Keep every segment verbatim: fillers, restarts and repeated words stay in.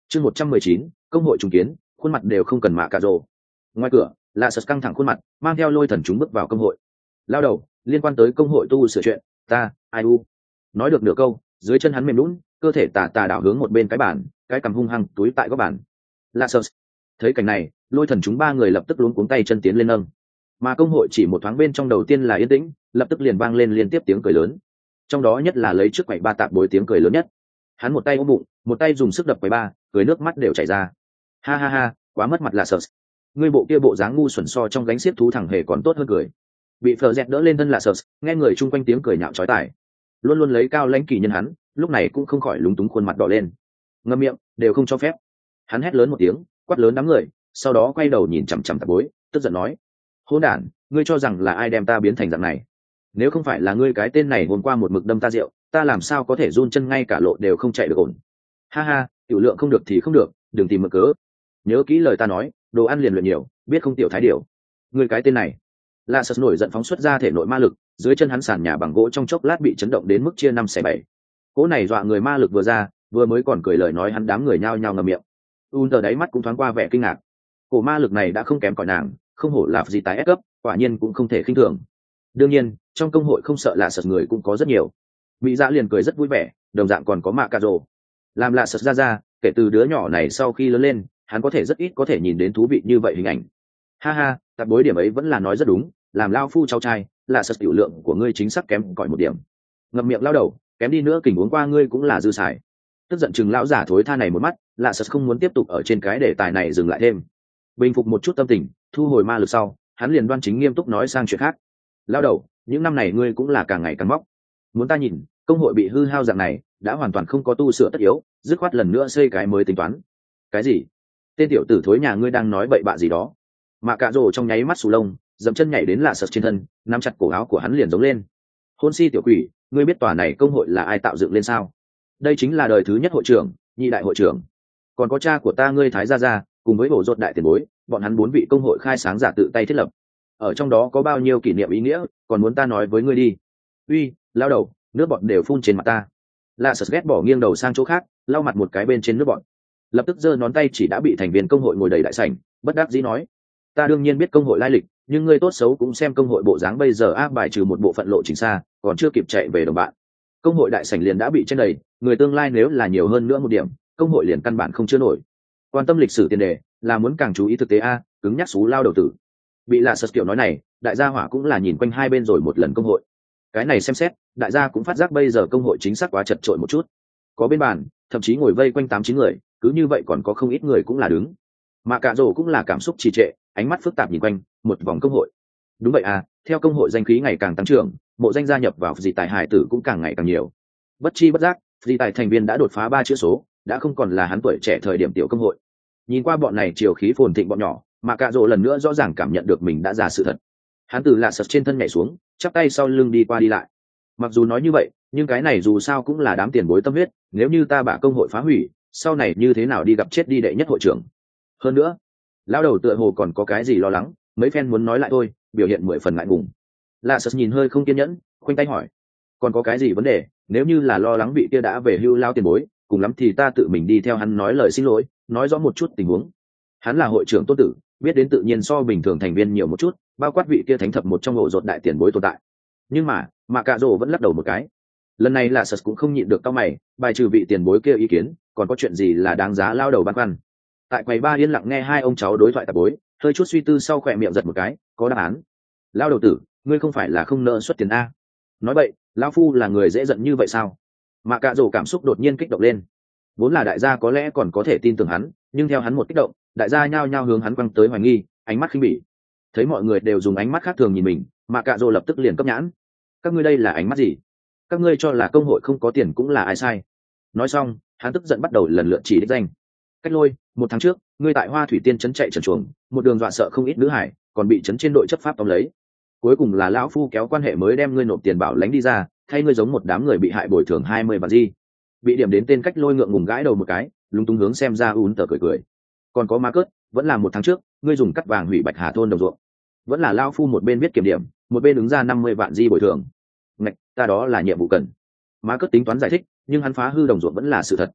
chương một trăm mười chín công hội trùng kiến, khuôn mặt đều không cần mạ cà rồ. Ngoài cửa là sật căng thẳng khuôn mặt, mang theo lôi thần chúng bước vào công hội. Lao đầu, liên quan tới công hội tu sửa chuyện, ta ai u nói được nửa câu, dưới chân hắn mềm lún, cơ thể tà tà đảo hướng một bên cái bàn, cái cầm hung hăng túi tại góc bàn. Là sật thấy cảnh này, lôi thần chúng ba người lập tức luống cuống tay chân tiến lên nâng. Mà công hội chỉ một thoáng bên trong đầu tiên là yên tĩnh, lập tức liền vang lên liên tiếp tiếng cười lớn. Trong đó nhất là lấy trước quầy ba tạp bối tiếng cười lớn nhất. Hắn một tay ôm bụng, một tay dùng sức đập quầy ba, cười nước mắt đều chảy ra. Ha ha ha, quá mất mặt là sợ. Ngươi bộ kia bộ dáng ngu xuẩn so trong gánh xiếc thú thẳng hề còn tốt hơn cười. Bị phờ dẹt đỡ lên thân là sợ, nghe người chung quanh tiếng cười nhạo chói tai. Luôn luôn lấy cao lãnh kỳ nhân hắn, lúc này cũng không khỏi lúng túng khuôn mặt đỏ lên. Ngậm miệng, đều không cho phép. Hắn hét lớn một tiếng, quát lớn đám người, sau đó quay đầu nhìn chằm chằm tạp bối, tức giận nói: hỗn đản, ngươi cho rằng là ai đem ta biến thành dạng này? Nếu không phải là ngươi cái tên này hôm qua một mực đâm ta rượu, ta làm sao có thể run chân ngay cả lộ đều không chạy được ổn. Ha ha, tiểu lượng không được thì không được, đừng tìm mực cớ. Nhớ kỹ lời ta nói, đồ ăn liền luyện nhiều, biết không tiểu thái điều. Ngươi cái tên này. La Sật nổi giận phóng xuất ra thể nội ma lực, dưới chân hắn sàn nhà bằng gỗ trong chốc lát bị chấn động đến mức chia năm xẻ bảy. Cỗ này dọa người ma lực vừa ra, vừa mới còn cười lời nói hắn đám người nhao nhao ngậm miệng. Un tờ đáy mắt cũng thoáng qua vẻ kinh ngạc. Cổ ma lực này đã không kém cỏi nàng, không hổ là gì tái ép cấp, quả nhiên cũng không thể khinh thường. Đương nhiên, trong công hội không sợ lạ sật người cũng có rất nhiều. Mỹ Dạ liền cười rất vui vẻ, đồng dạng còn có mạ cà rồ. Làm lạ sật ra ra, kể từ đứa nhỏ này sau khi lớn lên, hắn có thể rất ít có thể nhìn đến thú vị như vậy hình ảnh. Ha ha, tạp bối điểm ấy vẫn là nói rất đúng, làm lao phu cháu trai, lạ sật tiểu lượng của ngươi chính xác kém cỏi một điểm. Ngậm miệng lao đầu, kém đi nữa kình uống qua ngươi cũng là dư xài. Tức giận chừng lão giả thối tha này một mắt, lạ sật không muốn tiếp tục ở trên cái đề tài này dừng lại thêm. Bình phục một chút tâm tình, thu hồi ma lực sau, hắn liền đoan chính nghiêm túc nói sang chuyện khác. Lao đầu, những năm này ngươi cũng là càng ngày càng móc. Muốn ta nhìn, công hội bị hư hao dạng này, đã hoàn toàn không có tu sửa tất yếu, dứt khoát lần nữa xây cái mới tính toán. Cái gì? Tên tiểu tử thối nhà ngươi đang nói bậy bạ gì đó? Mạ cạ rồ trong nháy mắt sù lông, dậm chân nhảy đến lạ sật trên thân, nắm chặt cổ áo của hắn liền giống lên. Hôn si tiểu quỷ, ngươi biết tòa này công hội là ai tạo dựng lên sao? Đây chính là đời thứ nhất hội trưởng, nhị đại hội trưởng, còn có cha của ta ngươi thái gia gia, cùng với bổ rột đại tiền bối, bọn hắn bốn vị công hội khai sáng giả tự tay thiết lập. Ở trong đó có bao nhiêu kỷ niệm ý nghĩa, còn muốn ta nói với ngươi đi? Uy, lao đầu, nước bọt đều phun trên mặt ta. Lạ sật ghét bỏ nghiêng đầu sang chỗ khác, lau mặt một cái bên trên nước bọt, lập tức giơ ngón tay chỉ đã bị thành viên công hội ngồi đầy đại sảnh, bất đắc dĩ nói: ta đương nhiên biết công hội lai lịch, nhưng ngươi tốt xấu cũng xem công hội bộ dáng bây giờ áp bài trừ một bộ phận lộ trình xa, còn chưa kịp chạy về đồng bạn. Công hội đại sảnh liền đã bị chen đầy, người tương lai nếu là nhiều hơn nữa một điểm, công hội liền căn bản không chứa nổi. Quan tâm lịch sử tiền đề, là muốn càng chú ý thực tế a, cứng nhắc xú lao đầu tử. Bị lạ sật kiểu nói này, đại gia hỏa cũng là nhìn quanh hai bên rồi một lần công hội. Cái này xem xét, đại gia cũng phát giác bây giờ công hội chính xác quá chật trội một chút. Có bên bàn, thậm chí ngồi vây quanh tám chín người, cứ như vậy còn có không ít người cũng là đứng. Mà cả rồ cũng là cảm xúc trì trệ, ánh mắt phức tạp nhìn quanh một vòng công hội. Đúng vậy à, theo công hội danh khí ngày càng tăng trưởng, mộ danh gia nhập vào dị tài hải tử cũng càng ngày càng nhiều. Bất chi bất giác, dị tài thành viên đã đột phá ba chữ số, đã không còn là hắn tuổi trẻ thời điểm tiểu công hội. Nhìn qua bọn này chiều khí phồn thịnh bọn nhỏ, mà cạ rỗ lần nữa rõ ràng cảm nhận được mình đã già sự thật. Hắn từ lạ sật trên thân nhảy xuống, chắp tay sau lưng đi qua đi lại. Mặc dù nói như vậy, nhưng cái này dù sao cũng là đám tiền bối tâm huyết, nếu như ta bả công hội phá hủy, sau này như thế nào đi gặp chết đi đệ nhất hội trưởng. Hơn nữa, lão đầu tựa hồ còn có cái gì lo lắng, mấy phen muốn nói lại thôi, biểu hiện mười phần ngại ngùng. Lạ sật nhìn hơi không kiên nhẫn, khoanh tay hỏi: còn có cái gì vấn đề? Nếu như là lo lắng vị kia đã về hưu lao tiền bối, cùng lắm thì ta tự mình đi theo hắn nói lời xin lỗi, nói rõ một chút tình huống. Hắn là hội trưởng tôn tử, biết đến tự nhiên so bình thường thành viên nhiều một chút, bao quát vị kia thánh thập một trong ổ rột đại tiền bối tồn tại. Nhưng mà mà cạ rồ vẫn lắc đầu một cái. Lần này là sật cũng không nhịn được cau mày, bài trừ vị tiền bối kia ý kiến, còn có chuyện gì là đáng giá lao đầu băn khoăn. Tại quầy ba yên lặng nghe hai ông cháu đối thoại tạp bối, hơi chút suy tư sau khỏe miệng giật một cái, có đáp án. Lao đầu tử, ngươi không phải là không nợ xuất tiền a? Nói vậy, lão phu là người dễ giận như vậy sao? Mà cạ rồ cảm xúc đột nhiên kích động lên. Vốn là đại gia có lẽ còn có thể tin tưởng hắn, nhưng theo hắn một kích động, đại gia nhao nhao hướng hắn quăng tới hoài nghi, ánh mắt khinh bỉ. Thấy mọi người đều dùng ánh mắt khác thường nhìn mình, mà cạ rồ lập tức liền cấp nhãn. Các ngươi đây là ánh mắt gì? Các ngươi cho là công hội không có tiền cũng là ai sai? Nói xong, hắn tức giận bắt đầu lần lượt chỉ đích danh. Cách Lôi, một tháng trước, ngươi tại Hoa Thủy Tiên trấn chạy trần chuồng, một đường dọa sợ không ít nữ hải, còn bị trấn trên đội chấp pháp tóm lấy. Cuối cùng là lão phu kéo quan hệ mới đem ngươi nộp tiền bảo lãnh đi ra, thay ngươi giống một đám người bị hại bồi thường hai mươi vạn di. Bị điểm đến tên Cách Lôi ngượng ngùng gãi đầu một cái, lúng túng hướng xem ra ún tờ cười cười. Còn có má cớt, vẫn là một tháng trước, ngươi dùng cắt vàng hủy Bạch Hà thôn đồng ruộng, vẫn là lão phu một bên biết kiểm điểm, một bên ứng ra năm mươi vạn di bồi thường. Ngạch, ta đó là nhiệm vụ cần. Má cớt tính toán giải thích, nhưng hắn phá hư đồng ruộng vẫn là sự thật.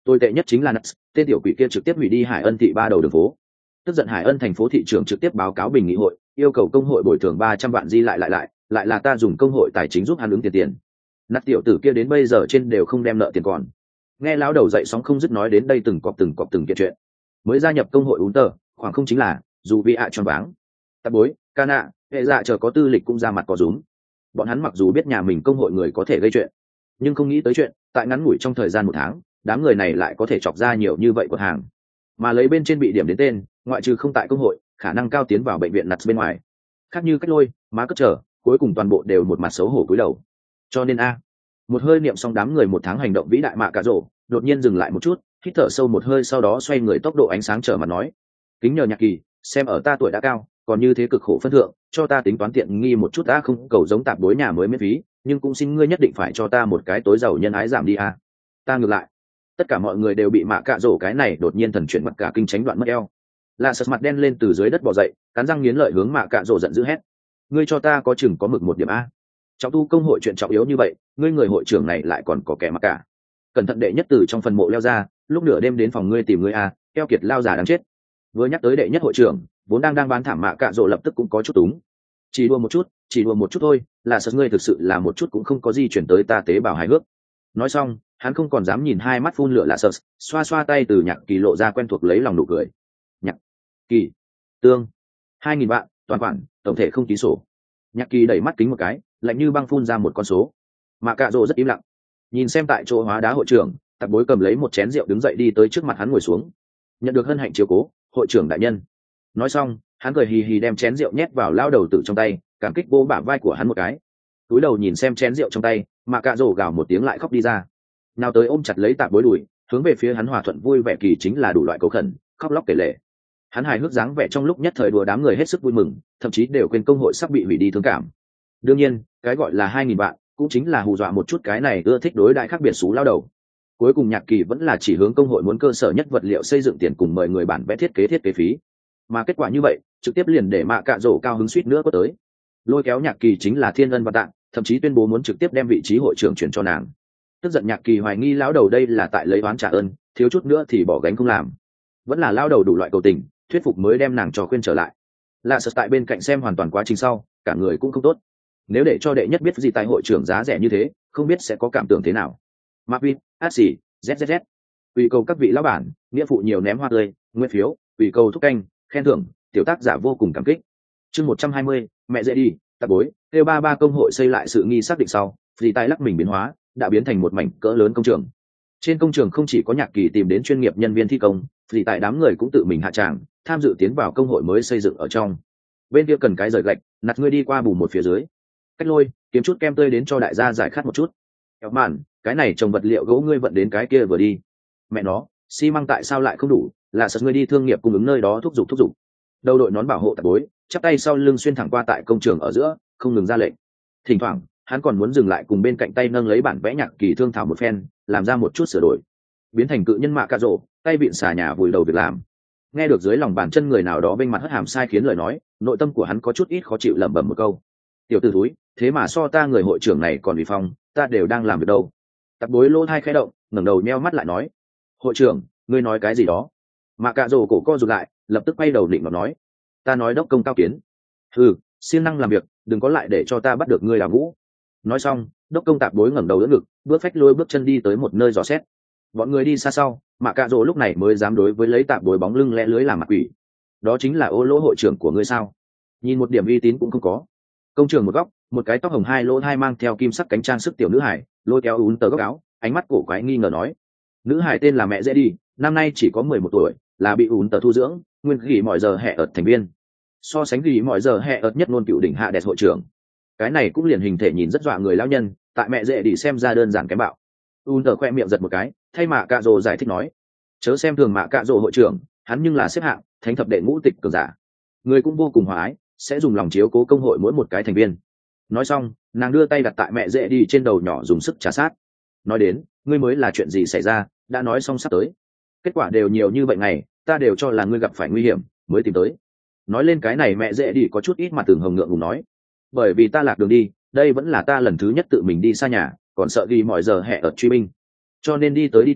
Tồi tệ nhất chính là Nuts, tên tiểu quỷ kia trực tiếp hủy đi Hải Ân thị ba đầu đường phố. Tức giận Hải Ân thành phố thị trưởng trực tiếp báo cáo bình nghị hội, yêu cầu công hội bồi thường ba trăm vạn di lại lại lại, lại là ta dùng công hội tài chính giúp hắn ứng tiền tiền. Nát tiểu tử kia đến bây giờ trên đều không đem nợ tiền còn. Nghe lão đầu dậy sóng không dứt nói đến đây từng cọp từng cọp từng kiện chuyện. Mới gia nhập công hội ún tờ, khoảng không chính là, dù vì ạ tròn váng. Tạp bối, ca nạ, hệ dạ chờ có tư lịch cũng ra mặt có rúm. Bọn hắn mặc dù biết nhà mình công hội người có thể gây chuyện, nhưng không nghĩ tới chuyện, tại ngắn ngủi trong thời gian một tháng, đám người này lại có thể chọc ra nhiều như vậy của hàng. Mà lấy bên trên bị điểm đến tên, ngoại trừ không tại công hội, khả năng cao tiến vào bệnh viện nặt bên ngoài. Khác như cách lôi, má cất trở, cuối cùng toàn bộ đều một mặt xấu hổ cúi đầu. Cho nên a, một hơi niệm xong đám người một tháng hành động vĩ đại mạ cả rổ, đột nhiên dừng lại một chút, hít thở sâu một hơi sau đó xoay người tốc độ ánh sáng trở mặt nói: kính nhờ Nhạc Kỳ, xem ở ta tuổi đã cao, còn như thế cực khổ phân thượng, cho ta tính toán tiện nghi một chút, ta không cầu giống tạp đối nhà mới miễn phí, nhưng cũng xin ngươi nhất định phải cho ta một cái tối giàu nhân ái giảm đi a. Ta ngược lại, tất cả mọi người đều bị mạ cạ rổ cái này đột nhiên thần chuyển mặt cả kinh tránh đoạn mất eo. Lạ sật mặt đen lên từ dưới đất bò dậy, cắn răng nghiến lợi hướng mạ cạ rổ giận dữ hét: ngươi cho ta có chừng có mực một điểm a. Trọng tu công hội chuyện trọng yếu như vậy, ngươi người hội trưởng này lại còn có kẻ mặc cả. Cẩn thận đệ nhất từ trong phần mộ leo ra, lúc nửa đêm đến phòng ngươi tìm ngươi a, keo kiệt lao giả đáng chết. Vừa nhắc tới đệ nhất hội trưởng, vốn đang đang bán thảm mạ cạ rổ lập tức cũng có chút túng. Chỉ đùa một chút, chỉ đùa một chút thôi, là sật ngươi thực sự là một chút cũng không có gì chuyển tới ta tế bào hài hước. Nói xong, hắn không còn dám nhìn hai mắt phun lửa lạ sật, xoa xoa tay từ Nhạc Kỳ lộ ra quen thuộc lấy lòng nụ cười. Nhạc Kỳ, tương, hai nghìn vạn, toàn khoản, tổng thể không ký sổ. Nhạc Kỳ đẩy mắt kính một cái, lạnh như băng phun ra một con số. Mạ cạ rổ rất im lặng, nhìn xem tại chỗ hóa đá hội trưởng, Tạp Bối cầm lấy một chén rượu đứng dậy đi tới trước mặt hắn ngồi xuống. Nhận được hân hạnh chiếu cố, hội trưởng đại nhân. Nói xong, hắn cười hì hì đem chén rượu nhét vào lao đầu tử trong tay, cảm kích vô bả vai của hắn một cái. Túi đầu nhìn xem chén rượu trong tay, Mạ cạ rổ gào một tiếng lại khóc đi ra. Nào tới ôm chặt lấy Tạp Bối đùi, hướng về phía hắn hòa thuận vui vẻ kỳ chính là đủ loại cầu khẩn, khóc lóc kể lể. Hắn hài hước dáng vẻ trong lúc nhất thời đùa đám người hết sức vui mừng, thậm chí đều quên công hội sắp bị hủy đi thương cảm. Đương nhiên, cái gọi là hai nghìn vạn, cũng chính là hù dọa một chút cái này ưa thích đối đại khác biệt xú lao đầu. Cuối cùng Nhạc Kỳ vẫn là chỉ hướng công hội muốn cơ sở nhất vật liệu xây dựng tiền cùng mời người bản vẽ thiết kế thiết kế phí. Mà kết quả như vậy, trực tiếp liền để Mạ cạ rổ cao hứng suýt nữa có tới. Lôi kéo Nhạc Kỳ chính là thiên ân và tạng, thậm chí tuyên bố muốn trực tiếp đem vị trí hội trưởng chuyển cho nàng. Tức giận Nhạc Kỳ hoài nghi lão đầu đây là tại lấy oán trả ơn, thiếu chút nữa thì bỏ gánh không làm. Vẫn là lão đầu đủ loại cầu tình, thuyết phục mới đem nàng cho khuyên trở lại. Lạ sật tại bên cạnh xem hoàn toàn quá trình sau, cả người cũng không tốt. Nếu để cho đệ nhất biết gì tại hội trưởng giá rẻ như thế, không biết sẽ có cảm tưởng thế nào. Marvin, Ashley, zét zét zét. Ủy cầu các vị lão bản, nghĩa phụ nhiều ném hoa tươi, nguyên phiếu, ủy cầu thúc canh, khen thưởng, tiểu tác giả vô cùng cảm kích. Chương một trăm hai mươi, mẹ dễ đi, Tạp Bối, kêu ba ba công hội xây lại sự nghi xác định sau, gì tay lắc mình biến hóa, đã biến thành một mảnh cỡ lớn công trường. Trên công trường không chỉ có Nhạc Kỳ tìm đến chuyên nghiệp nhân viên thi công, vì tại đám người cũng tự mình hạ tràng, tham dự tiến vào công hội mới xây dựng ở trong. Bên kia cần cái rời gạch, nặt ngươi đi qua bù một phía dưới. Cách lôi, kiếm chút kem tươi đến cho đại gia giải khát một chút. Kéo màn, cái này trồng vật liệu gỗ ngươi vận đến cái kia vừa đi. Mẹ nó, xi măng tại sao lại không đủ, là sợ ngươi đi thương nghiệp cung ứng nơi đó thúc giục thúc giục. Đầu đội nón bảo hộ Tạp Bối, chắp tay sau lưng xuyên thẳng qua tại công trường ở giữa, không ngừng ra lệnh. Thỉnh thoảng, hắn còn muốn dừng lại cùng bên cạnh tay nâng lấy bản vẽ Nhạc Kỳ thương thảo một phen, làm ra một chút sửa đổi. Biến thành cự nhân Mạ cạ rổ, tay vịn xà nhà vùi đầu việc làm. Nghe được dưới lòng bàn chân người nào đó bên mặt hất hàm sai khiến lời nói, nội tâm của hắn có chút ít khó chịu lẩm bẩm một câu: tiểu tử thúi, thế mà so ta người hội trưởng này còn bị phong, ta đều đang làm việc đâu. Tạp Bối lỗ thai khẽ động, ngẩng đầu nheo mắt lại nói: hội trưởng, ngươi nói cái gì đó? Mạ cạ rổ cổ co rụt lại, lập tức quay đầu định nó nói: ta nói đốc công cao kiến. Ừ, siêng năng làm việc, đừng có lại để cho ta bắt được ngươi đào ngũ. Nói xong, đốc công Tạp Bối ngẩng đầu đỡ ngực, bước phách lôi bước chân đi tới một nơi dò xét. Bọn người đi xa sau, Mạ cạ rổ lúc này mới dám đối với lấy Tạp Bối bóng lưng lẽ lưới làm mặt quỷ. Đó chính là Ô lỗ hội trưởng của ngươi sao? Nhìn một điểm uy tín cũng không có. Công trường một góc, một cái tóc hồng hai lỗ hai mang theo kim sắc cánh trang sức tiểu nữ hải, lôi kéo ún tờ góc áo, ánh mắt cổ quái nghi ngờ nói: nữ hải tên là mẹ dễ đi, năm nay chỉ có mười một tuổi, là bị ún tờ thu dưỡng, nguyên gỉ mọi giờ hè ợt thành viên. So sánh gỉ mọi giờ hè ợt nhất ngôn cựu đỉnh hạ đẹp hội trưởng. Cái này cũng liền hình thể nhìn rất dọa người lão nhân, tại mẹ dễ đi xem ra đơn giản kém bạo. ún tờ khoe miệng giật một cái, thay Mạ cạ rổ giải thích nói: chớ xem thường Mạ cạ rổ hội trưởng, hắn nhưng là xếp hạng thánh thập đệ ngũ tịch cường giả, người cũng vô cùng hòa ái, sẽ dùng lòng chiếu cố công hội mỗi một cái thành viên. Nói xong, nàng đưa tay đặt tại mẹ dễ đi trên đầu nhỏ dùng sức trà sát. Nói đến, ngươi mới là chuyện gì xảy ra, đã nói xong sắp tới. Kết quả đều nhiều như vậy ngày, ta đều cho là ngươi gặp phải nguy hiểm mới tìm tới. Nói lên cái này mẹ dễ đi có chút ít mặt tường hồng ngượng ngùng nói: bởi vì ta lạc đường đi, đây vẫn là ta lần thứ nhất tự mình đi xa nhà, còn sợ ghi mọi giờ hẹ ở truy binh, cho nên đi tới đi tới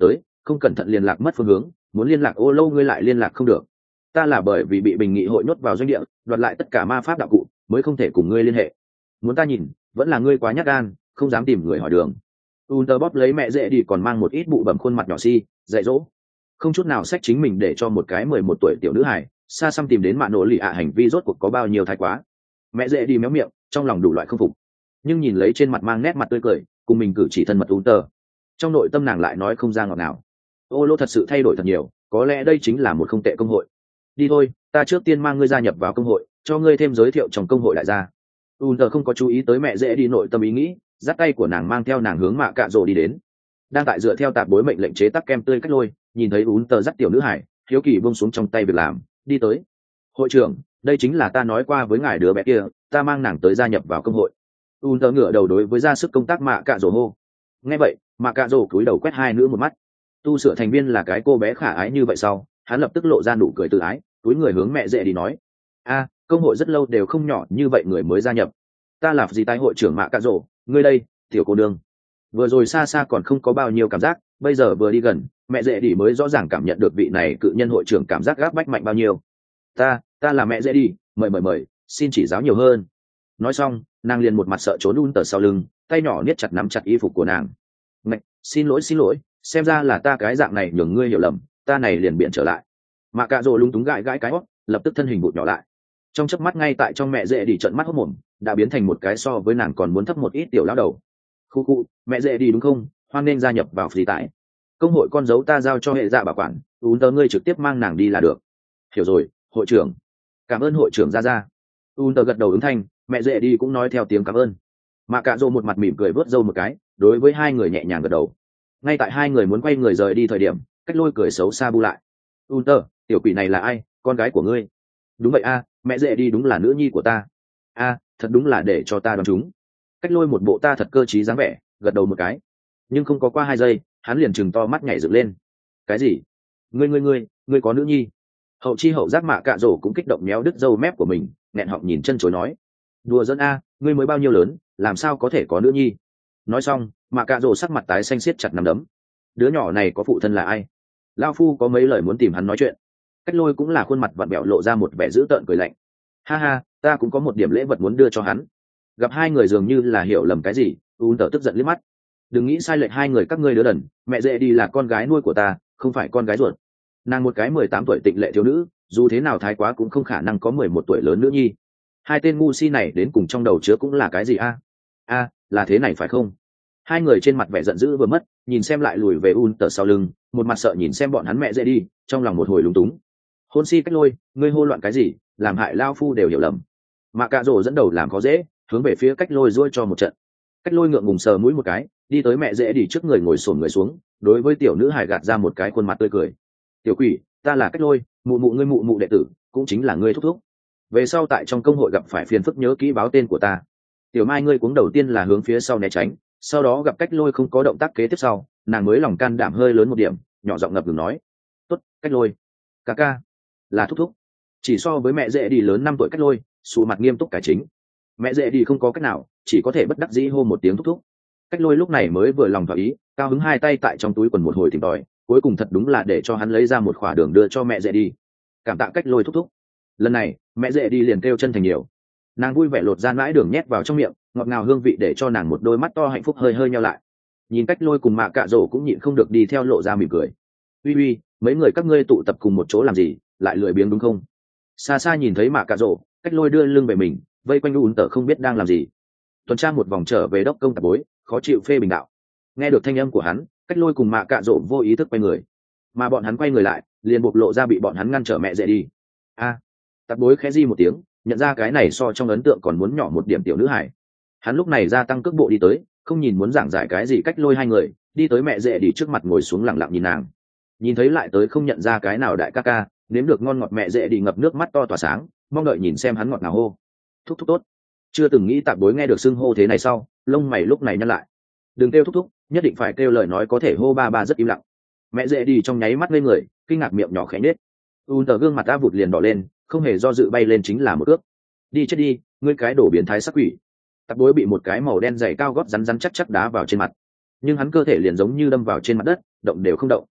không cẩn thận liên lạc mất phương hướng, muốn liên lạc ô lâu ngươi lại liên lạc không được. Ta là bởi vì bị bình nghị hội nhốt vào doanh địa, đoạt lại tất cả ma pháp đạo cụ, mới không thể cùng ngươi liên hệ. Muốn ta nhìn, vẫn là ngươi quá nhát gan, không dám tìm người hỏi đường. Unter bóp lấy mẹ dễ đi còn mang một ít bụ bẩm khuôn mặt nhỏ si, dạy dỗ. Không chút nào xách chính mình để cho một cái mười một tuổi tiểu nữ hài, xa xăm tìm đến mạ nổ lì ạ hành vi rốt cuộc có bao nhiêu thái quá. Mẹ dễ đi méo miệng, trong lòng đủ loại không phục. Nhưng nhìn lấy trên mặt mang nét mặt tươi cười, cùng mình cử chỉ thân mật Unter. Trong nội tâm nàng lại nói không ra ngọt nào. Ô lô thật sự thay đổi thật nhiều, có lẽ đây chính là một không tệ công hội. Đi thôi, ta trước tiên mang ngươi gia nhập vào công hội, cho ngươi thêm giới thiệu trong công hội đại gia. Unter không có chú ý tới mẹ dễ đi nội tâm ý nghĩ, dắt tay của nàng mang theo nàng hướng mạ cạ rồ đi đến. Đang tại dựa theo tạp bối mệnh lệnh chế tắc kem tươi cách lôi, nhìn thấy Unter dắt tiểu nữ hải, hiếu kỳ buông xuống trong tay việc làm, đi tới. Hội trưởng, đây chính là ta nói qua với ngài đứa bé kia, ta mang nàng tới gia nhập vào công hội. Unter ngửa đầu đối với ra sức công tác mạ cạ rồ hô. Nghe vậy, mạ cạ rồ cúi đầu quét hai nữ một mắt. Tu sửa thành viên là cái cô bé khả ái như vậy sau, hắn lập tức lộ ra nụ cười tự ái, túi người hướng mẹ dễ đi nói: a công hội rất lâu đều không nhỏ như vậy người mới gia nhập. Ta là gì tai hội trưởng mạ cạ rồ, ngươi đây tiểu cô đương. Vừa rồi xa xa còn không có bao nhiêu cảm giác, bây giờ vừa đi gần, mẹ dễ đi mới rõ ràng cảm nhận được vị này cự nhân hội trưởng cảm giác gáp bách mạnh bao nhiêu. ta ta là mẹ dễ đi, mời mời mời, xin chỉ giáo nhiều hơn. Nói xong, nàng liền một mặt sợ trốn un tờ sau lưng, tay nhỏ niết chặt nắm chặt y phục của nàng. Ngạch, xin lỗi xin lỗi, xem ra là ta cái dạng này nhường ngươi hiểu lầm, ta này liền biện trở lại. Mạ cạ rồ lúng túng gãi gãi cái hót, lập tức thân hình bụt nhỏ lại. Trong chớp mắt ngay tại trong mẹ dễ đi trận mắt hốt mồm, đã biến thành một cái so với nàng còn muốn thấp một ít tiểu lão đầu. Khu khu, mẹ dễ đi đúng không? Hoan nên gia nhập vào phí tải. Công hội con dấu ta giao cho hệ dạ bảo quản, ún tờ ngươi trực tiếp mang nàng đi là được. Hiểu rồi, hội trưởng. Cảm ơn hội trưởng ra ra. ún tờ gật đầu ứng thanh, mẹ dễ đi cũng nói theo tiếng cảm ơn. Mạ cạ rồ một mặt mỉm cười vớt râu một cái, đối với hai người nhẹ nhàng gật đầu. Ngay tại hai người muốn quay người rời đi thời điểm, cách lôi cười xấu xa bu lại. ún tờ, tiểu quỷ này là ai? Con gái của ngươi? Đúng vậy a, mẹ dễ đi đúng là nữ nhi của ta. A, thật đúng là để cho ta đoán chúng. Cách lôi một bộ ta thật cơ trí dáng vẻ, gật đầu một cái. Nhưng không có qua hai giây, hắn liền chừng to mắt nhảy dựng lên. Cái gì? Ngươi ngươi ngươi, ngươi có nữ nhi? Hậu chi hậu giác mạ cạ rổ cũng kích động méo đứt râu mép của mình, nghẹn họng nhìn chân chối nói: đùa giỡn a, ngươi mới bao nhiêu lớn, làm sao có thể có nữ nhi? Nói xong, mạ cạ rổ sắc mặt tái xanh siết chặt nắm đấm. Đứa nhỏ này có phụ thân là ai? Lao phu có mấy lời muốn tìm hắn nói chuyện. Cách lôi cũng là khuôn mặt vặn bẹo lộ ra một vẻ dữ tợn cười lạnh. Ha ha, ta cũng có một điểm lễ vật muốn đưa cho hắn. Gặp hai người dường như là hiểu lầm cái gì, un tờ tức giận liếc mắt. Đừng nghĩ sai lệch hai người các ngươi đứa đần, mẹ dễ đi là con gái nuôi của ta, không phải con gái ruột. Nàng một cái mười tám tuổi tịnh lệ thiếu nữ, dù thế nào thái quá cũng không khả năng có mười một tuổi lớn nữ nhi. Hai tên ngu si này đến cùng trong đầu chứa cũng là cái gì a? A, là thế này phải không? Hai người trên mặt vẻ giận dữ vừa mất, nhìn xem lại lùi về un tờ sau lưng, một mặt sợ nhìn xem bọn hắn mẹ dễ đi, trong lòng một hồi lúng túng. Hôn si cách lôi, ngươi hô loạn cái gì, làm hại lao phu đều hiểu lầm. Mạ cạ rồ dẫn đầu làm khó dễ, hướng về phía cách lôi ruôi cho một trận. Cách lôi ngượng ngùng sờ mũi một cái, đi tới mẹ dễ đi trước người ngồi xổm người xuống, đối với tiểu nữ hài gạt ra một cái khuôn mặt tươi cười. Tiểu quỷ, ta là cách lôi, mụ mụ ngươi mụ mụ đệ tử, cũng chính là ngươi thúc thúc. Về sau tại trong công hội gặp phải phiền phức nhớ kỹ báo tên của ta. Tiểu mai ngươi cuống đầu tiên là hướng phía sau né tránh, sau đó gặp cách lôi không có động tác kế tiếp sau, nàng mới lòng can đảm hơi lớn một điểm, nhỏ giọng ngập ngừng nói: tốt, cách lôi. Ca ca, là thúc thúc. Chỉ so với mẹ dễ đi lớn năm tuổi cách lôi, sụ mặt nghiêm túc cải chính. Mẹ dễ đi không có cách nào, chỉ có thể bất đắc dĩ hô một tiếng thúc thúc. Cách lôi lúc này mới vừa lòng thỏa ý, cao hứng hai tay tại trong túi quần một hồi tìm tòi, cuối cùng thật đúng là để cho hắn lấy ra một khỏa đường đưa cho mẹ dễ đi. Cảm tạ cách lôi thúc thúc. Lần này mẹ dễ đi liền kêu chân thành nhiều, nàng vui vẻ lột ra mãi đường nhét vào trong miệng, ngọt ngào hương vị để cho nàng một đôi mắt to hạnh phúc hơi hơi nhau lại. Nhìn cách lôi cùng mạ cạ rổ cũng nhịn không được đi theo lộ ra mỉm cười. Uy uy, mấy người các ngươi tụ tập cùng một chỗ làm gì, lại lười biếng đúng không? Xa xa nhìn thấy mạ cạ rổ, cách lôi đưa lưng về mình, vây quanh ún tờ không biết đang làm gì. Tuần tra một vòng trở về đốc công tạp bối, khó chịu phê bình đạo. Nghe được thanh âm của hắn, cách lôi cùng mạ cạ rổ vô ý thức quay người, mà bọn hắn quay người lại liền bộc lộ ra bị bọn hắn ngăn trở mẹ dễ đi. A, tạp bối khẽ di một tiếng, nhận ra cái này so trong ấn tượng còn muốn nhỏ một điểm tiểu nữ hải. Hắn lúc này gia tăng cước bộ đi tới, không nhìn muốn giảng giải cái gì cách lôi hai người, đi tới mẹ dễ đi trước mặt ngồi xuống lặng lặng nhìn nàng. Nhìn thấy lại tới không nhận ra cái nào đại ca ca, nếm được ngon ngọt mẹ dễ đi ngập nước mắt to tỏa sáng, mong đợi nhìn xem hắn ngọt nào hô. Thúc thúc tốt. Chưa từng nghĩ tạp bối nghe được xưng hô thế này sau, lông mày lúc này nhăn lại. Đừng kêu thúc thúc, nhất định phải kêu lời nói có thể hô ba ba rất im lặng. Mẹ dễ đi trong nháy mắt lên người, kinh ngạc miệng nhỏ khẽ nết. Un tờ gương mặt ta vụt liền đỏ lên, không hề do dự bay lên chính là một cước. Đi chết đi, ngươi cái đổ biến thái sắc quỷ. Tạp bối bị một cái màu đen dày cao gót rắn rắn chắc chắc đá vào trên mặt, nhưng hắn cơ thể liền giống như đâm vào trên mặt đất, động đều không động.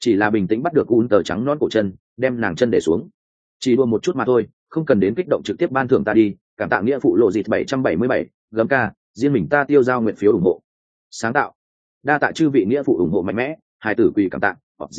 chỉ là bình tĩnh bắt được un tờ trắng non cổ chân, đem nàng chân để xuống. Chỉ đua một chút mà thôi, không cần đến kích động trực tiếp ban thưởng ta đi. Cảm tạ nghĩa phụ lộ dịt bảy trăm bảy mươi bảy, gấm ca, riêng mình ta tiêu giao nguyện phiếu ủng hộ. Sáng tạo. Đa tạ chư vị nghĩa phụ ủng hộ mạnh mẽ, hài tử quỳ cảm tạ.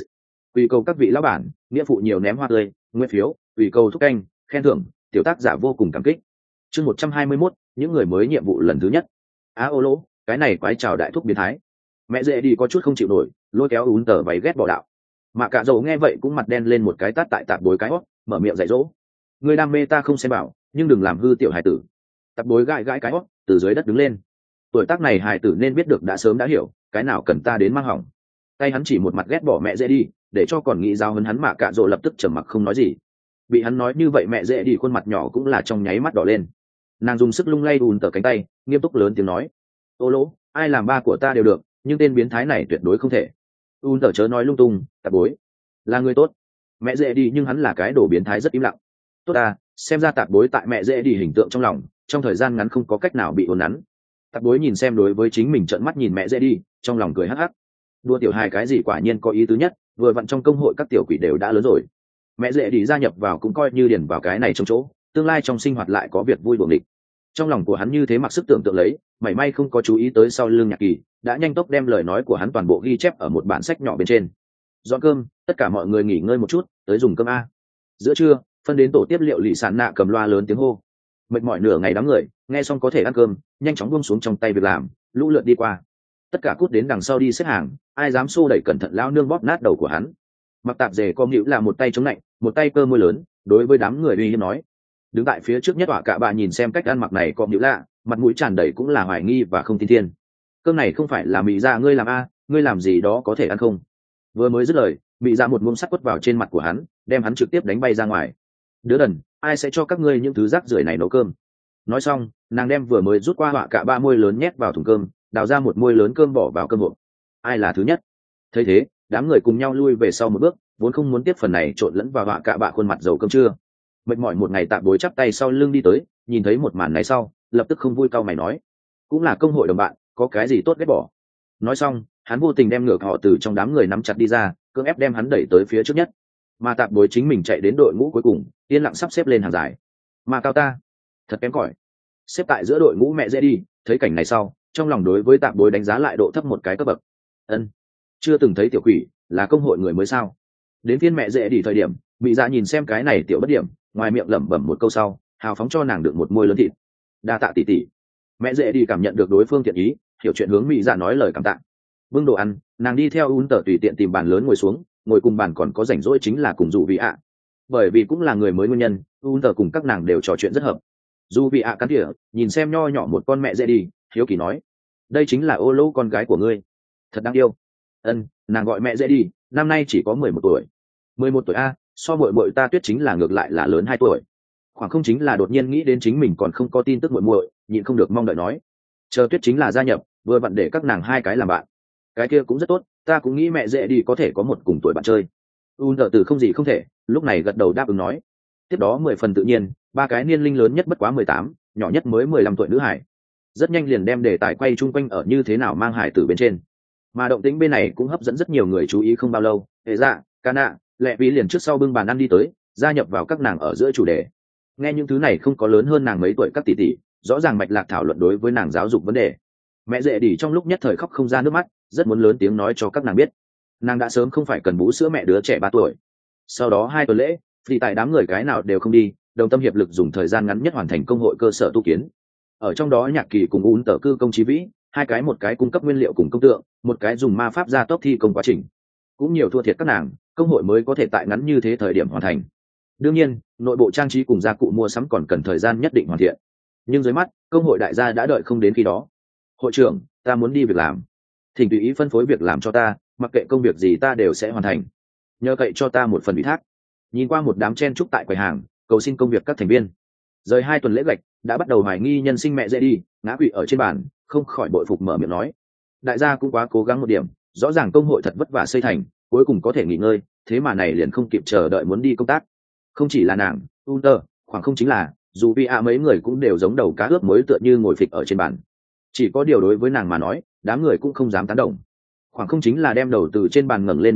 Quỳ cầu các vị lão bản, nghĩa phụ nhiều ném hoa tươi, nguyện phiếu, quỳ cầu thúc canh, khen thưởng, tiểu tác giả vô cùng cảm kích. Chương một trăm hai mươi mốt, những người mới nhiệm vụ lần thứ nhất. Á ô lỗ, cái này quái chào đại thúc biến thái. Mẹ dễ đi có chút không chịu nổi, lôi kéo ún tờ váy ghét bỏ đạo. Mà cả dầu nghe vậy cũng mặt đen lên một cái tát tại tạp bối cái hót, mở miệng dạy dỗ. Người đam mê ta không xem bảo, nhưng đừng làm hư tiểu hài tử. Tạp bối gãi gãi cái hót, từ dưới đất đứng lên. Tuổi tác này hài tử nên biết được đã sớm đã hiểu, cái nào cần ta đến mang hỏng. Tay hắn chỉ một mặt ghét bỏ mẹ dễ đi, để cho còn nghĩ giao hấn hắn. Mà cả dầu lập tức trầm mặc không nói gì. Bị hắn nói như vậy mẹ dễ đi khuôn mặt nhỏ cũng là trong nháy mắt đỏ lên. Nàng dùng sức lung lay ùn tờ cánh tay, nghiêm túc lớn tiếng nói: ô lỗ, ai làm ba của ta đều được, nhưng tên biến thái này tuyệt đối không thể. ùn tờ chớ nói lung tung, tạp bối là người tốt. Mẹ dễ đi nhưng hắn là cái đồ biến thái rất im lặng. Tốt à, xem ra tạp bối tại mẹ dễ đi hình tượng trong lòng, trong thời gian ngắn không có cách nào bị ồn nắn. Tạp bối nhìn xem đối với chính mình trợn mắt nhìn mẹ dễ đi, trong lòng cười hắc hắc. Đua tiểu hài cái gì quả nhiên có ý tứ nhất, vừa vặn trong công hội các tiểu quỷ đều đã lớn rồi. Mẹ dễ đi gia nhập vào cũng coi như điền vào cái này trong chỗ, tương lai trong sinh hoạt lại có việc vui buồng địch. Trong lòng của hắn như thế mặc sức tưởng tượng lấy, mảy may không có chú ý tới sau lưng Nhạc Kỳ đã nhanh tốc đem lời nói của hắn toàn bộ ghi chép ở một bản sách nhỏ bên trên. Dọn cơm, tất cả mọi người nghỉ ngơi một chút, tới dùng cơm a. Giữa trưa, phân đến tổ tiếp liệu lì sản nạ cầm loa lớn tiếng hô. Mệt mỏi nửa ngày đám người nghe xong có thể ăn cơm, nhanh chóng buông xuống trong tay việc làm, lũ lượt đi qua. Tất cả cút đến đằng sau đi xếp hàng, ai dám xô đẩy cẩn thận lao nương bóp nát đầu của hắn. Mặc tạp dề com hữu là một tay chống lạnh, một tay cơ môi lớn, đối với đám người uy hiếp nói. Đứng tại phía trước nhất họa cả bà nhìn xem cách ăn mặc này com hữu lạ, mặt mũi tràn đầy cũng là hoài nghi và không tin thiên. Cơm này không phải là mị ra ngươi làm a, ngươi làm gì đó có thể ăn không? Vừa mới dứt lời, mị ra một muỗng sắt quất vào trên mặt của hắn, đem hắn trực tiếp đánh bay ra ngoài. Đứa đần, ai sẽ cho các ngươi những thứ rác rưởi này nấu cơm? Nói xong, nàng đem vừa mới rút qua họa cả ba môi lớn nhét vào thùng cơm, đào ra một môi lớn cơm bỏ vào cơm hộp. Ai là thứ nhất? Thấy thế, đám người cùng nhau lui về sau một bước, vốn không muốn tiếp phần này trộn lẫn vào họa cả bạ khuôn mặt dầu cơm trưa. Mệt mỏi một ngày tạm bối chắp tay sau lưng đi tới, nhìn thấy một màn này sau, lập tức không vui cau mày nói: cũng là công hội đồng bạn, có cái gì tốt ghét bỏ. Nói xong, hắn vô tình đem ngược họ từ trong đám người nắm chặt đi ra, cưỡng ép đem hắn đẩy tới phía trước nhất. Mà tạm bối chính mình chạy đến đội ngũ cuối cùng, yên lặng sắp xếp lên hàng dài. Mà cao ta, thật kém cỏi. Xếp tại giữa đội ngũ mẹ dễ đi, thấy cảnh này sau, trong lòng đối với tạm bối đánh giá lại độ thấp một cái cấp bậc. Ân, chưa từng thấy tiểu quỷ, là công hội người mới sao? Đến phiên mẹ dễ đi thời điểm, bị dạ nhìn xem cái này tiểu bất điểm, ngoài miệng lẩm bẩm một câu sau, hào phóng cho nàng được một môi lớn thịt. Đa tạ tỷ tỷ. Mẹ dễ đi cảm nhận được đối phương thiện ý, hiểu chuyện hướng mỹ dạ nói lời cảm tạ. Bưng đồ ăn, nàng đi theo un tờ tùy tiện tìm bàn lớn ngồi xuống, ngồi cùng bàn còn có rảnh rỗi chính là cùng dù vị ạ. Bởi vì cũng là người mới nguyên nhân, un tờ cùng các nàng đều trò chuyện rất hợp. Dù vị ạ cắn tỉa, nhìn xem nho nhỏ một con mẹ dễ đi, hiếu kỳ nói: đây chính là ô lô con gái của ngươi, thật đáng yêu. Ân, nàng gọi mẹ dễ đi, năm nay chỉ có mười một tuổi. Mười một tuổi a, so muội muội ta Tuyết chính là ngược lại là lớn hai tuổi. Khoảng không chính là đột nhiên nghĩ đến chính mình còn không có tin tức muội muội, nhịn không được mong đợi nói: chờ Tuyết chính là gia nhập, vừa vặn để các nàng hai cái làm bạn. Cái kia cũng rất tốt, ta cũng nghĩ mẹ dễ đi có thể có một cùng tuổi bạn chơi. Un thợ từ không gì không thể, lúc này gật đầu đáp ứng nói. Tiếp đó mười phần tự nhiên, ba cái niên linh lớn nhất bất quá mười tám, nhỏ nhất mới mười lăm tuổi nữ hải. Rất nhanh liền đem đề tài quay chung quanh ở như thế nào mang hải tử bên trên. Mà động tĩnh bên này cũng hấp dẫn rất nhiều người chú ý. Không bao lâu, hệ dạ, Cana, Lệ Vĩ liền trước sau bưng bàn ăn đi tới, gia nhập vào các nàng ở giữa chủ đề. Nghe những thứ này không có lớn hơn nàng mấy tuổi các tỷ tỷ, rõ ràng mạch lạc thảo luận đối với nàng giáo dục vấn đề. Mẹ dễ đi trong lúc nhất thời khóc không ra nước mắt, rất muốn lớn tiếng nói cho các nàng biết, nàng đã sớm không phải cần bú sữa mẹ đứa trẻ ba tuổi. Sau đó hai tuần lễ, vì tại đám người cái nào đều không đi, đồng tâm hiệp lực dùng thời gian ngắn nhất hoàn thành công hội cơ sở tu kiến. Ở trong đó Nhạc Kỳ cùng Un tờ cư công chí vĩ, hai cái một cái cung cấp nguyên liệu cùng công tượng, một cái dùng ma pháp gia tốc thi công quá trình. Cũng nhiều thua thiệt các nàng, công hội mới có thể tại ngắn như thế thời điểm hoàn thành. Đương nhiên, nội bộ trang trí cùng gia cụ mua sắm còn cần thời gian nhất định hoàn thiện. Nhưng dưới mắt, công hội đại gia đã đợi không đến khi đó. Hội trưởng, ta muốn đi việc làm. Thỉnh tùy ý phân phối việc làm cho ta, mặc kệ công việc gì ta đều sẽ hoàn thành. Nhờ cậy cho ta một phần ủy thác. Nhìn qua một đám chen trúc tại quầy hàng, cầu xin công việc các thành viên. Rời hai tuần lễ gạch, đã bắt đầu hoài nghi nhân sinh mẹ dễ đi, ngã quỵ ở trên bàn, không khỏi bội phục mở miệng nói. Đại gia cũng quá cố gắng một điểm, rõ ràng công hội thật vất vả xây thành, cuối cùng có thể nghỉ ngơi, thế mà này liền không kịp chờ đợi muốn đi công tác. Không chỉ là nàng, Unter, khoảng không chính là, dù vì ạ mấy người cũng đều giống đầu cá ướp muối tựa như ngồi phịch ở trên bàn. Chỉ có điều đối với nàng mà nói, đám người cũng không dám tán đồng. Khoảng không chính là đem đầu từ trên bàn ngẩng lên một điểm,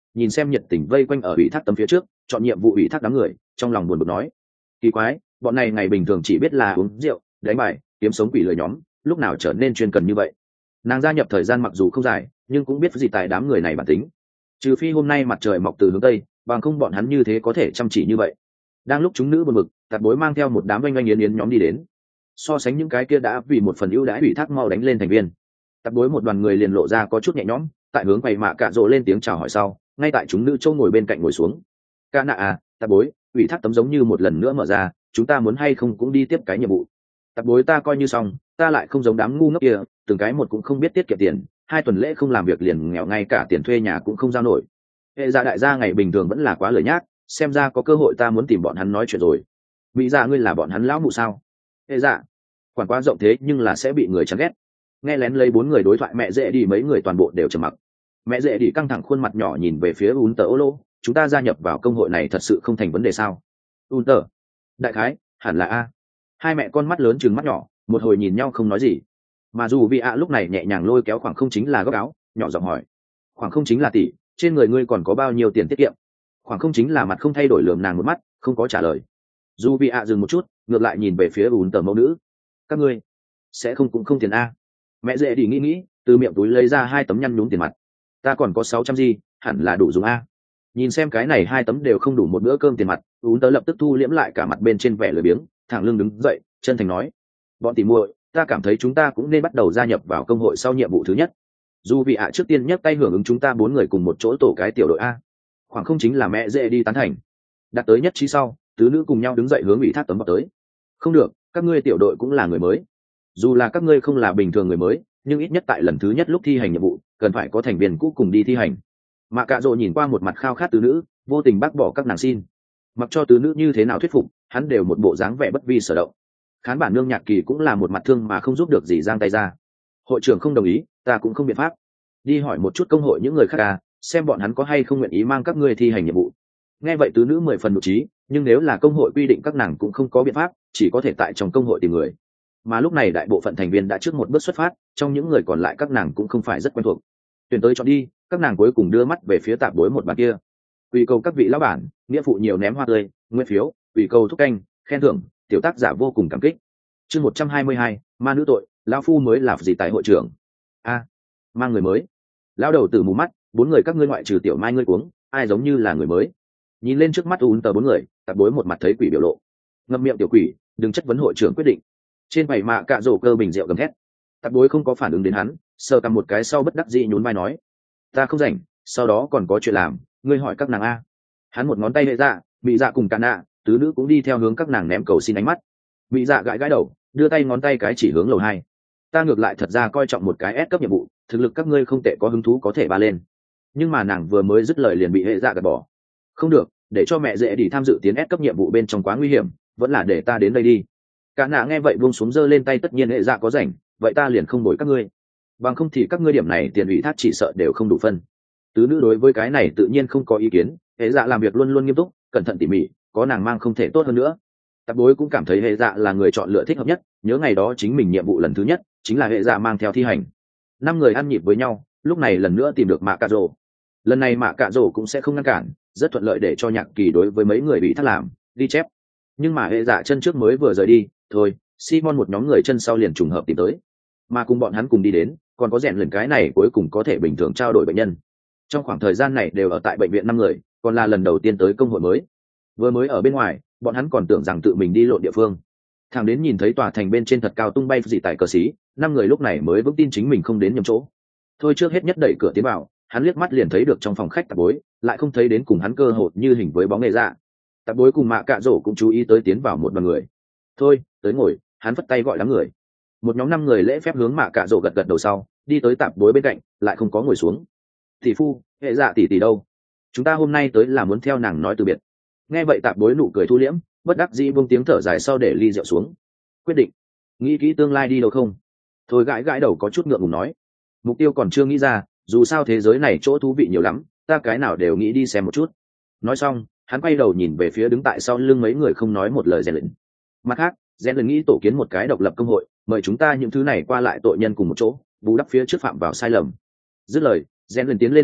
nhìn xem nhiệt tình vây quanh ở ủy thác tấm phía trước chọn nhiệm vụ ủy thác đám người, trong lòng buồn bực nói: kỳ quái, bọn này ngày bình thường chỉ biết là uống rượu, đánh bài, kiếm sống quỷ lười nhóm, lúc nào trở nên chuyên cần như vậy. Nàng gia nhập thời gian mặc dù không dài, nhưng cũng biết gì tại đám người này bản tính. Trừ phi hôm nay mặt trời mọc từ hướng tây, bằng không bọn hắn như thế có thể chăm chỉ như vậy. Đang lúc chúng nữ buồn bực, Tạp Bối mang theo một đám oanh oanh yến yến nhóm đi đến. So sánh những cái kia đã vì một phần ưu đãi ủy thác mau đánh lên thành viên, Tạp Bối một đoàn người liền lộ ra có chút nhẹ nhõm, tại hướng quầy mạ cạ rộ lên tiếng chào hỏi sau, ngay tại chúng nữ châu ngồi bên cạnh ngồi xuống. Ca nạ à, Tạp Bối, ủy thác tấm giống như một lần nữa mở ra, chúng ta muốn hay không cũng đi tiếp cái nhiệm vụ. Tạp Bối ta coi như xong, ta lại không giống đám ngu ngốc kia, từng cái một cũng không biết tiết kiệm tiền, hai tuần lễ không làm việc liền nghèo, ngay cả tiền thuê nhà cũng không giao nổi. Hệ dạ đại gia ngày bình thường vẫn là quá lười nhác, xem ra có cơ hội ta muốn tìm bọn hắn nói chuyện rồi. Mỹ dạ ngươi là bọn hắn lão mụ sao? Hệ dạ, quản quá rộng thế nhưng là sẽ bị người chán ghét. Nghe lén lấy bốn người đối thoại, mẹ dễ đi mấy người toàn bộ đều trầm mặc. Mẹ dễ đi căng thẳng khuôn mặt nhỏ nhìn về phía Un Tờ Ô Lô, chúng ta gia nhập vào công hội này thật sự không thành vấn đề sao? Un Tờ, đại khái hẳn là a. Hai mẹ con mắt lớn chừng mắt nhỏ, một hồi nhìn nhau không nói gì. Mà dù vì ạ lúc này nhẹ nhàng lôi kéo khoảng không chính là góc áo, nhỏ giọng hỏi: khoảng không chính là tỷ, trên người ngươi còn có bao nhiêu tiền tiết kiệm? Khoảng không chính là mặt không thay đổi lườm nàng một mắt, không có trả lời. Dù vì ạ dừng một chút, ngược lại nhìn về phía Un Tờ mẫu nữ: các ngươi sẽ không cũng không tiền a? Mẹ dễ đi nghĩ nghĩ, từ miệng túi lấy ra hai tấm nhăn nhúm tiền mặt. Ta còn có sáu trăm gì, hẳn là đủ dùng a. Nhìn xem cái này hai tấm đều không đủ một bữa cơm tiền mặt, Un Tờ lập tức thu liễm lại cả mặt bên trên vẻ lười biếng, thẳng lưng đứng dậy, chân thành nói: bọn tỉ muội, ta cảm thấy chúng ta cũng nên bắt đầu gia nhập vào công hội sau nhiệm vụ thứ nhất. Dù vì ạ trước tiên nhấc tay hưởng ứng chúng ta bốn người cùng một chỗ tổ cái tiểu đội a. Khoảng không chính là mẹ dễ đi tán thành. Đạt tới nhất trí sau, tứ nữ cùng nhau đứng dậy hướng ủy thác tấm vào tới. Không được, các ngươi tiểu đội cũng là người mới. Dù là các ngươi không là bình thường người mới, nhưng ít nhất tại lần thứ nhất lúc thi hành nhiệm vụ, cần phải có thành viên cũ cùng đi thi hành. Mạ Cạ Dỗ nhìn qua một mặt khao khát tứ nữ, vô tình bác bỏ các nàng xin. Mặc cho tứ nữ như thế nào thuyết phục, hắn đều một bộ dáng vẻ bất vi sở động. Khán bản nương Nhạc Kỳ cũng là một mặt thương mà không giúp được gì, giang tay ra. Hội trưởng không đồng ý, ta cũng không biện pháp. Đi hỏi một chút công hội những người khác à, xem bọn hắn có hay không nguyện ý mang các ngươi thi hành nhiệm vụ. Nghe vậy tứ nữ mười phần nội trí, nhưng nếu là công hội quy định các nàng cũng không có biện pháp, chỉ có thể tại trong công hội tìm người. Mà lúc này đại bộ phận thành viên đã trước một bước xuất phát, trong những người còn lại các nàng cũng không phải rất quen thuộc. Tuyển tới chọn đi, các nàng cuối cùng đưa mắt về phía Tạp Bối một bàn kia. Quy cầu các vị lão bản, nghĩa phụ nhiều ném hoa tươi, nguyên phiếu, quy cầu thúc canh, khen thưởng, tiểu tác giả vô cùng cảm kích. Chương một trăm hai mươi hai, ma nữ tội, lão phu mới là gì tại hội trưởng? A, mang người mới. Lão đầu tử mù mắt, bốn người các ngươi ngoại trừ tiểu mai ngươi cuống, ai giống như là người mới? Nhìn lên trước mắt Un Tờ bốn người, Tạp Bối một mặt thấy quỷ biểu lộ. Ngậm miệng tiểu quỷ, đừng chất vấn hội trưởng quyết định. Trên bảy Mạ Cạ Dỗ cơ bình rượu gầm thét. Tạp Bối không có phản ứng đến hắn, sờ cầm một cái sau bất đắc dĩ nhún vai nói: ta không rảnh, sau đó còn có chuyện làm, ngươi hỏi các nàng a. Hắn một ngón tay hệ dạ, Mỹ Dạ cùng Cạn Nạ, tứ nữ cũng đi theo hướng các nàng ném cầu xin ánh mắt. Mỹ Dạ gãi gãi đầu, đưa tay ngón tay cái chỉ hướng lầu hai. Ta ngược lại thật ra coi trọng một cái S cấp nhiệm vụ, thực lực các ngươi không tệ, có hứng thú có thể ba lên. Nhưng mà nàng vừa mới dứt lời liền bị hệ dạ gạt bỏ. Không được, để cho mẹ dễ đi tham dự tiến S cấp nhiệm vụ bên trong quá nguy hiểm, vẫn là để ta đến đây đi. Cạn Nạ nghe vậy buông xuống giơ lên tay, tất nhiên hệ dạ có rảnh, vậy ta liền không bồi các ngươi. Bằng không thì các ngươi điểm này tiền ủy thác chỉ sợ đều không đủ phân. Tứ nữ đối với cái này tự nhiên không có ý kiến, hệ dạ làm việc luôn luôn nghiêm túc, cẩn thận tỉ mỉ, có nàng mang không thể tốt hơn nữa. Tạp Bối cũng cảm thấy hệ dạ là người chọn lựa thích hợp nhất, nhớ ngày đó chính mình nhiệm vụ lần thứ nhất chính là hệ dạ mang theo thi hành. Năm người ăn nhịp với nhau, lúc này lần nữa tìm được Mạ Cạ Dỗ. Lần này Mạ Cạ Dỗ cũng sẽ không ngăn cản, rất thuận lợi để cho Nhạc Kỳ đối với mấy người bị thác làm ghi chép. Nhưng mà hệ dạ chân trước mới vừa rời đi, thôi, Simon một nhóm người chân sau liền trùng hợp tìm tới, mà cùng bọn hắn cùng đi đến, còn có rèn lần cái này cuối cùng có thể bình thường trao đổi bệnh nhân. Trong khoảng thời gian này đều ở tại bệnh viện năm người, còn là lần đầu tiên tới công hội mới. Vừa mới ở bên ngoài, bọn hắn còn tưởng rằng tự mình đi lộn địa phương. Thằng đến nhìn thấy tòa thành bên trên thật cao tung bay dị tại cờ xí, năm người lúc này mới vững tin chính mình không đến nhầm chỗ. Thôi trước hết nhất đẩy cửa tiến vào, hắn liếc mắt liền thấy được trong phòng khách Tạp Bối, lại không thấy đến cùng hắn cơ hội như hình với bóng nghề dạ. Tạp Bối cùng Mạ Cạ Dỗ cũng chú ý tới tiến vào một đoàn người. Thôi, tới ngồi, hắn phất tay gọi đám người. Một nhóm năm người lễ phép hướng Mạ Cạ Dỗ gật gật đầu sau, đi tới Tạp Bối bên cạnh, lại không có ngồi xuống. Tỷ phu, hệ dạ tỷ tỷ đâu? Chúng ta hôm nay tới là muốn theo nàng nói từ biệt. Nghe vậy Tạp Bối nụ cười thu liễm, bất đắc dĩ buông tiếng thở dài sau để ly rượu xuống. Quyết định, nghĩ kỹ tương lai đi đâu không? Thôi gãi gãi đầu có chút ngượng ngùng nói. Mục tiêu còn chưa nghĩ ra, dù sao thế giới này chỗ thú vị nhiều lắm, ta cái nào đều nghĩ đi xem một chút. Nói xong, hắn quay đầu nhìn về phía đứng tại sau lưng mấy người không nói một lời rèn luyện. Mặt khác, rèn luyện nghĩ tổ kiến một cái độc lập công hội, mời chúng ta những thứ này qua lại tội nhân cùng một chỗ, bù đắp phía trước phạm vào sai lầm. Dứt lời, rèn luyện tiến lên một bước,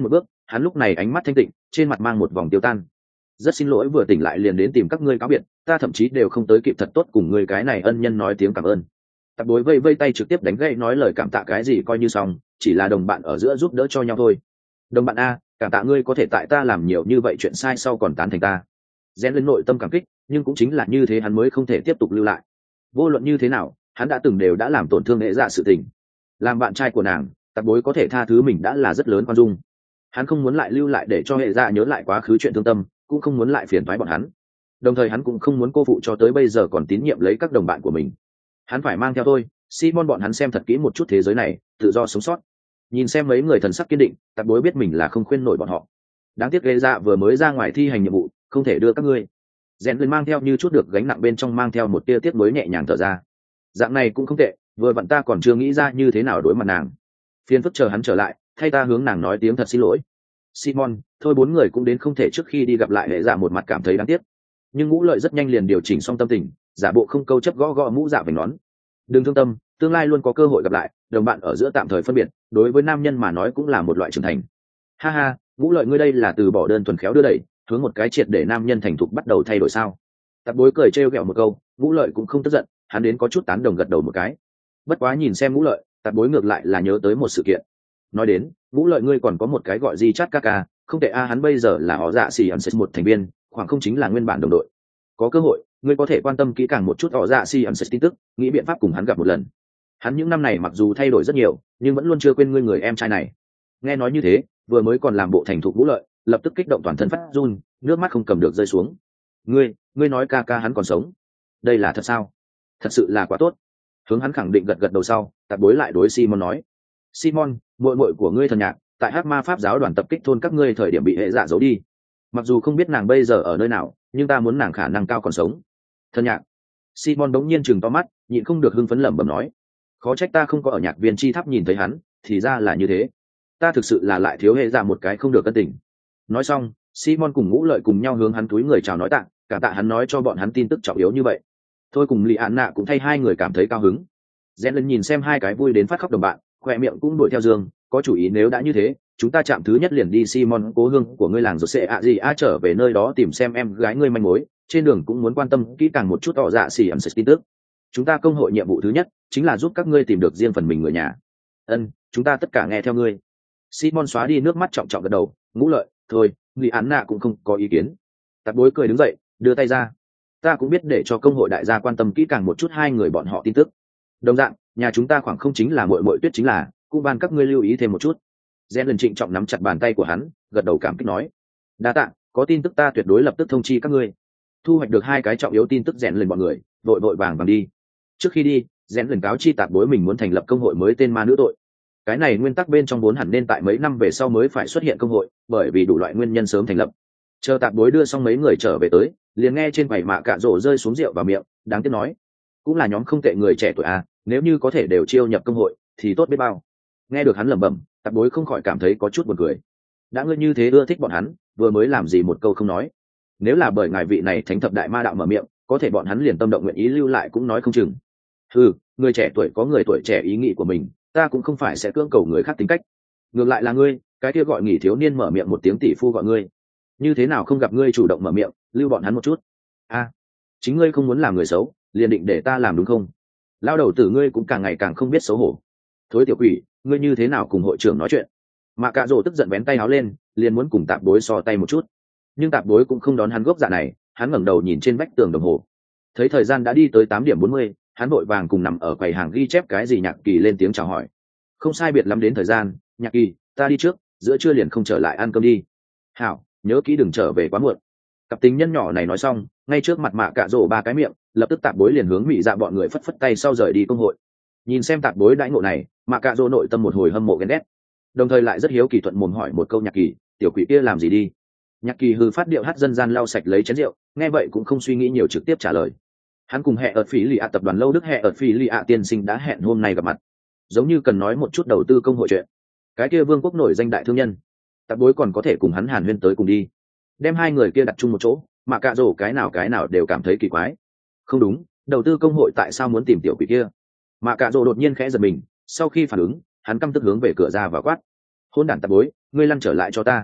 hắn lúc này ánh mắt thanh tịnh, trên mặt mang một vòng tiêu tan. Rất xin lỗi vừa tỉnh lại liền đến tìm các ngươi cáo biệt, ta thậm chí đều không tới kịp thật tốt cùng người cái này ân nhân nói tiếng cảm ơn. Tạp bối vây vây tay trực tiếp đánh gậy nói lời cảm tạ cái gì coi như xong, chỉ là đồng bạn ở giữa giúp đỡ cho nhau thôi. Đồng bạn a, cảm tạ ngươi có thể tại ta làm nhiều như vậy chuyện sai sau còn tán thành ta. Rèn lên nội tâm cảm kích, nhưng cũng chính là như thế hắn mới không thể tiếp tục lưu lại. Vô luận như thế nào, hắn đã từng đều đã làm tổn thương hệ dạ sự tình. Làm bạn trai của nàng, tạp bối có thể tha thứ mình đã là rất lớn khoan dung. Hắn không muốn lại lưu lại để cho hệ dạ nhớ lại quá khứ chuyện thương tâm, cũng không muốn lại phiền toái bọn hắn. Đồng thời hắn cũng không muốn cô phụ cho tới bây giờ còn tín nhiệm lấy các đồng bạn của mình. Hắn phải mang theo thôi, Simon bọn hắn xem thật kỹ một chút thế giới này, tự do sống sót. Nhìn xem mấy người thần sắc kiên định, tạp bối biết mình là không khuyên nổi bọn họ. Đáng tiếc hệ dạ vừa mới ra ngoài thi hành nhiệm vụ, không thể đưa các ngươi. Rèn lên mang theo như chút được gánh nặng bên trong mang theo một tia tiếc mới nhẹ nhàng thở ra. Dạng này cũng không tệ, vừa vặn ta còn chưa nghĩ ra như thế nào đối mặt nàng. Phiền phức chờ hắn trở lại, thay ta hướng nàng nói tiếng thật xin lỗi. Simon, thôi bốn người cũng đến không thể trước khi đi gặp lại hệ dạ một mặt cảm thấy đáng tiếc. Nhưng Ngũ Lợi rất nhanh liền điều chỉnh xong tâm tình, giả bộ không câu chấp gõ gõ mũ dạ vành nón. Đừng thương tâm, tương lai luôn có cơ hội gặp lại, đồng bạn ở giữa tạm thời phân biệt, đối với nam nhân mà nói cũng là một loại trưởng thành. Ha ha, Ngũ Lợi ngươi đây là từ bỏ đơn thuần khéo đưa đẩy, hướng một cái triệt để nam nhân thành thục bắt đầu thay đổi sao? Tạp bối cười trêu ghẹo một câu, Ngũ Lợi cũng không tức giận, hắn đến có chút tán đồng gật đầu một cái. Bất quá nhìn xem Ngũ Lợi, Tạp bối ngược lại là nhớ tới một sự kiện. Nói đến, Ngũ Lợi ngươi còn có một cái gọi gì chát ca ca, không tệ a, hắn bây giờ là họ dạ xì ẩn một thành viên, khoảng không chính là nguyên bản đồng đội. Có cơ hội, ngươi có thể quan tâm kỹ càng một chút họ dạ xì ẩn tin tức, nghĩ biện pháp cùng hắn gặp một lần. Hắn những năm này mặc dù thay đổi rất nhiều, nhưng vẫn luôn chưa quên ngươi người em trai này. Nghe nói như thế, vừa mới còn làm bộ thành thục Ngũ Lợi, lập tức kích động toàn thân phát run, nước mắt không cầm được rơi xuống. Ngươi, ngươi nói ca ca hắn còn sống? Đây là thật sao? Thật sự là quá tốt. Hướng hắn khẳng định gật gật đầu sau, Tạp bối lại đối Simon nói: Simon, muội muội của ngươi thần nhạc, tại Hắc Ma Pháp giáo đoàn tập kích thôn các ngươi thời điểm bị hệ dạ giấu đi. Mặc dù không biết nàng bây giờ ở nơi nào, nhưng ta muốn nàng khả năng cao còn sống. Thần nhạc. Simon đống nhiên chừng to mắt, nhịn không được hưng phấn lẩm bẩm nói: khó trách ta không có ở nhạc viên chi tháp nhìn thấy hắn, thì ra là như thế. Ta thực sự là lại thiếu hệ dạ một cái không được cân tình. Nói xong, Simon cùng Ngũ Lợi cùng nhau hướng hắn túi người chào nói tạ, cảm tạ hắn nói cho bọn hắn tin tức trọng yếu như vậy. Thôi cùng Lý Án Nạ cũng thay hai người cảm thấy cao hứng. Rèn lần nhìn xem hai cái vui đến phát khóc đồng bạn, khoe miệng cũng đuổi theo dương, có chủ ý nếu đã như thế, chúng ta chạm thứ nhất liền đi Simon cố hương của ngươi làng rồi sẽ ạ gì a trở về nơi đó tìm xem em gái ngươi manh mối, trên đường cũng muốn quan tâm kỹ càng một chút tỏ dạ xỉ ẩn sệt tin tức. Chúng ta công hội nhiệm vụ thứ nhất chính là giúp các ngươi tìm được riêng phần mình người nhà. Ân, chúng ta tất cả nghe theo ngươi. Simon xóa đi nước mắt trọng trọng gật đầu, Ngũ Lợi, thôi, Lý Án Nạ cũng không có ý kiến. Tạp bối cười đứng dậy, đưa tay ra. Ta cũng biết để cho công hội đại gia quan tâm kỹ càng một chút hai người bọn họ tin tức. Đồng dạng, nhà chúng ta khoảng không chính là muội muội Tuyết chính là, cũng ban các ngươi lưu ý thêm một chút. Rèn lần trịnh trọng nắm chặt bàn tay của hắn, gật đầu cảm kích nói: đa tạ, có tin tức ta tuyệt đối lập tức thông chi các ngươi. Thu hoạch được hai cái trọng yếu tin tức rèn lần bọn người, vội vội vàng vàng đi. Trước khi đi, rèn lần cáo chi Tạp bối mình muốn thành lập công hội mới tên Ma Nữ Tội. Cái này nguyên tắc bên trong vốn hẳn nên tại mấy năm về sau mới phải xuất hiện công hội, bởi vì đủ loại nguyên nhân sớm thành lập. Chờ Tạp bối đưa xong mấy người trở về tới, liền nghe trên quầy mạ cạ rổ rơi xuống rượu vào miệng, đáng tiếc nói: cũng là nhóm không tệ người trẻ tuổi à, nếu như có thể đều chiêu nhập công hội thì tốt biết bao. Nghe được hắn lẩm bẩm, Tạp bối không khỏi cảm thấy có chút buồn cười. Đã ngươi như thế ưa thích bọn hắn, vừa mới làm gì một câu không nói? Nếu là bởi ngài vị này thánh thập đại ma đạo mở miệng, có thể bọn hắn liền tâm động nguyện ý lưu lại cũng nói không chừng. Ừ, người trẻ tuổi có người tuổi trẻ ý nghĩ của mình, ta cũng không phải sẽ cưỡng cầu người khác tính cách. Ngược lại là ngươi, cái kia gọi nghỉ thiếu niên mở miệng một tiếng tỷ phu gọi ngươi, như thế nào không gặp ngươi chủ động mở miệng lưu bọn hắn một chút? A, à, chính ngươi không muốn làm người xấu, liền định để ta làm đúng không? Lao đầu tử ngươi cũng càng ngày càng không biết xấu hổ. Thối tiểu quỷ, ngươi như thế nào cùng hội trưởng nói chuyện? Mạ cạ rổ tức giận vén tay áo lên, liền muốn cùng Tạp bối so tay một chút. Nhưng Tạp bối cũng không đón hắn gốc dạ này, hắn ngẩng đầu nhìn trên vách tường đồng hồ, thấy thời gian đã đi tới tám điểm bốn mươi, hắn vội vàng cùng nằm ở quầy hàng ghi chép cái gì Nhạc Kỳ lên tiếng chào hỏi. Không sai biệt lắm đến thời gian, Nhạc Kỳ, ta đi trước, giữa trưa liền không trở lại ăn cơm đi. Hảo, nhớ kỹ đừng trở về quá muộn. Cặp tình nhân nhỏ này nói xong, ngay trước mặt Mạ cạ rổ ba cái miệng, lập tức Tạp bối liền hướng Mị Dạ bọn người phất phất tay sau rời đi công hội. Nhìn xem Tạp bối đãi ngộ này, Mạ cạ rổ nội tâm một hồi hâm mộ ghen ghét, đồng thời lại rất hiếu kỳ thuận mồm hỏi một câu: Nhạc Kỳ, tiểu quỷ kia làm gì đi? Nhạc Kỳ hư phát điệu hát dân gian lau sạch lấy chén rượu, nghe vậy cũng không suy nghĩ nhiều trực tiếp trả lời: hắn cùng hệ ở phí lì ạ tập đoàn lâu đức hệ ở phí lì ạ tiên sinh đã hẹn hôm nay gặp mặt, giống như cần nói một chút đầu tư công hội chuyện. Cái kia vương quốc nổi danh đại thương nhân, Tạp bối còn có thể cùng hắn hàn huyên tới cùng đi. Đem hai người kia đặt chung một chỗ, mà cạ rổ cái nào cái nào đều cảm thấy kỳ quái. Không đúng, đầu tư công hội tại sao muốn tìm tiểu quỷ kia? Mà cạ rổ đột nhiên khẽ giật mình, sau khi phản ứng, hắn căm tức hướng về cửa ra và quát: hôn đản Tạp bối, ngươi lăn trở lại cho ta!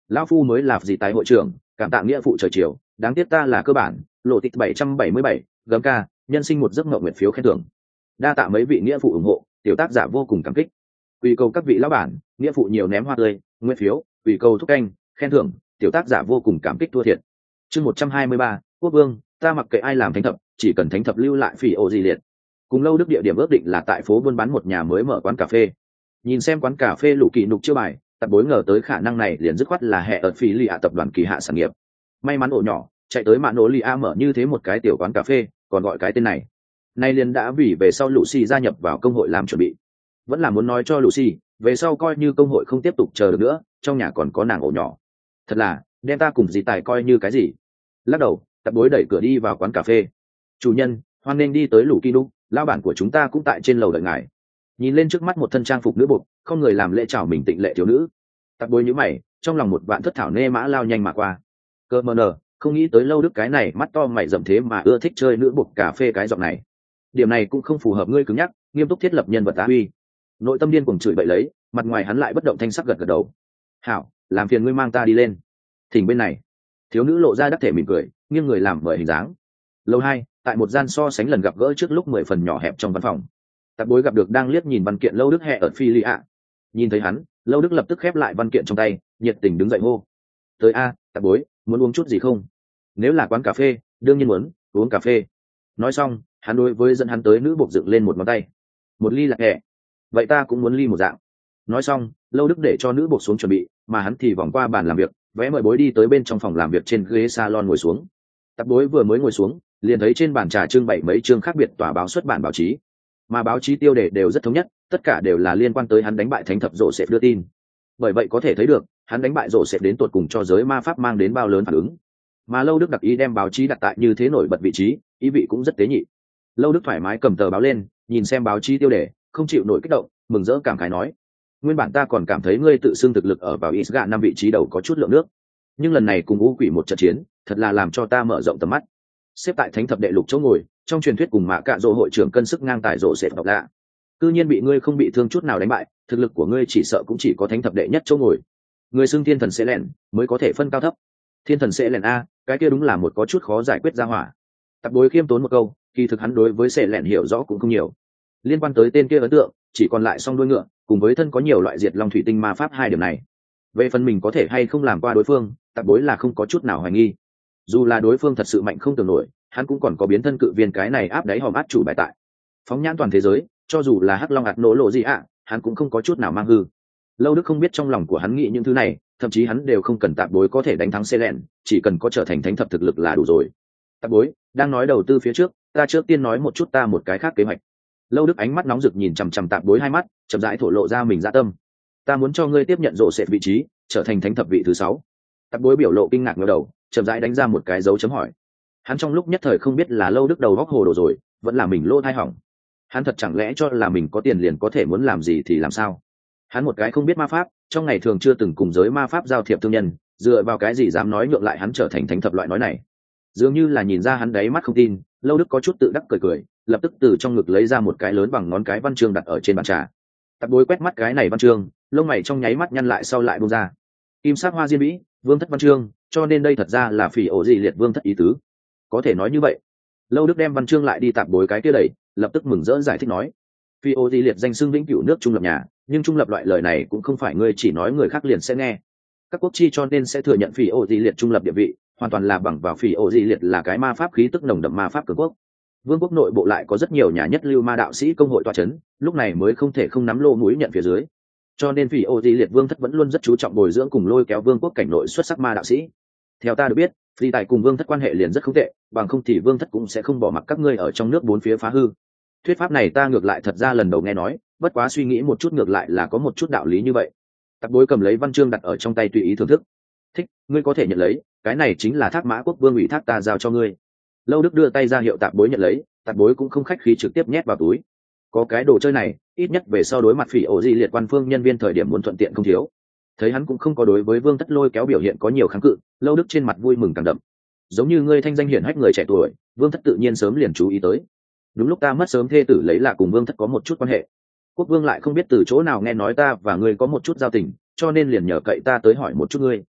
lão phu mới là gì tài hội trưởng, cảm tạ nghĩa phụ trời chiều, đáng tiếc ta là cơ bản. Lộ tịch bảy trăm bảy mươi bảy, gấm ca, nhân sinh một giấc mộng nguyện phiếu khen thưởng. Đa tạ mấy vị nghĩa phụ ủng hộ, tiểu tác giả vô cùng cảm kích. Quy cầu các vị lão bản, nghĩa phụ nhiều ném hoa tươi, nguyện phiếu, quy cầu thúc canh, khen thưởng, tiểu tác giả vô cùng cảm kích thua thiệt. Chương một trăm hai mươi ba, Quốc vương, ta mặc kệ ai làm thánh thập, chỉ cần thánh thập lưu lại phỉ ổ gì liệt. Cùng lâu đức địa điểm ước định là tại phố buôn bán một nhà mới mở quán cà phê. Nhìn xem quán cà phê lũ kỳ nục chưa bài, tập bối ngờ tới khả năng này liền dứt khoát là hệ ở phỉ lì ạ tập đoàn kỳ hạ sản nghiệp. May mắn ổ nhỏ chạy tới mạn nổ lì a mở như thế một cái tiểu quán cà phê, còn gọi cái tên này. Nay liền đã vì về sau Lucy gia nhập vào công hội làm chuẩn bị. Vẫn là muốn nói cho Lucy, về sau coi như công hội không tiếp tục chờ được nữa, trong nhà còn có nàng ổ nhỏ. Thật là, đem ta cùng dì tài coi như cái gì? Lắc đầu, tập bối đẩy cửa đi vào quán cà phê. Chủ nhân, hoan nên đi tới lũ kỳ nục, lao bản của chúng ta cũng tại trên lầu đợi ngài. Nhìn lên trước mắt một thân trang phục nữ buộc, không người làm lễ chào mình tịnh lệ thiếu nữ. Tập bối nhíu mày, trong lòng một vạn thất thảo nê mã lao nhanh mà qua. Cơ mờ nờ, không nghĩ tới lâu đức cái này mắt to mày rậm thế mà ưa thích chơi nữ buộc cà phê cái giọng này. Điểm này cũng không phù hợp ngươi cứng nhắc, nghiêm túc thiết lập nhân vật tá uy. Nội tâm điên cuồng chửi bậy lấy, mặt ngoài hắn lại bất động thanh sắc gật gật đầu. Hảo, làm phiền ngươi mang ta đi lên. Thỉnh bên này. Thiếu nữ lộ ra đắc thể mỉm cười, nghiêng người làm mời hình dáng. Lầu hai, tại một gian so sánh lần gặp gỡ trước lúc mười phần nhỏ hẹp trong văn phòng. Tạp bối gặp được đang liếc nhìn văn kiện lâu đức hẹ ở phi lì ạ. Nhìn thấy hắn, lâu đức lập tức khép lại văn kiện trong tay, nhiệt tình đứng dậy hô. Tới a, tạp bối, muốn uống chút gì không? Nếu là quán cà phê, đương nhiên muốn uống cà phê. Nói xong, hắn đối với dẫn hắn tới nữ buộc dựng lên một ngón tay. Một ly là hẹ. Vậy ta cũng muốn ly một dạng. Nói xong, lâu đức để cho nữ buộc xuống chuẩn bị, mà hắn thì vòng qua bàn làm việc, vẽ mời bối đi tới bên trong phòng làm việc trên ghế salon ngồi xuống. Tạp bối vừa mới ngồi xuống, liền thấy trên bàn trà trưng bày mấy chương khác biệt tòa báo xuất bản báo chí, mà báo chí tiêu đề đều rất thống nhất, tất cả đều là liên quan tới hắn đánh bại thánh thập rộ sẽ đưa tin. Bởi vậy có thể thấy được, hắn đánh bại rộ sẽ đến tột cùng cho giới ma pháp mang đến bao lớn phản ứng. Mà lâu đức đặc ý đem báo chí đặt tại như thế nổi bật vị trí, ý vị cũng rất tế nhị. Lâu đức thoải mái cầm tờ báo lên, nhìn xem báo chí tiêu đề, không chịu nổi kích động, mừng rỡ cảm khái nói: nguyên bản ta còn cảm thấy ngươi tự xưng thực lực ở vào Isga năm vị trí đầu có chút lượng nước, nhưng lần này cùng u quỷ một trận chiến, thật là làm cho ta mở rộng tầm mắt. Xếp tại thánh thập đệ lục chỗ ngồi, trong truyền thuyết cùng mạ cạ rỗ hội trưởng cân sức ngang tài rỗ sẽ độc lạ. Cư nhiên bị ngươi không bị thương chút nào đánh bại, thực lực của ngươi chỉ sợ cũng chỉ có thánh thập đệ nhất chỗ ngồi. Ngươi xưng thiên thần sẽ lẻn, mới có thể phân cao thấp. Thiên thần sẽ lẻn a, cái kia đúng là một có chút khó giải quyết ra hỏa. Tập bối khiêm tốn một câu, kỳ thực hắn đối với sẽ lẻn hiểu rõ cũng không nhiều. Liên quan tới tên kia ấn tượng, chỉ còn lại song đuôi ngựa, cùng với thân có nhiều loại diệt long thủy tinh ma pháp hai điểm này. Về phần mình có thể hay không làm qua đối phương, tập bối là không có chút nào hoài nghi. Dù là đối phương thật sự mạnh không tưởng nổi, hắn cũng còn có biến thân cự viên cái này áp đáy hòm át chủ bài tại. Phóng nhãn toàn thế giới, cho dù là hắc long ạt nổ lộ gì ạ, hắn cũng không có chút nào mang hư. Lâu đức không biết trong lòng của hắn nghĩ những thứ này, thậm chí hắn đều không cần tạp bối có thể đánh thắng xe lẹn, chỉ cần có trở thành thánh thập thực lực là đủ rồi. Tạp bối đang nói đầu tư phía trước, ta trước tiên nói một chút ta một cái khác kế hoạch. Lâu đức ánh mắt nóng rực nhìn chằm chằm tạp bối hai mắt, chậm rãi thổ lộ ra mình dạ tâm. Ta muốn cho ngươi tiếp nhận rộ sệt vị trí, trở thành thánh thập vị thứ sáu. Tạp bối biểu lộ kinh ngạc ngẩng đầu, chậm rãi đánh ra một cái dấu chấm hỏi. Hắn trong lúc nhất thời không biết là lâu đức đầu góc hồ đồ rồi, vẫn là mình lô thai hỏng. Hắn thật chẳng lẽ cho là mình có tiền liền có thể muốn làm gì thì làm sao? Hắn một cái không biết ma pháp, trong ngày thường chưa từng cùng giới ma pháp giao thiệp thương nhân, dựa vào cái gì dám nói nhượng lại hắn trở thành thánh thập loại nói này? Dường như là nhìn ra hắn đáy mắt không tin, lâu đức có chút tự đắc cười cười, lập tức từ trong ngực lấy ra một cái lớn bằng ngón cái văn chương đặt ở trên bàn trà. Tạp bối quét mắt cái này văn chương, lông mày trong nháy mắt nhăn lại sau lại buông ra. Kim sắc hoa diên vĩ, vương thất văn chương, cho nên đây thật ra là phỉ ổ gì liệt vương thất ý tứ. Có thể nói như vậy. Lâu đức đem văn chương lại đi tạp bối cái kia đẩy, lập tức mừng rỡ giải thích nói: phỉ ổ gì liệt danh xưng vĩnh cửu nước trung lập nhà, nhưng trung lập loại lời này cũng không phải ngươi chỉ nói người khác liền sẽ nghe. Các quốc chi cho nên sẽ thừa nhận phỉ ổ gì liệt trung lập địa vị, hoàn toàn là bằng vào phỉ ổ gì liệt là cái ma pháp khí tức nồng đậm ma pháp cường quốc. Vương quốc nội bộ lại có rất nhiều nhà nhất lưu ma đạo sĩ công hội tọa chấn, lúc này mới không thể không nắm lô mũi nhận phía dưới. Cho nên phỉ ổ gì liệt vương thất vẫn luôn rất chú trọng bồi dưỡng cùng lôi kéo vương quốc cảnh nội xuất sắc ma đạo sĩ. Theo ta được biết, phi tài cùng vương thất quan hệ liền rất không tệ, bằng không thì vương thất cũng sẽ không bỏ mặc các ngươi ở trong nước bốn phía phá hư. Thuyết pháp này ta ngược lại thật ra lần đầu nghe nói, bất quá suy nghĩ một chút ngược lại là có một chút đạo lý như vậy. Tạp bối cầm lấy văn chương đặt ở trong tay tùy ý thưởng thức. Thích, ngươi có thể nhận lấy, cái này chính là thác mã quốc vương ủy thác ta giao cho ngươi. Lâu đức đưa tay ra hiệu tạp bối nhận lấy, tạp bối cũng không khách khí trực tiếp nhét vào túi. Có cái đồ chơi này, ít nhất về sau đối mặt phỉ ổ gì liệt quan phương nhân viên thời điểm muốn thuận tiện không thiếu. Thấy hắn cũng không có đối với vương thất lôi kéo biểu hiện có nhiều kháng cự, lâu đức trên mặt vui mừng càng đậm. Giống như ngươi thanh danh hiển hách người trẻ tuổi, vương thất tự nhiên sớm liền chú ý tới. Đúng lúc ta mất sớm thê tử lấy là cùng vương thất có một chút quan hệ, quốc vương lại không biết từ chỗ nào nghe nói ta và ngươi có một chút giao tình, cho nên liền nhờ cậy ta tới hỏi một chút ngươi.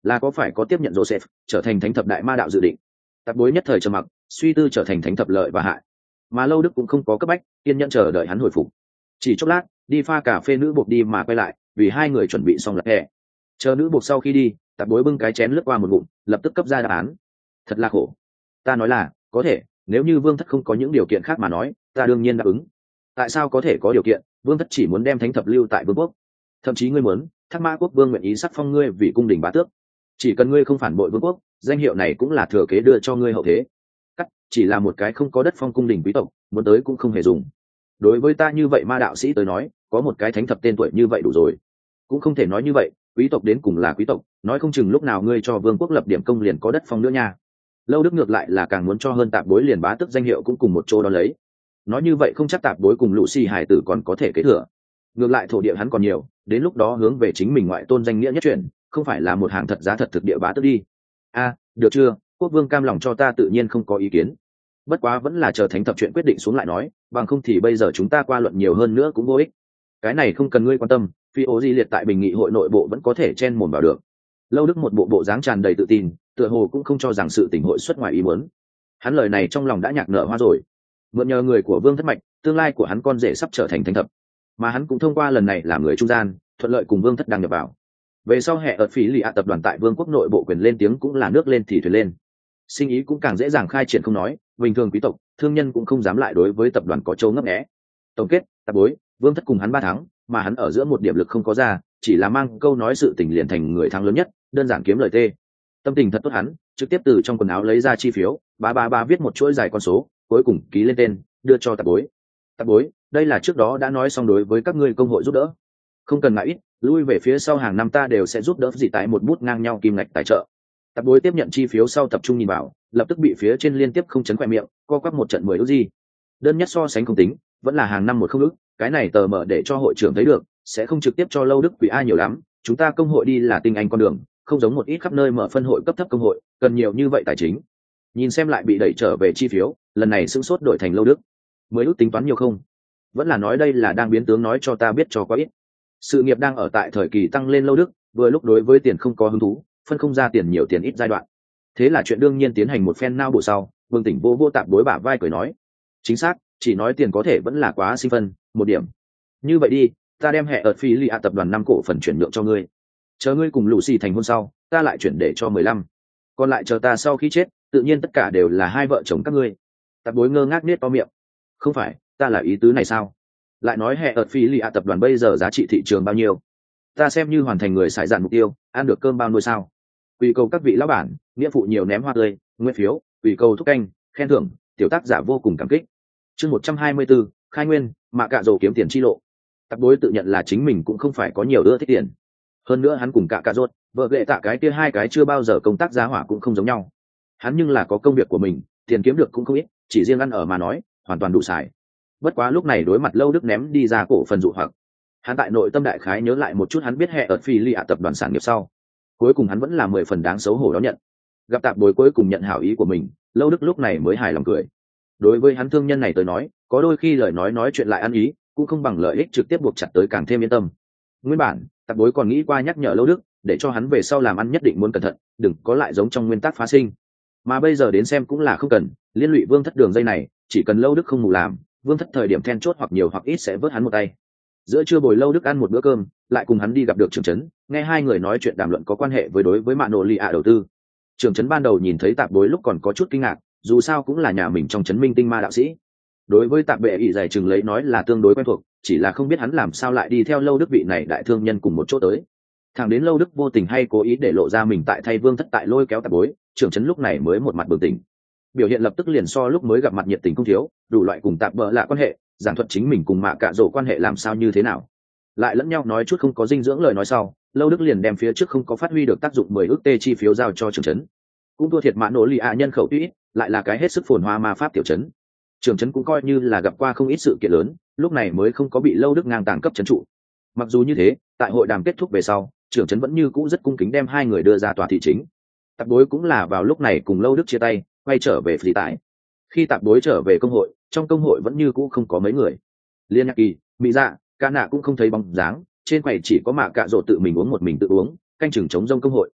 là có phải có tiếp nhận Joseph trở thành thánh thập đại ma đạo dự định. Tạp bối nhất thời trầm mặc, suy tư trở thành thánh thập lợi và hại, mà Lâu Đức cũng không có cấp bách, kiên nhẫn chờ đợi hắn hồi phục. Chỉ chốc lát, đi pha cà phê nữ buộc đi mà quay lại, vì hai người chuẩn bị xong lật hẹ. Chờ nữ buộc sau khi đi, Tạp bối bưng cái chén lướt qua một ngụm, lập tức cấp ra đáp án. Thật là khổ. Ta nói là, có thể, nếu như Vương Thất không có những điều kiện khác mà nói, ta đương nhiên đáp ứng. Tại sao có thể có điều kiện? Vương Thất chỉ muốn đem thánh thập lưu tại Vương quốc, thậm chí ngươi muốn, Thác Mã Quốc Vương nguyện ý sắc phong ngươi vì cung đình bá tước. Chỉ cần ngươi không phản bội Vương quốc, danh hiệu này cũng là thừa kế đưa cho ngươi hậu thế. Cắt, chỉ là một cái không có đất phong cung đình quý tộc, muốn tới cũng không hề dùng. Đối với ta như vậy ma đạo sĩ tới nói, có một cái thánh thập tên tuổi như vậy đủ rồi. Cũng không thể nói như vậy, quý tộc đến cùng là quý tộc, nói không chừng lúc nào ngươi cho Vương quốc lập điểm công liền có đất phong nữa nha. Lâu Đức ngược lại là càng muốn cho hơn Tạp bối liền bá tước danh hiệu cũng cùng một chỗ đó lấy. Nói như vậy không chắc Tạp bối cùng Lucy hải tử còn có thể kế thừa. Ngược lại thổ địa hắn còn nhiều, đến lúc đó hướng về chính mình ngoại tôn danh nghĩa nhất chuyển, không phải là một hàng thật giá thật thực địa bá tước đi. A, được chưa, quốc vương cam lòng cho ta tự nhiên không có ý kiến. Bất quá vẫn là chờ thánh thập chuyện quyết định xuống lại nói, bằng không thì bây giờ chúng ta qua luận nhiều hơn nữa cũng vô ích. Cái này không cần ngươi quan tâm, phi ố di liệt tại bình nghị hội nội bộ vẫn có thể chen mồm vào được. Lâu Đức một bộ bộ dáng tràn đầy tự tin, tựa hồ cũng không cho rằng sự tình hội xuất ngoài ý muốn. Hắn lời này trong lòng đã nhạc nở hoa rồi. Mượn nhờ người của Vương Thất Mạch, tương lai của hắn con rể sắp trở thành thánh thập, mà hắn cũng thông qua lần này làm người trung gian, thuận lợi cùng Vương Thất đăng nhập vào. Về sau hệ ợt phí lì ạ tập đoàn tại Vương quốc nội bộ quyền lên tiếng cũng là nước lên thì thuyền lên, sinh ý cũng càng dễ dàng khai triển không nói, bình thường quý tộc thương nhân cũng không dám lại đối với tập đoàn có châu ngấp nghé. Tổng kết, Tạp bối, Vương Thất cùng hắn ba tháng, mà hắn ở giữa một điểm lực không có ra, chỉ là mang câu nói sự tình liền thành người thắng lớn nhất, đơn giản kiếm lời tê. Tâm tình thật tốt hắn, trực tiếp từ trong quần áo lấy ra chi phiếu, ba ba ba viết một chuỗi dài con số, cuối cùng ký lên tên, đưa cho Tạp bối. Tạp bối, đây là trước đó đã nói xong đối với các ngươi công hội giúp đỡ, không cần ngại ít, lui về phía sau hàng năm ta đều sẽ giúp đỡ gì tại một bút ngang nhau kim ngạch tài trợ. Tạp bối tiếp nhận chi phiếu sau tập trung nhìn vào, lập tức bị phía trên liên tiếp không chấn khoe miệng, co quắp một trận mười ước gì. Đơn nhất so sánh không tính, vẫn là hàng năm một không ước, cái này tờ mở để cho hội trưởng thấy được, sẽ không trực tiếp cho Lâu Đức quỷ ai nhiều lắm, chúng ta công hội đi là tinh anh con đường, không giống một ít khắp nơi mở phân hội cấp thấp công hội, cần nhiều như vậy tài chính. Nhìn xem lại bị đẩy trở về chi phiếu, lần này sững sốt đổi thành Lâu Đức. Mới ước tính toán nhiều không? Vẫn là nói đây là đang biến tướng nói cho ta biết cho quá ít. Sự nghiệp đang ở tại thời kỳ tăng lên Lâu Đức, vừa lúc đối với tiền không có hứng thú, phân không ra tiền nhiều tiền ít giai đoạn. Thế là chuyện đương nhiên tiến hành một phen nao bộ sau, Vương Tỉnh vô vô Tạp bối bả vai cười nói, chính xác, chỉ nói tiền có thể vẫn là quá sinh phân, một điểm. Như vậy đi, ta đem hệ ợt phi lì ạ tập đoàn năm cổ phần chuyển nhượng cho ngươi. Chờ ngươi cùng Lucy thành hôn sau, ta lại chuyển để cho mười lăm. Còn lại chờ ta sau khi chết, tự nhiên tất cả đều là hai vợ chồng các ngươi. Tạp bối ngơ ngác nết to miệng. Không phải, ta là ý tứ này sao? Lại nói hệ ợt phi lì ạ tập đoàn bây giờ giá trị thị trường bao nhiêu? Ta xem như hoàn thành người xài dạn mục tiêu, ăn được cơm bao nuôi sao? Quỳ cầu các vị lão bản, nghĩa phụ nhiều ném hoa tươi, nguyên phiếu, quỳ cầu thúc canh, khen thưởng, tiểu tác giả vô cùng cảm kích. Chương một trăm hai mươi tư, khai nguyên, mạ cạ rồ kiếm tiền chi lộ. Tạp bối tự nhận là chính mình cũng không phải có nhiều ưa thích tiền. Hơn nữa hắn cùng cả cạ rốt, vợ ghệ tạ cái kia hai cái chưa bao giờ công tác giá hỏa cũng không giống nhau. Hắn nhưng là có công việc của mình, tiền kiếm được cũng không ít, chỉ riêng ăn ở mà nói, hoàn toàn đủ xài. Bất quá lúc này đối mặt Lâu Đức ném đi ra cổ phần dụ hoặc, hắn tại nội tâm đại khái nhớ lại một chút hắn biết hệ ở phi lì ạ tập đoàn sản nghiệp sau, cuối cùng hắn vẫn là mười phần đáng xấu hổ đó nhận. Gặp Tạp bối cuối cùng nhận hảo ý của mình, Lâu Đức lúc này mới hài lòng cười. Đối với hắn thương nhân này tới nói, có đôi khi lời nói nói chuyện lại ăn ý, cũng không bằng lợi ích trực tiếp buộc chặt tới càng thêm yên tâm. Nguyên bản Tạp bối còn nghĩ qua nhắc nhở Lâu Đức, để cho hắn về sau làm ăn nhất định muốn cẩn thận, đừng có lại giống trong nguyên tắc phá sinh. Mà bây giờ đến xem cũng là không cần, liên lụy Vương Thất đường dây này, chỉ cần Lâu Đức không mù làm, Vương Thất thời điểm then chốt hoặc nhiều hoặc ít sẽ vớt hắn một tay. Giữa trưa bồi Lâu Đức ăn một bữa cơm, lại cùng hắn đi gặp được trưởng trấn, nghe hai người nói chuyện đàm luận có quan hệ với đối với Mạn Nộ Lì ạ đầu tư. Trưởng trấn ban đầu nhìn thấy Tạp bối lúc còn có chút kinh ngạc, dù sao cũng là nhà mình trong trấn minh tinh ma đạo sĩ. Đối với Tạp bệ ỷ dày chừng lấy nói là tương đối quen thuộc, chỉ là không biết hắn làm sao lại đi theo Lâu Đức vị này đại thương nhân cùng một chỗ tới. Thẳng đến Lâu Đức vô tình hay cố ý để lộ ra mình tại thay Vương Thất tại lôi kéo Tạp bối, trưởng trấn lúc này mới một mặt bừng tỉnh. Biểu hiện lập tức liền so lúc mới gặp mặt nhiệt tình không thiếu, đủ loại cùng Tạp bợ lạ quan hệ, giảng thuật chính mình cùng mạ cạ rổ quan hệ làm sao như thế nào. Lại lẫn nhau nói chút không có dinh dưỡng lời nói sau, Lâu Đức liền đem phía trước không có phát huy được tác dụng mười ước tê chi phiếu giao cho trưởng trấn. Cũng thua thiệt Mạn Nộ Lì ạ nhân khẩu tuy ít, lại là cái hết sức phồn hoa ma pháp tiểu trấn. Trưởng trấn cũng coi như là gặp qua không ít sự kiện lớn, lúc này mới không có bị Lâu Đức ngang tàng cấp trấn trụ. Mặc dù như thế, tại hội đàm kết thúc về sau, trưởng trấn vẫn như cũ rất cung kính đem hai người đưa ra tòa thị chính. Tạp bối cũng là vào lúc này cùng Lâu Đức chia tay, quay trở về phỉ tại. Khi Tạp bối trở về công hội, trong công hội vẫn như cũ không có mấy người. Liên Nhạc Kỳ, Mỹ Dạ, Ca Nạ cũng không thấy bóng dáng, trên quầy chỉ có Mạ Cạ Rồ tự mình uống một mình tự uống, canh chừng chống rông công hội.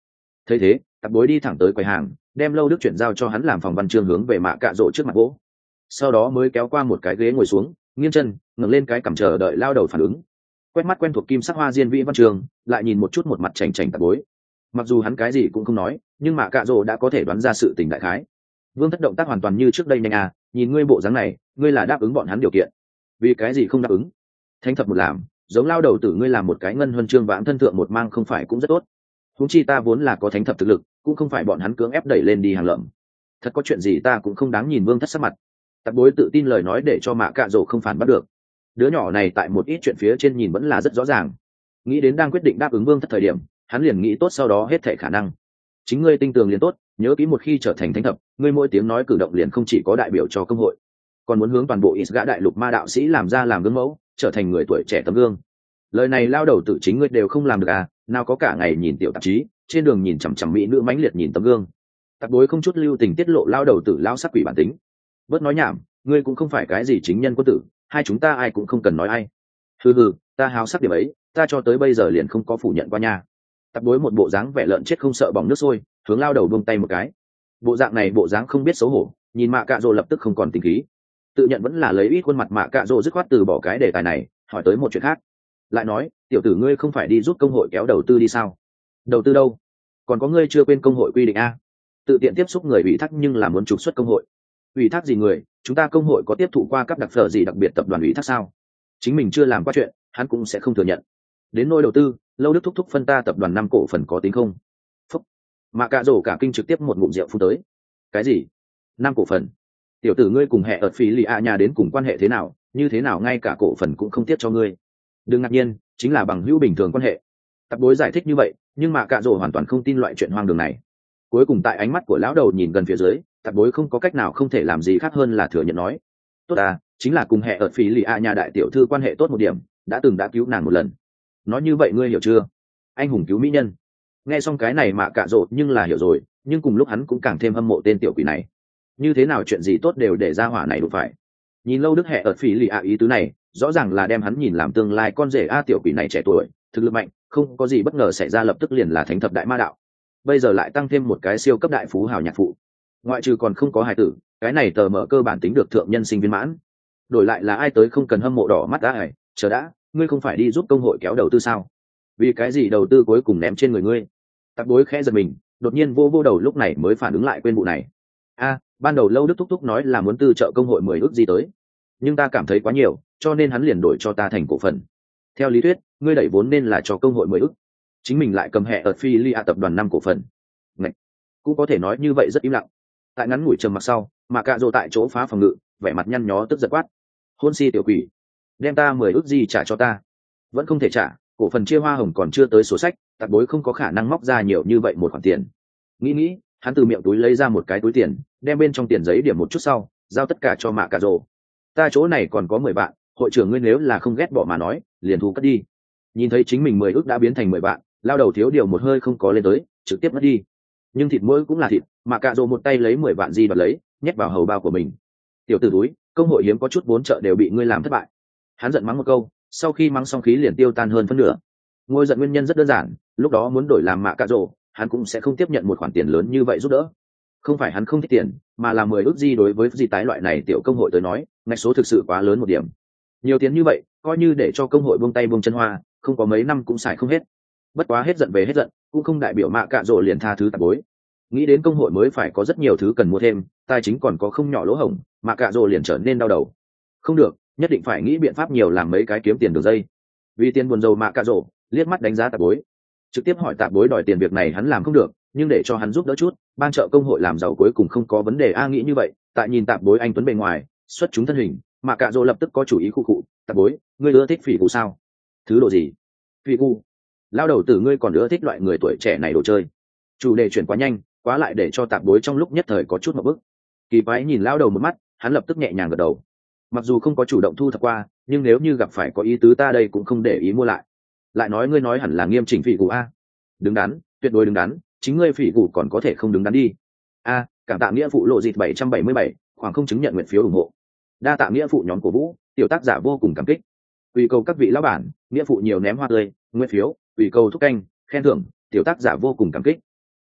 thấy thế tạp bối đi thẳng tới quầy hàng, đem Lâu Đức chuyển giao cho hắn làm phòng văn chương hướng về mạ cạ rỗ trước mặt gỗ, sau đó mới kéo qua một cái ghế ngồi xuống, nghiêng chân ngẩng lên cái cằm chờ đợi lao đầu phản ứng. Quét mắt quen thuộc kim sắc hoa diên vĩ văn trường, lại nhìn một chút một mặt chảnh chảnh tạp bối. Mặc dù hắn cái gì cũng không nói, nhưng mạ cạ rỗ đã có thể đoán ra sự tình đại khái. Vương Thất động tác hoàn toàn như trước đây nhanh à, nhìn ngươi bộ dáng này, ngươi là đáp ứng bọn hắn điều kiện. Vì cái gì không đáp ứng? Thánh thập một làm, giống lao đầu tử ngươi làm một cái ngân huân chương vãng thân thượng một mang không phải cũng rất tốt. Huống chi ta vốn là có thánh thập thực lực, cũng không phải bọn hắn cưỡng ép đẩy lên đi hàng lợm. Thật có chuyện gì ta cũng không đáng nhìn Vương Thất sắc mặt. Tạp bối tự tin lời nói để cho mạ cạ rỗ không phản bắt được. Đứa nhỏ này tại một ít chuyện phía trên nhìn vẫn là rất rõ ràng. Nghĩ đến đang quyết định đáp ứng Vương Thất thời điểm, hắn liền nghĩ tốt sau đó hết thảy khả năng. Chính ngươi tinh tường liền tốt, nhớ kỹ một khi trở thành thánh thập, ngươi mỗi tiếng nói cử động liền không chỉ có đại biểu cho công hội, còn muốn hướng toàn bộ ít gã đại lục ma đạo sĩ làm ra làm gương mẫu, trở thành người tuổi trẻ tấm gương. Lời này lao đầu tự chính ngươi đều không làm được à, nào có cả ngày nhìn tiểu tạp chí, trên đường nhìn chằm chằm mỹ nữ mãnh liệt nhìn tấm gương. Tạp bối không chút lưu tình tiết lộ lao đầu tử lao sắc quỷ bản tính. Bớt nói nhảm, ngươi cũng không phải cái gì chính nhân quân tử, hai chúng ta ai cũng không cần nói ai. Hừ hừ, ta háo sắc điểm ấy, ta cho tới bây giờ liền không có phủ nhận qua nha. Tạp bối một bộ dáng vẻ lợn chết không sợ bỏng nước sôi, hướng lao đầu buông tay một cái. Bộ dạng này bộ dáng không biết xấu hổ, nhìn mạ cạ rồ lập tức không còn tình khí. Tự nhận vẫn là lấy ít khuôn mặt mạ cạ rồ dứt khoát từ bỏ cái đề tài này, hỏi tới một chuyện khác. Lại nói, tiểu tử ngươi không phải đi giúp công hội kéo đầu tư đi sao? Đầu tư đâu? Còn có ngươi chưa quên công hội quy định a? Tự tiện tiếp xúc người ủy thác nhưng là muốn trục xuất công hội. Ủy thác gì người? Chúng ta công hội có tiếp thụ qua các đặc phở gì đặc biệt tập đoàn ủy thác sao? Chính mình chưa làm qua chuyện, hắn cũng sẽ không thừa nhận. Đến nôi đầu tư, Lâu Đức thúc thúc phân ta tập đoàn năm cổ phần có tính không? Phúc. Mạ cạ rổ cả kinh trực tiếp một ngụm rượu phun tới. Cái gì? Năm cổ phần? Tiểu tử ngươi cùng hệ ở phí lì a nhà đến cùng quan hệ thế nào? Như thế nào ngay cả cổ phần cũng không tiếp cho ngươi? Đừng ngạc nhiên, chính là bằng hữu bình thường quan hệ. Tạp bối giải thích như vậy, nhưng mạ cạ rổ hoàn toàn không tin loại chuyện hoang đường này. Cuối cùng tại ánh mắt của lão đầu nhìn gần phía dưới, tạp bối không có cách nào không thể làm gì khác hơn là thừa nhận nói. Tốt à, chính là cùng hệ ở phí lì a nhà đại tiểu thư quan hệ tốt một điểm, đã từng đã cứu nàng một lần. Nói như vậy ngươi hiểu chưa? Anh hùng cứu mỹ nhân. Nghe xong cái này mạ cạ rổ nhưng là hiểu rồi, nhưng cùng lúc hắn cũng càng thêm hâm mộ tên tiểu quỷ này. Như thế nào chuyện gì tốt đều để ra hỏa này đụng phải. Nhìn Lâu Đức hệ ở phí lì a ý tứ này, rõ ràng là đem hắn nhìn làm tương lai con rể a tiểu quỷ này trẻ tuổi, thực lực mạnh, không có gì bất ngờ xảy ra lập tức liền là thánh thập đại ma đạo. Bây giờ lại tăng thêm một cái siêu cấp đại phú hào nhạc phụ, ngoại trừ còn không có hài tử, cái này tờ mở cơ bản tính được thượng nhân sinh viên mãn. Đổi lại là ai tới không cần hâm mộ đỏ mắt đã ải, chờ đã, ngươi không phải đi giúp công hội kéo đầu tư sao? Vì cái gì đầu tư cuối cùng ném trên người ngươi? Tạp bối khẽ giật mình, đột nhiên vô vô đầu lúc này mới phản ứng lại quên vụ này. A, ban đầu Lâu Đức thúc thúc nói là muốn tư trợ công hội mười ước gì tới, nhưng ta cảm thấy quá nhiều, cho nên hắn liền đổi cho ta thành cổ phần. Theo lý thuyết, ngươi đẩy vốn nên là cho công hội mười ước, chính mình lại cầm hệ ở phi lia tập đoàn năm cổ phần. Ngạch, cũng có thể nói như vậy rất im lặng. Tại ngắn ngủi trầm mặc sau, mà cạ rồ tại chỗ phá phòng ngự, vẻ mặt nhăn nhó tức giận quát: hôn si tiểu quỷ, đem ta mười ước gì trả cho ta. Vẫn không thể trả, cổ phần chia hoa hồng còn chưa tới sổ sách, tạp bối không có khả năng móc ra nhiều như vậy một khoản tiền. Nghĩ nghĩ, hắn từ miệng túi lấy ra một cái túi tiền, đem bên trong tiền giấy điểm một chút sau, giao tất cả cho mạ cạ rồ. Ta chỗ này còn có mười vạn, hội trưởng ngươi nếu là không ghét bỏ mà nói, liền thu cất đi. Nhìn thấy chính mình mười ước đã biến thành mười vạn, lao đầu thiếu điều một hơi không có lên tới, trực tiếp mất đi. Nhưng thịt mỗi cũng là thịt, mà cạ rồ một tay lấy mười vạn di đoạt lấy, nhét vào hầu bao của mình. Tiểu tử túi, công hội hiếm có chút vốn trợ đều bị ngươi làm thất bại. Hắn giận mắng một câu, sau khi mắng xong khí liền tiêu tan hơn phân nửa. Ngôi giận nguyên nhân rất đơn giản, lúc đó muốn đổi làm mạ cạ rồ, hắn cũng sẽ không tiếp nhận một khoản tiền lớn như vậy giúp đỡ. Không phải hắn không thích tiền, mà là mười ước di đối với di tái loại này tiểu công hội tới nói, ngạch số thực sự quá lớn một điểm. Nhiều tiền như vậy, coi như để cho công hội buông tay buông chân hoa, không có mấy năm cũng xài không hết. Bất quá hết giận về hết giận, cũng không đại biểu mạ cạ rồ liền tha thứ tạp bối. Nghĩ đến công hội mới phải có rất nhiều thứ cần mua thêm, tài chính còn có không nhỏ lỗ hổng, mạ cạ rồ liền trở nên đau đầu. Không được, nhất định phải nghĩ biện pháp nhiều làm mấy cái kiếm tiền đường dây. Vì tiền buồn rầu mạ cạ rồ liếc mắt đánh giá tạp bối, trực tiếp hỏi tạp bối đòi tiền, việc này hắn làm không được, nhưng để cho hắn giúp đỡ chút, ban trợ công hội làm giàu cuối cùng không có vấn đề a. Nghĩ như vậy, tại nhìn tạp bối anh tuấn bề ngoài, xuất chúng thân hình, mạ cạ rồ lập tức có chủ ý khu cụ. Tạp bối, ngươi ưa thích phỉ cụ sao? Thứ độ gì? Phỉ cụ? Lao đầu tử ngươi còn ưa thích loại người tuổi trẻ này đồ chơi? Chủ đề chuyển quá nhanh, quá lại để cho tạp bối trong lúc nhất thời có chút một bức. Kỳ quái nhìn lao đầu một mắt, hắn lập tức nhẹ nhàng gật đầu. Mặc dù không có chủ động thu thập qua, nhưng nếu như gặp phải có ý tứ ta đây cũng không để ý mua lại. Lại nói ngươi nói hẳn là nghiêm chỉnh phỉ cụ a. Đứng đắn, tuyệt đối đứng đắn, chính ngươi phỉ cụ còn có thể không đứng đắn đi. A, cảm tạ nghĩa phụ lộ dịt bảy trăm bảy mươi bảy, khoảng không chứng nhận nguyện phiếu ủng hộ. Đa tạ nghĩa phụ nhóm cổ vũ, tiểu tác giả vô cùng cảm kích. Ủy cầu các vị lão bản, nghĩa phụ nhiều ném hoa tươi, nguyện phiếu, ủy cầu thúc canh, khen thưởng, tiểu tác giả vô cùng cảm kích.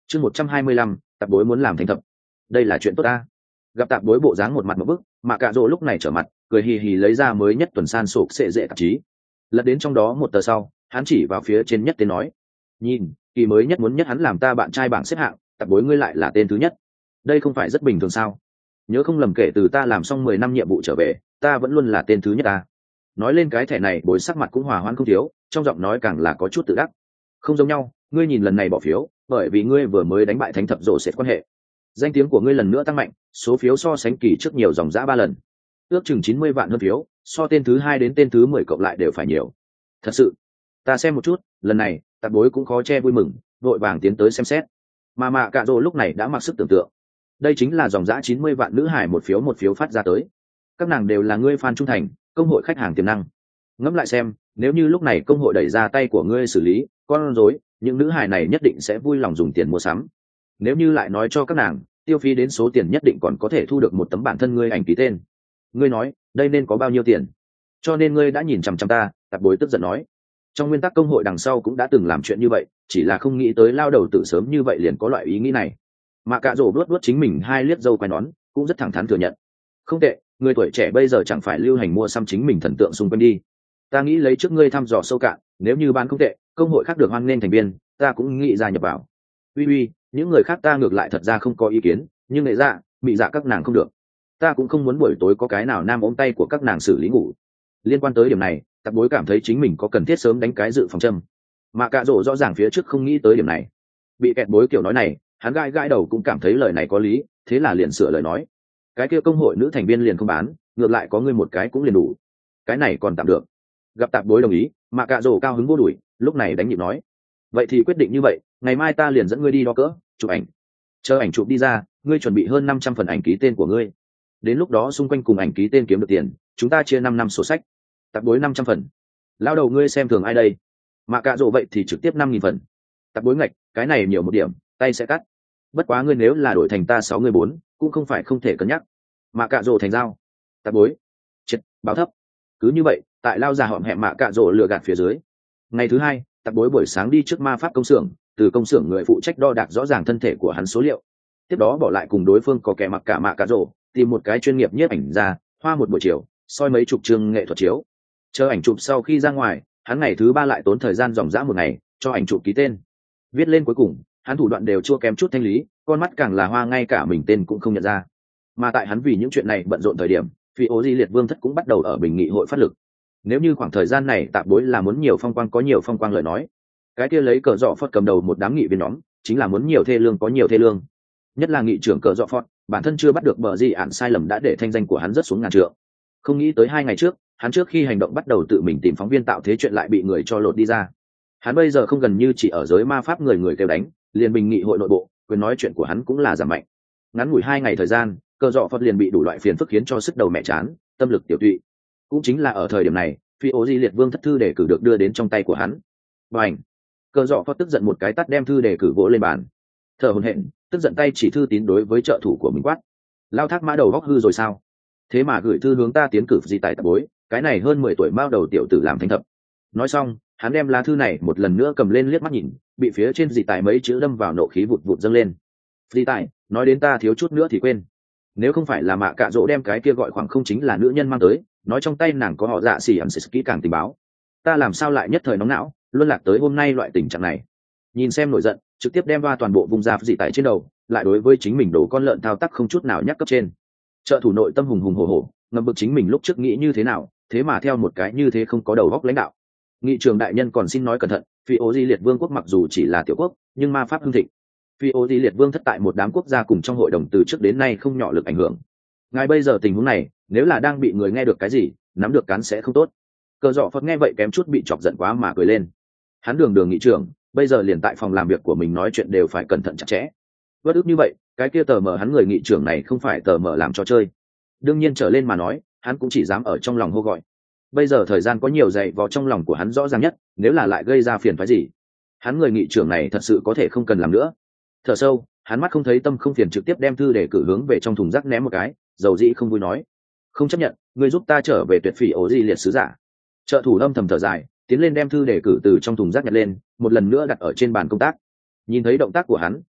chương một trăm hai mươi lăm, tạp bối muốn làm thành thập. Đây là chuyện tốt ta. Gặp tạp bối bộ dáng một mặt một bức, mà cạ rỗ lúc này trở mặt, cười hì hì lấy ra mới nhất tuần san sổ xệ dễ tạp chí. Lật đến trong đó một tờ sau, hắn chỉ vào phía trên nhất tên nói: nhìn, kỳ mới nhất muốn nhất hắn làm ta bạn trai bảng xếp hạng, tạp bối ngươi lại là tên thứ nhất. Đây không phải rất bình thường sao? Nhớ không lầm kể từ ta làm xong mười năm nhiệm vụ trở về, ta vẫn luôn là tên thứ nhất ta. Nói lên cái thẻ này, bối sắc mặt cũng hòa hoãn không thiếu, trong giọng nói càng là có chút tự đắc. Không giống nhau, ngươi nhìn lần này bỏ phiếu, bởi vì ngươi vừa mới đánh bại thánh thập rồ sẽ quan hệ. Danh tiếng của ngươi lần nữa tăng mạnh, số phiếu so sánh kỳ trước nhiều dòng dã ba lần. Ước chừng chín mươi vạn hơn phiếu, so tên thứ hai đến tên thứ mười cộng lại đều phải nhiều. Thật sự, ta xem một chút, lần này, tạp bối cũng khó che vui mừng, vội vàng tiến tới xem xét. Mà mạ cạ rồ lúc này đã mặc sức tưởng tượng. Đây chính là dòng dã chín mươi vạn nữ hải một phiếu một phiếu phát ra tới. Các nàng đều là ngươi fan trung thành, công hội khách hàng tiềm năng. Ngẫm lại xem, nếu như lúc này công hội đẩy ra tay của ngươi xử lý, con rối, những nữ hải này nhất định sẽ vui lòng dùng tiền mua sắm. Nếu như lại nói cho các nàng, tiêu phí đến số tiền nhất định còn có thể thu được một tấm bản thân ngươi ảnh ký tên. Ngươi nói, đây nên có bao nhiêu tiền? Cho nên ngươi đã nhìn chằm chằm ta, tạp bối tức giận nói. Trong nguyên tắc công hội đằng sau cũng đã từng làm chuyện như vậy, chỉ là không nghĩ tới lao đầu tự sớm như vậy liền có loại ý nghĩ này. Mà cạ rổ đuốt đuốt chính mình hai liếc dâu quai nón, cũng rất thẳng thắn thừa nhận. Không tệ, người tuổi trẻ bây giờ chẳng phải lưu hành mua xăm chính mình thần tượng xung quanh đi. Ta nghĩ lấy trước ngươi thăm dò sâu cạn, nếu như bán không tệ, công hội khác được hoan nghênh thành viên, ta cũng nghĩ gia nhập vào. Uy uy, những người khác ta ngược lại thật ra không có ý kiến, nhưng nghệ dạ, mị dạ các nàng không được. Ta cũng không muốn buổi tối có cái nào nam ôm tay của các nàng xử lý ngủ. Liên quan tới điểm này, tạp bối cảm thấy chính mình có cần thiết sớm đánh cái dự phòng châm. Mà cạ rổ rõ ràng phía trước không nghĩ tới điểm này. Bị kẹt bối kiểu nói này, hắn gai gai đầu cũng cảm thấy lời này có lý, thế là liền sửa lời nói. Cái kia công hội nữ thành viên liền không bán, ngược lại có ngươi một cái cũng liền đủ. Cái này còn tạm được. Gặp tạp bối đồng ý, mà cạ rổ cao hứng vô đuổi, lúc này đánh nhịp nói. Vậy thì quyết định như vậy, ngày mai ta liền dẫn ngươi đi đo cỡ, chụp ảnh. Chờ ảnh chụp đi ra, ngươi chuẩn bị hơn năm trăm phần ảnh ký tên của ngươi. Đến lúc đó xung quanh cùng ảnh ký tên kiếm được tiền, chúng ta chia năm năm sổ sách. Tạp bối năm trăm phần. Lao đầu ngươi xem thường ai đây? Mà cạ rổ vậy thì trực tiếp năm nghìn phần. Tạp bối ngạch, cái này nhiều một điểm, tay sẽ cắt. Bất quá ngươi nếu là đổi thành ta sáu người bốn, cũng không phải không thể cân nhắc. Mà cạ rổ thành dao. Tạp bối. Chết, báo thấp. Cứ như vậy, tại lao già họm hẹm mạ cạ rổ lừa gạt phía dưới. Ngày thứ hai, tạp bối buổi sáng đi trước ma pháp công xưởng, từ công xưởng người phụ trách đo đạc rõ ràng thân thể của hắn số liệu. Tiếp đó bỏ lại cùng đối phương có kẻ mặc cả mạ cạ rổ, tìm một cái chuyên nghiệp nhiếp ảnh ra, hoa một buổi chiều, soi mấy chục chương nghệ thuật chiếu. Chờ ảnh chụp sau khi ra ngoài, hắn ngày thứ ba lại tốn thời gian dòng dã một ngày cho ảnh chụp ký tên. Viết lên cuối cùng, hắn thủ đoạn đều chua kém chút thanh lý, con mắt càng là hoa ngay cả mình tên cũng không nhận ra. Mà tại hắn vì những chuyện này bận rộn thời điểm, phi ô di liệt vương thất cũng bắt đầu ở bình nghị hội phát lực. Nếu như khoảng thời gian này tạp bối là muốn nhiều phong quang có nhiều phong quang lời nói, cái kia lấy cờ dọ phật cầm đầu một đám nghị viên nhóm, chính là muốn nhiều thê lương có nhiều thê lương. Nhất là nghị trưởng cờ dọ phật, bản thân chưa bắt được bờ gì ạn sai lầm đã để thanh danh của hắn rất xuống ngàn trượng. Không nghĩ tới hai ngày trước, hắn trước khi hành động bắt đầu tự mình tìm phóng viên tạo thế chuyện lại bị người cho lột đi ra. Hắn bây giờ không gần như chỉ ở giới ma pháp người người kêu đánh, liền bình nghị hội nội bộ, quyền nói chuyện của hắn cũng là giảm mạnh. Ngắn ngủi hai ngày thời gian, cờ dọ phật liền bị đủ loại phiền phức khiến cho sức đầu mẹ chán, tâm lực tiểu tụy. Cũng chính là ở thời điểm này, phi ô di liệt vương thất thư đề cử được đưa đến trong tay của hắn. Bành! Cờ dọ phật tức giận một cái tắt đem thư đề cử vỗ lên bàn. Thở hổn hển, tức giận tay chỉ thư tín đối với trợ thủ của mình quát. Lao thác mã đầu góc hư rồi sao? Thế mà gửi thư hướng ta tiến cử gì tại tạp bối, cái này hơn mười tuổi mao đầu tiểu tử làm thánh thập. Nói xong, hắn đem lá thư này một lần nữa cầm lên liếc mắt nhìn, bị phía trên dị tài mấy chữ đâm vào nộ khí vụt vụt dâng lên. Dị tài, nói đến ta thiếu chút nữa thì quên. Nếu không phải là mạ cạ dỗ đem cái kia gọi khoảng không chính là nữ nhân mang tới, nói trong tay nàng có họ dạ xỉ ẩn xỉ kỹ càng tình báo, ta làm sao lại nhất thời nóng não, luôn lạc tới hôm nay loại tình trạng này. Nhìn xem nổi giận, trực tiếp đem va toàn bộ vùng da dị tài trên đầu, lại đối với chính mình đổ con lợn thao tác không chút nào nhắc cấp trên. Trợ thủ nội tâm hùng hùng hổ hổ, ngầm bực chính mình lúc trước nghĩ như thế nào, thế mà theo một cái như thế không có đầu góc lãnh đạo. Nghị trường đại nhân còn xin nói cẩn thận, phi ô di liệt vương quốc mặc dù chỉ là tiểu quốc, nhưng ma pháp hưng thịnh. Phi ô di liệt vương thất tại một đám quốc gia cùng trong hội đồng từ trước đến nay không nhỏ lực ảnh hưởng. Ngài bây giờ tình huống này, nếu là đang bị người nghe được cái gì, nắm được cán sẽ không tốt. Cờ dọ phật nghe vậy kém chút bị chọc giận quá mà cười lên. Hắn đường đường nghị trưởng, bây giờ liền tại phòng làm việc của mình nói chuyện đều phải cẩn thận chặt chẽ. Bất ức như vậy, cái kia tờ mờ hắn người nghị trưởng này không phải tờ mờ làm cho chơi. Đương nhiên trở lên mà nói, hắn cũng chỉ dám ở trong lòng hô gọi. Bây giờ thời gian có nhiều dày vò trong lòng của hắn rõ ràng nhất, nếu là lại gây ra phiền phái gì, hắn người nghị trưởng này thật sự có thể không cần làm nữa. Thở sâu, hắn mắt không thấy tâm không phiền trực tiếp đem thư để cử hướng về trong thùng rác ném một cái, dầu dĩ không vui nói: không chấp nhận, ngươi giúp ta trở về tuyệt phỉ ổ di liệt sứ giả. Trợ thủ âm thầm thở dài, tiến lên đem thư đề cử từ trong thùng rác nhặt lên, một lần nữa đặt ở trên bàn công tác. Nhìn thấy động tác của hắn,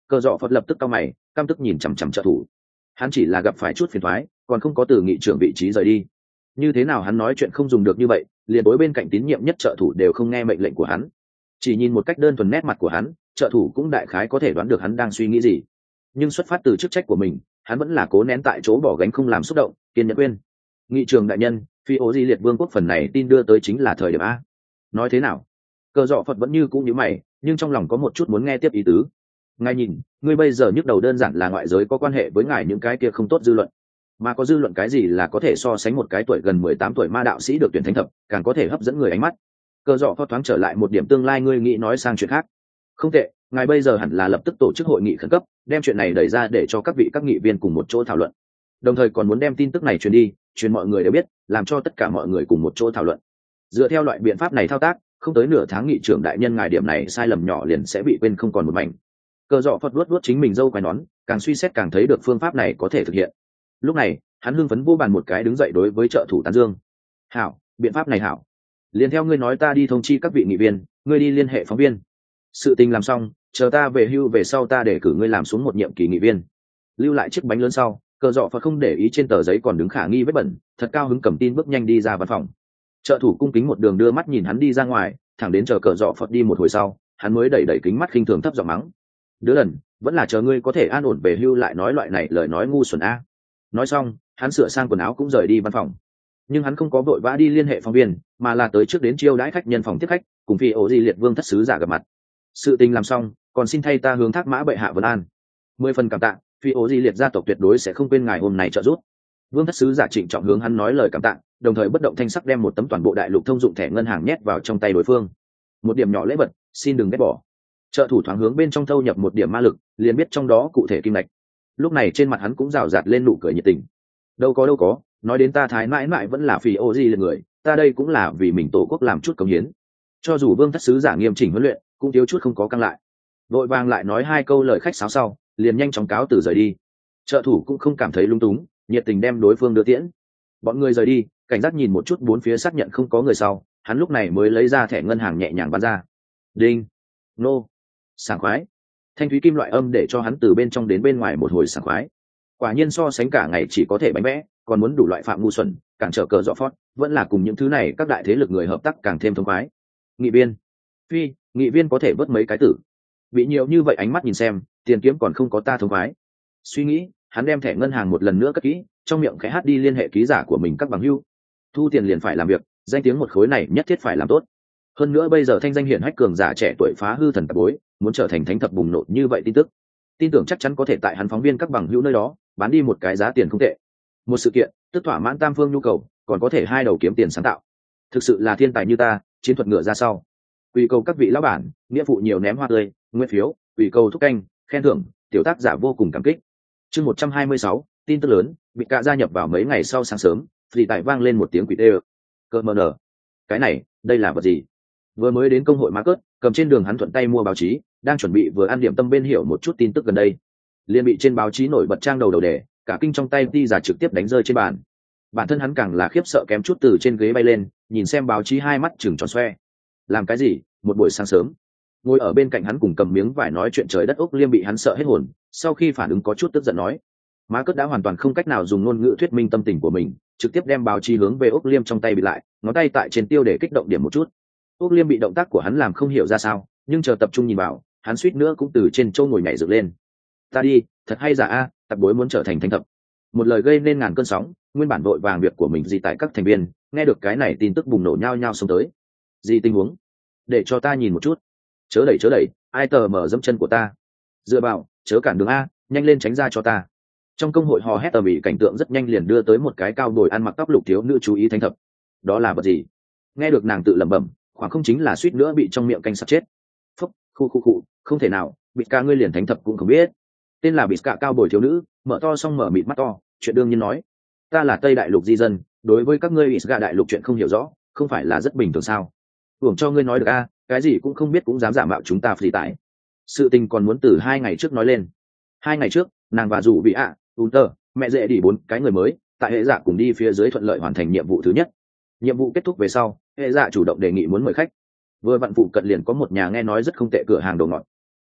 Cờ dọ phật lập tức cau mày, căm tức nhìn chằm chằm trợ thủ. Hắn chỉ là gặp phải chút phiền toái, còn không có từ nghị trưởng vị trí rời đi. Như thế nào hắn nói chuyện không dùng được như vậy, liền đối bên cạnh tín nhiệm nhất trợ thủ đều không nghe mệnh lệnh của hắn. Chỉ nhìn một cách đơn thuần nét mặt của hắn, trợ thủ cũng đại khái có thể đoán được hắn đang suy nghĩ gì. Nhưng xuất phát từ chức trách của mình, hắn vẫn là cố nén tại chỗ bỏ gánh không làm xúc động, kiên nhẫn khuyên. Nghị trường đại nhân, phi ố di liệt vương quốc phần này tin đưa tới chính là thời điểm a. Nói thế nào? Cờ dọ phật vẫn như cũ như mày, nhưng trong lòng có một chút muốn nghe tiếp ý tứ. Ngài nhìn, ngươi bây giờ nhức đầu đơn giản là ngoại giới có quan hệ với ngài những cái kia không tốt dư luận, mà có dư luận cái gì là có thể so sánh một cái tuổi gần mười tám tuổi ma đạo sĩ được tuyển thánh thập, càng có thể hấp dẫn người ánh mắt. Cờ dọ phật thoáng trở lại một điểm tương lai, ngươi nghĩ nói sang chuyện khác. Không tệ, ngài bây giờ hẳn là lập tức tổ chức hội nghị khẩn cấp, đem chuyện này đẩy ra để cho các vị các nghị viên cùng một chỗ thảo luận, đồng thời còn muốn đem tin tức này truyền đi, truyền mọi người đều biết, làm cho tất cả mọi người cùng một chỗ thảo luận. Dựa theo loại biện pháp này thao tác, không tới nửa tháng nghị trưởng đại nhân ngài điểm này sai lầm nhỏ liền sẽ bị quên không còn một mảnh. Cờ dọ phật luốt luốt chính mình dâu quai nón, càng suy xét càng thấy được phương pháp này có thể thực hiện. Lúc này hắn hưng phấn vô bàn một cái đứng dậy đối với trợ thủ tán dương. Hảo, biện pháp này hảo. Liền theo ngươi nói, ta đi thông chi các vị nghị viên, ngươi đi liên hệ phóng viên. Sự tình làm xong, chờ ta về hưu về sau ta để cử ngươi làm xuống một nhiệm kỳ nghị viên. Lưu lại chiếc bánh lớn sau, cờ dọ phật không để ý trên tờ giấy còn đứng khả nghi vết bẩn, thật cao hứng cầm tin bước nhanh đi ra văn phòng. Trợ thủ cung kính một đường đưa mắt nhìn hắn đi ra ngoài, thẳng đến chờ cờ dọ phật đi một hồi sau, hắn mới đẩy đẩy kính mắt khinh thường thấp giọng mắng. Đứa lần, vẫn là chờ ngươi có thể an ổn về hưu lại nói loại này lời nói ngu xuẩn a. Nói xong, hắn sửa sang quần áo cũng rời đi văn phòng. Nhưng hắn không có vội vã đi liên hệ phóng viên, mà là tới trước đến chiêu đãi khách nhân phòng tiếp khách, cùng phi ổ di liệt vương thất sứ giả gặp mặt. Sự tình làm xong, còn xin thay ta hướng thác mã bệ hạ vân an. Mười phần cảm tạ, phi ổ di liệt gia tộc tuyệt đối sẽ không quên ngài hôm nay trợ giúp. Vương thất sứ giả trịnh trọng hướng hắn nói lời cảm tạ, đồng thời bất động thanh sắc đem một tấm toàn bộ đại lục thông dụng thẻ ngân hàng nhét vào trong tay đối phương. Một điểm nhỏ lễ vật, xin đừng ghét bỏ. Trợ thủ thoáng hướng bên trong thâu nhập một điểm ma lực, liền biết trong đó cụ thể kim ngạch. Lúc này trên mặt hắn cũng rào rạt lên nụ cười nhiệt tình. Đâu có đâu có, nói đến ta thái mãi mãi vẫn là phi ô di là người, ta đây cũng là vì mình tổ quốc làm chút cống hiến. Cho dù vương thất sứ giả nghiêm chỉnh huấn luyện, cũng thiếu chút không có căng lại. Vội vàng lại nói hai câu lời khách sáo sau, liền nhanh chóng cáo từ rời đi. Trợ thủ cũng không cảm thấy lung túng, nhiệt tình đem đối phương đưa tiễn. Bọn người rời đi, cảnh giác nhìn một chút bốn phía xác nhận không có người sau, hắn lúc này mới lấy ra thẻ ngân hàng nhẹ nhàng bắn ra. Đinh, nô, sảng khoái. Thanh thúy kim loại âm để cho hắn từ bên trong đến bên ngoài một hồi sảng khoái. Quả nhiên so sánh cả ngày chỉ có thể bánh vẽ, còn muốn đủ loại phạm ngu xuẩn, càng trở cờ rõ phót, vẫn là cùng những thứ này các đại thế lực người hợp tác càng thêm thông khoái. Nghị viên, phi, nghị viên có thể vớt mấy cái tử. Bị nhiều như vậy ánh mắt nhìn xem, tiền kiếm còn không có ta thông khoái. Suy nghĩ, hắn đem thẻ ngân hàng một lần nữa cất kỹ, trong miệng khẽ hát đi liên hệ ký giả của mình các bằng hữu. Thu tiền liền phải làm việc, danh tiếng một khối này nhất thiết phải làm tốt. Hơn nữa bây giờ thanh danh hiển hách cường giả trẻ tuổi phá hư thần tạp bối, muốn trở thành thánh thập bùng nổ như vậy tin tức, tin tưởng chắc chắn có thể tại hắn phóng viên các bằng hữu nơi đó bán đi một cái giá tiền không tệ. Một sự kiện tức thỏa mãn tam phương nhu cầu, còn có thể hai đầu kiếm tiền sáng tạo. Thực sự là thiên tài như ta, chiến thuật ngựa ra sau. Quỳ cầu các vị lão bản, nghĩa phụ nhiều ném hoa tươi, nguyên phiếu, quỳ cầu thúc canh, khen thưởng, tiểu tác giả vô cùng cảm kích. Chương một trăm hai mươi sáu, tin tức lớn, bị cạ gia nhập vào mấy ngày sau sáng sớm, phì tại vang lên một tiếng quỷ tê. Cơ mờ nở. Cái này, đây là vật gì? Vừa mới đến công hội Marcus, cầm trên đường hắn thuận tay mua báo chí, đang chuẩn bị vừa ăn điểm tâm bên hiểu một chút tin tức gần đây, liền bị trên báo chí nổi bật trang đầu đầu đề, cả kinh trong tay đi giả trực tiếp đánh rơi trên bàn. Bản thân hắn càng là khiếp sợ kém chút từ trên ghế bay lên, nhìn xem báo chí hai mắt trừng tròn xoe. Làm cái gì? Một buổi sáng sớm, ngồi ở bên cạnh hắn cùng cầm miếng vải nói chuyện trời đất Úc Liêm bị hắn sợ hết hồn, sau khi phản ứng có chút tức giận nói: Marcus đã hoàn toàn không cách nào dùng ngôn ngữ thuyết minh tâm tình của mình, trực tiếp đem báo chí hướng về Úc Liêm trong tay bị lại, ngón tay tại trên tiêu để kích động điểm một chút. Úc Liêm bị động tác của hắn làm không hiểu ra sao, nhưng chờ tập trung nhìn vào, hắn suýt nữa cũng từ trên châu ngồi nhảy dựng lên. Ta đi, thật hay giả a, tập bối muốn trở thành thánh thập. Một lời gây nên ngàn cơn sóng, nguyên bản vội vàng việc của mình gì tại các thành viên, nghe được cái này tin tức bùng nổ nhao nhao xông tới. Gì tình huống? Để cho ta nhìn một chút. Chớ đẩy chớ đẩy, ai tờ mở dẫm chân của ta. Dựa vào, chớ cản đường a, nhanh lên tránh ra cho ta. Trong công hội hò hét ầm ĩ, cảnh tượng rất nhanh liền đưa tới một cái cao bồi ăn mặc tóc lục thiếu nữ chú ý thánh thập. Đó là vật gì? Nghe được nàng tự lẩm bẩm, khoảng không chính là suýt nữa bị trong miệng canh sặc chết. Phúc, khu khu khu, không thể nào, bị ca ngươi liền thánh thập cũng không biết. Tên là bị ca cao bồi thiếu nữ, mở to xong mở mịt mắt to, chuyện đương nhiên nói: ta là Tây Đại Lục di dân, đối với các ngươi bị ca đại lục chuyện không hiểu rõ, không phải là rất bình thường sao? Hưởng cho ngươi nói được a, cái gì cũng không biết cũng dám giả mạo chúng ta phỉ tải. Sự tình còn muốn từ hai ngày trước nói lên. Hai ngày trước, nàng và rủ bị ạ, Unter, mẹ dễ đi bốn cái người mới, tại hệ dạ cùng đi phía dưới thuận lợi hoàn thành nhiệm vụ thứ nhất. Nhiệm vụ kết thúc về sau, hệ dạ chủ động đề nghị muốn mời khách. Vừa vặn phụ cận liền có một nhà nghe nói rất không tệ cửa hàng đồ ngọt.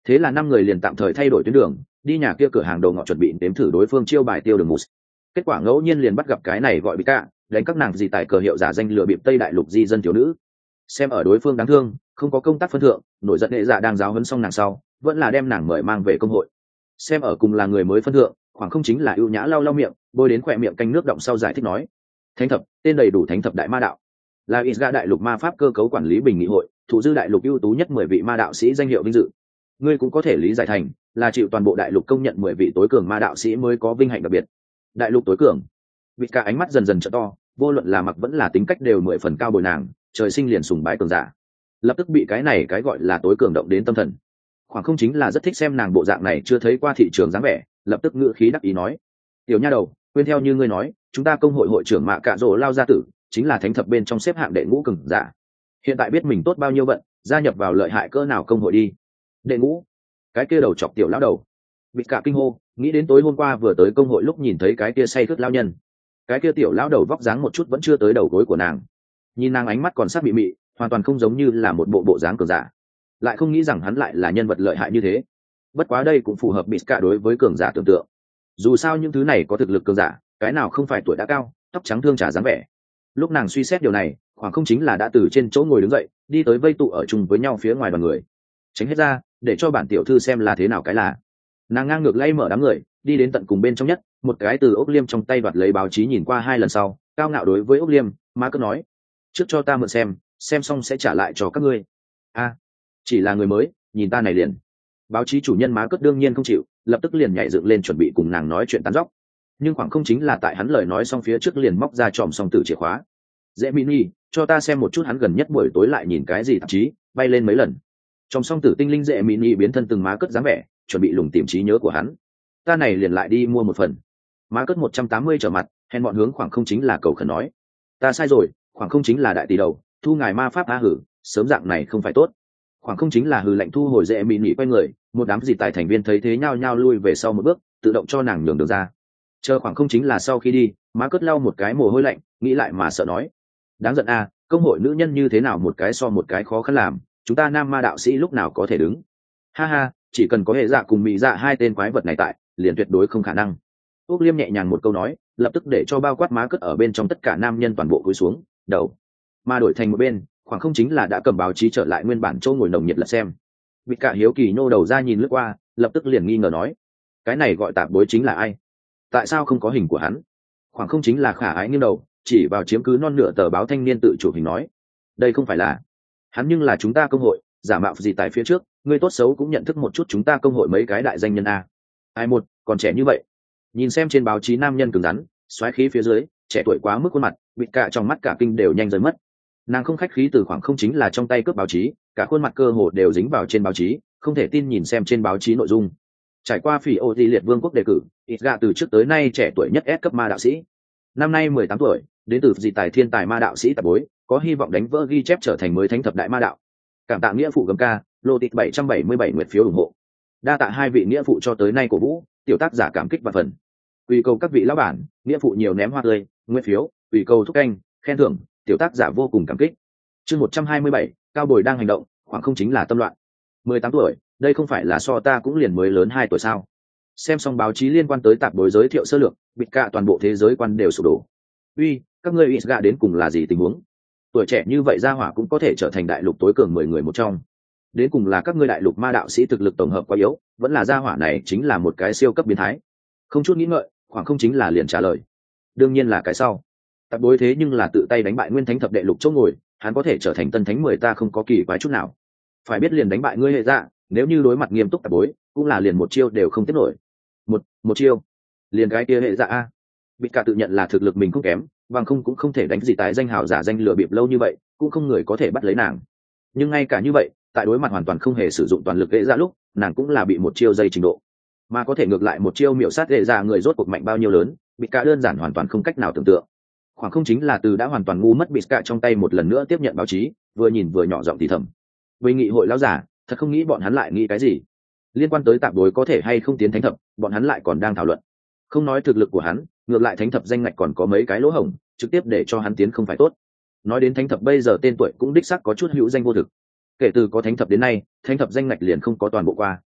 Thế là năm người liền tạm thời thay đổi tuyến đường, đi nhà kia cửa hàng đồ ngọt chuẩn bị nếm thử đối phương chiêu bài tiêu đường mousse. Kết quả ngẫu nhiên liền bắt gặp cái này gọi bị cả đánh các nàng gì tại cờ hiệu giả danh lừa bịp Tây Đại Lục di dân thiếu nữ. Xem ở đối phương đáng thương, không có công tác phân thượng, nổi giận hệ dạ đang giáo huấn xong nàng sau, vẫn là đem nàng mời mang về công hội. Xem ở cùng là người mới phân thượng, khoảng không chính là ưu nhã lau lau miệng, bôi đến khỏe miệng canh nước động sau giải thích nói: Thánh thập, tên đầy đủ Thánh thập đại ma đạo, là Isga Đại Lục ma pháp cơ cấu quản lý bình nghị hội, thụ dư đại lục ưu tú nhất mười vị ma đạo sĩ danh hiệu vinh dự. Ngươi cũng có thể lý giải thành là chịu toàn bộ đại lục công nhận mười vị tối cường ma đạo sĩ mới có vinh hạnh đặc biệt. Đại lục tối cường. Vị cả ánh mắt dần dần trợ to, vô luận là mặc vẫn là tính cách đều mười phần cao bồi nàng, trời sinh liền sùng bái cường giả. Lập tức bị cái này cái gọi là tối cường động đến tâm thần. Khoảng không chính là rất thích xem nàng bộ dạng này chưa thấy qua thị trường dáng vẻ, lập tức ngữ khí đắc ý nói: tiểu nha đầu, quên theo như ngươi nói, chúng ta công hội hội trưởng Mạ Cạ Rồ lao gia tử chính là thánh thập bên trong xếp hạng đệ ngũ cường giả. Hiện tại biết mình tốt bao nhiêu bận, gia nhập vào lợi hại cỡ nào công hội đi. Đệ ngũ? Cái kia đầu chọc tiểu lão đầu. Bị cả kinh hô, nghĩ đến tối hôm qua vừa tới công hội lúc nhìn thấy cái kia say khướt lão nhân. Cái kia tiểu lão đầu vóc dáng một chút vẫn chưa tới đầu gối của nàng. Nhìn nàng ánh mắt còn sắc mị mị, hoàn toàn không giống như là một bộ bộ dáng cường giả. Lại không nghĩ rằng hắn lại là nhân vật lợi hại như thế. Bất quá đây cũng phù hợp bị cả đối với cường giả tưởng tượng. Dù sao những thứ này có thực lực cường giả, cái nào không phải tuổi đã cao, tóc trắng thương trả dáng vẻ. Lúc nàng suy xét điều này, khoảng không chính là đã từ trên chỗ ngồi đứng dậy, đi tới vây tụ ở chung với nhau phía ngoài đoàn người. Tránh hết ra, để cho bản tiểu thư xem là thế nào cái là. Nàng ngang ngược lay mở đám người, đi đến tận cùng bên trong nhất, một cái từ ốc liêm trong tay đoạt lấy báo chí nhìn qua hai lần sau, cao ngạo đối với ốc liêm, má cứ nói: trước cho ta mượn xem, xem xong sẽ trả lại cho các ngươi. A, chỉ là người mới, nhìn ta này liền. Báo chí chủ nhân má cất đương nhiên không chịu, lập tức liền nhảy dựng lên chuẩn bị cùng nàng nói chuyện tán dóc. Nhưng khoảng không chính là tại hắn lời nói xong phía trước liền móc ra tròm song tử chìa khóa. Dễ mini, cho ta xem một chút hắn gần nhất buổi tối lại nhìn cái gì tạp chí, bay lên mấy lần. Trong song tử tinh linh dễ mini biến thân từng má cất dáng vẻ, chuẩn bị lùng tìm trí nhớ của hắn. Ta này liền lại đi mua một phần. Má cất một trăm tám mươi trở mặt, hèn bọn hướng khoảng không chính là cầu khẩn nói: ta sai rồi, khoảng không chính là đại tỷ đầu, thu ngài ma pháp a hử, sớm dạng này không phải tốt. Khoảng không chính là hừ lạnh thu hồi dễ mini quay người, một đám gì tài thành viên thấy thế nhao nhao lui về sau một bước, tự động cho nàng nhường đường ra. Chờ khoảng không chính là sau khi đi, má cất lau một cái mồ hôi lạnh, nghĩ lại mà sợ nói: đáng giận a, công hội nữ nhân như thế nào một cái so một cái khó khăn làm, chúng ta nam ma đạo sĩ lúc nào có thể đứng. Ha ha, chỉ cần có hệ dạ cùng mỹ dạ hai tên quái vật này tại, liền tuyệt đối không khả năng. Úc Liêm nhẹ nhàng một câu nói, lập tức để cho bao quát má cất ở bên trong tất cả nam nhân toàn bộ cúi xuống đầu, mà đổi thành một bên, khoảng không chính là đã cầm báo chí trở lại nguyên bản chỗ ngồi nồng nhiệt lật xem. Vị cả hiếu kỳ nô đầu ra nhìn lướt qua, lập tức liền nghi ngờ nói: cái này gọi tạp bối chính là ai? Tại sao không có hình của hắn? Khoảng không chính là khả ái nghiêng đầu, chỉ vào chiếm cứ non nửa tờ báo thanh niên tự chủ hình nói: đây không phải là hắn, nhưng là chúng ta công hội, giả mạo gì tại phía trước, ngươi tốt xấu cũng nhận thức một chút chúng ta công hội mấy cái đại danh nhân a. Ai một, còn trẻ như vậy. Nhìn xem trên báo chí nam nhân cứng rắn, xoáy khí phía dưới, trẻ tuổi quá mức khuôn mặt, bịt cả trong mắt cả kinh đều nhanh rơi mất. Nàng không khách khí từ khoảng không chính là trong tay cướp báo chí, cả khuôn mặt cơ hồ đều dính vào trên báo chí, không thể tin nhìn xem trên báo chí nội dung. Trải qua phỉ ô di liệt vương quốc đề cử, Isga từ trước tới nay trẻ tuổi nhất S cấp ma đạo sĩ. Năm nay mười tám tuổi, đến từ dị tài thiên tài ma đạo sĩ tạp bối, có hy vọng đánh vỡ ghi chép trở thành mới thánh thập đại ma đạo. Cảm tạ nghĩa phụ gầm ca, lô tịt bảy trăm bảy mươi bảy nguyệt phiếu ủng hộ. Đa tạ hai vị nghĩa phụ cho tới nay cổ vũ, tiểu tác giả cảm kích và phần. Quy cầu các vị lão bản, nghĩa phụ nhiều ném hoa tươi, nguyệt phiếu, quy cầu thúc canh, khen thưởng, tiểu tác giả vô cùng cảm kích. Chương một trăm hai mươi bảy, cao bồi đang hành động, khoảng không chính là tâm loạn. mười tám tuổi, đây không phải là so ta cũng liền mới lớn hai tuổi sao? Xem xong báo chí liên quan tới tạp bối giới thiệu sơ lược, bịt cả toàn bộ thế giới quan đều sụp đổ. Uy, các ngươi Isga đến cùng là gì tình huống? Tuổi trẻ như vậy gia hỏa cũng có thể trở thành đại lục tối cường mười người một trong. Đến cùng là các ngươi đại lục ma đạo sĩ thực lực tổng hợp quá yếu, vẫn là gia hỏa này chính là một cái siêu cấp biến thái. Không chút nghĩ ngợi, khoảng không chính là liền trả lời. Đương nhiên là cái sau. Tạp bối thế nhưng là tự tay đánh bại nguyên thánh thập đệ lục chỗ ngồi, hắn có thể trở thành tân thánh mười ta không có kỳ quái chút nào. Phải biết liền đánh bại ngươi hệ dạ, nếu như đối mặt nghiêm túc tạp bối, cũng là liền một chiêu đều không tiếp nổi. Một, một chiêu. Liền cái kia hệ dạ a. Bị cả tự nhận là thực lực mình không kém, bằng không cũng không thể đánh gì tái danh hào giả danh lừa bịp lâu như vậy, cũng không người có thể bắt lấy nàng. Nhưng ngay cả như vậy, tại đối mặt hoàn toàn không hề sử dụng toàn lực hệ dạ lúc, nàng cũng là bị một chiêu dây trình độ. Mà có thể ngược lại một chiêu miểu sát hệ dạ người rốt cuộc mạnh bao nhiêu lớn, bị cả đơn giản hoàn toàn không cách nào tưởng tượng. Khoảng không chính là từ đã hoàn toàn ngu mất bị cả trong tay một lần nữa tiếp nhận báo chí, vừa nhìn vừa nhỏ giọng thì thầm. Với nghị hội lão giả, thật không nghĩ bọn hắn lại nghĩ cái gì. Liên quan tới tạp đối có thể hay không tiến thánh thập, bọn hắn lại còn đang thảo luận. Không nói thực lực của hắn, ngược lại thánh thập danh ngạch còn có mấy cái lỗ hổng, trực tiếp để cho hắn tiến không phải tốt. Nói đến thánh thập bây giờ tên tuổi cũng đích xác có chút hữu danh vô thực. Kể từ có thánh thập đến nay, thánh thập danh ngạch liền không có toàn bộ qua.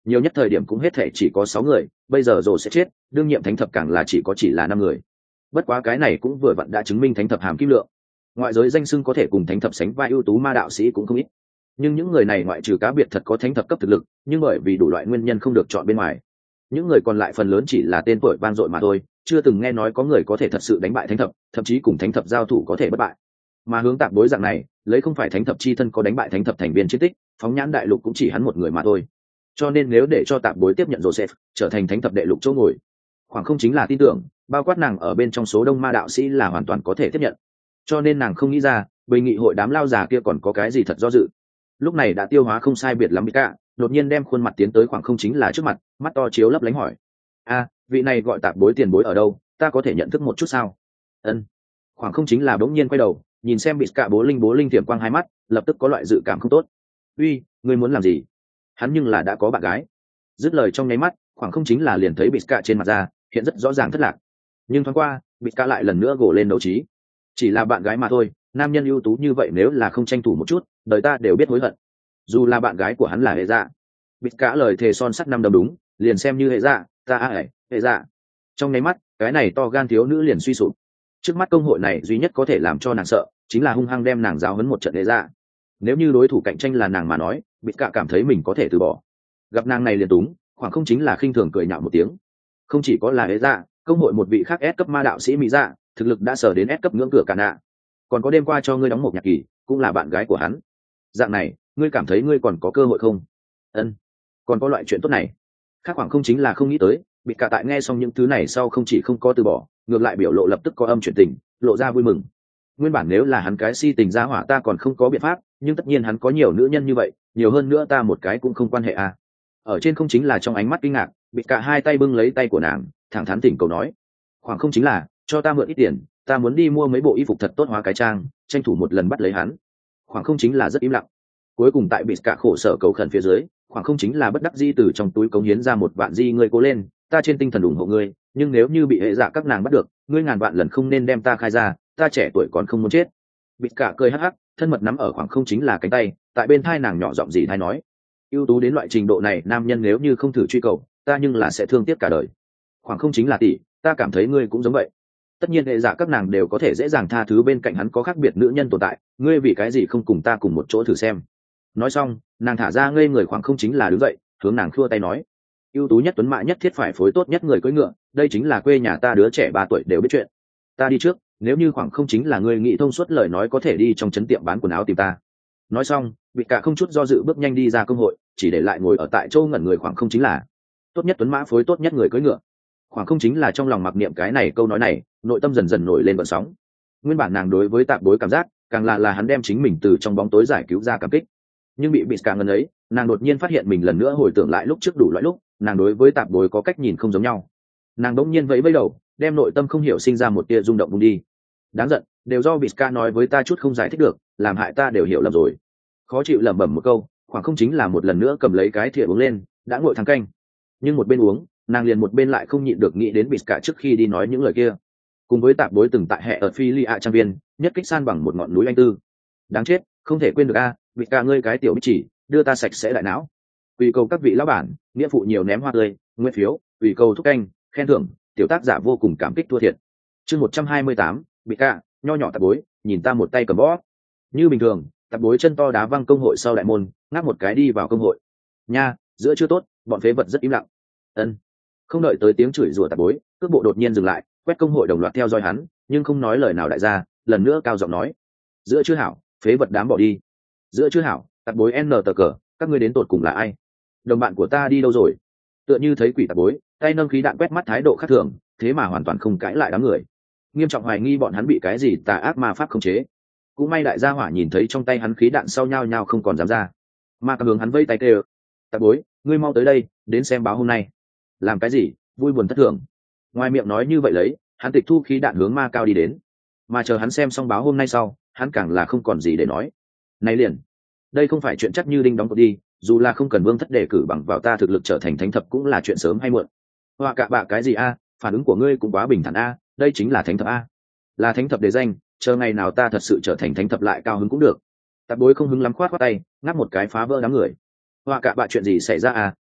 nhiều nhất thời điểm cũng hết thể chỉ có sáu người, bây giờ rồi sẽ chết, đương nhiệm thánh thập càng là chỉ có chỉ là năm người. Bất quá cái này cũng vừa vặn đã chứng minh thánh thập hàm kim lượng, ngoại giới danh xưng có thể cùng thánh thập sánh vai ưu tú ma đạo sĩ cũng không ít, nhưng những người này ngoại trừ cá biệt thật có thánh thập cấp thực lực, nhưng bởi vì đủ loại nguyên nhân không được chọn bên ngoài. Những người còn lại phần lớn chỉ là tên tuổi vang dội mà thôi, chưa từng nghe nói có người có thể thật sự đánh bại thánh thập, thậm chí cùng thánh thập giao thủ có thể bất bại. Mà hướng tạp bối dạng này, lấy không phải thánh thập chi thân có đánh bại thánh thập thành viên chiến tích, phóng nhãn đại lục cũng chỉ hắn một người mà thôi. Cho nên nếu để cho tạp bối tiếp nhận Joseph trở thành thánh thập đệ lục chỗ ngồi, khoảng không chính là tin tưởng, bao quát nàng ở bên trong số đông ma đạo sĩ là hoàn toàn có thể tiếp nhận. Cho nên nàng không nghĩ ra, bầy nghị hội đám lao già kia còn có cái gì thật do dự. Lúc này đã tiêu hóa không sai biệt lắm cả, đột nhiên đem khuôn mặt tiến tới khoảng không chính là trước mặt, mắt to chiếu lấp lánh hỏi: a vị này gọi tạp bối tiền bối ở đâu, ta có thể nhận thức một chút sao? Ân. Khoảng không chính là bỗng nhiên quay đầu nhìn xem bị cả bố linh bố linh tiềm quang hai mắt, lập tức có loại dự cảm không tốt. Uy, ngươi muốn làm gì? Hắn nhưng là đã có bạn gái. Dứt lời trong nháy mắt, khoảng không chính là liền thấy bị cả trên mặt ra hiện rất rõ ràng thất lạc, nhưng thoáng qua bị cả lại lần nữa gồ lên đấu trí. Chỉ là bạn gái mà thôi, nam nhân ưu tú như vậy nếu là không tranh thủ một chút, đời ta đều biết hối hận. Dù là bạn gái của hắn là hệ dạ. Bịt cả lời thề son sắt năm đấm đúng, liền xem như hệ dạ, ta a à, hệ dạ. Trong nháy mắt, cái này to gan thiếu nữ liền suy sụp. Trước mắt công hội này duy nhất có thể làm cho nàng sợ, chính là hung hăng đem nàng giáo huấn một trận hệ dạ. Nếu như đối thủ cạnh tranh là nàng mà nói, bịt cả cảm thấy mình có thể từ bỏ. Gặp nàng này liền túng, khoảng không chính là khinh thường cười nhạo một tiếng. Không chỉ có là hệ dạ, công hội một vị khác S cấp ma đạo sĩ mỹ dạ, thực lực đã sở đến S cấp ngưỡng cửa cả nạ. Còn có đêm qua cho ngươi đóng một nhạc kỳ, cũng là bạn gái của hắn. Dạng này, ngươi cảm thấy ngươi còn có cơ hội không? Ân, còn có loại chuyện tốt này. Khác khoảng không chính là không nghĩ tới, bị cả tại nghe xong những thứ này sau không chỉ không có từ bỏ, ngược lại biểu lộ lập tức có âm chuyển tình, lộ ra vui mừng. Nguyên bản nếu là hắn cái si tình ra hỏa ta còn không có biện pháp, nhưng tất nhiên hắn có nhiều nữ nhân như vậy, nhiều hơn nữa ta một cái cũng không quan hệ à. Ở trên không chính là trong ánh mắt kinh ngạc, bị cả hai tay bưng lấy tay của nàng, thẳng thắn tỉnh cầu nói: khoảng không chính là, cho ta mượn ít tiền, ta muốn đi mua mấy bộ y phục thật tốt hóa cái trang, tranh thủ một lần bắt lấy hắn. Khoảng không chính là rất im lặng. Cuối cùng tại bị cả khổ sở cầu khẩn phía dưới, khoảng không chính là bất đắc di từ trong túi cống hiến ra một vạn di, ngươi cố lên, ta trên tinh thần ủng hộ ngươi, nhưng nếu như bị hệ dạ các nàng bắt được, ngươi ngàn vạn lần không nên đem ta khai ra, ta trẻ tuổi còn không muốn chết. Bị cả cười hắc hắc, thân mật nắm ở khoảng không chính là cánh tay, tại bên thai nàng nhỏ giọng gì thay nói: ưu tú đến loại trình độ này nam nhân nếu như không thử truy cầu ta nhưng là sẽ thương tiếc cả đời. Khoảng không chính là tỷ, ta cảm thấy ngươi cũng giống vậy. Tất nhiên hệ dạ các nàng đều có thể dễ dàng tha thứ bên cạnh hắn có khác biệt nữ nhân tồn tại, ngươi vì cái gì không cùng ta cùng một chỗ thử xem? Nói xong, nàng thả ra ngây người khoảng không chính là đứng dậy, hướng nàng khua tay nói: ưu tú nhất tuấn mã nhất thiết phải phối tốt nhất người cưỡi ngựa, đây chính là quê nhà ta đứa trẻ ba tuổi đều biết chuyện. Ta đi trước, nếu như khoảng không chính là ngươi nghĩ thông suốt lời nói có thể đi trong trấn tiệm bán quần áo tìm ta. Nói xong, bị cả không chút do dự bước nhanh đi ra công hội, chỉ để lại ngồi ở tại châu ngẩn người khoảng không chính là tốt nhất tuấn mã phối tốt nhất người cưỡi ngựa. Khoảng không chính là trong lòng mặc niệm cái này câu nói này, nội tâm dần dần nổi lên vận sóng. Nguyên bản nàng đối với tạp bối cảm giác càng là là hắn đem chính mình từ trong bóng tối giải cứu ra cảm kích, nhưng bị bị càng ngần ấy, nàng đột nhiên phát hiện mình lần nữa hồi tưởng lại lúc trước đủ loại lúc nàng đối với tạp bối có cách nhìn không giống nhau. Nàng đống nhiên vẫy vẫy đầu, đem nội tâm không hiểu sinh ra một tia rung động bung đi. Đáng giận, đều do bị ca nói với ta chút không giải thích được, làm hại ta đều hiểu lầm rồi. Khó chịu lẩm bẩm một câu, khoảng không chính là một lần nữa cầm lấy cái thìa uống lên, đã ngồi thắng canh. Nhưng một bên uống, nàng liền một bên lại không nhịn được nghĩ đến bị cả trước khi đi nói những lời kia, cùng với tạp bối từng tại hệ ở Philia trang viên nhất kích san bằng một ngọn núi anh tư. Đáng chết, không thể quên được a, bị cả ngươi cái tiểu bích chỉ, đưa ta sạch sẽ đại não. Quỳ cầu các vị lão bản, nghĩa phụ nhiều ném hoa tươi, nguyên phiếu, quỳ cầu thúc canh, khen thưởng, tiểu tác giả vô cùng cảm kích thua thiệt. Chương một trăm hai mươi tám, bị cả, nho nhỏ tạp bối, nhìn ta một tay cầm bó. Như bình thường, tạp bối chân to đá văng công hội sau đại môn, ngáp một cái đi vào công hội. Nha, giữa chưa tốt, bọn phế vật rất im lặng. Ân. Không đợi tới tiếng chửi rủa tạp bối, cước bộ đột nhiên dừng lại, quét công hội đồng loạt theo dõi hắn, nhưng không nói lời nào đại gia, lần nữa cao giọng nói: giữa chưa hảo, phế vật đám bỏ đi. Giữa chưa hảo, tạp bối n tờ cờ, các ngươi đến tột cùng là ai? Đồng bạn của ta đi đâu rồi? Tựa như thấy quỷ tạp bối, tay nâng khí đạn quét mắt thái độ khác thường, thế mà hoàn toàn không cãi lại đám người, nghiêm trọng hoài nghi bọn hắn bị cái gì tà ác ma pháp khống chế. Cũng may đại gia hỏa nhìn thấy trong tay hắn khí đạn sau nhau nhau không còn dám ra, mà cả hướng hắn vây tay kêu: tạp bối, ngươi mau tới đây, đến xem báo hôm nay. Làm cái gì? Vui buồn thất thường. Ngoài miệng nói như vậy lấy, hắn tịch thu khí đạn hướng ma cao đi đến, mà chờ hắn xem xong báo hôm nay sau, hắn càng là không còn gì để nói. Này liền, đây không phải chuyện chắc như đinh đóng cột đi, dù là không cần vương thất đề cử bằng vào ta thực lực trở thành thánh thập cũng là chuyện sớm hay muộn. Hoa cạ bạ cái gì a? Phản ứng của ngươi cũng quá bình thản a, đây chính là thánh thập a. Là thánh thập đề danh, chờ ngày nào ta thật sự trở thành thánh thập lại cao hứng cũng được. Tạp bối không hứng lắm khoát khoát tay, ngáp một cái phá vỡ đám người. Hoa cạ bạ chuyện gì xảy ra à?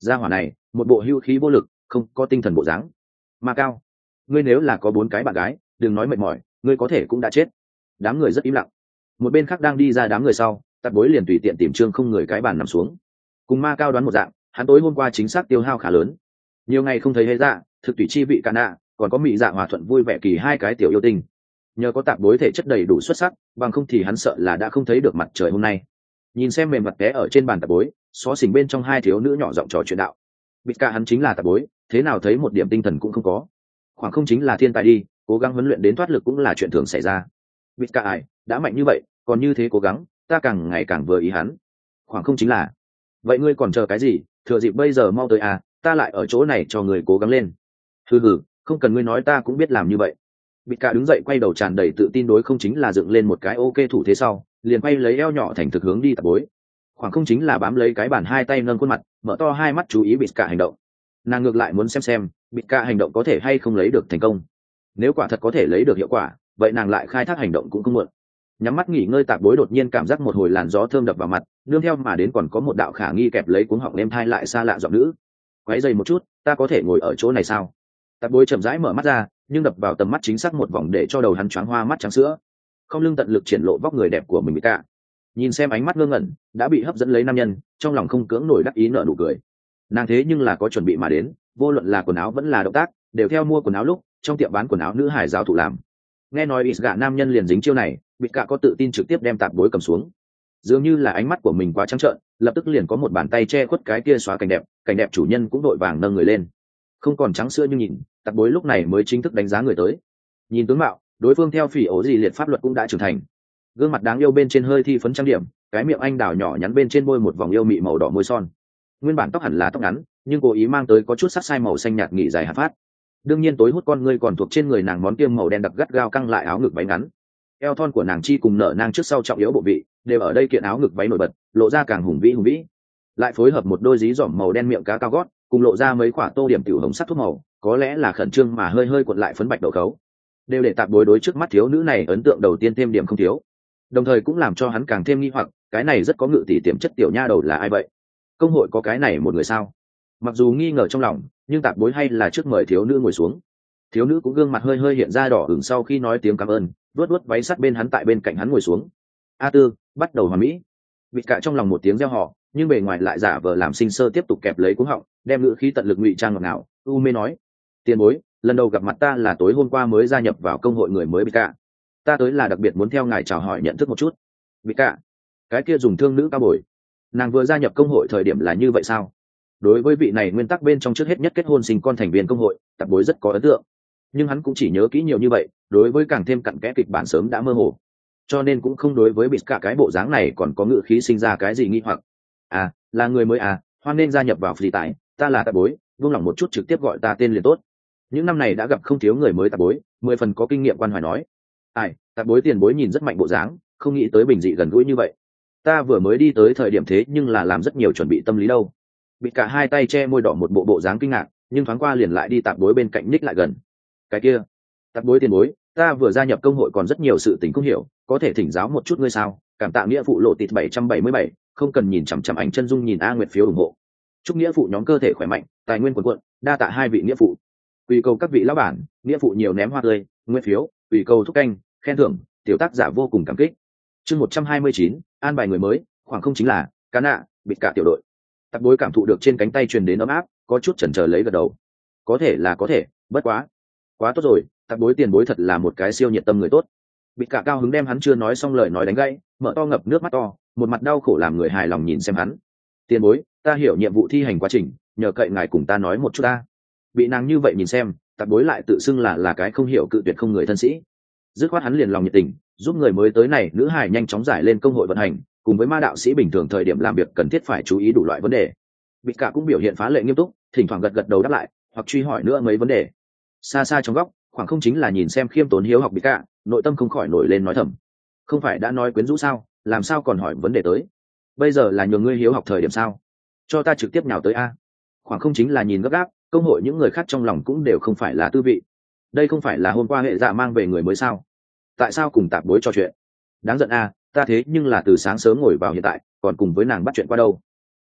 gia hỏa này một bộ hưu khí vô lực, không có tinh thần bộ dáng. Mà Cao, ngươi nếu là có bốn cái bạn gái, đừng nói mệt mỏi, ngươi có thể cũng đã chết. Đám người rất im lặng. Một bên khác đang đi ra đám người sau, Tạp Bối liền tùy tiện tìm trương không người cái bàn nằm xuống. Cùng Ma Cao đoán một dạng, hắn tối hôm qua chính xác tiêu hao khá lớn. Nhiều ngày không thấy hay dạ, thực tùy chi vị cả nạ, còn có mỹ dạ hòa thuận vui vẻ kỳ hai cái tiểu yêu tinh. Nhờ có Tạp Bối thể chất đầy đủ xuất sắc, bằng không thì hắn sợ là đã không thấy được mặt trời hôm nay. Nhìn xem mềm mặt té ở trên bàn Tạp Bối, xó xỉnh bên trong hai thiếu nữ nhỏ giọng trò chuyện đạo. Bịt cả hắn chính là Tạp Bối, thế nào thấy một điểm tinh thần cũng không có. Khoảng không chính là thiên tài đi, cố gắng huấn luyện đến thoát lực cũng là chuyện thường xảy ra. Bịt cả ai, đã mạnh như vậy, còn như thế cố gắng, ta càng ngày càng vừa ý hắn. Khoảng không chính là, vậy ngươi còn chờ cái gì, thừa dịp bây giờ mau tới à, ta lại ở chỗ này cho người cố gắng lên. Hừ hừ, không cần ngươi nói ta cũng biết làm như vậy. Bịt cả đứng dậy quay đầu tràn đầy tự tin đối không chính là dựng lên một cái ok thủ thế sau, liền quay lấy eo nhỏ thành thực hướng đi Tạp Bối. Khoảng không chính là bám lấy cái bàn hai tay nâng khuôn mặt, mở to hai mắt chú ý Bịt cả hành động. Nàng ngược lại muốn xem xem Bịt cả hành động có thể hay không lấy được thành công. Nếu quả thật có thể lấy được hiệu quả, vậy nàng lại khai thác hành động cũng không muộn. Nhắm mắt nghỉ ngơi Tạp Bối đột nhiên cảm giác một hồi làn gió thơm đập vào mặt, nương theo mà đến còn có một đạo khả nghi kẹp lấy cuống họng em thai lại xa lạ giọng nữ. Quấy dày một chút, ta có thể ngồi ở chỗ này sao? Tạp Bối chậm rãi mở mắt ra, nhưng đập vào tầm mắt chính xác một vòng để cho đầu hắn choáng hoa mắt trắng sữa. Không lưng tận lực triển lộ vóc người đẹp của mình cả. Nhìn xem ánh mắt ngơ ngẩn, đã bị hấp dẫn lấy nam nhân, trong lòng không cưỡng nổi đắc ý nở nụ cười. Nàng thế nhưng là có chuẩn bị mà đến, vô luận là quần áo vẫn là động tác, đều theo mua quần áo lúc trong tiệm bán quần áo nữ hải giáo thụ làm. Nghe nói ít gạ nam nhân liền dính chiêu này, Bịt cả có tự tin trực tiếp đem Tạp Bối cầm xuống. Dường như là ánh mắt của mình quá trắng trợn, lập tức liền có một bàn tay che khuất cái kia xóa cảnh đẹp, cảnh đẹp chủ nhân cũng đội vàng nâng người lên. Không còn trắng sữa như nhìn, Tạp Bối lúc này mới chính thức đánh giá người tới. Nhìn tướng mạo, đối phương theo phỉ ổ gì liệt pháp luật cũng đã trưởng thành. Gương mặt đáng yêu bên trên hơi thi phấn trang điểm, cái miệng anh đào nhỏ nhắn bên trên môi một vòng yêu mị màu đỏ môi son. Nguyên bản tóc hẳn là tóc ngắn, nhưng cố ý mang tới có chút sắc sai màu xanh nhạt nghỉ dài hạt phát. Đương nhiên tối hút con ngươi còn thuộc trên người nàng món kiêm màu đen đặc gắt gao căng lại áo ngực váy ngắn. Eo thon của nàng chi cùng nở nang trước sau trọng yếu bộ vị, đều ở đây kiện áo ngực váy nổi bật, lộ ra càng hùng vĩ hùng vĩ. Lại phối hợp một đôi dí dỏm màu đen miệng cá cao gót, cùng lộ ra mấy quả tô điểm tiểu hồng sắc thuốc màu, có lẽ là khẩn trương mà hơi hơi cuộn lại phấn bạch đầu khấu. Đều để Tạp Bối đối trước mắt thiếu nữ này ấn tượng đầu tiên thêm điểm không thiếu. Đồng thời cũng làm cho hắn càng thêm nghi hoặc, cái này rất có ngự tỷ tiềm chất tiểu nha đầu là ai vậy? Công hội có cái này một người sao? Mặc dù nghi ngờ trong lòng, nhưng Tạp Bối hay là trước mời thiếu nữ ngồi xuống. Thiếu nữ cũng gương mặt hơi hơi hiện ra đỏ ửng sau khi nói tiếng cảm ơn, vuốt vuốt váy sát bên hắn tại bên cạnh hắn ngồi xuống. A Tư, bắt đầu hoàn mỹ. Bịt cả trong lòng một tiếng reo hò, nhưng bề ngoài lại giả vờ làm sinh sơ tiếp tục kẹp lấy cuống họng, đem ngữ khí tận lực ngụy trang ngọt ngào, u mê nói: "Tiền bối, lần đầu gặp mặt ta là tối hôm qua mới gia nhập vào công hội người mới Bịt cả. Ta tới là đặc biệt muốn theo ngài chào hỏi nhận thức một chút." Bịt cả, cái kia dùng thương nữ cao bồi. Nàng vừa gia nhập công hội thời điểm là như vậy sao? Đối với vị này nguyên tắc bên trong trước hết nhất kết hôn sinh con thành viên công hội, Tạp Bối rất có ấn tượng. Nhưng hắn cũng chỉ nhớ kỹ nhiều như vậy, đối với càng thêm cặn kẽ kịch bản sớm đã mơ hồ, cho nên cũng không đối với Bịt cả cái bộ dáng này còn có ngữ khí sinh ra cái gì nghi hoặc. À, là người mới à, hoan nên gia nhập vào phi tại, ta là Tạp Bối, buông lòng một chút trực tiếp gọi ta tên liền tốt. Những năm này đã gặp không thiếu người mới Tạp Bối, mười phần có kinh nghiệm quan hoài nói. Ai, Tạp Bối tiền bối nhìn rất mạnh bộ dáng, không nghĩ tới bình dị gần gũi như vậy. Ta vừa mới đi tới thời điểm thế nhưng là làm rất nhiều chuẩn bị tâm lý đâu. Bịt cả hai tay che môi đỏ một bộ bộ dáng kinh ngạc, nhưng thoáng qua liền lại đi Tạp Bối bên cạnh ních lại gần. Cái kia, Tạp Bối tiền bối, ta vừa gia nhập công hội còn rất nhiều sự tình không hiểu, có thể thỉnh giáo một chút ngươi sao? Cảm tạ nghĩa phụ lộ tịt bảy trăm bảy mươi bảy, không cần nhìn chằm chằm ảnh chân dung nhìn A Nguyệt phiếu ủng hộ. Chúc nghĩa phụ nhóm cơ thể khỏe mạnh, tài nguyên quần quận, đa tạ hai vị nghĩa phụ. Quy cầu các vị lão bản, nghĩa phụ nhiều ném hoa tươi, nguyên phiếu, quy cầu thúc canh, khen thưởng, tiểu tác giả vô cùng cảm kích. Chương một trăm hai mươi chín, an bài người mới, khoảng không chính là cá nạ, Bịt cả tiểu đội. Tạp Bối cảm thụ được trên cánh tay truyền đến ấm áp, có chút chần chờ lấy gật đầu. Có thể là có thể, bất quá, quá tốt rồi, Tạp Bối tiền bối thật là một cái siêu nhiệt tâm người tốt. Bịt cả cao hứng đem hắn chưa nói xong lời nói đánh gãy, mở to ngập nước mắt to, một mặt đau khổ làm người hài lòng nhìn xem hắn. Tiền bối, ta hiểu nhiệm vụ thi hành quá trình, nhờ cậy ngài cùng ta nói một chút ta. Bị nàng như vậy nhìn xem, Tạp Bối lại tự xưng là là cái không hiểu cự tuyệt không người thân sĩ. Dứt khoát hắn liền lòng nhiệt tình, giúp người mới tới này nữ hài nhanh chóng giải lên công hội vận hành, cùng với ma đạo sĩ bình thường thời điểm làm việc cần thiết phải chú ý đủ loại vấn đề. Bịt cả cũng biểu hiện phá lệ nghiêm túc, thỉnh thoảng gật gật đầu đáp lại, hoặc truy hỏi nữa mấy vấn đề. Xa xa trong góc, khoảng không chính là nhìn xem khiêm tốn hiếu học Bịt cả, nội tâm không khỏi nổi lên nói thầm. Không phải đã nói quyến rũ sao, làm sao còn hỏi vấn đề tới? Bây giờ là nhường ngươi hiếu học thời điểm sao? Cho ta trực tiếp nhào tới a. Khoảng không chính là nhìn gấp gáp, công hội những người khác trong lòng cũng đều không phải là tư vị. Đây không phải là hôm qua hệ dạ mang về người mới sao? Tại sao cùng Tạp Bối trò chuyện? Đáng giận a, ta thế nhưng là từ sáng sớm ngồi vào hiện tại, còn cùng với nàng bắt chuyện qua đâu.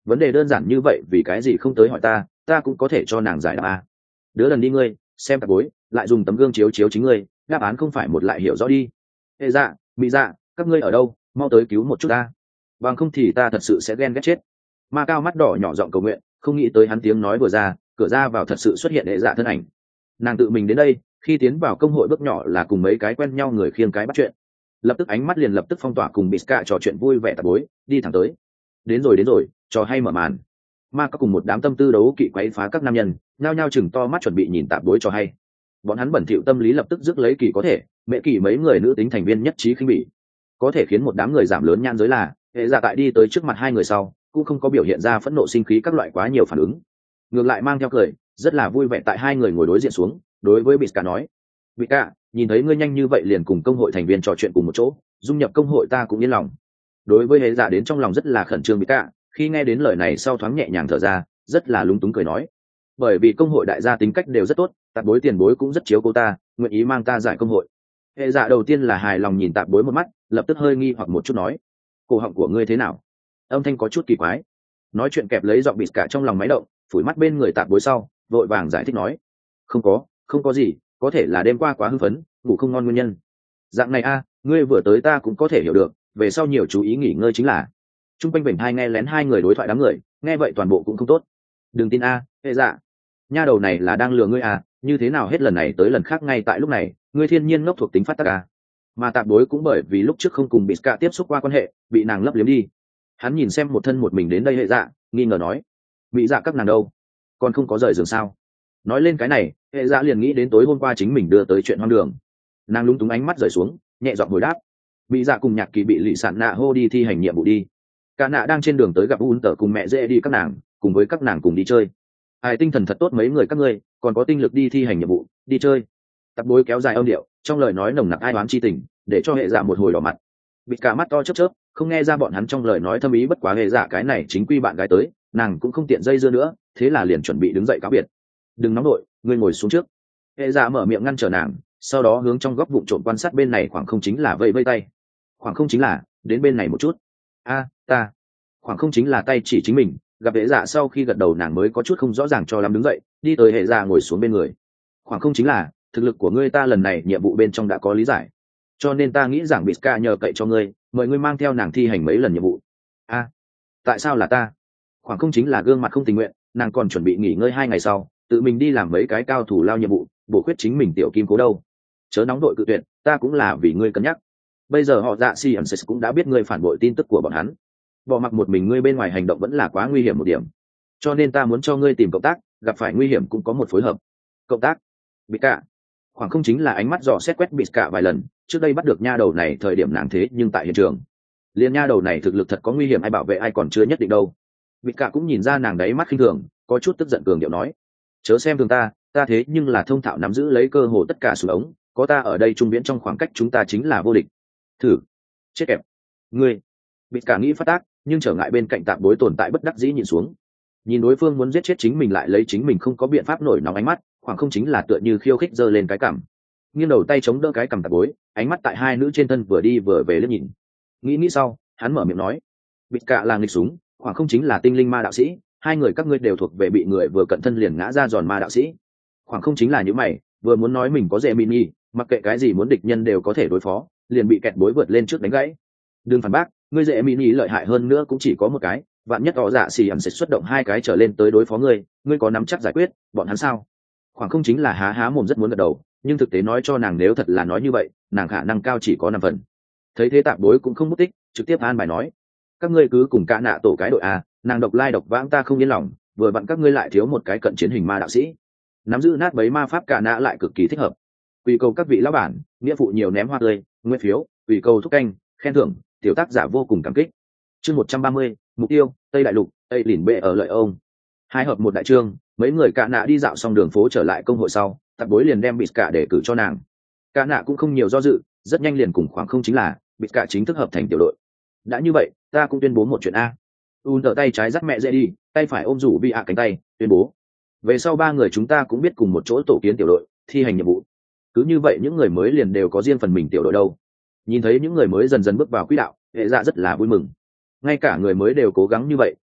vấn đề đơn giản như vậy vì cái gì không tới hỏi ta, ta cũng có thể cho nàng giải đáp à. Đứa lần đi ngươi xem tạp bối lại dùng tấm gương chiếu chiếu chính ngươi, đáp án không phải một lại hiểu rõ đi. Ê dạ mỹ dạ, các ngươi ở đâu, mau tới cứu một chút ta, bằng không thì ta thật sự sẽ ghen ghét chết. Ma cao mắt đỏ nhỏ giọng cầu nguyện, không nghĩ tới hắn tiếng nói vừa ra, cửa ra vào thật sự xuất hiện Ê dạ thân ảnh. Nàng tự mình đến đây, khi tiến vào công hội bước nhỏ là cùng mấy cái quen nhau người khiêng cái bắt chuyện, lập tức ánh mắt liền lập tức phong tỏa cùng Biska trò chuyện vui vẻ tạp bối, đi thẳng tới. Đến rồi đến rồi, trò hay mở màn. Ma có cùng một đám tâm tư đấu kỵ quấy phá các nam nhân, nhao nhao chừng to mắt chuẩn bị nhìn tạp bối trò hay. Bọn hắn bẩn thỉu tâm lý lập tức rước lấy kỳ có thể, mẹ kỳ mấy người nữ tính thành viên nhất trí khinh bỉ. Có thể khiến một đám người giảm lớn nhan giới là, hệ giả tại đi tới trước mặt hai người sau, cũng không có biểu hiện ra phẫn nộ sinh khí các loại quá nhiều phản ứng. Ngược lại mang theo cười, rất là vui vẻ tại hai người ngồi đối diện xuống, đối với Biska nói: "Biska, nhìn thấy ngươi nhanh như vậy liền cùng công hội thành viên trò chuyện cùng một chỗ, dung nhập công hội ta cũng yên lòng." Đối với hệ giả đến trong lòng rất là khẩn trương Biska, khi nghe đến lời này sau thoáng nhẹ nhàng thở ra, rất là lúng túng cười nói: "Bởi vì công hội đại gia tính cách đều rất tốt, tạp bối tiền bối cũng rất chiếu cố ta, nguyện ý mang ta giải công hội." Hệ giả đầu tiên là hài lòng nhìn tạp bối một mắt, lập tức hơi nghi hoặc một chút nói: "Cổ họng của ngươi thế nào?" Âm thanh có chút kỳ quái. Nói chuyện kẹp lấy giọng Biska trong lòng máy động, phủi mắt bên người tạp bối sau, vội vàng giải thích nói: "Không có, không có gì, có thể là đêm qua quá hưng phấn, ngủ không ngon nguyên nhân." Dạng này a, ngươi vừa tới ta cũng có thể hiểu được, về sau nhiều chú ý nghỉ ngơi chính là. Trung quanh vểnh hai nghe lén hai người đối thoại đám người, nghe vậy toàn bộ cũng không tốt. Đừng tin a, hệ dạ, nha đầu này là đang lừa ngươi à, như thế nào hết lần này tới lần khác ngay tại lúc này, ngươi thiên nhiên ngốc thuộc tính phát tác à. Mà tạp đối cũng bởi vì lúc trước không cùng Biska tiếp xúc qua quan hệ, bị nàng lấp liếm đi. Hắn nhìn xem một thân một mình đến đây hệ dạ, nghi ngờ nói: "Mỹ dạ các nàng đâu, còn không có rời giường sao?" Nói lên cái này, hệ dạ liền nghĩ đến tối hôm qua chính mình đưa tới chuyện hoang đường. Nàng lúng túng ánh mắt rời xuống, nhẹ giọng hồi đáp: "Mỹ dạ cùng nhạc kỳ bị lì sản nạ hô đi thi hành nhiệm vụ đi. Cả nạ đang trên đường tới gặp un tờ cùng mẹ dễ đi các nàng, cùng với các nàng cùng đi chơi. Ai tinh thần thật tốt mấy người các ngươi, còn có tinh lực đi thi hành nhiệm vụ, đi chơi." Tạp bối kéo dài âm điệu, trong lời nói nồng nặc ai oán chi tình, để cho hệ dạ một hồi đỏ mặt. Bịt cả mắt to chớp chớp, không nghe ra bọn hắn trong lời nói thâm ý, bất quá hệ dạ cái này chính quy bạn gái tới, nàng cũng không tiện dây dưa nữa, thế là liền chuẩn bị đứng dậy cáo biệt. "Đừng nóng đội, ngươi ngồi xuống trước." Hệ dạ mở miệng ngăn trở nàng, sau đó hướng trong góc vụng trộm quan sát bên này, khoảng không chính là vây vây tay. Khoảng không chính là đến bên này một chút. "A, ta." Khoảng không chính là tay chỉ chính mình, gặp hệ dạ sau khi gật đầu nàng mới có chút không rõ ràng cho lắm đứng dậy, đi tới hệ dạ ngồi xuống bên người. "Khoảng không chính là thực lực của ngươi ta lần này nhiệm vụ bên trong đã có lý giải, cho nên ta nghĩ rằng Biska nhờ cậy cho ngươi, mời ngươi mang theo nàng thi hành mấy lần nhiệm vụ." "A, tại sao là ta?" Khoảng không chính là gương mặt không tình nguyện, nàng còn chuẩn bị nghỉ ngơi hai ngày sau, tự mình đi làm mấy cái cao thủ lao nhiệm vụ, bổ khuyết chính mình tiểu kim cố đâu. "Chớ nóng đội cự tuyệt, ta cũng là vì ngươi cân nhắc. Bây giờ họ dạ si ẩn cũng đã biết ngươi phản bội tin tức của bọn hắn, bỏ mặc một mình ngươi bên ngoài hành động vẫn là quá nguy hiểm một điểm, cho nên ta muốn cho ngươi tìm cộng tác, gặp phải nguy hiểm cũng có một phối hợp." "Cộng tác?" Bị cả khoảng không chính là ánh mắt dò xét quét bị cả vài lần, trước đây bắt được nha đầu này thời điểm nàng thế nhưng tại hiện trường liền nha đầu này thực lực thật có nguy hiểm, ai bảo vệ ai còn chưa nhất định đâu. Bị cả cũng nhìn ra nàng đấy mắt khinh thường, có chút tức giận cường điệu nói: "Chớ xem thường ta, ta thế nhưng là thông thạo nắm giữ lấy cơ hồ tất cả súng ống, có ta ở đây trung viễn trong khoảng cách chúng ta chính là vô địch." "Thử." "Chết kẹp ngươi." Bị cả nghĩ phát tác, nhưng trở ngại bên cạnh tạm bối tồn tại bất đắc dĩ nhìn xuống. Nhìn đối phương muốn giết chết chính mình lại lấy chính mình không có biện pháp nổi nóng ánh mắt, khoảng không chính là tựa như khiêu khích giơ lên cái cằm. Nghiêng đầu tay chống đỡ cái cằm tạm bối, ánh mắt tại hai nữ trên thân vừa đi vừa về liếc nhìn. Nghĩ nghĩ sau, hắn mở miệng nói: "Bị cả là nghịch súng, khoảng không chính là tinh linh ma đạo sĩ, hai người các ngươi đều thuộc về bị người vừa cận thân liền ngã ra giòn ma đạo sĩ." Khoảng không chính là những mày, vừa muốn nói mình có dễ mini, mặc kệ cái gì muốn địch nhân đều có thể đối phó, liền bị kẹt bối vượt lên trước đánh gãy. "Đừng phản bác, ngươi dễ mini lợi hại hơn nữa cũng chỉ có một cái, vạn nhất họ dạ xì ẩn sẽ xuất động hai cái trở lên tới đối phó ngươi, ngươi có nắm chắc giải quyết bọn hắn sao?" Khoảng không chính là há há mồm rất muốn gật đầu, nhưng thực tế nói cho nàng nếu thật là nói như vậy, nàng khả năng cao chỉ có năm phần. Thấy thế tạp bối cũng không mất tích, trực tiếp an bài nói: "Các ngươi cứ cùng cả nạ tổ cái đội a, nàng độc lai độc vãng ta không yên lòng, vừa vặn các ngươi lại thiếu một cái cận chiến hình ma đạo sĩ, nắm giữ nát bấy ma pháp cả nạ lại cực kỳ thích hợp. Ủy cầu các vị lão bản, nghĩa phụ nhiều ném hoa tươi, nguyên phiếu, ủy cầu thúc canh, khen thưởng, tiểu tác giả vô cùng cảm kích." Chương một trăm ba mươi, mục tiêu Tây Đại Lục, Tây lìn bệ ở lợi ông. Hai hợp một đại chương, mấy người cả nạ đi dạo xong đường phố trở lại công hội sau, tạp bối liền đem bịt cả để cử cho nàng. Cả nạ cũng không nhiều do dự, rất nhanh liền cùng khoảng không chính là bịt cả chính thức hợp thành tiểu đội. "Đã như vậy, ta cũng tuyên bố một chuyện a." Un tờ tay trái dắt mẹ dễ đi, tay phải ôm rủ bị ạ cánh tay, tuyên bố: "Về sau ba người chúng ta cũng biết cùng một chỗ tổ kiến tiểu đội, thi hành nhiệm vụ." Cứ như vậy những người mới liền đều có riêng phần mình tiểu đội đâu. Nhìn thấy những người mới dần dần bước vào quỹ đạo, hệ dạ rất là vui mừng. Ngay cả người mới đều cố gắng như vậy,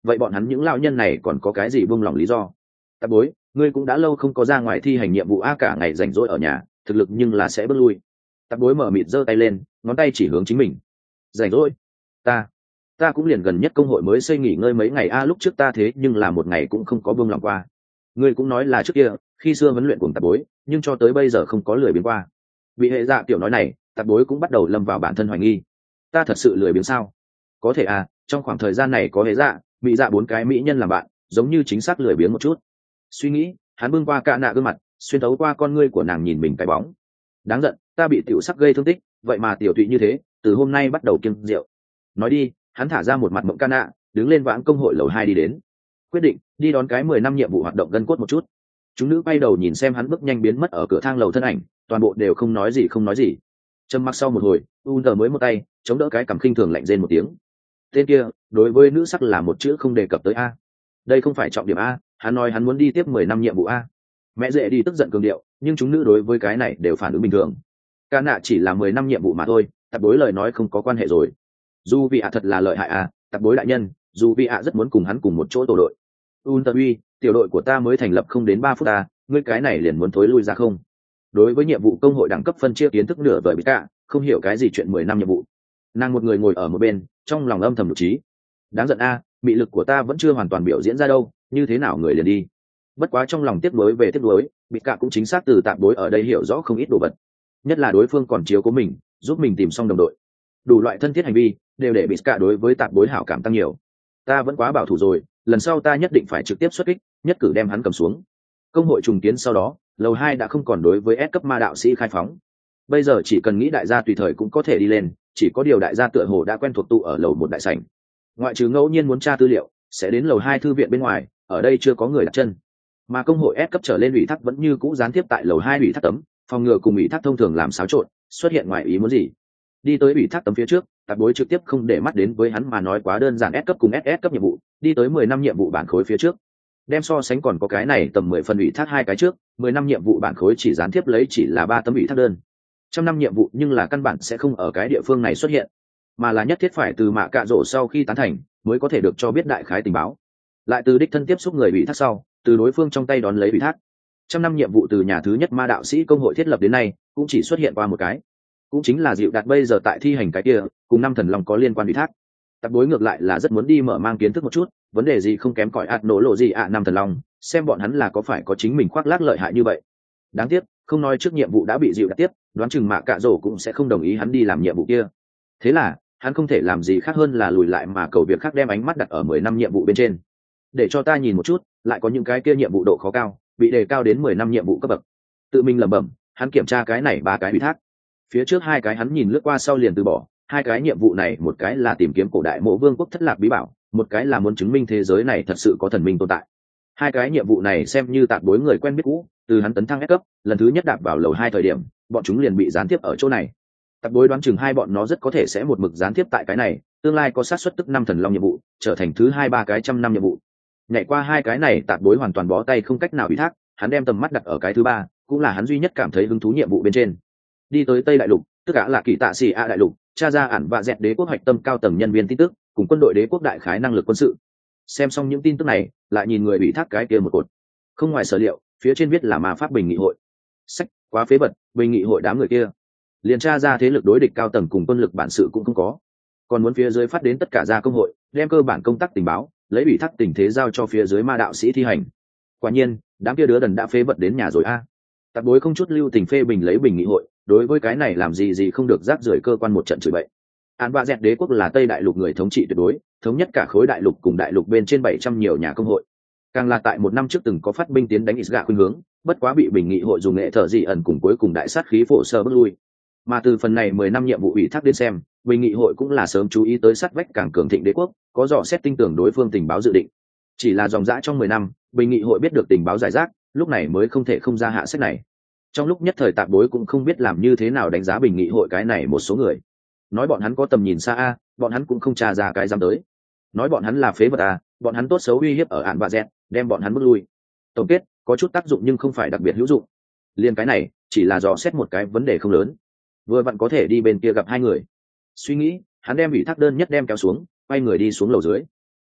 vậy bọn hắn những lão nhân này còn có cái gì buông lỏng lý do? Tạp bối, ngươi cũng đã lâu không có ra ngoài thi hành nhiệm vụ a, cả ngày rảnh rỗi ở nhà, thực lực nhưng là sẽ bước lui. Tạp bối mở mịt giơ tay lên, ngón tay chỉ hướng chính mình. Rảnh rỗi? Ta, ta cũng liền gần nhất công hội mới xây nghỉ ngơi mấy ngày a, lúc trước ta thế nhưng là một ngày cũng không có buông lỏng qua. Ngươi cũng nói là trước kia, khi xưa huấn luyện cùng tạp bối, nhưng cho tới bây giờ không có lười biếng qua. Bị hệ dạ tiểu nói này, tạp bối cũng bắt đầu lâm vào bản thân hoài nghi. Ta thật sự lười biếng sao? Có thể à, trong khoảng thời gian này có hệ dạ, bị dạ bốn cái mỹ nhân làm bạn, giống như chính xác lười biếng một chút. Suy nghĩ, hắn bưng qua cạ nạ gương mặt, xuyên thấu qua con ngươi của nàng nhìn mình cái bóng. Đáng giận, ta bị tiểu sắc gây thương tích, vậy mà tiểu tụy như thế, từ hôm nay bắt đầu kiêng rượu. Nói đi, hắn thả ra một mặt mộng ca nạ, đứng lên vãng công hội lầu hai đi đến. Quyết định đi đón cái mười năm nhiệm vụ hoạt động gân cốt một chút. Chúng nữ quay đầu nhìn xem hắn bước nhanh biến mất ở cửa thang lầu thân ảnh, toàn bộ đều không nói gì không nói gì. Trầm mặc sau một hồi, u tờ mới một tay chống đỡ cái cằm khinh thường lạnh rên một tiếng. Tên kia đối với nữ sắc là một chữ không đề cập tới a. Đây không phải trọng điểm a, hắn nói hắn muốn đi tiếp mười năm nhiệm vụ a. Mẹ dễ đi tức giận cường điệu, nhưng chúng nữ đối với cái này đều phản ứng bình thường. Ca nạ chỉ là mười năm nhiệm vụ mà thôi, tạp bối lời nói không có quan hệ rồi. Dù vị ạ thật là lợi hại a, tạp bối đại nhân, dù vị ạ rất muốn cùng hắn cùng một chỗ tổ đội. Unteruy, tiểu đội của ta mới thành lập không đến ba phút ta, ngươi cái này liền muốn thối lui ra không? Đối với nhiệm vụ công hội đẳng cấp phân chia kiến thức nửa vời bị cả, không hiểu cái gì chuyện mười năm nhiệm vụ. Nàng một người ngồi ở một bên, trong lòng âm thầm nhục trí. Đáng giận a, mị lực của ta vẫn chưa hoàn toàn biểu diễn ra đâu, như thế nào người liền đi? Bất quá trong lòng tiếc nuối về tiếc nuối, bị cả cũng chính xác từ tạp bối ở đây hiểu rõ không ít đồ vật. Nhất là đối phương còn chiếu cố mình, giúp mình tìm xong đồng đội. Đủ loại thân thiết hành vi đều để bị cả đối với tạp bối hảo cảm tăng nhiều. Ta vẫn quá bảo thủ rồi, lần sau ta nhất định phải trực tiếp xuất kích, nhất cử đem hắn cầm xuống. Công hội trùng kiến sau đó, lầu hai đã không còn đối với S cấp ma đạo sĩ khai phóng. Bây giờ chỉ cần nghĩ đại gia tùy thời cũng có thể đi lên, chỉ có điều đại gia tựa hồ đã quen thuộc tụ ở lầu một đại sảnh. Ngoại trừ ngẫu nhiên muốn tra tư liệu, sẽ đến lầu hai thư viện bên ngoài, ở đây chưa có người đặt chân. Mà công hội S cấp trở lên ủy thác vẫn như cũ gián tiếp tại lầu hai ủy thác tấm, phòng ngừa cùng ủy thác thông thường làm xáo trộn, xuất hiện ngoài ý muốn gì. Đi tới ủy thác tấm phía trước, tạp bối trực tiếp không để mắt đến với hắn mà nói quá đơn giản S cấp cùng ét ét cấp nhiệm vụ, đi tới mười năm nhiệm vụ bản khối phía trước. Đem so sánh còn có cái này tầm mười phần ủy thác hai cái trước, mười năm nhiệm vụ bản khối chỉ gián tiếp lấy chỉ là ba tấm ủy thác đơn. Trăm năm nhiệm vụ nhưng là căn bản sẽ không ở cái địa phương này xuất hiện, mà là nhất thiết phải từ mạ cạ rổ sau khi tán thành mới có thể được cho biết đại khái tình báo. Lại từ đích thân tiếp xúc người ủy thác sau, từ đối phương trong tay đón lấy ủy thác. Trăm năm nhiệm vụ từ nhà thứ nhất ma đạo sĩ công hội thiết lập đến nay, cũng chỉ xuất hiện qua một cái, cũng chính là dịu đạt bây giờ tại thi hành cái kia, cùng năm thần long có liên quan ủy thác. Tạp bối ngược lại là rất muốn đi mở mang kiến thức một chút, vấn đề gì không kém cỏi ạt nổ lộ gì ạ năm thần long, xem bọn hắn là có phải có chính mình khoác lác lợi hại như vậy. Đáng tiếc, không nói trước nhiệm vụ đã bị dịu đạt tiếp, đoán chừng mạ cạ rổ cũng sẽ không đồng ý hắn đi làm nhiệm vụ kia. Thế là, hắn không thể làm gì khác hơn là lùi lại mà cầu việc khác, đem ánh mắt đặt ở mười năm nhiệm vụ bên trên. Để cho ta nhìn một chút, lại có những cái kia nhiệm vụ độ khó cao, bị đề cao đến mười năm nhiệm vụ cấp bậc. Tự mình lẩm bẩm, hắn kiểm tra cái này ba cái ủy thác. Phía trước hai cái hắn nhìn lướt qua sau liền từ bỏ, hai cái nhiệm vụ này, một cái là tìm kiếm cổ đại mộ vương quốc thất lạc bí bảo, một cái là muốn chứng minh thế giới này thật sự có thần minh tồn tại. Hai cái nhiệm vụ này xem như tạp bối người quen biết cũ, từ hắn tấn thăng S cấp, lần thứ nhất đạp vào lầu hai thời điểm, bọn chúng liền bị gián tiếp ở chỗ này. Tạp bối đoán chừng hai bọn nó rất có thể sẽ một mực gián tiếp tại cái này, tương lai có xác suất tức năm thần long nhiệm vụ, trở thành thứ hai ba cái trăm năm nhiệm vụ. Nhảy qua hai cái này, tạp bối hoàn toàn bó tay không cách nào ủy thác, hắn đem tầm mắt đặt ở cái thứ ba, cũng là hắn duy nhất cảm thấy hứng thú nhiệm vụ bên trên. Đi tới Tây Đại Lục, tất cả là kỳ tạ xì a Đại Lục, tra ra ản và dẹt đế quốc hoạch tâm cao tầng nhân viên tin tức, cùng quân đội đế quốc đại khái năng lực quân sự. Xem xong những tin tức này, lại nhìn người ủy thác cái kia một cột. Không ngoài sở liệu, phía trên viết là ma pháp bình nghị hội. Sách, quá phế vật, bình nghị hội đám người kia. Liền tra ra thế lực đối địch cao tầng cùng quân lực bản sự cũng không có. Còn muốn phía dưới phát đến tất cả gia công hội, đem cơ bản công tác tình báo, lấy ủy thác tình thế giao cho phía dưới ma đạo sĩ thi hành. Quả nhiên, đám kia đứa đần đã phế vật đến nhà rồi a. À. Tạp bối không chút lưu tình phê bình lấy bình nghị hội, đối với cái này làm gì gì không được rác rưởi cơ quan một trận chửi bậy. Án bạ dẹt đế quốc là Tây Đại Lục người thống trị tuyệt đối, thống nhất cả khối đại lục cùng đại lục bên trên bảy trăm nhiều nhà công hội. Càng là tại một năm trước từng có phát binh tiến đánh Isga khuynh hướng, bất quá bị bình nghị hội dùng nghệ thở dị ẩn cùng cuối cùng đại sát khí phổ sơ bước lui. Mà từ phần này mười năm nhiệm vụ ủy thác đến xem, bình nghị hội cũng là sớm chú ý tới sát vách càng cường thịnh đế quốc, có dò xét tinh tưởng đối phương tình báo dự định. Chỉ là dòng dã trong mười năm, bình nghị hội biết được tình báo giải rác, lúc này mới không thể không ra hạ sách này. Trong lúc nhất thời tạp bối cũng không biết làm như thế nào đánh giá bình nghị hội cái này một số người. Nói bọn hắn có tầm nhìn xa a, bọn hắn cũng không tra ra cái dám tới. Nói bọn hắn là phế vật a, bọn hắn tốt xấu uy hiếp ở ạn bà dẹt, đem bọn hắn bước lui. Tổng kết, có chút tác dụng nhưng không phải đặc biệt hữu dụng. Liên cái này, chỉ là dò xét một cái vấn đề không lớn. Vừa vặn có thể đi bên kia gặp hai người. Suy nghĩ, hắn đem ủy thác đơn nhất đem kéo xuống, quay người đi xuống lầu dưới.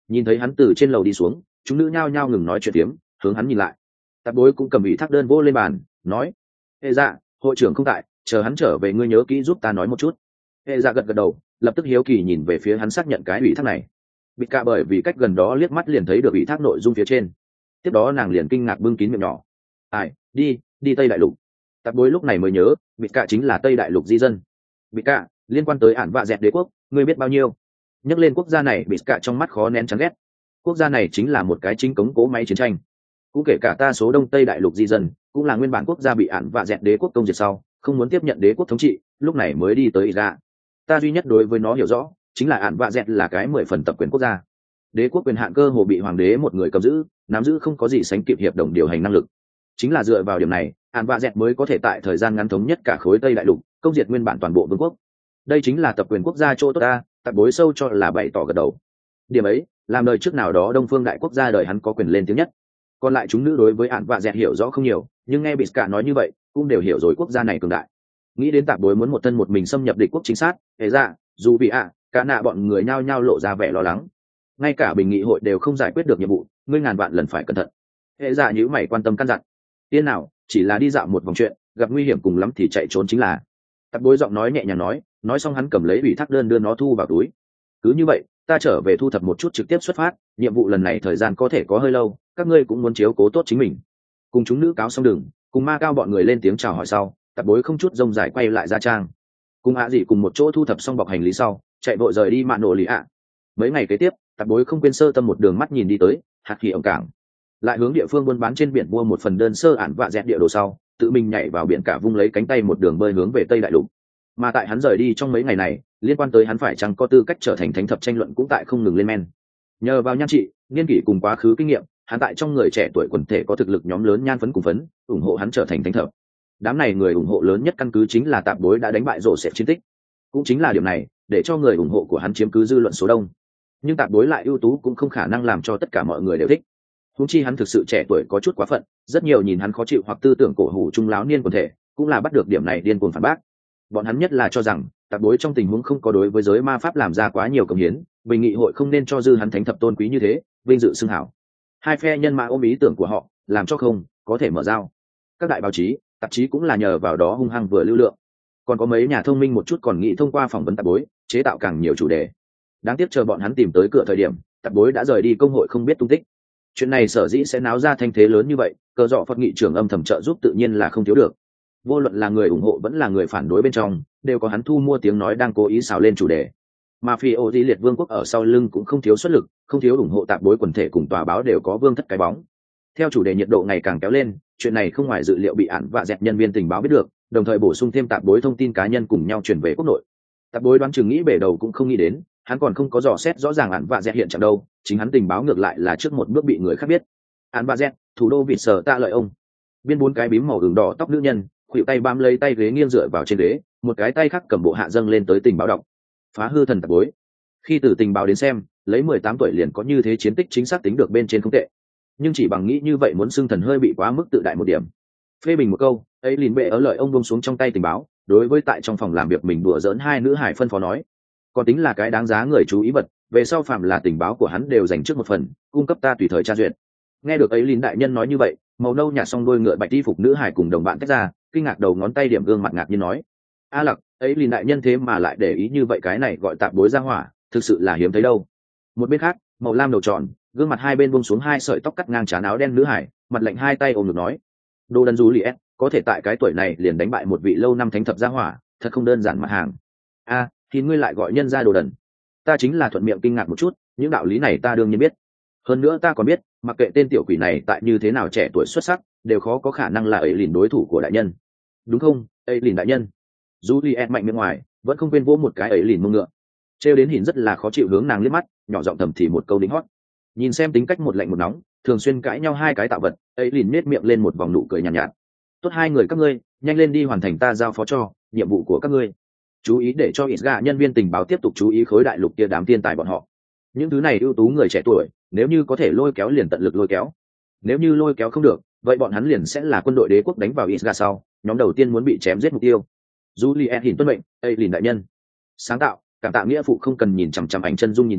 Nhìn thấy hắn từ trên lầu đi xuống, chúng nữ nhao nhao ngừng nói chuyện tiếm, hướng hắn nhìn lại. Tạp bối cũng cầm ủy thác đơn vô lên bàn, nói: hệ dạ, hội trưởng không tại, chờ hắn trở về ngươi nhớ kỹ giúp ta nói một chút. Hệ dạ gật gật đầu, lập tức hiếu kỳ nhìn về phía hắn xác nhận cái ủy thác này. Bịt cả bởi vì cách gần đó liếc mắt liền thấy được ủy thác nội dung phía trên. Tiếp đó nàng liền kinh ngạc bưng kín miệng nhỏ. Ai, đi, đi Tây Đại Lục. Tạp bối lúc này mới nhớ, bịt cả chính là Tây Đại Lục di dân. Bịt cả, liên quan tới ản vạ dẹt đế quốc, ngươi biết bao nhiêu? Nhắc lên quốc gia này, bịt cả trong mắt khó nén chán ghét. Quốc gia này chính là một cái chính cống cố máy chiến tranh. Cũng kể cả ta số Đông Tây Đại Lục di dân, cũng là nguyên bản quốc gia bị ản vạ dẹt đế quốc công diệt sau, không muốn tiếp nhận đế quốc thống trị, lúc này mới đi tới Iga. Ta duy nhất đối với nó hiểu rõ, chính là ản vạ dẹt là cái mười phần tập quyền quốc gia. Đế quốc quyền hạn cơ hồ bị hoàng đế một người cầm giữ, nắm giữ không có gì sánh kịp hiệp đồng điều hành năng lực. Chính là dựa vào điểm này, ản vạ dẹt mới có thể tại thời gian ngắn thống nhất cả khối Tây Đại Lục, công diệt nguyên bản toàn bộ vương quốc. Đây chính là tập quyền quốc gia chỗ tốt ta, Tạp bối sâu cho là bày tỏ gật đầu. Điểm ấy, làm đời trước nào đó Đông phương đại quốc gia đời hắn có quyền lên tiếng nhất. Còn lại chúng nữ đối với ản vạ dẹt hiểu rõ không nhiều, nhưng nghe bịt cả nói như vậy, cũng đều hiểu rồi quốc gia này cường đại. Nghĩ đến Tạp bối muốn một thân một mình xâm nhập địch quốc chính xác, hệ ra, dù vì ạ, cả nạ bọn người nhao nhao lộ ra vẻ lo lắng. Ngay cả bình nghị hội đều không giải quyết được nhiệm vụ, ngươi ngàn vạn lần phải cẩn thận. Hệ ra nhíu mày quan tâm căn dặn. Tiên nào, chỉ là đi dạo một vòng chuyện, gặp nguy hiểm cùng lắm thì chạy trốn chính là. Tạp bối giọng nói nhẹ nhàng nói, nói xong hắn cầm lấy ủy thác đơn đưa nó thu vào túi. Cứ như vậy, ta trở về thu thập một chút trực tiếp xuất phát, nhiệm vụ lần này thời gian có thể có hơi lâu, các ngươi cũng muốn chiếu cố tốt chính mình. Cùng chúng nữ cáo xong đường, cùng ma cao bọn người lên tiếng chào hỏi sau, Tạp bối không chút rông dài quay lại ra trang. Cùng ạ dị cùng một chỗ thu thập xong bọc hành lý sau, chạy vội rời đi mạn nổ lì ạ. Mấy ngày kế tiếp, Tạp bối không quên sơ tâm một đường mắt nhìn đi tới hạt kỳ ổng cảng, lại hướng địa phương buôn bán trên biển mua một phần đơn sơ ản vạ dẹt địa đồ sau, tự mình nhảy vào biển cả vung lấy cánh tay một đường bơi hướng về Tây Đại Lục. Mà tại hắn rời đi trong mấy ngày này, liên quan tới hắn phải chăng có tư cách trở thành thánh thập tranh luận cũng tại không ngừng lên men. Nhờ vào nhan trị, niên kỷ cùng quá khứ kinh nghiệm, hắn tại trong người trẻ tuổi quần thể có thực lực nhóm lớn nhan phấn cùng phấn, ủng hộ hắn trở thành thánh thập. Đám này người ủng hộ lớn nhất căn cứ chính là Tạp bối đã đánh bại rổ xẹp chiến tích. Cũng chính là điểm này, để cho người ủng hộ của hắn chiếm cứ dư luận số đông. Nhưng Tạp bối lại ưu tú cũng không khả năng làm cho tất cả mọi người đều thích. Huống chi hắn thực sự trẻ tuổi có chút quá phận, rất nhiều nhìn hắn khó chịu hoặc tư tưởng cổ hủ trung láo niên quần thể, cũng là bắt được điểm này điên cuồng phản bác. Bọn hắn nhất là cho rằng Tạp bối trong tình huống không có đối với giới ma pháp làm ra quá nhiều công hiến, bình nghị hội không nên cho dư hắn thánh thập tôn quý như thế, vinh dự xưng hảo. Hai phe nhân mã ôm ý tưởng của họ, làm cho không có thể mở giao. Các đại báo chí, tạp chí cũng là nhờ vào đó hung hăng vừa lưu lượng. Còn có mấy nhà thông minh một chút còn nghĩ thông qua phỏng vấn Tạp bối, chế tạo càng nhiều chủ đề. Đáng tiếc chờ bọn hắn tìm tới cửa thời điểm, Tạp bối đã rời đi công hội không biết tung tích. Chuyện này sở dĩ sẽ náo ra thanh thế lớn như vậy, cờ dọ Phật nghị trưởng âm thầm trợ giúp tự nhiên là không thiếu được. Vô luận là người ủng hộ vẫn là người phản đối bên trong, đều có hắn thu mua tiếng nói đang cố ý xào lên chủ đề. Mà phi ô di liệt vương quốc ở sau lưng cũng không thiếu xuất lực, không thiếu ủng hộ Tạp bối quần thể cùng tòa báo đều có vương thất cái bóng. Theo chủ đề nhiệt độ ngày càng kéo lên, chuyện này không ngoài dự liệu bị ản vạ dẹt nhân viên tình báo biết được, đồng thời bổ sung thêm Tạp bối thông tin cá nhân cùng nhau chuyển về quốc nội. Tạp bối đoán chừng nghĩ bể đầu cũng không nghĩ đến, hắn còn không có dò xét rõ ràng ản vạ dẹt hiện trạng đâu, chính hắn tình báo ngược lại là trước một bước bị người khác biết. Ản vạ dẹt, thủ đô vịt sở tạ lợi ông. Biên bốn cái bím màu ửng đỏ tóc nữ nhân, khuỷu tay bám lấy tay ghế nghiêng dựa vào trên ghế, một cái tay khác cầm bộ hạ dâng lên tới tình báo đọc. Phá hư thần Tạp bối. Khi từ tình báo đến xem, lấy mười tám tuổi liền có như thế chiến tích chính xác tính được bên trên không tệ. Nhưng chỉ bằng nghĩ như vậy muốn xưng thần hơi bị quá mức tự đại một điểm. Phê bình một câu, ấy liền bệ ở lợi ông buông xuống trong tay tình báo, đối với tại trong phòng làm việc mình đùa giỡn hai nữ hải phân phó nói, còn tính là cái đáng giá người chú ý vật, về sau phạm là tình báo của hắn đều dành trước một phần, cung cấp ta tùy thời tra duyệt. Nghe được ấy liền đại nhân nói như vậy, màu nâu nhạt xong đôi ngựa bạch y phục nữ hải cùng đồng bạn tách ra, kinh ngạc đầu ngón tay điểm gương mặt ngạc như nói, a lặc, ấy liền đại nhân thế mà lại để ý như vậy, cái này gọi Tạp bối ra hỏa, thực sự là hiếm thấy đâu. Một bên khác, màu lam đầu tròn, gương mặt hai bên buông xuống hai sợi tóc cắt ngang trán áo đen nữ hải, mặt lạnh hai tay ôm ngực nói, đồ đần dù liệt, có thể tại cái tuổi này liền đánh bại một vị lâu năm thánh thập gia hỏa, thật không đơn giản mặt hàng. A, à, thì ngươi lại gọi nhân ra đồ đần? Ta chính là thuận miệng kinh ngạc một chút, những đạo lý này ta đương nhiên biết. Hơn nữa ta còn biết, mặc kệ tên tiểu quỷ này tại như thế nào trẻ tuổi xuất sắc, đều khó có khả năng là ấy liền đối thủ của đại nhân. Đúng không, ấy liền đại nhân? Juliet mạnh miệng ngoài, vẫn không quên vỗ một cái ấy liền mông ngựa. Trêu đến Hìn rất là khó chịu hướng nàng liếc mắt, nhỏ giọng thầm thì một câu đính hót. Nhìn xem tính cách một lạnh một nóng, thường xuyên cãi nhau hai cái tạo vật, ấy liền nết miệng lên một vòng nụ cười nhàn nhạt, nhạt. Tốt hai người các ngươi, nhanh lên đi hoàn thành ta giao phó cho nhiệm vụ của các ngươi. Chú ý để cho Isga nhân viên tình báo tiếp tục chú ý khối đại lục kia đám thiên tài bọn họ. Những thứ này ưu tú người trẻ tuổi, nếu như có thể lôi kéo liền tận lực lôi kéo. Nếu như lôi kéo không được, vậy bọn hắn liền sẽ là quân đội đế quốc đánh vào Isga sau, nhóm đầu tiên muốn bị chém giết mục tiêu. Juliet Hìn tuân mệnh, ấy liền đại nhân. Sáng tạo, cảm tạ nghĩa phụ không cần nhìn chằm chằm ảnh chân dung nhìn a,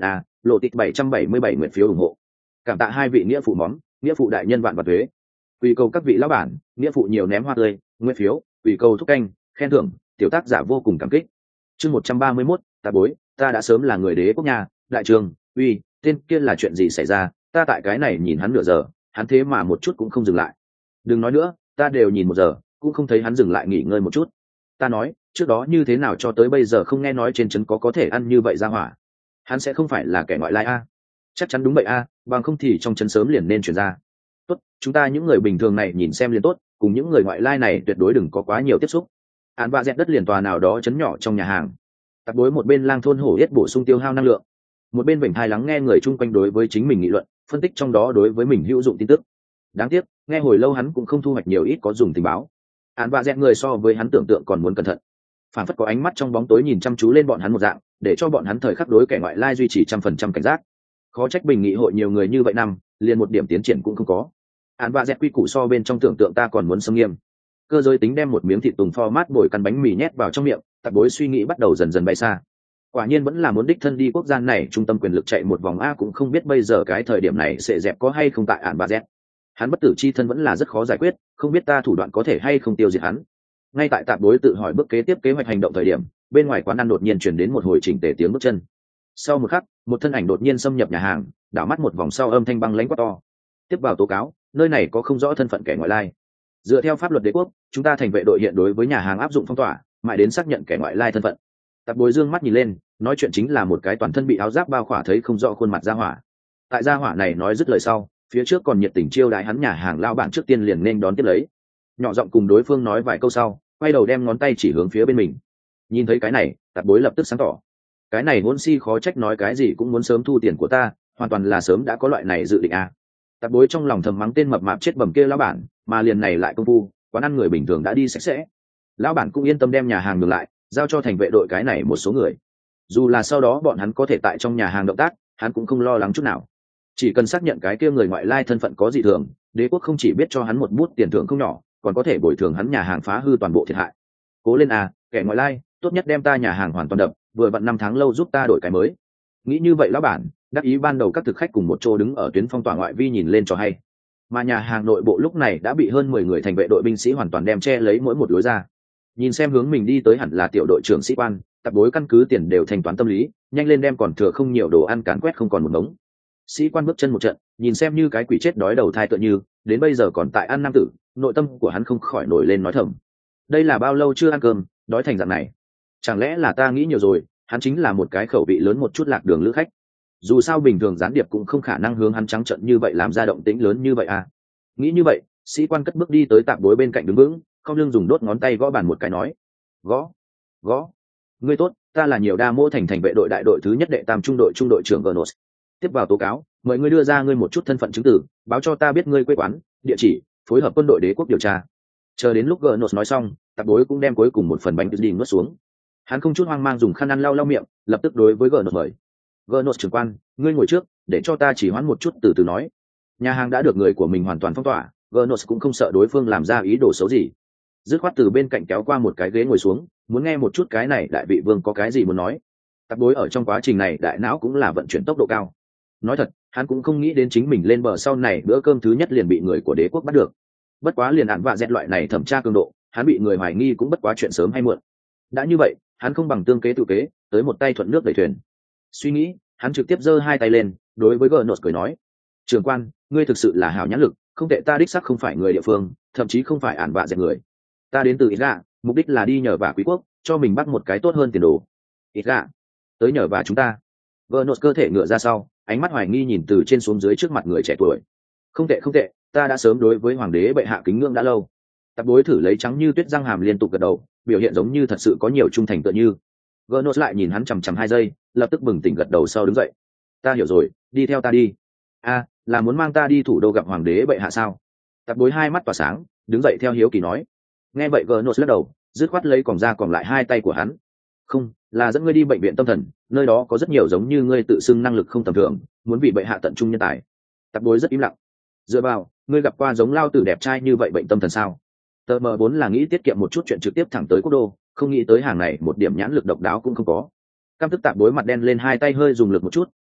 lộ tịch bảy trăm bảy mươi bảy nguyện phiếu ủng hộ. Cảm tạ hai vị nghĩa phụ món, nghĩa phụ đại nhân vạn vật thuế. Quỳ cầu các vị lão bản, nghĩa phụ nhiều ném hoa tươi, nguyện phiếu, quỳ cầu thúc canh, khen thưởng, tiểu tác giả vô cùng cảm kích. Chương một trăm ba mươi mốt, ta bối, ta đã sớm là người đế quốc nhà, đại trường, uy, tên kia là chuyện gì xảy ra, ta tại cái này nhìn hắn nửa giờ, hắn thế mà một chút cũng không dừng lại. Đừng nói nữa, ta đều nhìn một giờ, cũng không thấy hắn dừng lại nghỉ ngơi một chút. Ta nói, trước đó như thế nào cho tới bây giờ không nghe nói trên trấn có có thể ăn như vậy ra hỏa. Hắn sẽ không phải là kẻ ngoại lai a? Chắc chắn đúng vậy a, bằng không thì trong trấn sớm liền nên chuyển ra. Tốt, chúng ta những người bình thường này nhìn xem liền tốt, cùng những người ngoại lai này tuyệt đối đừng có quá nhiều tiếp xúc. Án vạ dẹt đất liền tòa nào đó trấn nhỏ trong nhà hàng. Tạp bối một bên lang thôn hổ yết bổ sung tiêu hao năng lượng, một bên vểnh thai lắng nghe người chung quanh đối với chính mình nghị luận, phân tích trong đó đối với mình hữu dụng tin tức. Đáng tiếc, nghe hồi lâu hắn cũng không thu hoạch nhiều ít có dùng tình báo. Án vạ dẹt người so với hắn tưởng tượng còn muốn cẩn thận, phản phất có ánh mắt trong bóng tối nhìn chăm chú lên bọn hắn một dạng, để cho bọn hắn thời khắc đối kẻ ngoại lai duy trì trăm phần trăm cảnh giác. Khó trách bình nghị hội nhiều người như vậy năm, liền một điểm tiến triển cũng không có. Án vạ dẹt quy củ so bên trong tưởng tượng ta còn muốn xâm nghiêm. Cơ giới tính đem một miếng thịt tùng format bồi căn bánh mì nhét vào trong miệng, tạp bối suy nghĩ bắt đầu dần dần bay xa. Quả nhiên vẫn là muốn đích thân đi quốc gia này trung tâm quyền lực chạy một vòng a, cũng không biết bây giờ cái thời điểm này sẽ dẹp có hay không tại án vạ dẹt. Hắn bất tử chi thân vẫn là rất khó giải quyết, không biết ta thủ đoạn có thể hay không tiêu diệt hắn. Ngay tại tạp bối tự hỏi bước kế tiếp kế hoạch hành động thời điểm, bên ngoài quán ăn đột nhiên chuyển đến một hồi chỉnh tề tiếng bước chân. Sau một khắc, một thân ảnh đột nhiên xâm nhập nhà hàng, đảo mắt một vòng sau âm thanh băng lãnh quát to: tiếp vào tố cáo, nơi này có không rõ thân phận kẻ ngoại lai. Dựa theo pháp luật đế quốc, chúng ta thành vệ đội hiện đối với nhà hàng áp dụng phong tỏa, mãi đến xác nhận kẻ ngoại lai thân phận. Tạp bối dương mắt nhìn lên, nói chuyện chính là một cái toàn thân bị áo giáp bao khỏa thấy không rõ khuôn mặt gia hỏa. Tại gia hỏa này nói dứt lời sau, phía trước còn nhiệt tình chiêu đãi hắn nhà hàng lao bản trước tiên liền nên đón tiếp lấy, nhỏ giọng cùng đối phương nói vài câu sau, quay đầu đem ngón tay chỉ hướng phía bên mình. Nhìn thấy cái này, tạp bối lập tức sáng tỏ, cái này hôn si khó trách nói cái gì cũng muốn sớm thu tiền của ta, hoàn toàn là sớm đã có loại này dự định à. Tạp bối trong lòng thầm mắng tên mập mạp chết bầm kia lão bản, mà liền này lại công phu, quán ăn người bình thường đã đi sạch sẽ. Lão bản cũng yên tâm đem nhà hàng ngừng lại, giao cho thành vệ đội cái này một số người. Dù là sau đó bọn hắn có thể tại trong nhà hàng động tác, hắn cũng không lo lắng chút nào. Chỉ cần xác nhận cái kia người ngoại lai thân phận có dị thường, đế quốc không chỉ biết cho hắn một bút tiền thưởng không nhỏ, còn có thể bồi thường hắn nhà hàng phá hư toàn bộ thiệt hại. Cố lên à, kẻ ngoại lai, tốt nhất đem ta nhà hàng hoàn toàn đập, vừa vặn năm tháng lâu giúp ta đổi cái mới. Nghĩ như vậy lão bản, đắc ý ban đầu các thực khách cùng một chỗ đứng ở tuyến phong tỏa ngoại vi nhìn lên cho hay. Mà nhà hàng nội bộ lúc này đã bị hơn mười người thành vệ đội binh sĩ hoàn toàn đem che lấy mỗi một lối ra. Nhìn xem hướng mình đi tới hẳn là tiểu đội trưởng sĩ quan, tạp bối căn cứ tiền đều thanh toán tâm lý, nhanh lên đem còn thừa không nhiều đồ ăn cán quét không còn một mống. Sĩ quan bước chân một trận, nhìn xem như cái quỷ chết đói đầu thai tựa như, đến bây giờ còn tại ăn nam tử, nội tâm của hắn không khỏi nổi lên nói thầm. Đây là bao lâu chưa ăn cơm, đói thành dạng này. Chẳng lẽ là ta nghĩ nhiều rồi, hắn chính là một cái khẩu vị lớn một chút lạc đường lữ khách. Dù sao bình thường gián điệp cũng không khả năng hướng hắn trắng trận như vậy làm ra động tĩnh lớn như vậy à. Nghĩ như vậy, sĩ quan cất bước đi tới tạp bối bên cạnh đứng vững, không lưng dùng đốt ngón tay gõ bàn một cái nói: gõ gõ ngươi tốt, ta là nhiều đa mô thành thành vệ đội đại đội thứ nhất đệ tam trung đội trung đội trưởng Gernos. Tiếp vào tố cáo, mời ngươi đưa ra ngươi một chút thân phận chứng tử, báo cho ta biết ngươi quê quán, địa chỉ, phối hợp quân đội đế quốc điều tra. Chờ đến lúc Gernos nói xong, tạp bối cũng đem cuối cùng một phần bánh đi nuốt xuống. Hắn không chút hoang mang dùng khăn ăn lau lau miệng, lập tức đối với Gernos mời: Gernos trưởng quan, ngươi ngồi trước, để cho ta chỉ hoãn một chút từ từ nói. Nhà hàng đã được người của mình hoàn toàn phong tỏa, Gernos cũng không sợ đối phương làm ra ý đồ xấu gì. Dứt khoát từ bên cạnh kéo qua một cái ghế ngồi xuống, muốn nghe một chút cái này đại vị vương có cái gì muốn nói. Tạp bối ở trong quá trình này đại não cũng là vận chuyển tốc độ cao. Nói thật, hắn cũng không nghĩ đến chính mình lên bờ sau này bữa cơm thứ nhất liền bị người của đế quốc bắt được. Bất quá liền ạn vạ dẹt loại này thẩm tra cường độ, hắn bị người hoài nghi cũng bất quá chuyện sớm hay muộn. Đã như vậy, hắn không bằng tương kế tự kế, tới một tay thuận nước đẩy thuyền. Suy nghĩ, hắn trực tiếp giơ hai tay lên, đối với Gernos cười nói: trưởng quan, ngươi thực sự là hảo nhãn lực, không tệ, ta đích xác không phải người địa phương, thậm chí không phải ạn vạ dẹt người. Ta đến từ ít gạ, mục đích là đi nhờ vả quý quốc, cho mình bắt một cái tốt hơn tiền đồ. Ít gạ, tới nhờ vả chúng ta. Gernos cơ thể ngựa ra sau, ánh mắt hoài nghi nhìn từ trên xuống dưới trước mặt người trẻ tuổi. Không tệ không tệ, ta đã sớm đối với hoàng đế bệ hạ kính ngưỡng đã lâu. Tạp bối thử lấy trắng như tuyết răng hàm liên tục gật đầu, biểu hiện giống như thật sự có nhiều trung thành tựa như. Gernos lại nhìn hắn chằm chằm hai giây, lập tức bừng tỉnh gật đầu sau đứng dậy. Ta hiểu rồi, đi theo ta đi. A, là muốn mang ta đi thủ đô gặp hoàng đế bệ hạ sao? Tạp bối hai mắt tỏa sáng, đứng dậy theo hiếu kỳ nói. Nghe vậy Gernos lắc đầu, dứt khoát lấy còng ra còn lại hai tay của hắn. Không, là dẫn ngươi đi bệnh viện tâm thần, nơi đó có rất nhiều giống như ngươi tự xưng năng lực không tầm thường, muốn bị bệ hạ tận trung nhân tài. Tạp bối rất im lặng. Dựa vào, ngươi gặp qua giống lao tử đẹp trai như vậy bệnh tâm thần sao? Tờ mờ vốn là nghĩ tiết kiệm một chút chuyện trực tiếp thẳng tới quốc đô, không nghĩ tới hàng này một điểm nhãn lực độc đáo cũng không có. Cam tức tạp bối mặt đen lên, hai tay hơi dùng lực một chút,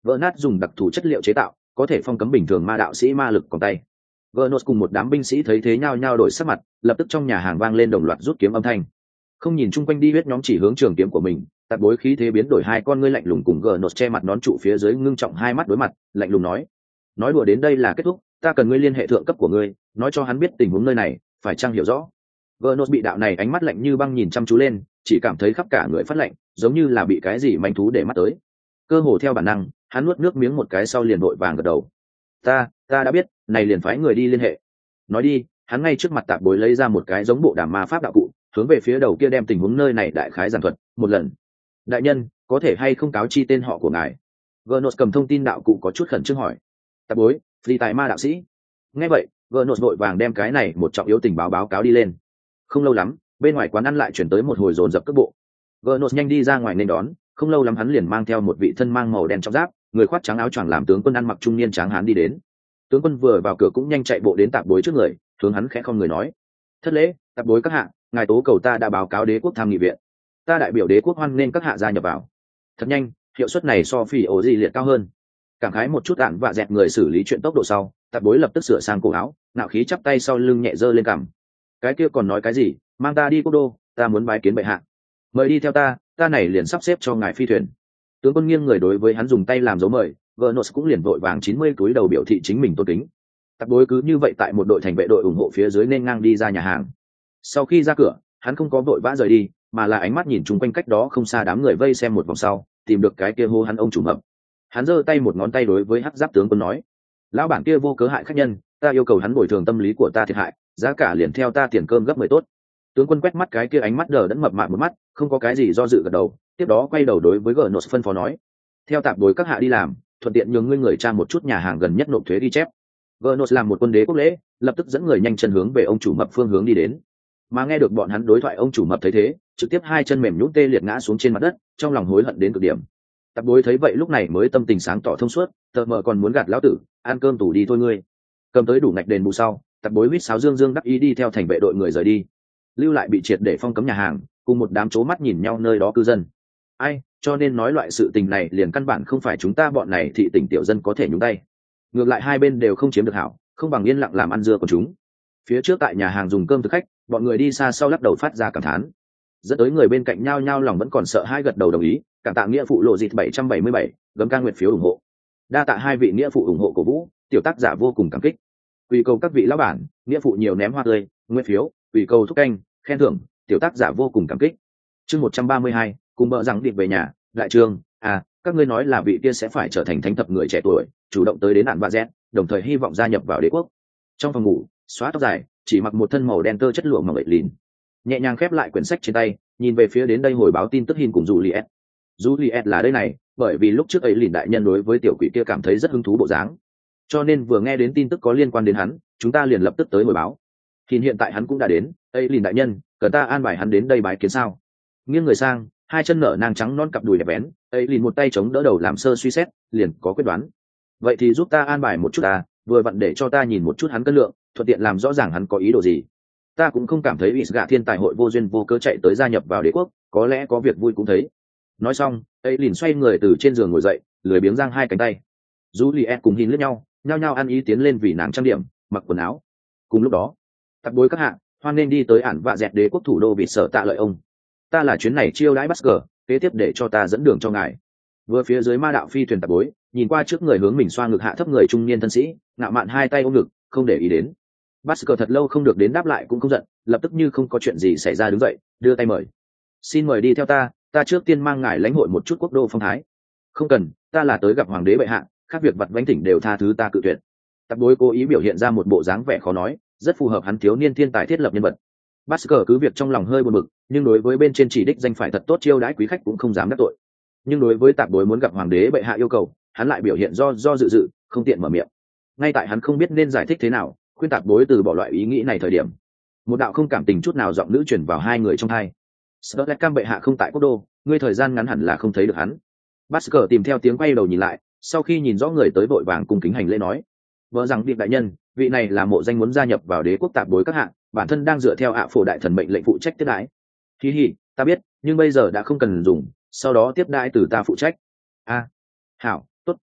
vỡ nát dùng đặc thù chất liệu chế tạo, có thể phong cấm bình thường ma đạo sĩ ma lực còn tay. Vernos cùng một đám binh sĩ thấy thế nhao nhao đổi sắc mặt, lập tức trong nhà hàng vang lên đồng loạt rút kiếm âm thanh. Không nhìn chung quanh đi huyết nhóm chỉ hướng trường kiếm của mình, Tạp Bối khí thế biến đổi, hai con ngươi lạnh lùng cùng Vernos che mặt nón trụ phía dưới ngưng trọng hai mắt đối mặt, lạnh lùng nói: "Nói đùa đến đây là kết thúc, ta cần ngươi liên hệ thượng cấp của ngươi, nói cho hắn biết tình huống nơi này, phải chăng hiểu rõ?" Vernos bị đạo này ánh mắt lạnh như băng nhìn chăm chú lên, chỉ cảm thấy khắp cả người phát lạnh, giống như là bị cái gì manh thú để mắt tới. Cơ hồ theo bản năng, hắn nuốt nước miếng một cái sau liền vội vàng gật đầu. "Ta, ta đã biết, này liền phái người đi liên hệ." Nói đi, hắn ngay trước mặt Tạp Bối lấy ra một cái giống bộ đàm ma pháp đạo cụ, hướng về phía đầu kia đem tình huống nơi này đại khái giảng thuật một lần. "Đại nhân, có thể hay không cáo chi tên họ của ngài?" Vernos cầm thông tin đạo cụ có chút khẩn trương hỏi. "Tạp Bối, phi tài ma đạo sĩ." Nghe vậy, Vernos vội vàng đem cái này một trọng yếu tình báo báo cáo đi lên. Không lâu lắm, bên ngoài quán ăn lại chuyển tới một hồi dồn dập cước bộ. Vernos nhanh đi ra ngoài nên đón, không lâu lắm hắn liền mang theo một vị thân mang màu đen trong giáp, người khoác trắng áo choàng làm tướng quân ăn mặc trung niên tráng hán đi đến. Tướng quân vừa vào cửa cũng nhanh chạy bộ đến Tạp Bối trước người, hướng hắn khẽ không người nói: "Thất lễ, Tạp Bối các hạ, ngài tố cầu ta đã báo cáo đế quốc tham nghị viện, ta đại biểu đế quốc hoan nên các hạ gia nhập vào." Thật nhanh, hiệu suất này so phi ổ gì liệt cao hơn. Cảm khái một chút ạn và dẹt người xử lý chuyện tốc độ sau, Tạp Bối lập tức sửa sang cổ áo, nạo khí chắp tay sau lưng nhẹ giơ lên cằm. "Cái kia còn nói cái gì, mang ta đi quốc đô, ta muốn bái kiến bệ hạ. Mời đi theo ta, ta này liền sắp xếp cho ngài phi thuyền." Tướng quân nghiêng người đối với hắn dùng tay làm dấu mời, Vernos cũng liền vội vàng chín mươi túi đầu biểu thị chính mình tôn kính. Tạp Bối cứ như vậy tại một đội thành vệ đội ủng hộ phía dưới nên ngang đi ra nhà hàng. Sau khi ra cửa, hắn không có vội vã rời đi, mà là ánh mắt nhìn chung quanh cách đó không xa đám người vây xem một vòng sau, tìm được cái kia hô hắn ông chủ mập. Hắn giơ tay một ngón tay đối với hắc giáp tướng quân nói: "Lão bản kia vô cớ hại khách nhân, ta yêu cầu hắn bồi thường tâm lý của ta thiệt hại, giá cả liền theo ta tiền cơm gấp mười tốt." Tướng quân quét mắt cái kia ánh mắt đờ đẫn mập mạp một mắt, không có cái gì do dự gật đầu, tiếp đó quay đầu đối với Vernos phân phó nói: "Theo Tạp Bối các hạ đi làm, thuận tiện nhường ngươi người tra một chút nhà hàng gần nhất nộp thuế ghi chép." Vernos làm một quân đế quốc lễ, lập tức dẫn người nhanh chân hướng về ông chủ mập phương hướng đi đến. Mà nghe được bọn hắn đối thoại, ông chủ mập thấy thế, trực tiếp hai chân mềm nhũn tê liệt ngã xuống trên mặt đất, trong lòng hối hận đến cực điểm. Tạp Bối thấy vậy lúc này mới tâm tình sáng tỏ thông suốt, tờ mờ còn muốn gạt lão tử, ăn cơm tủ đi thôi ngươi. Cầm tới đủ ngạch đền bù sau, Tạp Bối huýt sáo dương dương đắc ý đi theo thành vệ đội người rời đi, lưu lại bị triệt để phong cấm nhà hàng, cùng một đám chố mắt nhìn nhau nơi đó cư dân. Ai, cho nên nói loại sự tình này liền căn bản không phải chúng ta bọn này thị tỉnh tiểu dân có thể nhúng tay. Ngược lại hai bên đều không chiếm được hảo, không bằng yên lặng làm ăn dưa của chúng. Phía trước tại nhà hàng dùng cơm thực khách, bọn người đi xa sau lắc đầu phát ra cảm thán, dẫn tới người bên cạnh nhao nhao lòng vẫn còn sợ hai gật đầu đồng ý. Cảm tạ nghĩa phụ lộ dịt bảy trăm bảy mươi bảy gấm ca nguyện phiếu ủng hộ. Đa tạ hai vị nghĩa phụ ủng hộ cổ vũ, tiểu tác giả vô cùng cảm kích. Quỳ cầu các vị lão bản, nghĩa phụ nhiều ném hoa tươi, nguyện phiếu, quỳ cầu thúc canh, khen thưởng, tiểu tác giả vô cùng cảm kích. Chương một trăm ba mươi hai, cùng bợ rằng điệp về nhà. Đại trường, à, các ngươi nói là vị kia sẽ phải trở thành thánh thập người trẻ tuổi, chủ động tới đến nạn và z, đồng thời hy vọng gia nhập vào đế quốc. Trong phòng ngủ, xóa tóc dài, chỉ mặc một thân màu đen tơ chất lụa mỏng lệch lìn, nhẹ nhàng khép lại quyển sách trên tay, nhìn về phía đến đây hồi báo tin tức Hin cùng Juliet. Juliet là đây này, bởi vì lúc trước ấy lìn đại nhân đối với tiểu quỷ kia cảm thấy rất hứng thú bộ dáng, cho nên vừa nghe đến tin tức có liên quan đến hắn, chúng ta liền lập tức tới hồi báo. Hin hiện tại hắn cũng đã đến, ấy lìn đại nhân, cần ta an bài hắn đến đây bái kiến sao? Nghiêng người sang, hai chân nở nang trắng non cặp đùi đẹp bén, ấy lìn một tay chống đỡ đầu làm sơ suy xét, liền có quyết đoán. Vậy thì giúp ta an bài một chút ta, vừa vặn để cho ta nhìn một chút hắn cân lượng, thuận tiện làm rõ ràng hắn có ý đồ gì. Ta cũng không cảm thấy Isga thiên tài hội vô duyên vô cớ chạy tới gia nhập vào đế quốc, có lẽ có việc vui cũng thấy. Nói xong, ấy liền xoay người từ trên giường ngồi dậy, lười biếng giang hai cánh tay. Juliet cùng Hin liếc nhau, nhao nhao ăn ý tiến lên vì nàng trang điểm, mặc quần áo. Cùng lúc đó, Tạp Bối các hạ, hoan nên đi tới ản vạ dẹt đế quốc thủ đô bị sở tạ lợi ông. Ta là chuyến này chiêu đãi Basker, kế tiếp để cho ta dẫn đường cho ngài. Vừa phía dưới ma đạo phi thuyền Tạp Bối, nhìn qua trước người hướng mình xoa ngực hạ thấp người trung niên thân sĩ, ngạo mạn hai tay ôm ngực, không để ý đến. Basker thật lâu không được đến đáp lại cũng không giận, lập tức như không có chuyện gì xảy ra đứng dậy, đưa tay mời. Xin mời đi theo ta, ta trước tiên mang ngài lãnh hội một chút quốc đô phong thái. Không cần, ta là tới gặp hoàng đế bệ hạ, khác việc vặt vãnh thỉnh đều tha thứ ta cự tuyệt. Tạp Bối cố ý biểu hiện ra một bộ dáng vẻ khó nói, rất phù hợp hắn thiếu niên thiên tài thiết lập nhân vật. Basker cứ việc trong lòng hơi buồn bực, nhưng đối với bên trên chỉ đích danh phải thật tốt chiêu đãi quý khách cũng không dám đắc tội. Nhưng đối với Tạp Bối muốn gặp hoàng đế bệ hạ yêu cầu, hắn lại biểu hiện do do dự dự, không tiện mở miệng. Ngay tại hắn không biết nên giải thích thế nào, khuyên Tạp Bối từ bỏ loại ý nghĩ này thời điểm, một đạo không cảm tình chút nào giọng nữ truyền vào hai người trong hai. Scarlet Cam bệ hạ không tại quốc đô, ngươi thời gian ngắn hẳn là không thấy được hắn. Basker tìm theo tiếng quay đầu nhìn lại, sau khi nhìn rõ người tới vội vàng cung kính hành lễ nói: vợ rằng điệp đại nhân, vị này là mộ danh muốn gia nhập vào đế quốc Tạp Bối các hạng, bản thân đang dựa theo ạ phổ đại thần mệnh lệnh phụ trách tiếp đãi. Hi hi, ta biết, nhưng bây giờ đã không cần dùng, sau đó tiếp đãi từ ta phụ trách. A, hảo, tốt,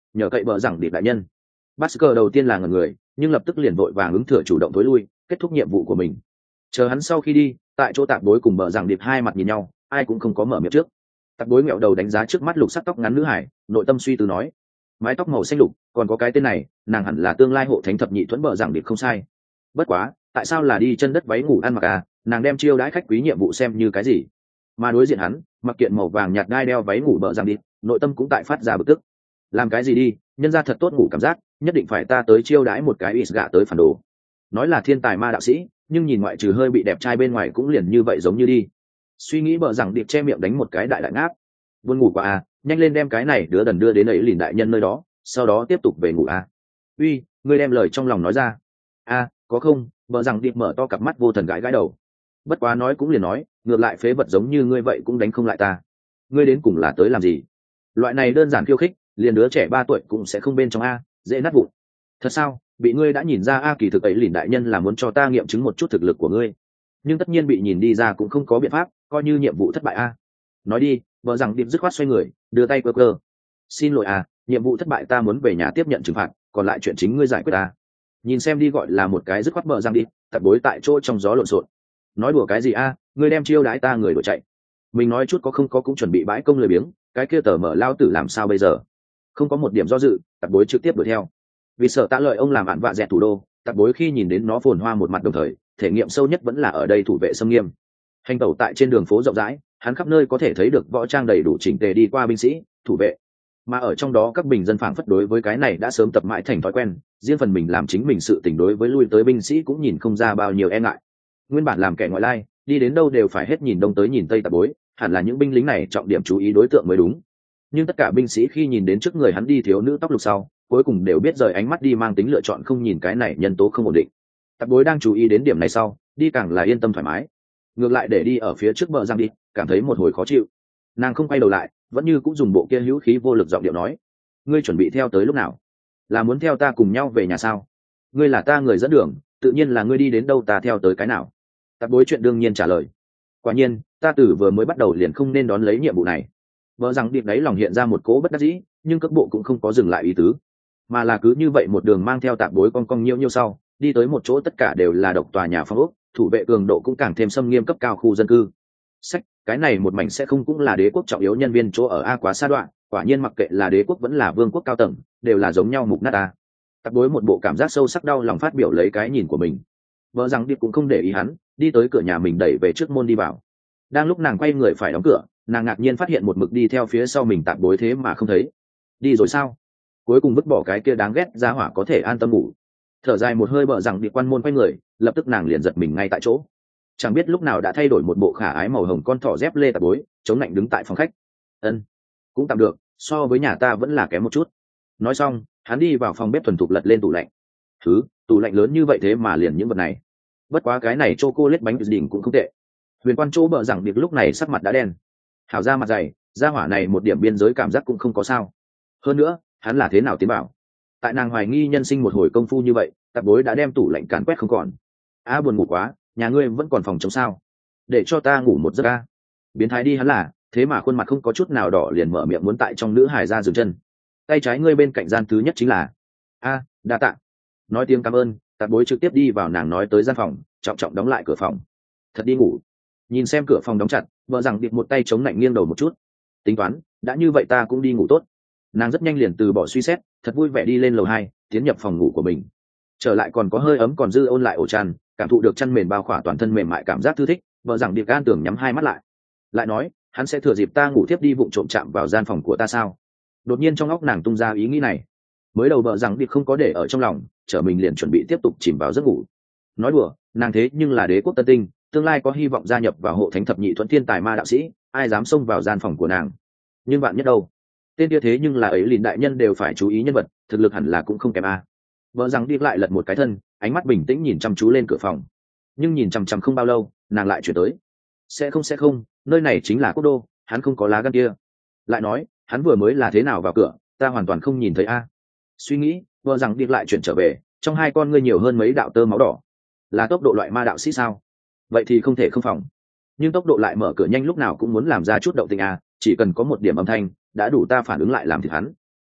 nhờ cậy bờ rằng điệp đại nhân. Basker đầu tiên là ngẩn người, nhưng lập tức liền vội vàng ứng thừa chủ động tối lui, kết thúc nhiệm vụ của mình. Chờ hắn sau khi đi, tại chỗ tạp bối cùng bờ rằng điệp hai mặt nhìn nhau, ai cũng không có mở miệng trước. Tạp bối ngẹo đầu đánh giá trước mắt lục sắc tóc ngắn nữ hải, nội tâm suy tư nói: mái tóc màu xanh lục, còn có cái tên này, nàng hẳn là tương lai hộ thánh thập nhị thuẫn bờ rằng điệp không sai. Bất quá, tại sao là đi chân đất váy ngủ ăn mặc à? Nàng đem chiêu đãi khách quý nhiệm vụ xem như cái gì? Mà đối diện hắn, mặc kiện màu vàng nhạt đai đeo váy ngủ bờ rằng điệp, nội tâm cũng tại phát ra bực tức. Làm cái gì đi, nhân ra thật tốt ngủ cảm giác, nhất định phải ta tới chiêu đãi một cái ít gạ tới phản đồ. Nói là thiên tài ma đạo sĩ, nhưng nhìn ngoại trừ hơi bị đẹp trai bên ngoài cũng liền như vậy giống như đi. Suy nghĩ bờ rằng điệp che miệng đánh một cái đại đại ngáp. Buồn ngủ quá à, nhanh lên đem cái này đứa đần đưa đến ấy lìn đại nhân nơi đó, sau đó tiếp tục về ngủ à. Uy, ngươi đem lời trong lòng nói ra. A, à, có không? Bờ rằng điệp mở to cặp mắt vô thần gãi gãi đầu. Bất quá nói cũng liền nói, ngược lại phế vật giống như ngươi vậy cũng đánh không lại ta. Ngươi đến cùng là tới làm gì? Loại này đơn giản khiêu khích, liền đứa trẻ ba tuổi cũng sẽ không bên trong a, dễ nát vụn. Thật sao? Bị ngươi đã nhìn ra a, kỳ thực ấy lìn đại nhân là muốn cho ta nghiệm chứng một chút thực lực của ngươi. Nhưng tất nhiên bị nhìn đi ra cũng không có biện pháp, coi như nhiệm vụ thất bại a. Nói đi, vợ rằng điệp dứt khoát xoay người, đưa tay cơ cơ. Xin lỗi à, nhiệm vụ thất bại ta muốn về nhà tiếp nhận trừng phạt, còn lại chuyện chính ngươi giải quyết ta. Nhìn xem đi gọi là một cái dứt khoát vợ rằng điệp, tập bối tại chỗ trong gió lộn xộn. Nói đùa cái gì a, ngươi đem chiêu đãi ta người đuổi chạy. Mình nói chút có không có cũng chuẩn bị bãi công lười biếng, cái kia tờ mở lao tử làm sao bây giờ? Không có một điểm do dự, tập bối trực tiếp đuổi theo. Vì sợ tạ lợi ông làm ạn vạ dẹt thủ đô, tập bối khi nhìn đến nó phồn hoa một mặt đồng thời, thể nghiệm sâu nhất vẫn là ở đây thủ vệ xâm nghiêm. Hành tẩu tại trên đường phố rộng rãi, hắn khắp nơi có thể thấy được võ trang đầy đủ chỉnh tề đi qua binh sĩ, thủ vệ. Mà ở trong đó các bình dân phảng phất đối với cái này đã sớm tập mãi thành thói quen, riêng phần mình làm chính mình sự tình đối với lui tới binh sĩ cũng nhìn không ra bao nhiêu e ngại. Nguyên bản làm kẻ ngoại lai, đi đến đâu đều phải hết nhìn đông tới nhìn tây tập bối, hẳn là những binh lính này trọng điểm chú ý đối tượng mới đúng. Nhưng tất cả binh sĩ khi nhìn đến trước người hắn đi thiếu nữ tóc lục sau, cuối cùng đều biết rời ánh mắt đi mang tính lựa chọn không nhìn cái này nhân tố không ổn định. Tập bối đang chú ý đến điểm này sau, đi càng là yên tâm thoải mái. Ngược lại để đi ở phía trước bờ giang đi, cảm thấy một hồi khó chịu. Nàng không quay đầu lại, vẫn như cũng dùng bộ kia hữu khí vô lực giọng điệu nói: ngươi chuẩn bị theo tới lúc nào? Là muốn theo ta cùng nhau về nhà sao? Ngươi là ta người dẫn đường, tự nhiên là ngươi đi đến đâu ta theo tới cái nào. Tập bối chuyện đương nhiên trả lời: quả nhiên, ta từ vừa mới bắt đầu liền không nên đón lấy nhiệm vụ này. Vợ rằng điệp đấy lòng hiện ra một cỗ bất đắc dĩ, nhưng cước bộ cũng không có dừng lại ý tứ, mà là cứ như vậy một đường mang theo tạp bối cong cong nhiêu nhiêu sau, đi tới một chỗ tất cả đều là độc tòa nhà phong ốc, thủ vệ cường độ cũng càng thêm xâm nghiêm cấp cao khu dân cư. Sách, cái này một mảnh sẽ không cũng là đế quốc trọng yếu nhân viên chỗ ở a, quá xa đoạn, quả nhiên mặc kệ là đế quốc vẫn là vương quốc cao tầng, đều là giống nhau mục nát a. Tạp bối một bộ cảm giác sâu sắc đau lòng phát biểu lấy cái nhìn của mình. Vợ rằng điệp cũng không để ý hắn, đi tới cửa nhà mình đẩy về trước môn đi vào. Đang lúc nàng quay người phải đóng cửa, nàng ngạc nhiên phát hiện một mực đi theo phía sau mình tạp bối thế mà không thấy. Đi rồi sao? Cuối cùng vứt bỏ cái kia đáng ghét ra hỏa có thể an tâm ngủ. Thở dài một hơi bợ rằng điệp quan môn quay người, lập tức nàng liền giật mình ngay tại chỗ. Chẳng biết lúc nào đã thay đổi một bộ khả ái màu hồng con thỏ dép lê tạp bối, chống lạnh đứng tại phòng khách. Ân, cũng tạm được, so với nhà ta vẫn là kém một chút. Nói xong, hắn đi vào phòng bếp thuần thục lật lên tủ lạnh. Thứ, tủ lạnh lớn như vậy thế mà liền những vật này. Bất quá cái này chocolate bánh đỉnh cũng không tệ. Huyền quan chỗ bợ rằng điệp lúc này sắc mặt đã đen. Hảo ra mặt dày, ra hỏa này một điểm biên giới cảm giác cũng không có sao. Hơn nữa, hắn là thế nào tiến bảo? Tại nàng hoài nghi nhân sinh một hồi công phu như vậy, tạp bối đã đem tủ lạnh càn quét không còn. Á buồn ngủ quá, nhà ngươi vẫn còn phòng chống sao? Để cho ta ngủ một giấc a. Biến thái đi hắn là, thế mà khuôn mặt không có chút nào đỏ liền mở miệng muốn tại trong nữ hài ra dừng chân. Tay trái ngươi bên cạnh gian thứ nhất chính là a, đa tạ. Nói tiếng cảm ơn, tạp bối trực tiếp đi vào nàng nói tới gian phòng, trọng trọng đóng lại cửa phòng. Thật đi ngủ. Nhìn xem cửa phòng đóng chặt, vợ rằng điệp một tay chống lạnh nghiêng đầu một chút. Tính toán, đã như vậy ta cũng đi ngủ tốt. Nàng rất nhanh liền từ bỏ suy xét, thật vui vẻ đi lên lầu hai, tiến nhập phòng ngủ của mình. Trở lại còn có hơi ấm còn dư ôn lại ổ chăn, cảm thụ được chăn mền bao khỏa toàn thân mềm mại cảm giác thư thích. Vợ rằng điệp gan tưởng nhắm hai mắt lại. Lại nói, hắn sẽ thừa dịp ta ngủ tiếp đi vụng trộm chạm vào gian phòng của ta sao? Đột nhiên trong óc nàng tung ra ý nghĩ này. Mới đầu vợ rằng điệp không có để ở trong lòng, trở mình liền chuẩn bị tiếp tục chìm vào giấc ngủ. Nói đùa, nàng thế nhưng là đế quốc tân tinh, tương lai có hy vọng gia nhập vào hộ thánh thập nhị thuẫn thiên tài ma đạo sĩ, ai dám xông vào gian phòng của nàng? Nhưng bạn nhất đâu? Tên kia thế nhưng là ấy lìn đại nhân đều phải chú ý nhân vật, thực lực hẳn là cũng không kém a. Vợ rằng đi lại lật một cái thân, ánh mắt bình tĩnh nhìn chăm chú lên cửa phòng. Nhưng nhìn chằm chằm không bao lâu, nàng lại chuyển tới. Sẽ không sẽ không, nơi này chính là quốc đô, hắn không có lá gan kia. Lại nói, hắn vừa mới là thế nào vào cửa, ta hoàn toàn không nhìn thấy a. Suy nghĩ, vợ rằng đi lại chuyển trở về, trong hai con ngươi nhiều hơn mấy đạo tơ máu đỏ. Là tốc độ loại ma đạo sĩ sao? Vậy thì không thể không phòng. Nhưng tốc độ lại mở cửa nhanh lúc nào cũng muốn làm ra chút động tĩnh a, chỉ cần có một điểm âm thanh đã đủ ta phản ứng lại làm thịt hắn.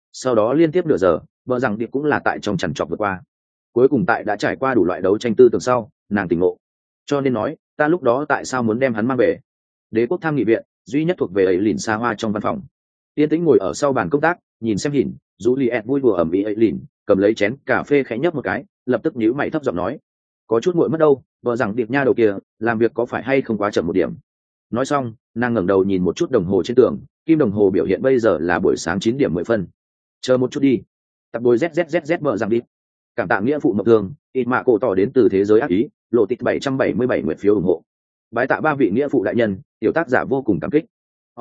Sau đó liên tiếp nửa giờ vợ rằng điệp cũng là tại trong chằn trọc vượt qua. Cuối cùng tại đã trải qua đủ loại đấu tranh tư tưởng sau, nàng tỉnh ngộ. Cho nên nói ta lúc đó tại sao muốn đem hắn mang về. Đế quốc tham nghị viện duy nhất thuộc về ấy lìn xa hoa trong văn phòng, yên tĩnh ngồi ở sau bàn công tác nhìn xem Hìn, Juliet vui đùa ẩm ý ấy lìn cầm lấy chén cà phê khẽ nhấp một cái, lập tức nhíu mày thấp giọng nói, có chút nguội mất đâu, vợ rằng điệp nha đầu kia làm việc có phải hay không quá chậm một điểm. Nói xong nàng ngẩng đầu nhìn một chút đồng hồ trên tường, kim đồng hồ biểu hiện bây giờ là buổi sáng chín điểm mười phân. Chờ một chút đi. Tập đôi zzz vợ rằng điệp. Cảm tạ nghĩa phụ mộng thương, ít mạ cổ tỏ đến từ thế giới ác ý, lộ tịch bảy trăm bảy mươi bảy nguyện phiếu ủng hộ. Bái tạ ba vị nghĩa phụ đại nhân, tiểu tác giả vô cùng cảm kích.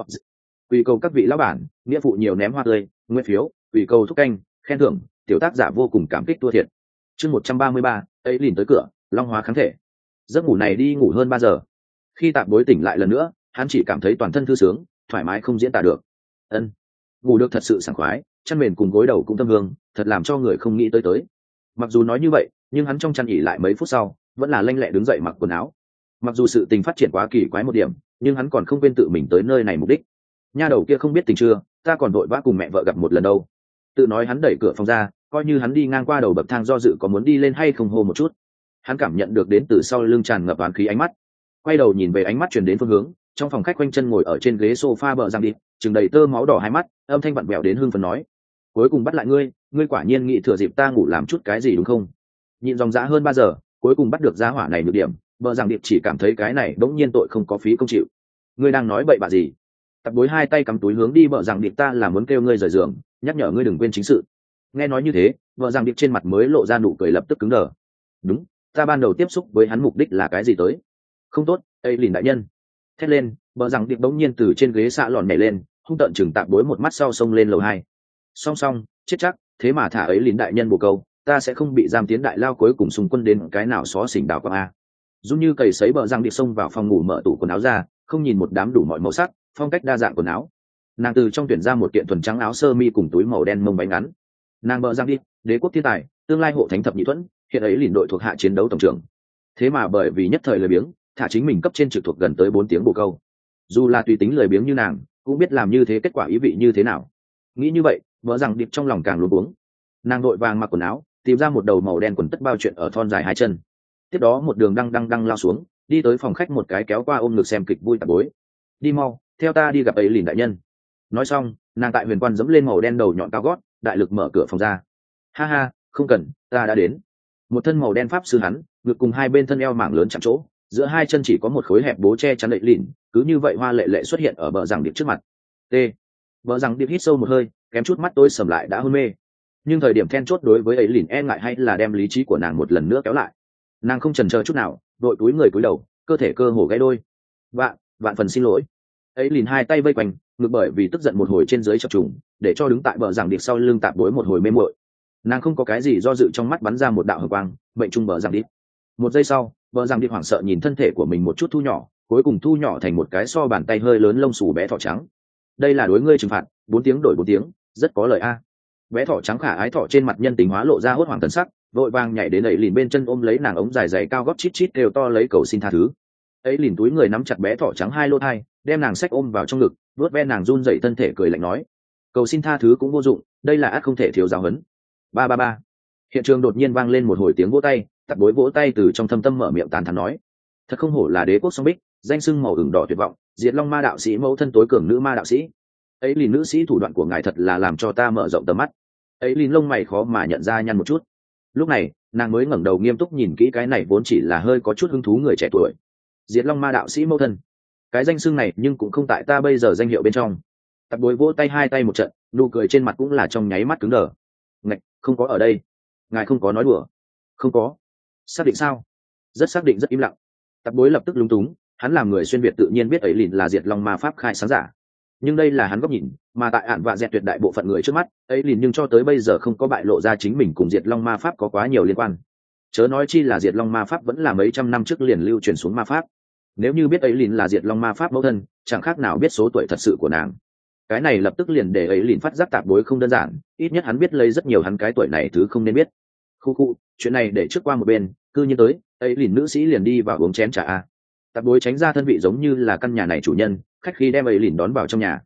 Quy cầu các vị lão bản, nghĩa phụ nhiều ném hoa tươi, nguyện phiếu, quy cầu thúc canh, khen thưởng, tiểu tác giả vô cùng cảm kích tua thiệt. Chương một trăm ba mươi ba, ấy liền tới cửa, long hóa kháng thể. Giấc ngủ này đi ngủ hơn ba giờ. Khi Tạp Bối tỉnh lại lần nữa, hắn chỉ cảm thấy toàn thân thư sướng, thoải mái không diễn tả được. Ân, ngủ được thật sự sảng khoái, chăn mền cùng gối đầu cũng thơm hương, thật làm cho người không nghĩ tới tới. Mặc dù nói như vậy, nhưng hắn trong chăn nghỉ lại mấy phút sau, vẫn là lanh lẹ đứng dậy mặc quần áo. Mặc dù sự tình phát triển quá kỳ quái một điểm, nhưng hắn còn không quên tự mình tới nơi này mục đích. Nha đầu kia không biết tình chưa, ta còn vội vã cùng mẹ vợ gặp một lần đâu. Tự nói hắn đẩy cửa phòng ra, coi như hắn đi ngang qua đầu bậc thang do dự có muốn đi lên hay không hô một chút. Hắn cảm nhận được đến từ sau lưng tràn ngập oán khí ánh mắt, quay đầu nhìn về ánh mắt truyền đến phương hướng, trong phòng khách quanh chân ngồi ở trên ghế sofa bờ giang đi, chừng đầy tơ máu đỏ hai mắt, âm thanh vặn vẹo đến hưng phấn nói, cuối cùng bắt lại ngươi, ngươi quả nhiên nghĩ thừa dịp ta ngủ làm chút cái gì đúng không? Nhịn dòng dã hơn ba giờ, cuối cùng bắt được giá hỏa này nhược điểm, bờ giang điệp chỉ cảm thấy cái này đống nhiên tội không có phí công chịu. Ngươi đang nói bậy bạ gì? Tập Bối hai tay cắm túi hướng đi bờ giang điệp, ta là muốn kêu ngươi rời giường, nhắc nhở ngươi đừng quên chính sự. Nghe nói như thế, bờ giang điệp trên mặt mới lộ ra nụ cười lập tức cứng đờ. Đúng, ta ban đầu tiếp xúc với hắn mục đích là cái gì tới? Không tốt, ấy lìn đại nhân. Thét lên, bờ giang điệp bỗng nhiên từ trên ghế xạ lòn nhảy lên, hung tợn chừng Tạp Bối một mắt sau xông lên lầu hai. Song song, chết chắc, thế mà thả ấy lìn đại nhân bồ câu, ta sẽ không bị giam tiến đại lao cuối cùng xung quân đến cái nào xó xỉnh đảo quang a. Dung như cầy sấy bờ giang điệp xông vào phòng ngủ mở tủ quần áo ra, không nhìn một đám đủ mọi màu sắc, phong cách đa dạng quần áo. Nàng từ trong tuyển ra một kiện thuần trắng áo sơ mi cùng túi màu đen mông váy ngắn. Nàng bờ giang điệp, đế quốc thiên tài, tương lai hộ thánh thập nhị thuẫn, hiện ấy lìn đội thuộc hạ chiến đấu tổng trưởng. Thế mà bởi vì nhất thời lười biếng, thả chính mình cấp trên trực thuộc gần tới bốn tiếng bồ câu. Dù là tùy tính lười biếng như nàng, cũng biết làm như thế kết quả ý vị như thế nào. Nghĩ như vậy, vợ rằng điệp trong lòng càng luống cuống. Nàng đội vàng mặc quần áo, tìm ra một đầu màu đen quần tất bao chuyện ở thon dài hai chân. Tiếp đó một đường đăng đăng đăng lao xuống, đi tới phòng khách một cái kéo qua ôm ngực xem kịch vui Tạp Bối. Đi mau, theo ta đi gặp ấy lìn đại nhân. Nói xong, nàng tại huyền quan dẫm lên màu đen đầu nhọn cao gót, đại lực mở cửa phòng ra. Ha ha, không cần, ta đã đến. Một thân màu đen pháp sư hắn, ngực cùng hai bên thân eo mảng lớn chạm chỗ, giữa hai chân chỉ có một khối hẹp bố che chắn lệ lìn, cứ như vậy hoa lệ lệ xuất hiện ở bờ rằng điệp trước mặt. T. Bờ rằng điệp hít sâu một hơi, kém chút mắt tôi sầm lại đã hôn mê. Nhưng thời điểm then chốt đối với ấy lìn e ngại hay là đem lý trí của nàng một lần nữa kéo lại. Nàng không chần chờ chút nào, đội túi người cúi đầu, cơ thể cơ hồ gãy đôi. Vạn, vạn phần xin lỗi. Ấy lìn hai tay vây quanh, ngực bởi vì tức giận một hồi trên dưới chập trùng, để cho đứng tại bờ rằng điệp sau lưng Tạp Bối một hồi mê muội. Nàng không có cái gì do dự, trong mắt bắn ra một đạo hờ quang, mệnh trung bờ rằng điệp. Một giây sau, bờ rằng điệp hoảng sợ nhìn thân thể của mình một chút thu nhỏ, cuối cùng thu nhỏ thành một cái so bàn tay hơi lớn lông xù bé thỏ trắng. Đây là đối ngươi trừng phạt, bốn tiếng đổi bốn tiếng, rất có lời a. Bé thỏ trắng khả ái thỏ trên mặt nhân tính hóa lộ ra hốt hoảng thần sắc, vội vàng nhảy đến ấy lìn bên chân ôm lấy nàng ống dài dày cao gót chít chít đều to lấy cầu xin tha thứ. Ấy lìn túi người nắm chặt bé thỏ trắng hai lô thai, đem nàng xách ôm vào trong ngực, vuốt ve nàng run rẩy thân thể cười lạnh nói, cầu xin tha thứ cũng vô dụng, đây là ác không thể thiếu giáo huấn. Ba ba ba. Hiện trường đột nhiên vang lên một hồi tiếng vỗ tay, Tạp Bối vỗ tay từ trong thâm tâm mở miệng tán thán nói, thật không hổ là đế quốc song bích, danh sưng màu ửng đỏ tuyệt vọng, diệt long ma đạo sĩ mẫu thân tối cường nữ ma đạo sĩ. Ấy lìn nữ sĩ thủ đoạn của ngài thật là làm cho ta mở rộng tầm mắt. Ấy lìn lông mày khó mà nhận ra nhăn một chút. Lúc này nàng mới ngẩng đầu nghiêm túc nhìn kỹ cái này vốn chỉ là hơi có chút hứng thú người trẻ tuổi. Diệt long ma đạo sĩ mẫu thân, cái danh xưng này nhưng cũng không tại ta bây giờ danh hiệu bên trong. Tạp Bối vỗ tay hai tay một trận, nụ cười trên mặt cũng là trong nháy mắt cứng đờ. Ngạch, không có ở đây. Ngài không có nói đùa. Không có. Xác định sao? Rất xác định, rất im lặng. Tạp Bối lập tức lúng túng, hắn làm người xuyên việt tự nhiên biết ấy lìn là diệt long ma pháp khai sáng giả. Nhưng đây là hắn góc nhìn, mà tại ản và dẹt tuyệt đại bộ phận người trước mắt, ấy lìn nhưng cho tới bây giờ không có bại lộ ra chính mình cùng diệt long ma pháp có quá nhiều liên quan. Chớ nói chi là diệt long ma pháp vẫn là mấy trăm năm trước liền lưu truyền xuống ma pháp. Nếu như biết ấy lìn là diệt long ma pháp mẫu thân, chẳng khác nào biết số tuổi thật sự của nàng. Cái này lập tức liền để ấy lìn phát giác Tạp Bối không đơn giản, ít nhất hắn biết lấy rất nhiều hắn cái tuổi này thứ không nên biết. Khu khu, chuyện này để trước qua một bên, cư nhiên tới, ấy lìn nữ sĩ liền đi vào uống chén trà a. Tạp Bối tránh ra thân vị giống như là căn nhà này chủ nhân, khách khi đem ấy lìn đón vào trong nhà.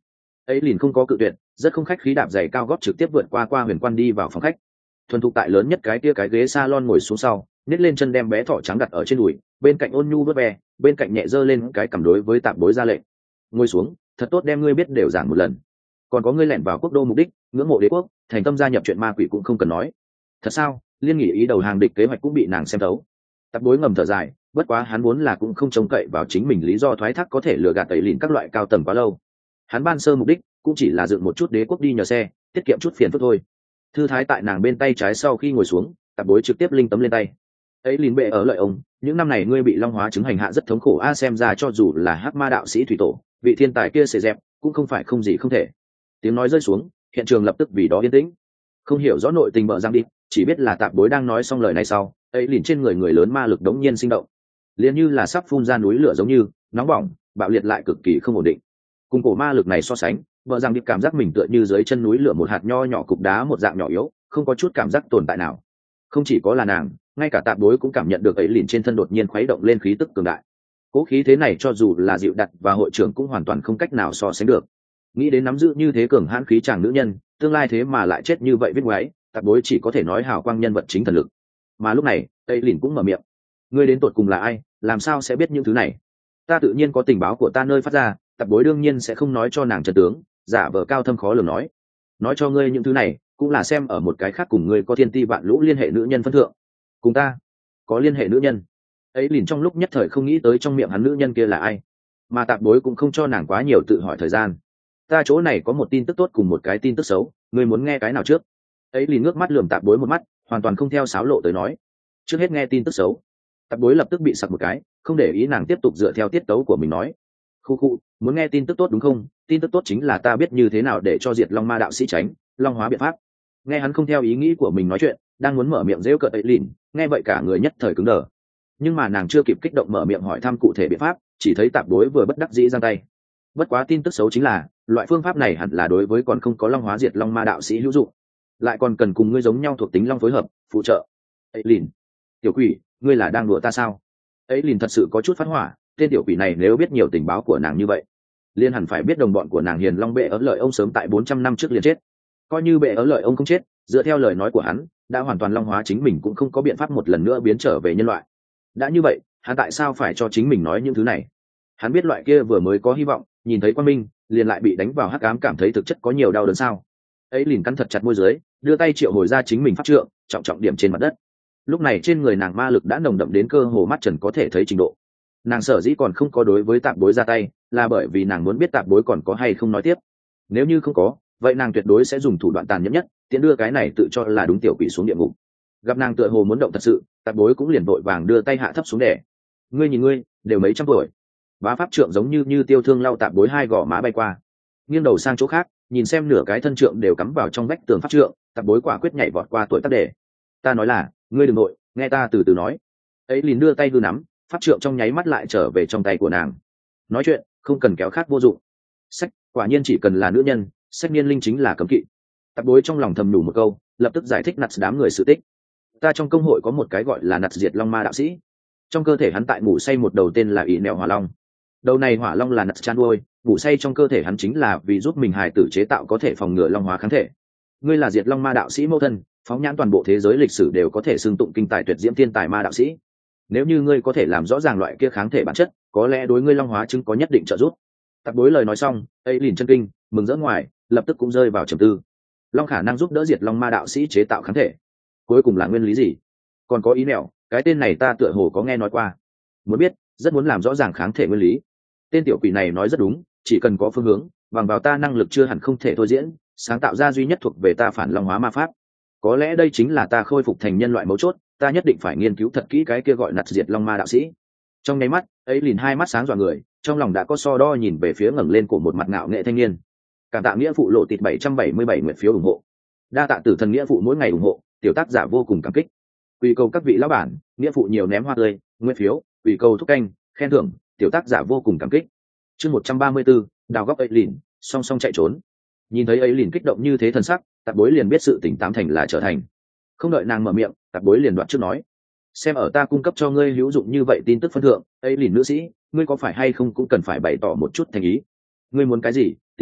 ấy liền không có cự tuyệt, rất không khách khí đạp giày cao gót trực tiếp vượt qua qua huyền quan đi vào phòng khách. Thuần thục tại lớn nhất cái kia cái ghế salon ngồi xuống sau, nhét lên chân đem bé thỏ trắng đặt ở trên đùi, bên cạnh ôn nhu vớt ve, bên cạnh nhẹ giơ lên cái cầm đối với tạp bối ra lệnh. Ngồi xuống, thật tốt đem ngươi biết đều giảng một lần. Còn có ngươi lẻn vào quốc đô mục đích, ngưỡng mộ đế quốc, thành tâm gia nhập chuyện ma quỷ cũng không cần nói. Thật sao? Liên nghỉ ý đầu hàng địch kế hoạch cũng bị nàng xem thấu. Tạp bối ngầm thở dài, bất quá hắn muốn là cũng không trông cậy vào chính mình lý do thoái thác có thể lừa gạt tẩy lìn các loại cao tầng quá lâu. Hắn ban sơ mục đích cũng chỉ là dựng một chút đế quốc đi nhờ xe, tiết kiệm chút phiền phức thôi. Thư thái tại nàng bên tay trái sau khi ngồi xuống, tạp bối trực tiếp linh tấm lên tay. Ấy lìn bệ ở lợi ông, những năm này ngươi bị long hóa chứng hành hạ rất thống khổ a, xem ra cho dù là hắc ma đạo sĩ thủy tổ, vị thiên tài kia xề dẹp cũng không phải không gì không thể. Tiếng nói rơi xuống, hiện trường lập tức vì đó yên tĩnh. Không hiểu rõ nội tình bợ giang đi, chỉ biết là tạp bối đang nói xong lời này sau, ấy lìn trên người người lớn ma lực đống nhiên sinh động, liền như là sắp phun ra núi lửa giống như nóng bỏng, bạo liệt lại cực kỳ không ổn định. Cùng cổ ma lực này so sánh, vợ rằng điệp cảm giác mình tựa như dưới chân núi lửa một hạt nho nhỏ cục đá một dạng nhỏ yếu, không có chút cảm giác tồn tại nào. Không chỉ có là nàng, ngay cả tạp bối cũng cảm nhận được ấy lìn trên thân đột nhiên khuấy động lên khí tức cường đại. Cố khí thế này cho dù là dịu đặt và hội trưởng cũng hoàn toàn không cách nào so sánh được. Nghĩ đến nắm giữ như thế cường hãn khí chàng nữ nhân, tương lai thế mà lại chết như vậy viết ngoáy, tạp bối chỉ có thể nói hào quang nhân vật chính thần lực. Mà lúc này, ấy lìn cũng mở miệng. Ngươi đến tột cùng là ai, làm sao sẽ biết những thứ này? Ta tự nhiên có tình báo của ta nơi phát ra, tạp bối đương nhiên sẽ không nói cho nàng chân tướng, giả vờ cao thâm khó lường nói. Nói cho ngươi những thứ này, cũng là xem ở một cái khác cùng ngươi có thiên ti vạn lũ liên hệ nữ nhân phân thượng. Cùng ta có liên hệ nữ nhân? Ấy lìn trong lúc nhất thời không nghĩ tới trong miệng hắn nữ nhân kia là ai, mà tạp bối cũng không cho nàng quá nhiều tự hỏi thời gian. Ta chỗ này có một tin tức tốt cùng một cái tin tức xấu, ngươi muốn nghe cái nào trước? Ấy lìn ngước mắt lườm tạp bối một mắt, hoàn toàn không theo sáo lộ tới nói. Trước hết nghe tin tức xấu. Tạp bối lập tức bị sặc một cái, không để ý nàng tiếp tục dựa theo tiết tấu của mình nói. Khu khu, muốn nghe tin tức tốt đúng không? Tin tức tốt chính là ta biết như thế nào để cho diệt long ma đạo sĩ tránh long hóa biện pháp. Nghe hắn không theo ý nghĩ của mình nói chuyện, đang muốn mở miệng rêu cợt ấy lìn, nghe vậy cả người nhất thời cứng đờ. Nhưng mà nàng chưa kịp kích động mở miệng hỏi thăm cụ thể biện pháp, chỉ thấy tạp bối vừa bất đắc dĩ giang tay. Bất quá tin tức xấu chính là loại phương pháp này hẳn là đối với còn không có long hóa diệt long ma đạo sĩ hữu dụng, lại còn cần cùng ngươi giống nhau thuộc tính long phối hợp phụ trợ. Ấy lìn, tiểu quỷ, ngươi là đang đùa ta sao? Ấy lìn thật sự có chút phát hỏa, tên tiểu quỷ này nếu biết nhiều tình báo của nàng như vậy, liên hẳn phải biết đồng bọn của nàng hiền long bệ ở lợi ông sớm tại bốn trăm năm trước liền chết. Coi như bệ ở lợi ông không chết, dựa theo lời nói của hắn đã hoàn toàn long hóa chính mình cũng không có biện pháp một lần nữa biến trở về nhân loại. Đã như vậy, hắn tại sao phải cho chính mình nói những thứ này? Hắn biết loại kia vừa mới có hy vọng, nhìn thấy quang minh liền lại bị đánh vào hắc ám, cảm thấy thực chất có nhiều đau đớn sao? Ấy lìn cắn thật chặt môi dưới, đưa tay triệu hồi ra chính mình pháp trượng, trọng trọng điểm trên mặt đất. Lúc này trên người nàng ma lực đã nồng đậm đến cơ hồ mắt trần có thể thấy trình độ. Nàng sở dĩ còn không có đối với tạp bối ra tay, là bởi vì nàng muốn biết tạp bối còn có hay không nói tiếp. Nếu như không có, vậy nàng tuyệt đối sẽ dùng thủ đoạn tàn nhẫn nhất, tiện đưa cái này tự cho là đúng tiểu quỷ xuống địa ngục. Gặp nàng tựa hồ muốn động thật sự, tạp bối cũng liền vội vàng đưa tay hạ thấp xuống đẻ. Ngươi nhìn ngươi, đều mấy trăm tuổi. Bá pháp trượng giống như như tiêu thương lau tạp bối hai gò má bay qua, nghiêng đầu sang chỗ khác, nhìn xem nửa cái thân trượng đều cắm vào trong vách tường pháp trượng, tạp bối quả quyết nhảy vọt qua tuổi tác đề. Ta nói là, ngươi đừng nội, nghe ta từ từ nói. Ấy liền đưa tay hư nắm, pháp trượng trong nháy mắt lại trở về trong tay của nàng. Nói chuyện không cần kéo khác vô dụng. Sách, quả nhiên chỉ cần là nữ nhân, sách niên linh chính là cấm kỵ. Tạp bối trong lòng thầm nhủ một câu, lập tức giải thích nặt đám người sự tích. Ta trong công hội có một cái gọi là nặt diệt long ma đạo sĩ, trong cơ thể hắn tại ngủ say một đầu tên là ỷ nẹo hỏa long. Đầu này hỏa long là nặt chan nuôi, ngủ say trong cơ thể hắn chính là vì giúp mình hài tử chế tạo có thể phòng ngừa long hóa kháng thể. Ngươi là diệt long ma đạo sĩ mẫu thân, phóng nhãn toàn bộ thế giới lịch sử đều có thể xưng tụng kinh tài tuyệt diễm thiên tài ma đạo sĩ. Nếu như ngươi có thể làm rõ ràng loại kia kháng thể bản chất, có lẽ đối ngươi long hóa chứng có nhất định trợ giúp. Tạp bối lời nói xong, ấy liền chân kinh mừng rỡ ngoài, lập tức cũng rơi vào trầm tư. Long khả năng giúp đỡ diệt long ma đạo sĩ chế tạo kháng thể, cuối cùng là nguyên lý gì? Còn có ý nẹo, cái tên này ta tựa hồ có nghe nói qua. Muốn biết, rất muốn làm rõ ràng kháng thể nguyên lý. Tên tiểu quỷ này nói rất đúng, chỉ cần có phương hướng, bằng vào ta năng lực chưa hẳn không thể thôi diễn, sáng tạo ra duy nhất thuộc về ta phản long hóa ma pháp. Có lẽ đây chính là ta khôi phục thành nhân loại mấu chốt, ta nhất định phải nghiên cứu thật kỹ cái kia gọi nặt diệt long ma đạo sĩ. Trong nháy mắt, ấy liền hai mắt sáng dọa người, trong lòng đã có so đo nhìn về phía ngẩng lên của một mặt ngạo nghệ thanh niên. Cảm tạ nghĩa phụ lộ tịt bảy trăm bảy mươi bảy nguyện phiếu ủng hộ. Đa tạ tử thần nghĩa phụ mỗi ngày ủng hộ, tiểu tác giả vô cùng cảm kích. Quy cầu các vị lão bản, nghĩa phụ nhiều ném hoa tươi, nguyện phiếu, quy cầu thúc canh, khen thưởng, tiểu tác giả vô cùng cảm kích. Chương một trăm ba mươi tư, đào góc ấy liền, song song chạy trốn. Nhìn thấy ấy liền kích động như thế thần sắc, Tạp bối liền biết sự tỉnh tám thành là trở thành. Không đợi nàng mở miệng, Tạp bối liền đoạn trước nói: xem ở ta cung cấp cho ngươi hữu dụng như vậy tin tức phân thượng, ấy liền nữ sĩ, ngươi có phải hay không cũng cần phải bày tỏ một chút thành ý. Ngươi muốn cái gì? Tiền tài,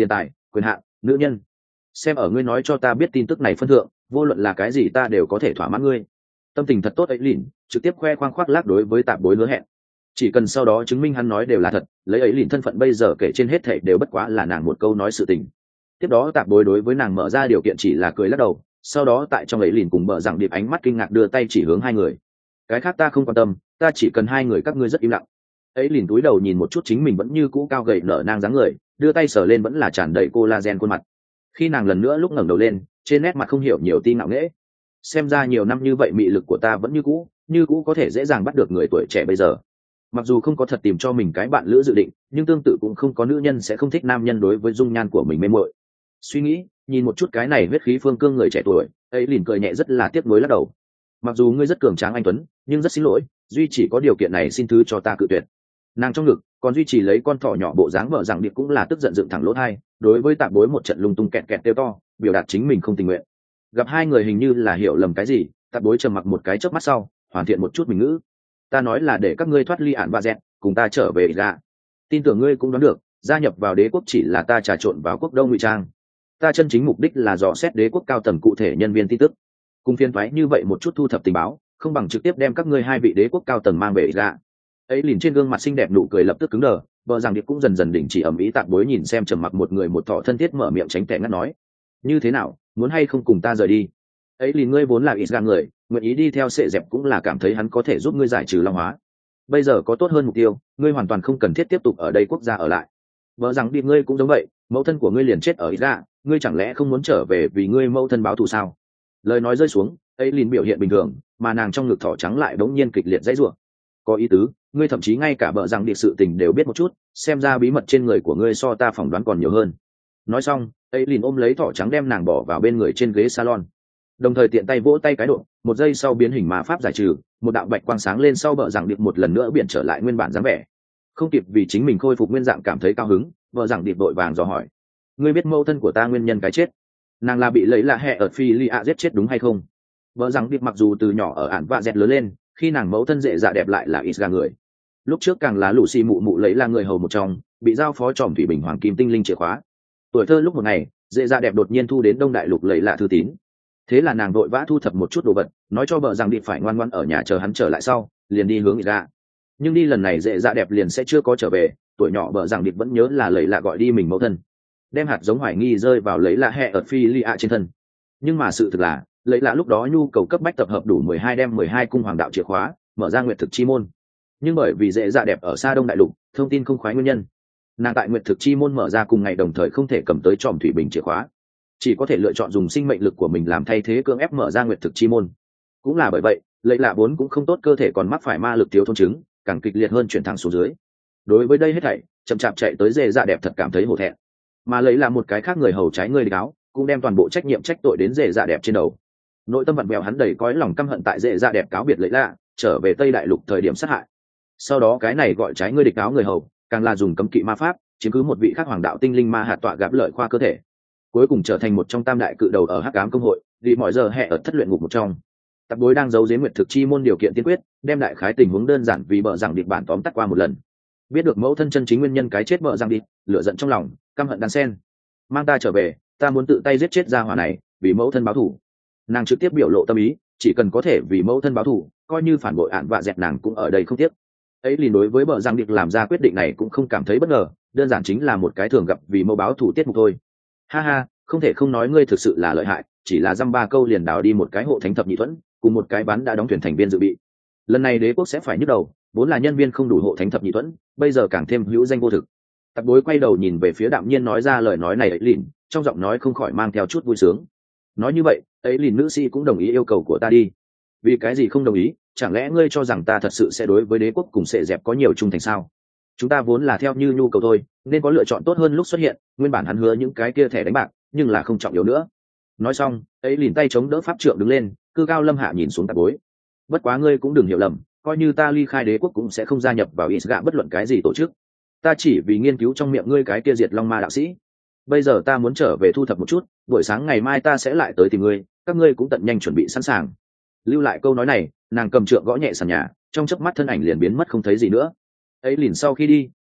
quyền hạn, nữ nhân. Xem ở ngươi nói cho ta biết tin tức này phân thượng, vô luận là cái gì ta đều có thể thỏa mãn ngươi. Tâm tình thật tốt ấy lìn trực tiếp khoe khoang khoác lác đối với tạp bối hứa hẹn, chỉ cần sau đó chứng minh hắn nói đều là thật, lấy ấy lìn thân phận bây giờ kể trên hết thảy đều bất quá là nàng một câu nói sự tình. Tiếp đó tạp bối đối với nàng mở ra điều kiện chỉ là cười lắc đầu, sau đó tại trong ấy lìn cùng bờ rằng điệp ánh mắt kinh ngạc đưa tay chỉ hướng hai người. Cái khác ta không quan tâm, ta chỉ cần hai người các ngươi rất im lặng. Ấy lìn túi đầu nhìn một chút chính mình vẫn như cũ cao gầy nở nang dáng người, đưa tay sờ lên vẫn là tràn đầy collagen khuôn mặt. Khi nàng lần nữa lúc ngẩng đầu lên, trên nét mặt không hiểu nhiều ti ngạo nghễ. Xem ra nhiều năm như vậy mị lực của ta vẫn như cũ, như cũ có thể dễ dàng bắt được người tuổi trẻ bây giờ. Mặc dù không có thật tìm cho mình cái bạn lữ dự định, nhưng tương tự cũng không có nữ nhân sẽ không thích nam nhân đối với dung nhan của mình mê mội. Suy nghĩ, nhìn một chút cái này huyết khí phương cương người trẻ tuổi, ấy liền cười nhẹ rất là tiếc nuối lắc đầu. Mặc dù ngươi rất cường tráng anh tuấn, nhưng rất xin lỗi, duy chỉ có điều kiện này xin thứ cho ta cự tuyệt. Nàng trong ngực còn duy trì lấy con thỏ nhỏ bộ dáng vợ rằng điệp cũng là tức giận dựng thẳng lỗ tai, đối với tạp bối một trận lung tung kẹt kẹt kêu to, biểu đạt chính mình không tình nguyện. Gặp hai người hình như là hiểu lầm cái gì, tạp bối trầm mặc một cái chớp mắt sau, hoàn thiện một chút mình ngữ. Ta nói là để các ngươi thoát ly ản và dẹt, cùng ta trở về ra. Tin tưởng ngươi cũng đoán được, gia nhập vào đế quốc chỉ là ta trà trộn vào quốc đông ngụy trang. Ta chân chính mục đích là dò xét đế quốc cao tầng cụ thể nhân viên tin tức. Cùng phiên thoái như vậy một chút thu thập tình báo, không bằng trực tiếp đem các ngươi hai vị đế quốc cao tầng mang về ra. Ấy liền trên gương mặt xinh đẹp nụ cười lập tức cứng đờ, vợ rằng điệp cũng dần dần đình chỉ ầm ĩ tạp bối nhìn xem trầm mặc một người một thọ thân thiết mở miệng tránh tẻ ngắt nói. Như thế nào, muốn hay không cùng ta rời đi? Ấy liền ngươi vốn là ít gan người, nguyện ý đi theo sệ dẹp cũng là cảm thấy hắn có thể giúp ngươi giải trừ long hóa. Bây giờ có tốt hơn mục tiêu, ngươi hoàn toàn không cần thiết tiếp tục ở đây quốc gia ở lại. Vợ rằng điệp ngươi cũng giống vậy, mẫu thân của ngươi liền chết ở ít ra, ngươi chẳng lẽ không muốn trở về vì ngươi mẫu thân báo thù sao? Lời nói rơi xuống, ấy liền biểu hiện bình thường, mà nàng trong ngực thỏ trắng lại đống nhiên kịch liệt dãy rủa. Có ý tứ, ngươi thậm chí ngay cả vợ rằng điệp sự tình đều biết một chút, xem ra bí mật trên người của ngươi so ta phỏng đoán còn nhiều hơn. Nói xong, ấy liền ôm lấy thỏ trắng đem nàng bỏ vào bên người trên ghế salon, đồng thời tiện tay vỗ tay cái độ, một giây sau biến hình ma pháp giải trừ, một đạo bạch quang sáng lên sau vợ rằng điệp một lần nữa biển trở lại nguyên bản dáng vẻ. Không kịp vì chính mình khôi phục nguyên dạng cảm thấy cao hứng, vợ rằng điệp vội vàng dò hỏi: ngươi biết mẫu thân của ta nguyên nhân cái chết? Nàng là bị lấy lạ hẹ ở phi li a giết chết đúng hay không? Vợ rằng điệp mặc dù từ nhỏ ở ản vạ dẹt lớn lên, khi nàng mẫu thân dễ dạ đẹp lại là ít gà người. Lúc trước càng là lũ xì mụ mụ lấy là người hầu một trong, bị giao phó tròm thủy bình hoàng kim tinh linh chìa khóa. Tuổi thơ lúc một ngày, dễ dạ đẹp đột nhiên thu đến đông đại lục lấy lạ thư tín. Thế là nàng vội vã thu thập một chút đồ vật, nói cho vợ rằng điệp phải ngoan ngoãn ở nhà chờ hắn trở lại sau, liền đi hướng ra. Nhưng đi lần này dễ dạ đẹp liền sẽ chưa có trở về, tuổi nhỏ vợ rằng điệp vẫn nhớ là lấy lạ gọi đi mình mẫu thân, đem hạt giống hoài nghi rơi vào lấy lạ hẹ ở phi li a trên thân. Nhưng mà sự thực là lấy lạ lúc đó nhu cầu cấp bách tập hợp đủ mười hai đem mười hai cung hoàng đạo chìa khóa, mở ra nguyệt thực chi môn. Nhưng bởi vì dễ dạ đẹp ở xa đông đại lục, thông tin không khoái nguyên nhân, nàng tại nguyệt thực chi môn mở ra cùng ngày đồng thời không thể cầm tới tròm thủy bình chìa khóa, chỉ có thể lựa chọn dùng sinh mệnh lực của mình làm thay thế cưỡng ép mở ra nguyệt thực chi môn. Cũng là bởi vậy, lấy lạ vốn cũng không tốt cơ thể còn mắc phải ma lực thiếu thôn chứng, càng kịch liệt hơn chuyển thẳng xuống dưới. Đối với đây hết thảy, chậm chạp chạy tới dễ dạ đẹp thật cảm thấy hổ thẹn, mà lấy là một cái khác người hầu trái người địch áo, cũng đem toàn bộ trách nhiệm trách tội đến dễ dạ đẹp trên đầu. Nội tâm vặn vẹo hắn đầy cõi lòng căm hận tại dễ dạ đẹp cáo biệt lấy lạ, trở về Tây Đại Lục thời điểm sát hại. Sau đó cái này gọi trái ngươi địch áo người hầu, càng là dùng cấm kỵ ma pháp, chiếm cứ một vị khác hoàng đạo tinh linh ma hạt tọa gặp lợi khoa cơ thể, cuối cùng trở thành một trong tam đại cự đầu ở hắc ám công hội, vì mọi giờ hẹ ở thất luyện ngục một trong. Tạp bối đang giấu giếm nguyệt thực chi môn điều kiện tiên quyết, đem đại khái tình huống đơn giản vì bợ rằng điệp bản tóm tắt qua một lần. Biết được mẫu thân chân chính nguyên nhân cái chết bợ rằng điệp, lửa giận trong lòng, căm hận đan sen. Mang ta trở về, ta muốn tự tay giết chết gia hỏa này, vì mẫu thân báo thù. Nàng trực tiếp biểu lộ tâm ý, chỉ cần có thể vì mẫu thân báo thù, coi như phản bội ạn vạ dẹt nàng cũng ở đây không tiếc. Ấy liền đối với bợ rằng điệp làm ra quyết định này cũng không cảm thấy bất ngờ, đơn giản chính là một cái thường gặp vì mẫu báo thù tiết mục thôi. Ha ha, không thể không nói ngươi thực sự là lợi hại, chỉ là dăm ba câu liền đào đi một cái hộ thánh thập nhị thuẫn, cùng một cái bán đã đóng thuyền thành viên dự bị. Lần này đế quốc sẽ phải nhức đầu, vốn là nhân viên không đủ hộ thánh thập nhị thuẫn, bây giờ càng thêm hữu danh vô thực. Tạp bối quay đầu nhìn về phía đạm nhiên nói ra lời nói này ấy lìn, trong giọng nói không khỏi mang theo chút vui sướng. Nói như vậy, ấy lìn nữ sĩ cũng đồng ý yêu cầu của ta đi. Vì cái gì không đồng ý? Chẳng lẽ ngươi cho rằng ta thật sự sẽ đối với đế quốc cùng sệ dẹp có nhiều trung thành sao? Chúng ta vốn là theo như nhu cầu thôi, nên có lựa chọn tốt hơn lúc xuất hiện. Nguyên bản hắn hứa những cái kia thẻ đánh bạc, nhưng là không trọng yếu nữa. Nói xong, ấy liền tay chống đỡ pháp trượng đứng lên, cư cao lâm hạ nhìn xuống tạp bối. Bất quá ngươi cũng đừng hiểu lầm, coi như ta ly khai đế quốc cũng sẽ không gia nhập vào Isga bất luận cái gì tổ chức. Ta chỉ vì nghiên cứu trong miệng ngươi cái kia diệt long ma đạo sĩ. Bây giờ ta muốn trở về thu thập một chút, buổi sáng ngày mai ta sẽ lại tới tìm ngươi, các ngươi cũng tận nhanh chuẩn bị sẵn sàng. Lưu lại câu nói này, nàng cầm trượng gõ nhẹ sàn nhà, trong chớp mắt thân ảnh liền biến mất không thấy gì nữa. Ấy liền sau khi đi,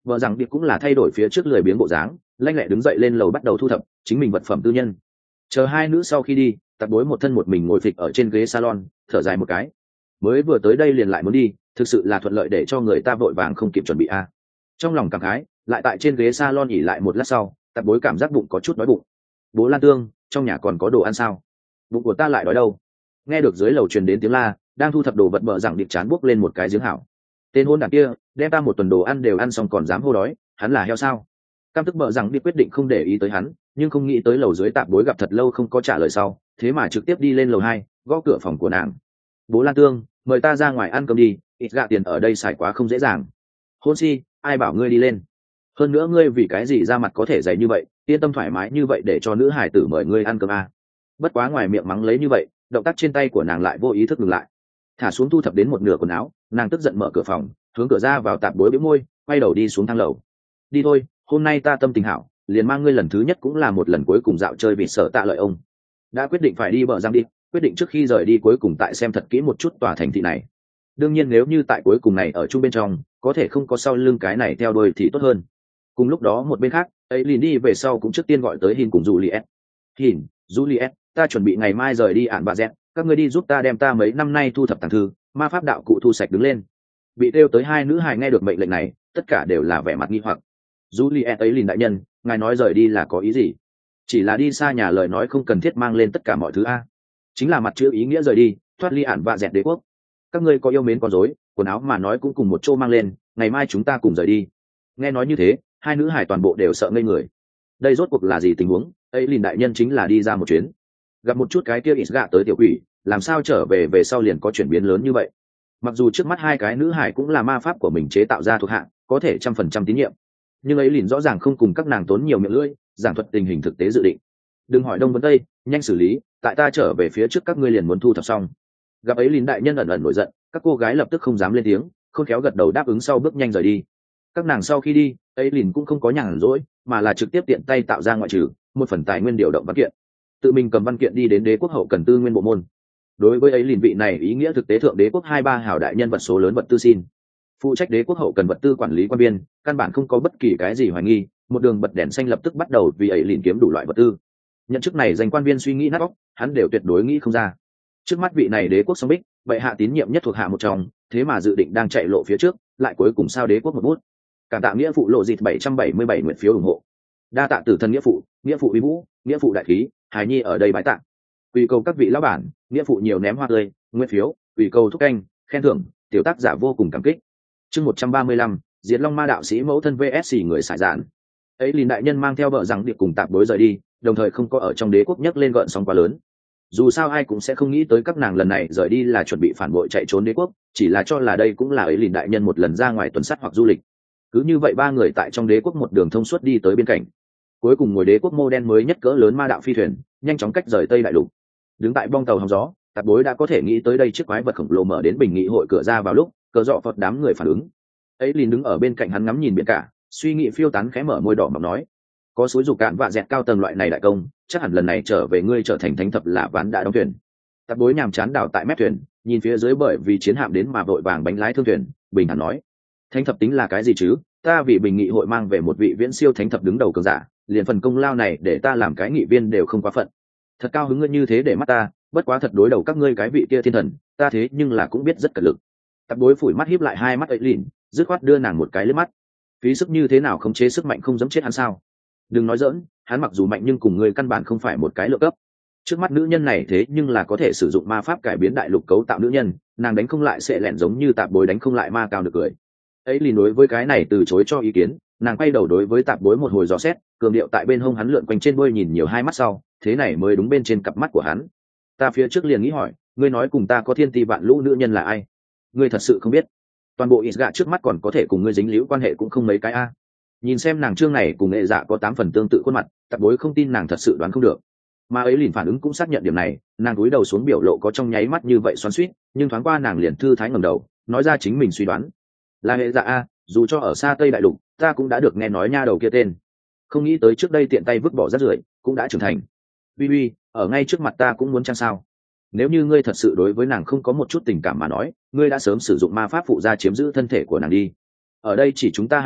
vợ rằng điệp cũng là thay đổi phía trước lười biếng bộ dáng, lanh lẹ đứng dậy lên lầu bắt đầu thu thập chính mình vật phẩm tư nhân. Chờ hai nữ sau khi đi, tạp bối một thân một mình ngồi phịch ở trên ghế salon, thở dài một cái. Mới vừa tới đây liền lại muốn đi, thực sự là thuận lợi để cho người ta vội vàng không kịp chuẩn bị a. Trong lòng cảm khái, lại tại trên ghế salon nghỉ lại một lát sau, tạp bối cảm giác bụng có chút đói bụng. Bố Lan Tương, trong nhà còn có đồ ăn sao? Bụng của ta lại đói đâu? Nghe được dưới lầu truyền đến tiếng la, đang thu thập đồ vật bợ rằng điệp chán buốc lên một cái giếng hảo. Tên hôn đảng kia, đem ta một tuần đồ ăn đều ăn xong còn dám hô đói, hắn là heo sao? Cam tức bợ rằng điệp quyết định không để ý tới hắn, nhưng không nghĩ tới lầu dưới tạp bối gặp thật lâu không có trả lời sau, thế mà trực tiếp đi lên lầu hai, gõ cửa phòng của nàng. Bố Lan Tương, mời ta ra ngoài ăn cơm đi, ít gạ tiền ở đây xài quá không dễ dàng. Hôn si, ai bảo ngươi đi lên? Hơn nữa ngươi vì cái gì ra mặt có thể dày như vậy, yên tâm thoải mái như vậy để cho nữ hải tử mời ngươi ăn cơm à. Bất quá ngoài miệng mắng lấy như vậy, động tác trên tay của nàng lại vô ý thức ngừng lại, thả xuống thu thập đến một nửa quần áo, nàng tức giận mở cửa phòng, hướng cửa ra vào tạp bối bĩu môi, quay đầu đi xuống thang lầu. Đi thôi, hôm nay ta tâm tình hảo, liền mang ngươi lần thứ nhất cũng là một lần cuối cùng dạo chơi vì sợ tạ lợi ông. Đã quyết định phải đi bờ giang đi, quyết định trước khi rời đi cuối cùng tại xem thật kỹ một chút tòa thành thị này. Đương nhiên nếu như tại cuối cùng này ở chung bên trong, có thể không có sau lưng cái này theo đuôi thì tốt hơn. Cùng lúc đó một bên khác, ấy liền đi về sau cũng trước tiên gọi tới Hin cùng Juliet. Hin, Juliet, ta chuẩn bị ngày mai rời đi ản bà dẹt, các ngươi đi giúp ta đem ta mấy năm nay thu thập tàng thư, ma pháp đạo cụ thu sạch đứng lên. Bị kêu tới hai nữ hài nghe được mệnh lệnh này, tất cả đều là vẻ mặt nghi hoặc. Juliet ấy liền đại nhân, ngài nói rời đi là có ý gì? Chỉ là đi xa nhà lời nói không cần thiết mang lên tất cả mọi thứ a. Chính là mặt chữ ý nghĩa rời đi, thoát ly ản bà dẹt đế quốc. Các ngươi có yêu mến con rối, quần áo mà nói cũng cùng một chỗ mang lên, ngày mai chúng ta cùng rời đi. Nghe nói như thế, hai nữ hài toàn bộ đều sợ ngây người. Đây rốt cuộc là gì tình huống? Ấy liền đại nhân chính là đi ra một chuyến, gặp một chút cái kia ít gạ tới tiểu quỷ, làm sao trở về về sau liền có chuyển biến lớn như vậy? Mặc dù trước mắt hai cái nữ hải cũng là ma pháp của mình chế tạo ra thuộc hạng, có thể trăm phần trăm tín nhiệm, nhưng ấy liền rõ ràng không cùng các nàng tốn nhiều miệng lưỡi, giảng thuật tình hình thực tế dự định. Đừng hỏi đông vấn tây, nhanh xử lý, tại ta trở về phía trước các ngươi liền muốn thu thập xong. Gặp ấy liền đại nhân ẩn ẩn nổi giận, các cô gái lập tức không dám lên tiếng, khôn khéo gật đầu đáp ứng sau bước nhanh rời đi. Các nàng sau khi đi, ấy liền cũng không có nhàn rỗi, mà là trực tiếp tiện tay tạo ra ngoại trừ một phần tài nguyên điều động văn kiện, tự mình cầm văn kiện đi đến đế quốc hậu cần tư nguyên bộ môn. Đối với ấy liền vị này ý nghĩa thực tế thượng đế quốc hai ba hảo đại nhân vật số lớn vật tư xin phụ trách đế quốc hậu cần vật tư quản lý quan viên, căn bản không có bất kỳ cái gì hoài nghi, một đường bật đèn xanh lập tức bắt đầu vì ấy liền kiếm đủ loại vật tư. Nhận chức này dành quan viên suy nghĩ nát óc, hắn đều tuyệt đối nghĩ không ra. Trước mắt vị này đế quốc song bích, bệ hạ tín nhiệm nhất thuộc hạ một trong, thế mà dự định đang chạy lộ phía trước, lại cuối cùng sao đế quốc một bút. Cảm tạ nghĩa phụ lộ dịt bảy trăm bảy mươi bảy nguyện phiếu ủng hộ. Đa tạ tử thần nghĩa phụ, nghĩa phụ uy vũ, nghĩa phụ đại khí, hài nhi ở đây bái tạ. Quỳ cầu các vị lão bản, nghĩa phụ nhiều ném hoa tươi, nguyện phiếu, quỳ cầu thúc canh, khen thưởng, tiểu tác giả vô cùng cảm kích. Chương một trăm ba mươi lăm, Diệt Long Ma đạo sĩ mẫu thân vê ét người xài dạn. Ấy liền đại nhân mang theo vợ rằng điệp cùng tạp bối rời đi, đồng thời không có ở trong đế quốc nhấc lên gợn sóng quá lớn. Dù sao ai cũng sẽ không nghĩ tới các nàng lần này rời đi là chuẩn bị phản bội chạy trốn đế quốc, chỉ là cho là đây cũng là ấy liền đại nhân một lần ra ngoài tuần sát hoặc du lịch. Cứ như vậy ba người tại trong đế quốc một đường thông suốt đi tới bên cạnh, cuối cùng ngồi đế quốc mô đen mới nhất cỡ lớn ma đạo phi thuyền nhanh chóng cách rời tây đại lục. Đứng tại bong tàu hóng gió, tạp bối đã có thể nghĩ tới đây chiếc quái vật khổng lồ mở đến bình nghị hội cửa ra vào lúc cờ dọ phật đám người phản ứng. Ấy liền đứng ở bên cạnh hắn ngắm nhìn biển cả, suy nghĩ phiêu tán, khẽ mở môi đỏ mọc nói, có suối dục cạn vạ dẹt cao tầng loại này đại công, chắc hẳn lần này trở về ngươi trở thành thánh thập là ván đã đóng thuyền. Tạp bối nhàm chán đảo tại mép thuyền, nhìn phía dưới bởi vì chiến hạm đến mà vội vàng bánh lái thương thuyền, bình thản nói, thánh thập tính là cái gì chứ? Ta vì bình nghị hội mang về một vị viễn siêu thánh thập đứng đầu cường giả, liền phần công lao này để ta làm cái nghị viên đều không quá phận. Thật cao hứng ngươi như thế để mắt ta, bất quá thật đối đầu các ngươi cái vị kia thiên thần, ta thế nhưng là cũng biết rất cật lực. Tạp bối phủi mắt híp lại hai mắt ấy lìn, dứt khoát đưa nàng một cái lướt mắt. Phí sức như thế nào khống chế sức mạnh không dám chết hắn sao? Đừng nói giỡn, hắn mặc dù mạnh nhưng cùng ngươi căn bản không phải một cái lựa cấp. Trước mắt nữ nhân này thế nhưng là có thể sử dụng ma pháp cải biến đại lục cấu tạo nữ nhân, nàng đánh không lại sẽ lẹn giống như tạp bối đánh không lại ma cao được cười. Ấy lìn đối với cái này từ chối cho ý kiến, nàng quay đầu đối với tạp bối một hồi dò xét, cường điệu tại bên hông hắn lượn quanh trên đuôi nhìn nhiều hai mắt sau, thế này mới đúng bên trên cặp mắt của hắn. Ta phía trước liền nghĩ hỏi, ngươi nói cùng ta có thiên ti vạn lũ nữ nhân là ai? Ngươi thật sự không biết? Toàn bộ ít gạ trước mắt còn có thể cùng ngươi dính líu quan hệ cũng không mấy cái a. Nhìn xem nàng trương này cùng nghệ dạ có tám phần tương tự khuôn mặt, tạp bối không tin nàng thật sự đoán không được. Mà ấy liền phản ứng cũng xác nhận điểm này, nàng cúi đầu xuống biểu lộ có trong nháy mắt như vậy xoắn xuýt, nhưng thoáng qua nàng liền thư thái ngẩng đầu, nói ra chính mình suy đoán. Là hệ dạ a, dù cho ở xa Tây Đại Lục, ta cũng đã được nghe nói nha đầu kia tên. Không nghĩ tới trước đây tiện tay vứt bỏ rác rưởi, cũng đã trưởng thành. Uy uy, ở ngay trước mặt ta cũng muốn chăng sao? Nếu như ngươi thật sự đối với nàng không có một chút tình cảm mà nói, ngươi đã sớm sử dụng ma pháp phụ gia chiếm giữ thân thể của nàng đi. Ở đây chỉ chúng ta hai cái,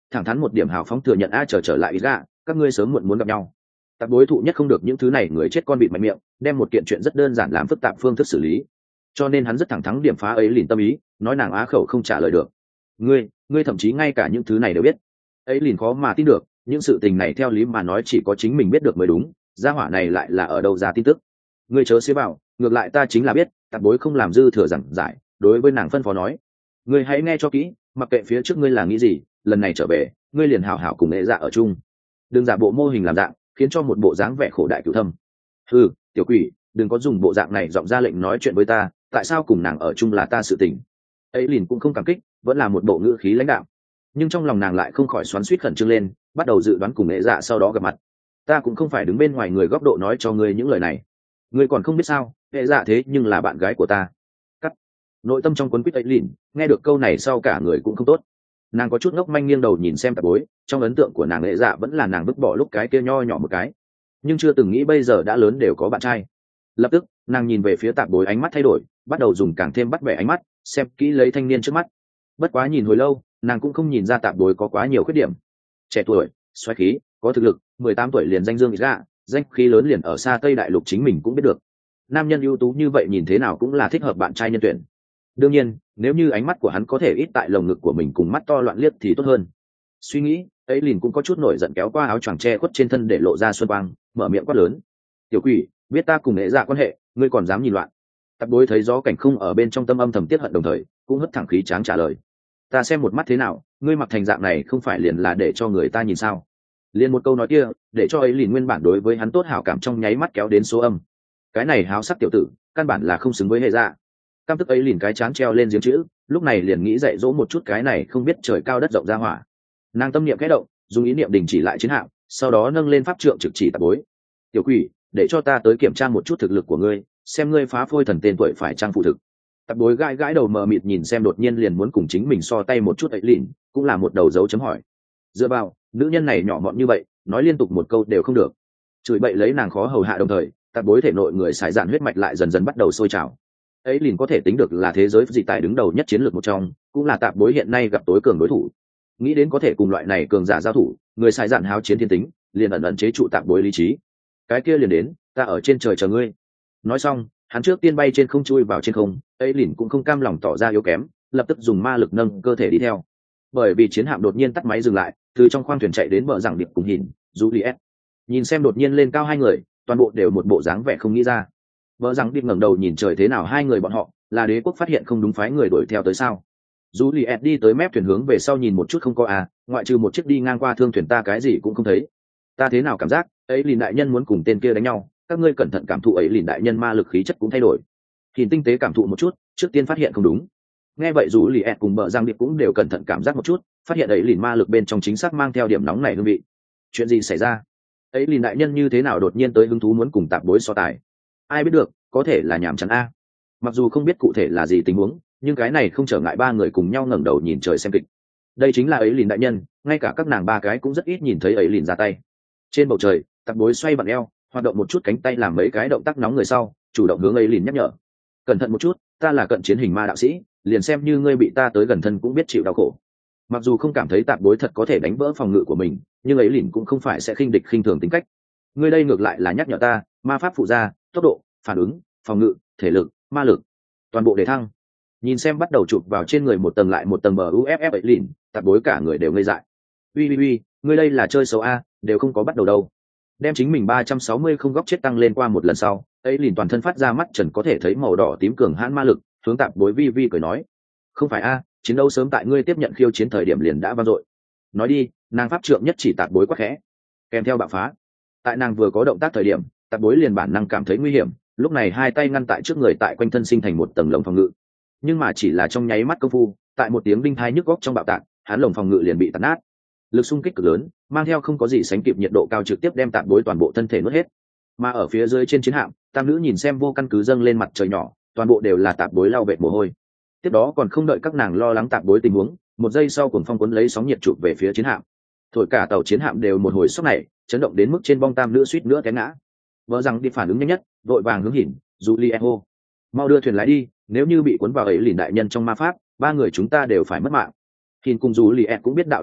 thẳng thắn một điểm hào phóng thừa nhận a trở trở lại ít gạ, các ngươi sớm muộn muốn gặp nhau. Tạp bối thụ nhất không được những thứ này người chết con bịt mạnh miệng, đem một kiện chuyện rất đơn giản làm phức tạp phương thức xử lý, cho nên hắn rất thẳng thắn điểm phá ấy liền tâm ý, nói nàng á khẩu không trả lời được. Ngươi, ngươi thậm chí ngay cả những thứ này đều biết. Ấy liền khó mà tin được, những sự tình này theo lý mà nói chỉ có chính mình biết được mới đúng, gia hỏa này lại là ở đâu ra tin tức. Ngươi chớ xía vào, ngược lại ta chính là biết, tạp bối không làm dư thừa giảng giải, đối với nàng phân phó nói, ngươi hãy nghe cho kỹ, mặc kệ phía trước ngươi là nghĩ gì, lần này trở về, ngươi liền hảo hảo cùng nghệ dạ ở chung, đừng giả bộ mô hình làm dạng, khiến cho một bộ dáng vẻ khổ đại cửu thâm. Ừ, tiểu quỷ, đừng có dùng bộ dạng này giọng ra lệnh nói chuyện với ta, tại sao cùng nàng ở chung là ta sự tình. Ấy liền cũng không cảm kích, vẫn là một bộ ngữ khí lãnh đạo, nhưng trong lòng nàng lại không khỏi xoắn xuýt khẩn trương lên, bắt đầu dự đoán cùng nghệ dạ sau đó gặp mặt. Ta cũng không phải đứng bên ngoài người góc độ nói cho ngươi những lời này, ngươi còn không biết sao, nghệ dạ thế nhưng là bạn gái của ta. Cắt. Nội tâm trong cuốn quýt ấy liền, nghe được câu này sau cả người cũng không tốt. Nàng có chút ngốc manh nghiêng đầu nhìn xem tạp bối, trong ấn tượng của nàng nghệ dạ vẫn là nàng vứt bỏ lúc cái kia nho nhỏ một cái, nhưng chưa từng nghĩ bây giờ đã lớn đều có bạn trai. Lập tức nàng nhìn về phía tạp bối, ánh mắt thay đổi, bắt đầu dùng càng thêm bắt bẻ ánh mắt xem kỹ lấy thanh niên trước mắt. Bất quá nhìn hồi lâu nàng cũng không nhìn ra tạp bối có quá nhiều khuyết điểm. Trẻ tuổi, xoáy khí, có thực lực, mười tám tuổi liền danh dương gạ, danh khí lớn liền ở xa Tây đại lục chính mình cũng biết được. Nam nhân ưu tú như vậy nhìn thế nào cũng là thích hợp bạn trai nhân tuyển. Đương nhiên nếu như ánh mắt của hắn có thể ít tại lồng ngực của mình cùng mắt to loạn liếc thì tốt hơn. Suy nghĩ ấy liền cũng có chút nổi giận, kéo qua áo choàng che khuất trên thân để lộ ra xuân quang, mở miệng quát lớn, tiểu quỷ, biết ta cùng nghệ dạ quan hệ, ngươi còn dám nhìn loạn. Tạp bối thấy gió cảnh khung ở bên trong tâm âm thầm tiết hận, đồng thời cũng hất thẳng khí tráng trả lời, ta xem một mắt thế nào, ngươi mặc thành dạng này không phải liền là để cho người ta nhìn sao. Liền một câu nói kia để cho ấy liền nguyên bản đối với hắn tốt hảo cảm trong nháy mắt kéo đến số âm. Cái này háo sắc tiểu tử căn bản là không xứng với hệ dạ. Căm tức ấy liền cái chán treo lên giếng chữ, lúc này liền nghĩ dạy dỗ một chút cái này không biết trời cao đất rộng ra hỏa. Nàng tâm niệm khẽ động, dùng ý niệm đình chỉ lại chiến hạm, sau đó nâng lên pháp trượng trực chỉ tạp bối, tiểu quỷ, để cho ta tới kiểm tra một chút thực lực của ngươi, xem ngươi phá phôi thần tên tuổi phải trang phụ thực. Tạp bối gãi gãi đầu mờ mịt nhìn xem đột nhiên liền muốn cùng chính mình so tay một chút ấy lìn, cũng là một đầu dấu chấm hỏi. Dựa vào, nữ nhân này nhỏ mọn như vậy, nói liên tục một câu đều không được. Chửi bậy lấy nàng khó hầu hạ, đồng thời tạp bối thể nội người xài dạn huyết mạch lại dần dần bắt đầu sôi trào. Ấy lìn có thể tính được là thế giới dị tài đứng đầu nhất chiến lược một trong, cũng là tạp bối hiện nay gặp tối cường đối thủ. Nghĩ đến có thể cùng loại này cường giả giao thủ, người xài dạn háo chiến thiên tính, liền ẩn ẩn chế trụ tạp bối lý trí. Cái kia liền đến, ta ở trên trời chờ ngươi. Nói xong hắn trước tiên bay trên không, chui vào trên không. Ấy lìn cũng không cam lòng tỏ ra yếu kém, lập tức dùng ma lực nâng cơ thể đi theo. Bởi vì chiến hạm đột nhiên tắt máy dừng lại, từ trong khoang thuyền chạy đến bờ rằng điệp cùng nhìn Juliet. Nhìn xem đột nhiên lên cao hai người, toàn bộ đều một bộ dáng vẻ không nghĩ ra. Bờ rằng điệp ngẩng đầu nhìn trời, thế nào hai người bọn họ là đế quốc phát hiện không đúng phái người đuổi theo tới sao? Juliet đi tới mép thuyền hướng về sau nhìn một chút, không có à, ngoại trừ một chiếc đi ngang qua thương thuyền ta cái gì cũng không thấy. Ta thế nào cảm giác ấy lìn đại nhân muốn cùng tên kia đánh nhau, các ngươi cẩn thận cảm thụ ấy lìn đại nhân ma lực khí chất cũng thay đổi. Nhìn tinh tế cảm thụ một chút, trước tiên phát hiện không đúng. Nghe vậy dù lì ẹt cùng bờ giang điệp cũng đều cẩn thận cảm giác một chút, phát hiện ấy lìn ma lực bên trong chính xác mang theo điểm nóng này hương vị. Chuyện gì xảy ra? Ấy lìn đại nhân như thế nào đột nhiên tới hứng thú muốn cùng tạp bối so tài? Ai biết được, có thể là nhảm chán a. Mặc dù không biết cụ thể là gì tình huống, nhưng cái này không trở ngại ba người cùng nhau ngẩng đầu nhìn trời xem kịch. Đây chính là ấy lìn đại nhân, ngay cả các nàng ba cái cũng rất ít nhìn thấy ấy lìn ra tay. Trên bầu trời tạp bối xoay vặn eo, hoạt động một chút cánh tay làm mấy cái động tác nóng người sau, chủ động hướng ấy lìn nhắc nhở, cẩn thận một chút, ta là cận chiến hình ma đạo sĩ, liền xem như ngươi bị ta tới gần thân cũng biết chịu đau khổ. Mặc dù không cảm thấy tạp bối thật có thể đánh vỡ phòng ngự của mình, nhưng ấy lìn cũng không phải sẽ khinh địch khinh thường tính cách. Ngươi đây ngược lại là nhắc nhở ta, ma pháp phụ gia, tốc độ, phản ứng, phòng ngự, thể lực, ma lực, toàn bộ đề thăng. Nhìn xem bắt đầu chụp vào trên người một tầng lại một tầng bờ uff ấy lìn, tạp bối cả người đều ngây dại. Uy uy uy, ngươi đây là chơi xấu a, đều không có bắt đầu đâu. Đem chính mình ba trăm sáu mươi không góc chết tăng lên qua một lần sau, ấy liền toàn thân phát ra mắt trần có thể thấy màu đỏ tím cường hãn ma lực, hướng tạp bối vi vi cười nói, không phải a, chiến đấu sớm tại ngươi tiếp nhận khiêu chiến thời điểm liền đã vang dội. Nói đi, nàng pháp trượng nhất chỉ tạp bối quá khẽ, kèm theo bạo phá. Tại nàng vừa có động tác thời điểm, tạp bối liền bản năng cảm thấy nguy hiểm, lúc này hai tay ngăn tại trước người, tại quanh thân sinh thành một tầng lồng phòng ngự. Nhưng mà chỉ là trong nháy mắt công phu, tại một tiếng đinh thai nhức góc trong bạo tạc, hắn lồng phòng ngự liền bị tạt nát. Lực xung kích cực lớn, mang theo không có gì sánh kịp nhiệt độ cao, trực tiếp đem tạp bối toàn bộ thân thể nuốt hết. Mà ở phía dưới trên chiến hạm, tam nữ nhìn xem vô căn cứ dâng lên mặt trời nhỏ, toàn bộ đều là tạp bối lau vệt mồ hôi. Tiếp đó còn không đợi các nàng lo lắng tạp bối tình huống, một giây sau cuồng phong cuốn lấy sóng nhiệt chụp về phía chiến hạm, thổi cả tàu chiến hạm đều một hồi sốc này, chấn động đến mức trên bong tam nữ suýt nữa té ngã. Vợ rằng đi phản ứng nhanh nhất, vội vàng hướng hỉn Juliet, mau đưa thuyền lái đi, nếu như bị cuốn vào ấy lìn đại nhân trong ma pháp, ba người chúng ta đều phải mất mạng. Hỉn cùng Juliet cũng biết đạo lý này,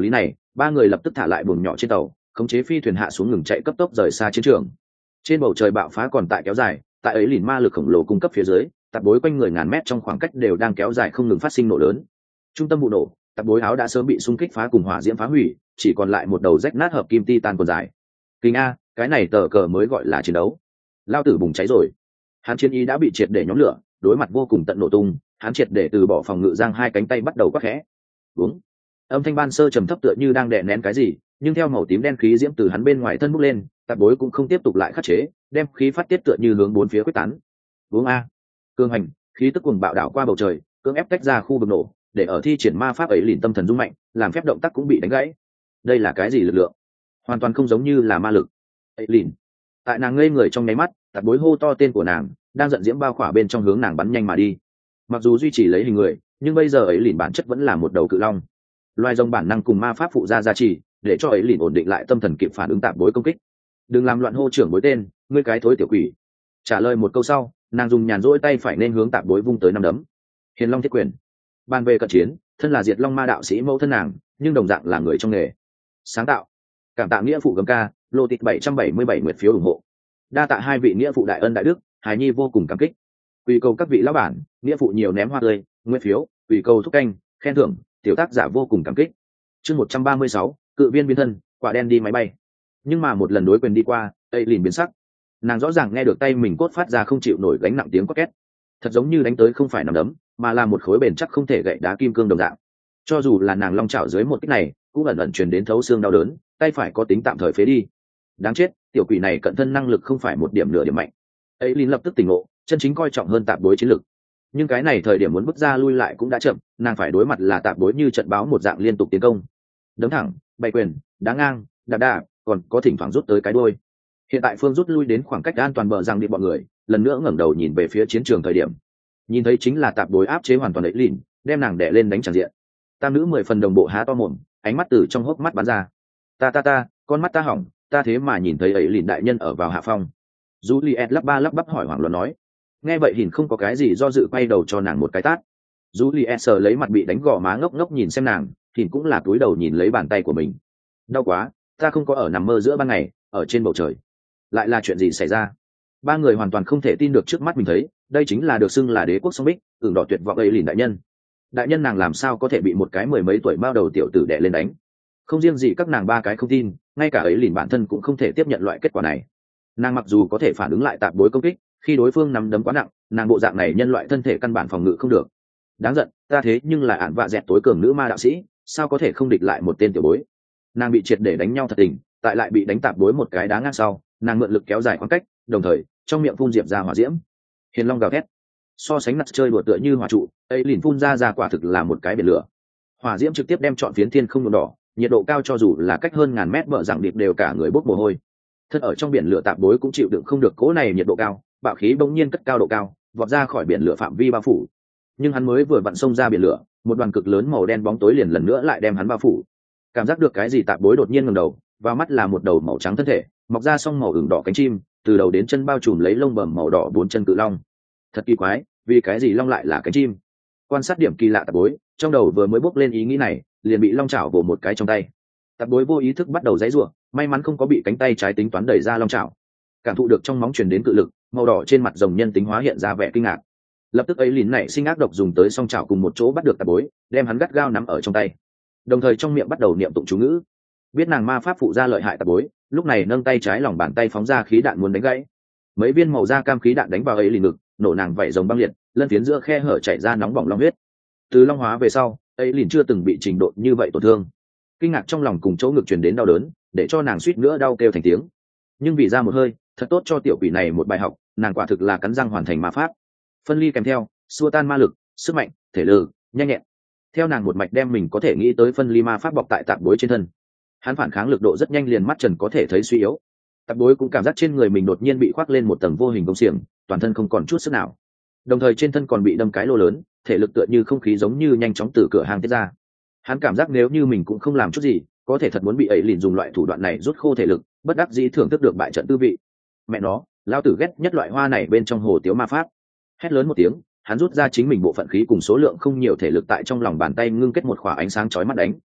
ba người lập tức thả lại buồng nhỏ trên tàu, khống chế phi thuyền hạ xuống ngừng chạy cấp tốc rời xa chiến trường. Trên bầu trời bạo phá còn tại kéo dài, tại ấy lìn ma lực khổng lồ cung cấp phía dưới, tạp bối quanh người ngàn mét trong khoảng cách đều đang kéo dài không ngừng phát sinh nổ lớn. Trung tâm vụ nổ, tạp bối áo đã sớm bị xung kích phá cùng hỏa diễm phá hủy, chỉ còn lại một đầu rách nát hợp kim titan còn dài. Kinh a, cái này tờ cờ mới gọi là chiến đấu. Lao tử bùng cháy rồi. Hắn chiến ý đã bị triệt để nhóm lửa, đối mặt vô cùng tận nổ tung, hắn triệt để từ bỏ phòng ngự giang hai cánh tay bắt đầu quắc khẽ. Đúng. Âm thanh ban sơ trầm thấp tựa như đang đè nén cái gì, nhưng theo màu tím đen khí diễm từ hắn bên ngoài thân bốc lên, tạp bối cũng không tiếp tục lại khắc chế, đem khí phát tiết tựa như hướng bốn phía quyết tán. Uống a. Cương hành, khí tức cuồng bạo đảo qua bầu trời, cưỡng ép tách ra khu vực nổ, để ở thi triển ma pháp ấy lìn tâm thần rung mạnh, làm phép động tác cũng bị đánh gãy. Đây là cái gì lực lượng? Hoàn toàn không giống như là ma lực. Ấy lìn. Tại nàng ngây người trong nháy mắt, tạp bối hô to tên của nàng, đang giận diễm bao khỏa bên trong hướng nàng bắn nhanh mà đi. Mặc dù duy trì lấy hình người, nhưng bây giờ ấy lìn bản chất vẫn là một đầu cự long. Loài rồng bản năng cùng ma pháp phụ gia gia trì, để cho ấy lìn ổn định lại tâm thần kịp phản ứng tạp bối công kích. Đừng làm loạn hô trưởng bối tên, ngươi cái thối tiểu quỷ. Trả lời một câu sau, nàng dùng nhàn rỗi tay phải nên hướng tạp bối vung tới năm đấm. Hiền long thiết quyền. Bàn về cận chiến, thân là diệt long ma đạo sĩ mẫu thân nàng, nhưng đồng dạng là người trong nghề. Sáng tạo. Cảm tạ nghĩa phụ gấm ca, lô tịch bảy trăm bảy mươi bảy nguyệt phiếu ủng hộ. Đa tạ hai vị nghĩa phụ đại ân đại đức, hài nhi vô cùng cảm kích. Quỳ cầu các vị lão bản, nghĩa phụ nhiều ném hoa tươi, nguyệt phiếu, quỳ cầu thúc canh, khen thưởng, tiểu tác giả vô cùng cảm kích. Chương một trăm ba mươi sáu, cự viên biến thân, quả đen đi máy bay. Nhưng mà một lần đối quyền đi qua, ấy liền biến sắc. Nàng rõ ràng nghe được tay mình cốt phát ra không chịu nổi gánh nặng tiếng có két. Thật giống như đánh tới không phải nằm đấm, mà là một khối bền chắc không thể gậy đá kim cương đồng dạng. Cho dù là nàng long chảo dưới một kích này, cũng ẩn ẩn truyền đến thấu xương đau đớn, tay phải có tính tạm thời phế đi. Đáng chết, tiểu quỷ này cận thân năng lực không phải một điểm nửa điểm mạnh. Ấy liền lập tức tỉnh ngộ, chân chính coi trọng hơn tạp bối chiến lực. Nhưng cái này thời điểm muốn bước ra lui lại cũng đã chậm, nàng phải đối mặt là tạp bối như trận báo một dạng liên tục tiến công. Đấm thẳng, bày quyền, đá ngang, đạp đạp, còn có thỉnh thoảng rút tới cái đuôi. Hiện tại Phương rút lui đến khoảng cách an toàn bờ rằng đi bọn người, lần nữa ngẩng đầu nhìn về phía chiến trường thời điểm. Nhìn thấy chính là tạp bối áp chế hoàn toàn ấy lìn, đem nàng đè lên đánh tràn diện. Tam nữ mười phần đồng bộ há to mồm, ánh mắt từ trong hốc mắt bắn ra. Ta ta ta, con mắt ta hỏng, ta thế mà nhìn thấy ấy lìn đại nhân ở vào hạ phong. Juliet lắp ba lắp bắp hỏi hoảng loạn nói. Nghe vậy Hìn không có cái gì do dự quay đầu cho nàng một cái tát. Juliet sờ lấy mặt bị đánh gò má ngốc ngốc nhìn xem nàng, Hìn cũng là cúi đầu nhìn lấy bàn tay của mình. Đau quá, ta không có ở nằm mơ giữa ban ngày, ở trên bầu trời. Lại là chuyện gì xảy ra? Ba người hoàn toàn không thể tin được trước mắt mình thấy, đây chính là được xưng là đế quốc sông bích, ửng đỏ tuyệt vọng ấy lìn đại nhân. Đại nhân nàng làm sao có thể bị một cái mười mấy tuổi bao đầu tiểu tử đè lên đánh? Không riêng gì các nàng ba cái không tin, ngay cả ấy lìn bản thân cũng không thể tiếp nhận loại kết quả này. Nàng mặc dù có thể phản ứng lại tạp bối công kích, khi đối phương nắm đấm quá nặng, nàng bộ dạng này nhân loại thân thể căn bản phòng ngự không được. Đáng giận, ta thế nhưng là ản vạ dẹt tối cường nữ ma đạo sĩ, sao có thể không địch lại một tên tiểu bối? Nàng bị triệt để đánh nhau thật tình, tại lại bị đánh tạp bối một cái đá ngang sau, nàng mượn lực kéo dài khoảng cách, đồng thời trong miệng phun diệp ra hỏa diễm. Hiền long gào thét. So sánh nặt chơi đùa tựa như hỏa trụ, ấy liền phun ra ra quả thực là một cái biển lửa. Hỏa diễm trực tiếp đem trọn phiến thiên không nhuộm đỏ, nhiệt độ cao cho dù là cách hơn ngàn mét bờ rằng điệp đều cả người bốc mồ hôi. Thân ở trong biển lửa tạp bối cũng chịu đựng không được cỗ này nhiệt độ cao, bạo khí bỗng nhiên cất cao độ cao, vọt ra khỏi biển lửa phạm vi bao phủ. Nhưng hắn mới vừa vặn xông ra biển lửa, một đoàn cực lớn màu đen bóng tối liền lần nữa lại đem hắn bao phủ. Cảm giác được cái gì tạp bối đột nhiên ngẩng đầu, vào mắt là một đầu màu trắng thân thể, mọc ra song màu ửng đỏ cánh chim, từ đầu đến chân bao trùm lấy lông bẩm màu đỏ bốn chân cự long. Thật kỳ quái, vì cái gì long lại là cánh chim? Quan sát điểm kỳ lạ tạp bối, trong đầu vừa mới bốc lên ý nghĩ này, liền bị long chảo vồ một cái trong tay. Tạp bối vô ý thức bắt đầu giãy giụa, may mắn không có bị cánh tay trái tính toán đẩy ra long chảo. Cảm thụ được trong móng truyền đến cự lực, màu đỏ trên mặt rồng nhân tính hóa hiện ra vẻ kinh ngạc. Lập tức ấy lìn này sinh ác độc dùng tới song chảo cùng một chỗ bắt được tạp bối, đem hắn gắt gao nắm ở trong tay. Đồng thời trong miệng bắt đầu niệm tụng chú ngữ. Biết nàng ma pháp phụ ra lợi hại tạp bối, lúc này nâng tay trái lòng bàn tay phóng ra khí đạn muốn đánh gãy. Mấy viên màu da cam khí đạn đánh vào ấy lìn ngực, nổ nàng vảy rồng băng liệt, lân phiến giữa khe hở chảy ra nóng bỏng long huyết. Từ long hóa về sau, ấy lìn chưa từng bị trình độ như vậy tổn thương. Kinh ngạc trong lòng cùng chỗ ngực truyền đến đau đớn, để cho nàng suýt nữa đau kêu thành tiếng. Nhưng vì ra một hơi, thật tốt cho tiểu quỷ này một bài học, nàng quả thực là cắn răng hoàn thành ma pháp. Phân ly kèm theo, xua tan ma lực, sức mạnh, thể lực, nhanh nhẹn. Theo nàng một mạch đem mình có thể nghĩ tới phân ly ma pháp bọc tại tạp bối trên thân. Hắn phản kháng lực độ rất nhanh, liền mắt trần có thể thấy suy yếu. Tạp bối cũng cảm giác trên người mình đột nhiên bị khoác lên một tầng vô hình công xiềng, toàn thân không còn chút sức nào. Đồng thời trên thân còn bị đâm cái lô lớn, thể lực tựa như không khí giống như nhanh chóng từ cửa hàng tiết ra. Hắn cảm giác nếu như mình cũng không làm chút gì, có thể thật muốn bị ấy lìn dùng loại thủ đoạn này rút khô thể lực, bất đắc dĩ thưởng thức được bại trận tư vị. Mẹ nó, lao tử ghét nhất loại hoa này bên trong hồ tiếu ma pháp. Hét lớn một tiếng, hắn rút ra chính mình bộ phận khí cùng số lượng không nhiều thể lực tại trong lòng bàn tay ngưng kết một khỏa ánh sáng chói mắt đánh.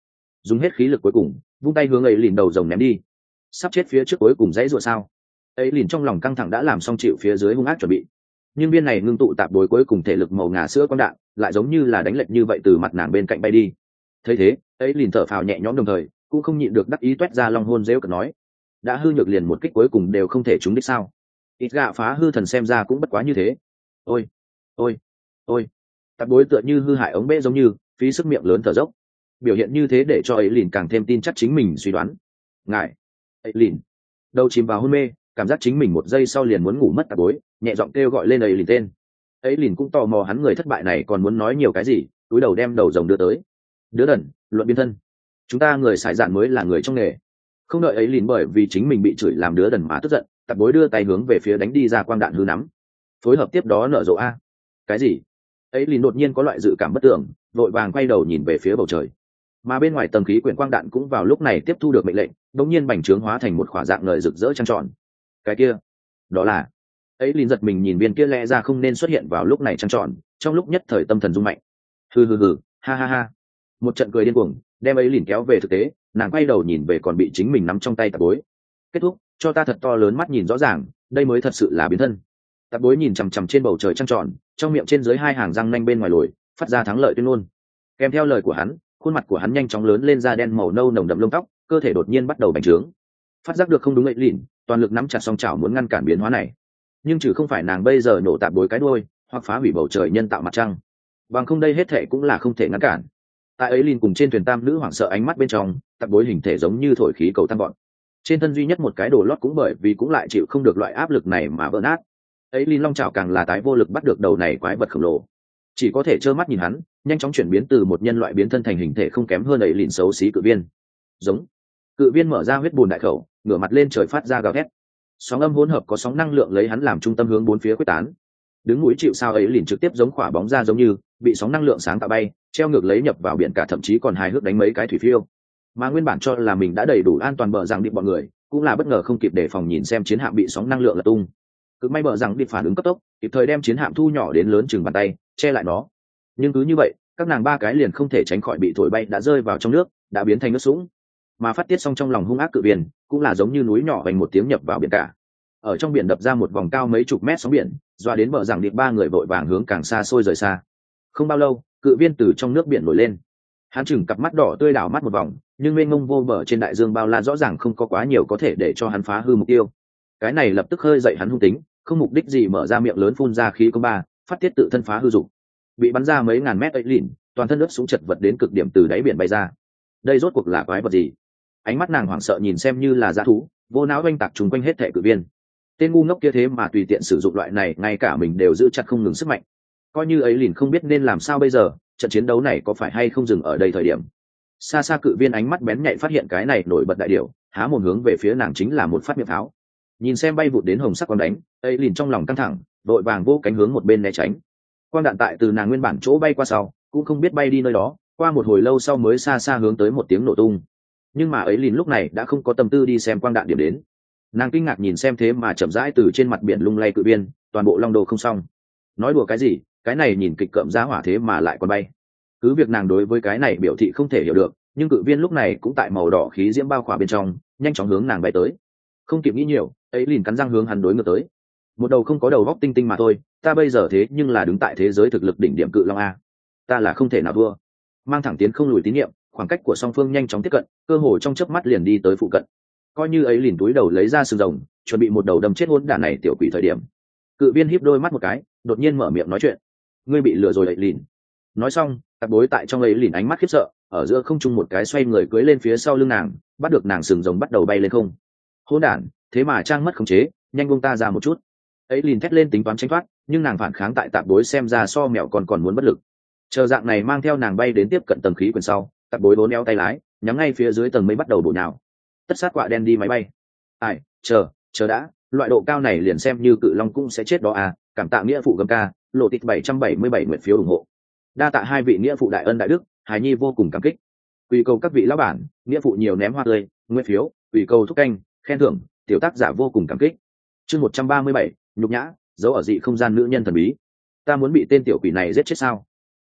dùng hết khí lực cuối cùng vung tay hướng ấy lìn đầu rồng ném đi. Sắp chết phía trước cuối cùng dãy ruột sao? Ấy lìn trong lòng căng thẳng đã làm xong chịu phía dưới hung ác chuẩn bị, nhưng viên này ngưng tụ tạp bối cuối cùng thể lực màu ngà sữa con đạn lại giống như là đánh lệch như vậy từ mặt nàng bên cạnh bay đi. Thấy thế ấy lìn thở phào nhẹ nhõm, đồng thời cũng không nhịn được đắc ý toét ra long hôn rêu cợt nói, đã hư nhược liền một kích cuối cùng đều không thể trúng đích sao? Ít gạ phá hư thần xem ra cũng bất quá như thế. Ôi ôi ôi, tạp bối tựa như hư hại ống bê giống như phí sức miệng lớn thở dốc, biểu hiện như thế để cho ấy lìn càng thêm tin chắc chính mình suy đoán. Ngài ấy lìn đầu chìm vào hôn mê, cảm giác chính mình một giây sau liền muốn ngủ mất tạp bối nhẹ giọng kêu gọi lên ấy lìn tên. Ấy lìn cũng tò mò hắn người thất bại này còn muốn nói nhiều cái gì, túi đầu đem đầu rồng đưa tới. Đứa đần, luận biến thân, chúng ta người xài dạn mới là người trong nghề. Không đợi ấy lìn bởi vì chính mình bị chửi làm đứa đần mà tức giận, tạp bối đưa tay hướng về phía đánh đi ra quang đạn hư nắm, phối hợp tiếp đó nở rộ a. Cái gì? Ấy lìn đột nhiên có loại dự cảm bất tưởng, vội vàng quay đầu nhìn về phía bầu trời, mà bên ngoài tầng khí quyển quang đạn cũng vào lúc này tiếp thu được mệnh lệnh, đột nhiên bành trướng hóa thành một khỏa dạng ngời rực rỡ trăng tròn. Cái kia, đó là... Ấy lìn giật mình nhìn viên kia lẽ ra không nên xuất hiện vào lúc này trăng tròn, trong lúc nhất thời tâm thần rung mạnh. Hừ hừ hừ, ha ha ha. Một trận cười điên cuồng đem ấy lìn kéo về thực tế, nàng quay đầu nhìn về còn bị chính mình nắm trong tay tạp bối. Kết thúc, cho ta thật to lớn mắt nhìn rõ ràng, đây mới thật sự là biến thân. Tạp bối nhìn chằm chằm trên bầu trời trăng tròn, trong miệng trên dưới hai hàng răng nanh bên ngoài lồi phát ra thắng lợi tuyên ngôn. Kèm theo lời của hắn, khuôn mặt của hắn nhanh chóng lớn lên da đen màu nâu nồng đậm lông tóc, cơ thể đột nhiên bắt đầu bành trướng. Phát giác được không đúng, ấy lìn toàn lực nắm chặt song chảo muốn ngăn cản biến hóa này, nhưng trừ không phải nàng bây giờ nổ tạp bối cái đuôi hoặc phá hủy bầu trời nhân tạo mặt trăng, bằng không đây hết thể cũng là không thể ngăn cản. Tại ấy lìn cùng trên thuyền tam nữ hoảng sợ ánh mắt bên trong, tạp bối hình thể giống như thổi khí cầu tăng gọn, trên thân duy nhất một cái đồ lót cũng bởi vì cũng lại chịu không được loại áp lực này mà vỡ nát. Ấy lìn long chảo càng là tái vô lực bắt được đầu này quái vật khổng lồ, chỉ có thể trơ mắt nhìn hắn nhanh chóng chuyển biến từ một nhân loại biến thân thành hình thể không kém hơn ấy lìn xấu xí cự viên. Giống. Cự viên mở ra huyết bùn đại khẩu, ngửa mặt lên trời phát ra gào thét, sóng âm hỗn hợp có sóng năng lượng lấy hắn làm trung tâm hướng bốn phía quyết tán. Đứng núi chịu sao ấy lìn trực tiếp giống khỏa bóng ra giống như bị sóng năng lượng sáng tạo bay treo ngược lấy nhập vào biển cả, thậm chí còn hài hước đánh mấy cái thủy phiêu. Mà nguyên bản cho là mình đã đầy đủ an toàn bờ rằng điệp bọn người cũng là bất ngờ không kịp đề phòng nhìn xem chiến hạm bị sóng năng lượng lật tung. Cực may bờ rằng điệp phản ứng cấp tốc, kịp thời đem chiến hạm thu nhỏ đến lớn chừng bàn tay che lại nó. Nhưng cứ như vậy các nàng ba cái liền không thể tránh khỏi bị thổi bay, đã rơi vào trong nước, đã biến thành nước sũng. Mà phát tiết xong trong lòng hung ác cự viên cũng là giống như núi nhỏ vành một tiếng nhập vào biển cả, ở trong biển đập ra một vòng cao mấy chục mét sóng biển, doa đến bờ rằng điệp ba người vội vàng hướng càng xa xôi rời xa. Không bao lâu cự viên từ trong nước biển nổi lên, hắn chừng cặp mắt đỏ tươi đảo mắt một vòng, nhưng mênh mông vô bờ trên đại dương bao la rõ ràng không có quá nhiều có thể để cho hắn phá hư mục tiêu. Cái này lập tức khơi dậy hắn hung tính, không mục đích gì mở ra miệng lớn phun ra khí công ba, phát tiết tự thân phá hư dục. Bị bắn ra mấy ngàn mét ấy lìn toàn thân ướt sũng chật vật đến cực điểm từ đáy biển bay ra. Đây rốt cuộc là quái vật gì? Ánh mắt nàng hoảng sợ nhìn xem như là dã thú, vô não oanh tạc trùng quanh hết thệ cự viên. Tên ngu ngốc kia thế mà tùy tiện sử dụng loại này, ngay cả mình đều giữ chặt không ngừng sức mạnh. Coi như ấy lìn không biết nên làm sao bây giờ, trận chiến đấu này có phải hay không dừng ở đây thời điểm. Xa xa cự viên ánh mắt bén nhạy phát hiện cái này nổi bật đại điểu, há một hướng về phía nàng chính là một phát miệng pháo. Nhìn xem bay vụt đến hồng sắc quang đánh, ấy lìn trong lòng căng thẳng, vội vàng vô cánh hướng một bên né tránh. Quang đạn tại từ nàng nguyên bản chỗ bay qua sau, cũng không biết bay đi nơi đó, qua một hồi lâu sau mới xa xa hướng tới một tiếng nổ tung. Nhưng mà ấy lìn lúc này đã không có tâm tư đi xem quang đạn điểm đến, nàng kinh ngạc nhìn xem thế mà chậm rãi từ trên mặt biển lung lay cự viên, toàn bộ long đồ không xong. Nói đùa cái gì, cái này nhìn kịch cợm giá hỏa thế mà lại còn bay. Cứ việc nàng đối với cái này biểu thị không thể hiểu được, nhưng cự viên lúc này cũng tại màu đỏ khí diễm bao khỏa bên trong, nhanh chóng hướng nàng bay tới. Không kịp nghĩ nhiều, ấy lìn cắn răng hướng hắn đối ngược tới. Một đầu không có đầu góc tinh tinh mà thôi, ta bây giờ thế nhưng là đứng tại thế giới thực lực đỉnh điểm cự long a, ta là không thể nào thua. Mang thẳng tiến không lùi tín nhiệm, khoảng cách của song phương nhanh chóng tiếp cận, cơ hồ trong chớp mắt liền đi tới phụ cận. Coi như ấy lìn túi đầu lấy ra sừng rồng, chuẩn bị một đầu đâm chết hỗn đản này tiểu quỷ thời điểm, cự viên híp đôi mắt một cái, đột nhiên mở miệng nói chuyện. Ngươi bị lừa rồi ấy lìn. Nói xong, tạp bối tại trong ấy lìn ánh mắt khiếp sợ, ở giữa không trung một cái xoay người cưỡi lên phía sau lưng nàng, bắt được nàng sừng rồng bắt đầu bay lên không. Hỗn đản, thế mà trang mất khống chế, nhanh buông ta ra một chút. Ấy lìn thét lên tính toán tránh thoát, nhưng nàng phản kháng tại tạp bối xem ra so mèo còn còn muốn bất lực. Chờ dạng này mang theo nàng bay đến tiếp cận tầng khí quyển sau, tạp bối vốn eo tay lái, nhắm ngay phía dưới tầng mây bắt đầu bổ nhào. Tất sát quạ đen đi máy bay. Ai, chờ, chờ đã, loại độ cao này liền xem như cự long cũng sẽ chết đó à, cảm tạ nghĩa phụ gầm ca, lộ tịch bảy trăm bảy mươi bảy nguyện phiếu ủng hộ. Đa tạ hai vị nghĩa phụ đại ân đại đức, hài nhi vô cùng cảm kích. Ủy cầu các vị lão bản, nghĩa phụ nhiều ném hoa tươi, nguyện phiếu, ủy cầu thúc canh, khen thưởng, tiểu tác giả vô cùng cảm kích. Chương một trăm ba mươi bảy, nhục nhã, giấu ở dị không gian nữ nhân thần bí. Ta muốn bị tên tiểu quỷ này giết chết sao?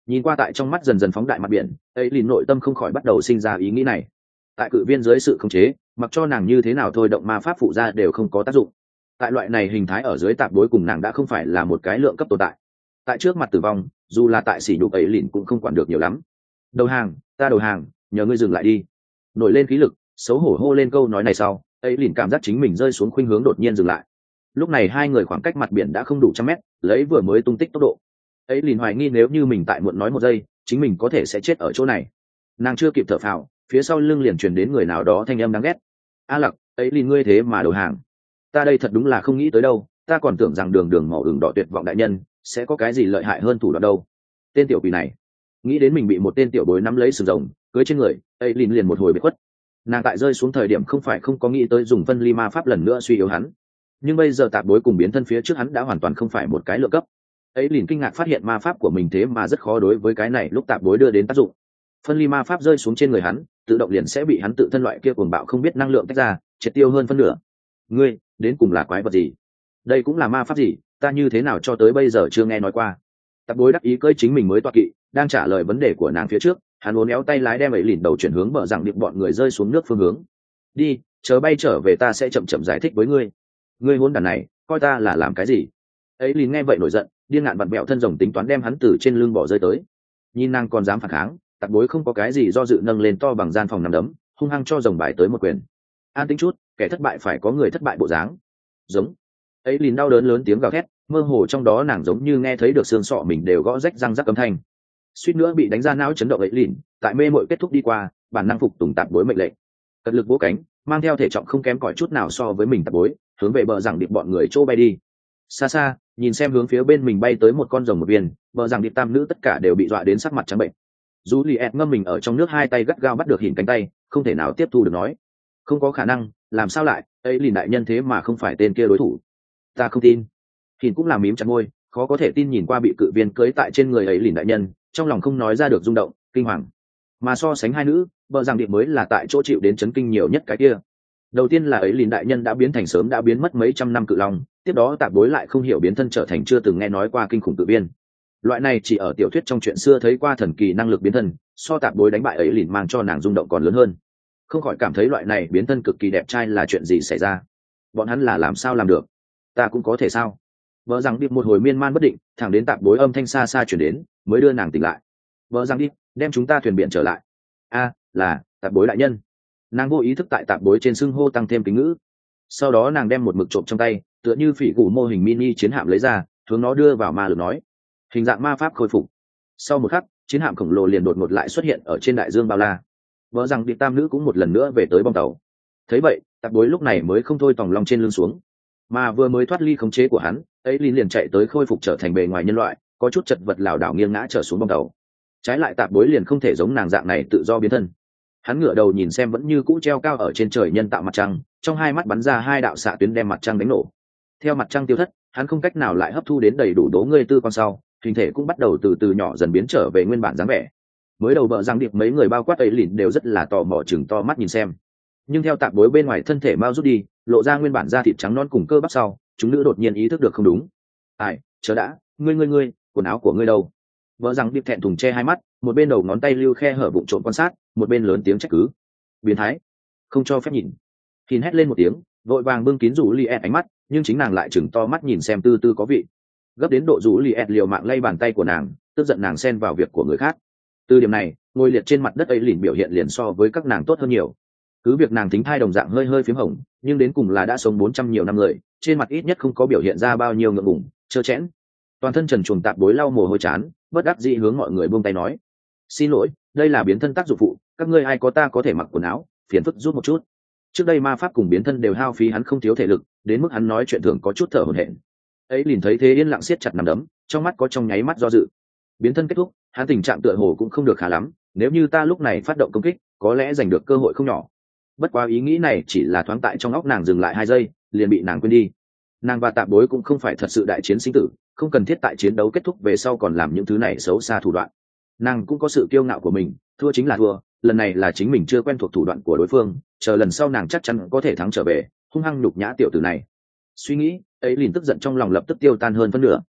Nhìn qua tại trong mắt dần dần phóng đại mặt biển, ấy lìn nội tâm không khỏi bắt đầu sinh ra ý nghĩ này. Tại cự viên dưới sự khống chế, mặc cho nàng như thế nào thôi động ma pháp phụ ra đều không có tác dụng. Tại loại này hình thái ở dưới tạp bối cùng nàng đã không phải là một cái lượng cấp tồn tại. Tại trước mặt tử vong, dù là tại sỉ nhục ấy lìn cũng không quản được nhiều lắm. Đầu hàng, ta đầu hàng, nhờ ngươi dừng lại đi. Nổi lên khí lực, xấu hổ hô lên câu nói này sau, ấy lìn cảm giác chính mình rơi xuống khuynh hướng đột nhiên dừng lại. Lúc này hai người khoảng cách mặt biển đã không đủ trăm mét, lấy vừa mới tung tích tốc độ, ấy lìn hoài nghi nếu như mình tại muộn nói một giây, chính mình có thể sẽ chết ở chỗ này. Nàng chưa kịp thở phào, phía sau lưng liền truyền đến người nào đó thanh âm đáng ghét. A Lặc, ấy lìn ngươi thế mà đầu hàng. Ta đây thật đúng là không nghĩ tới đâu, ta còn tưởng rằng đường đường màu ửng đỏ tuyệt vọng đại nhân sẽ có cái gì lợi hại hơn thủ đoạn đâu. Tên tiểu quỷ này, nghĩ đến mình bị một tên tiểu bối nắm lấy sừng rồng cưới trên người, ấy lìn liền một hồi bị khuất. Nàng tại rơi xuống thời điểm không phải không có nghĩ tới dùng phân ly ma pháp lần nữa suy yếu hắn, nhưng bây giờ tạp bối cùng biến thân phía trước hắn đã hoàn toàn không phải một cái lựa cấp. Ấy liền kinh ngạc phát hiện ma pháp của mình thế mà rất khó đối với cái này lúc tạp bối đưa đến tác dụng. Phân ly ma pháp rơi xuống trên người hắn, tự động liền sẽ bị hắn tự thân loại kia cuồng bạo không biết năng lượng tách ra, triệt tiêu hơn phân nửa. Ngươi đến cùng là quái vật gì? Đây cũng là ma pháp gì? Ta như thế nào cho tới bây giờ chưa nghe nói qua. Tạp bối đắc ý cơi chính mình mới toa kỵ, đang trả lời vấn đề của nàng phía trước, hắn uốn éo tay lái đem ấy liền đầu chuyển hướng bờ rằng điệp bọn người rơi xuống nước phương hướng. Đi, chờ bay trở về ta sẽ chậm chậm giải thích với ngươi. Ngươi hôn đàn này, coi ta là làm cái gì? Ấy liền nghe vậy nổi giận, điên ngạn vặn bẹo thân rồng tính toán đem hắn từ trên lưng bỏ rơi tới. Nhìn nàng còn dám phản kháng, tạp bối không có cái gì do dự nâng lên to bằng gian phòng nằm đấm, hung hăng cho rồng bài tới một quyền. An tính chút, kẻ thất bại phải có người thất bại bộ dáng. Giống. Ấy liền đau đớn lớn tiếng gào thét, mơ hồ trong đó nàng giống như nghe thấy được xương sọ mình đều gõ rách răng rắc âm thanh. Suýt nữa bị đánh ra não chấn động ấy liền, tại mê mội kết thúc đi qua, bản năng phục tùng tạp bối mệnh lệnh. Cật lực vỗ cánh, mang theo thể trọng không kém cỏi chút nào so với mình tạp bối, hướng về bờ rằng điệp bọn người chỗ bay đi. Xa xa, nhìn xem hướng phía bên mình bay tới một con rồng một viên, bờ rằng điệp tam nữ tất cả đều bị dọa đến sắc mặt trắng bệnh. Juliet ngâm mình ở trong nước, hai tay gắt gao bắt được hình cánh tay, không thể nào tiếp thu được nói. Không có khả năng, làm sao lại, ấy liền đại nhân thế mà không phải tên kia đối thủ. Ta không tin. Hình cũng làm mím chặt môi, khó có thể tin nhìn qua bị cự viên cưới tại trên người ấy liền đại nhân, trong lòng không nói ra được rung động, kinh hoàng. Mà so sánh hai nữ, bờ rằng điệp mới là tại chỗ chịu đến chấn kinh nhiều nhất cái kia. Đầu tiên là ấy liền đại nhân đã biến thành sớm đã biến mất mấy trăm năm cự long, tiếp đó tạp bối lại không hiểu biến thân trở thành chưa từng nghe nói qua kinh khủng cự viên. Loại này chỉ ở tiểu thuyết trong chuyện xưa thấy qua thần kỳ năng lực biến thân, so tạp bối đánh bại ấy liền mang cho nàng rung động còn lớn hơn. Không khỏi cảm thấy loại này biến thân cực kỳ đẹp trai là chuyện gì xảy ra. Bọn hắn là làm sao làm được? Ta cũng có thể sao? Vợ rằng điệp một hồi miên man bất định, thẳng đến tạp bối âm thanh xa xa chuyển đến, mới đưa nàng tỉnh lại. Vợ rằng điệp, đem chúng ta thuyền biển trở lại. A, là tạp bối đại nhân. Nàng vô ý thức tại tạp bối trên xưng hô tăng thêm kính ngữ. Sau đó nàng đem một mực trộm trong tay, tựa như phỉ gù mô hình mini chiến hạm lấy ra, hướng nó đưa vào ma lực nói. Hình dạng ma pháp khôi phục. Sau một khắc, chiến hạm khổng lồ liền đột ngột lại xuất hiện ở trên đại dương bao la. Vợ rằng điệp tam nữ cũng một lần nữa về tới bong tàu. Thấy vậy, tạp bối lúc này mới không thôi tòng lòng trên lưng xuống, mà vừa mới thoát ly khống chế của hắn, ấy liền liền chạy tới khôi phục trở thành bề ngoài nhân loại, có chút chật vật lảo đảo nghiêng ngã trở xuống bong tàu. Trái lại tạp bối liền không thể giống nàng dạng này tự do biến thân. Hắn ngửa đầu nhìn xem vẫn như cũ treo cao ở trên trời nhân tạo mặt trăng, trong hai mắt bắn ra hai đạo xạ tuyến đem mặt trăng đánh nổ. Theo mặt trăng tiêu thất, hắn không cách nào lại hấp thu đến đầy đủ đố ngươi tư con sau, hình thể cũng bắt đầu từ từ nhỏ dần biến trở về nguyên bản dáng vẻ. Mới đầu vợ rằng điệp mấy người bao quát ấy lìn đều rất là tò mò chừng to mắt nhìn xem, nhưng theo tạp bối bên ngoài thân thể mau rút đi, lộ ra nguyên bản da thịt trắng non cùng cơ bắp sau, chúng nữ đột nhiên ý thức được không đúng. Ai, chờ đã, ngươi ngươi ngươi, quần áo của ngươi đâu? Vợ rằng điệp thẹn thùng che hai mắt, một bên đầu ngón tay lưu khe hở bụng trộn quan sát, một bên lớn tiếng trách cứ. Biến thái, không cho phép nhìn. Nhìn hét lên một tiếng, vội vàng bưng kín rủ li ánh mắt, nhưng chính nàng lại chừng to mắt nhìn xem tư tư có vị. Gấp đến độ rủ li liều mạng lay bàn tay của nàng, tức giận nàng xen vào việc của người khác. Từ điểm này, ngồi liệt trên mặt đất ấy lìn biểu hiện liền so với các nàng tốt hơn nhiều. Cứ việc nàng thính thai đồng dạng hơi hơi phím hồng, nhưng đến cùng là đã sống bốn trăm nhiều năm người, trên mặt ít nhất không có biểu hiện ra bao nhiêu ngượng ngùng, trơ trẽn. Toàn thân trần truồng tạp bối lau mồ hôi chán, bất đắc dĩ hướng mọi người buông tay nói: xin lỗi, đây là biến thân tác dụng phụ, các ngươi ai có ta có thể mặc quần áo, phiền phức giúp một chút. Trước đây ma pháp cùng biến thân đều hao phí hắn không thiếu thể lực, đến mức hắn nói chuyện thường có chút thở hổn hển. Ấy liền thấy thế yên lặng siết chặt nắm đấm, trong mắt có trong nháy mắt do dự. Biến thân kết thúc, hắn tình trạng tựa hồ cũng không được khá lắm, nếu như ta lúc này phát động công kích, có lẽ giành được cơ hội không nhỏ. Bất quá ý nghĩ này chỉ là thoáng tại trong óc nàng dừng lại hai giây, liền bị nàng quên đi. Nàng và tạp bối cũng không phải thật sự đại chiến sinh tử, không cần thiết tại chiến đấu kết thúc về sau còn làm những thứ này xấu xa thủ đoạn. Nàng cũng có sự kiêu ngạo của mình, thua chính là thua, lần này là chính mình chưa quen thuộc thủ đoạn của đối phương, chờ lần sau nàng chắc chắn có thể thắng trở về, hung hăng nhục nhã tiểu tử này. Suy nghĩ ấy liền tức giận trong lòng lập tức tiêu tan hơn phân nửa.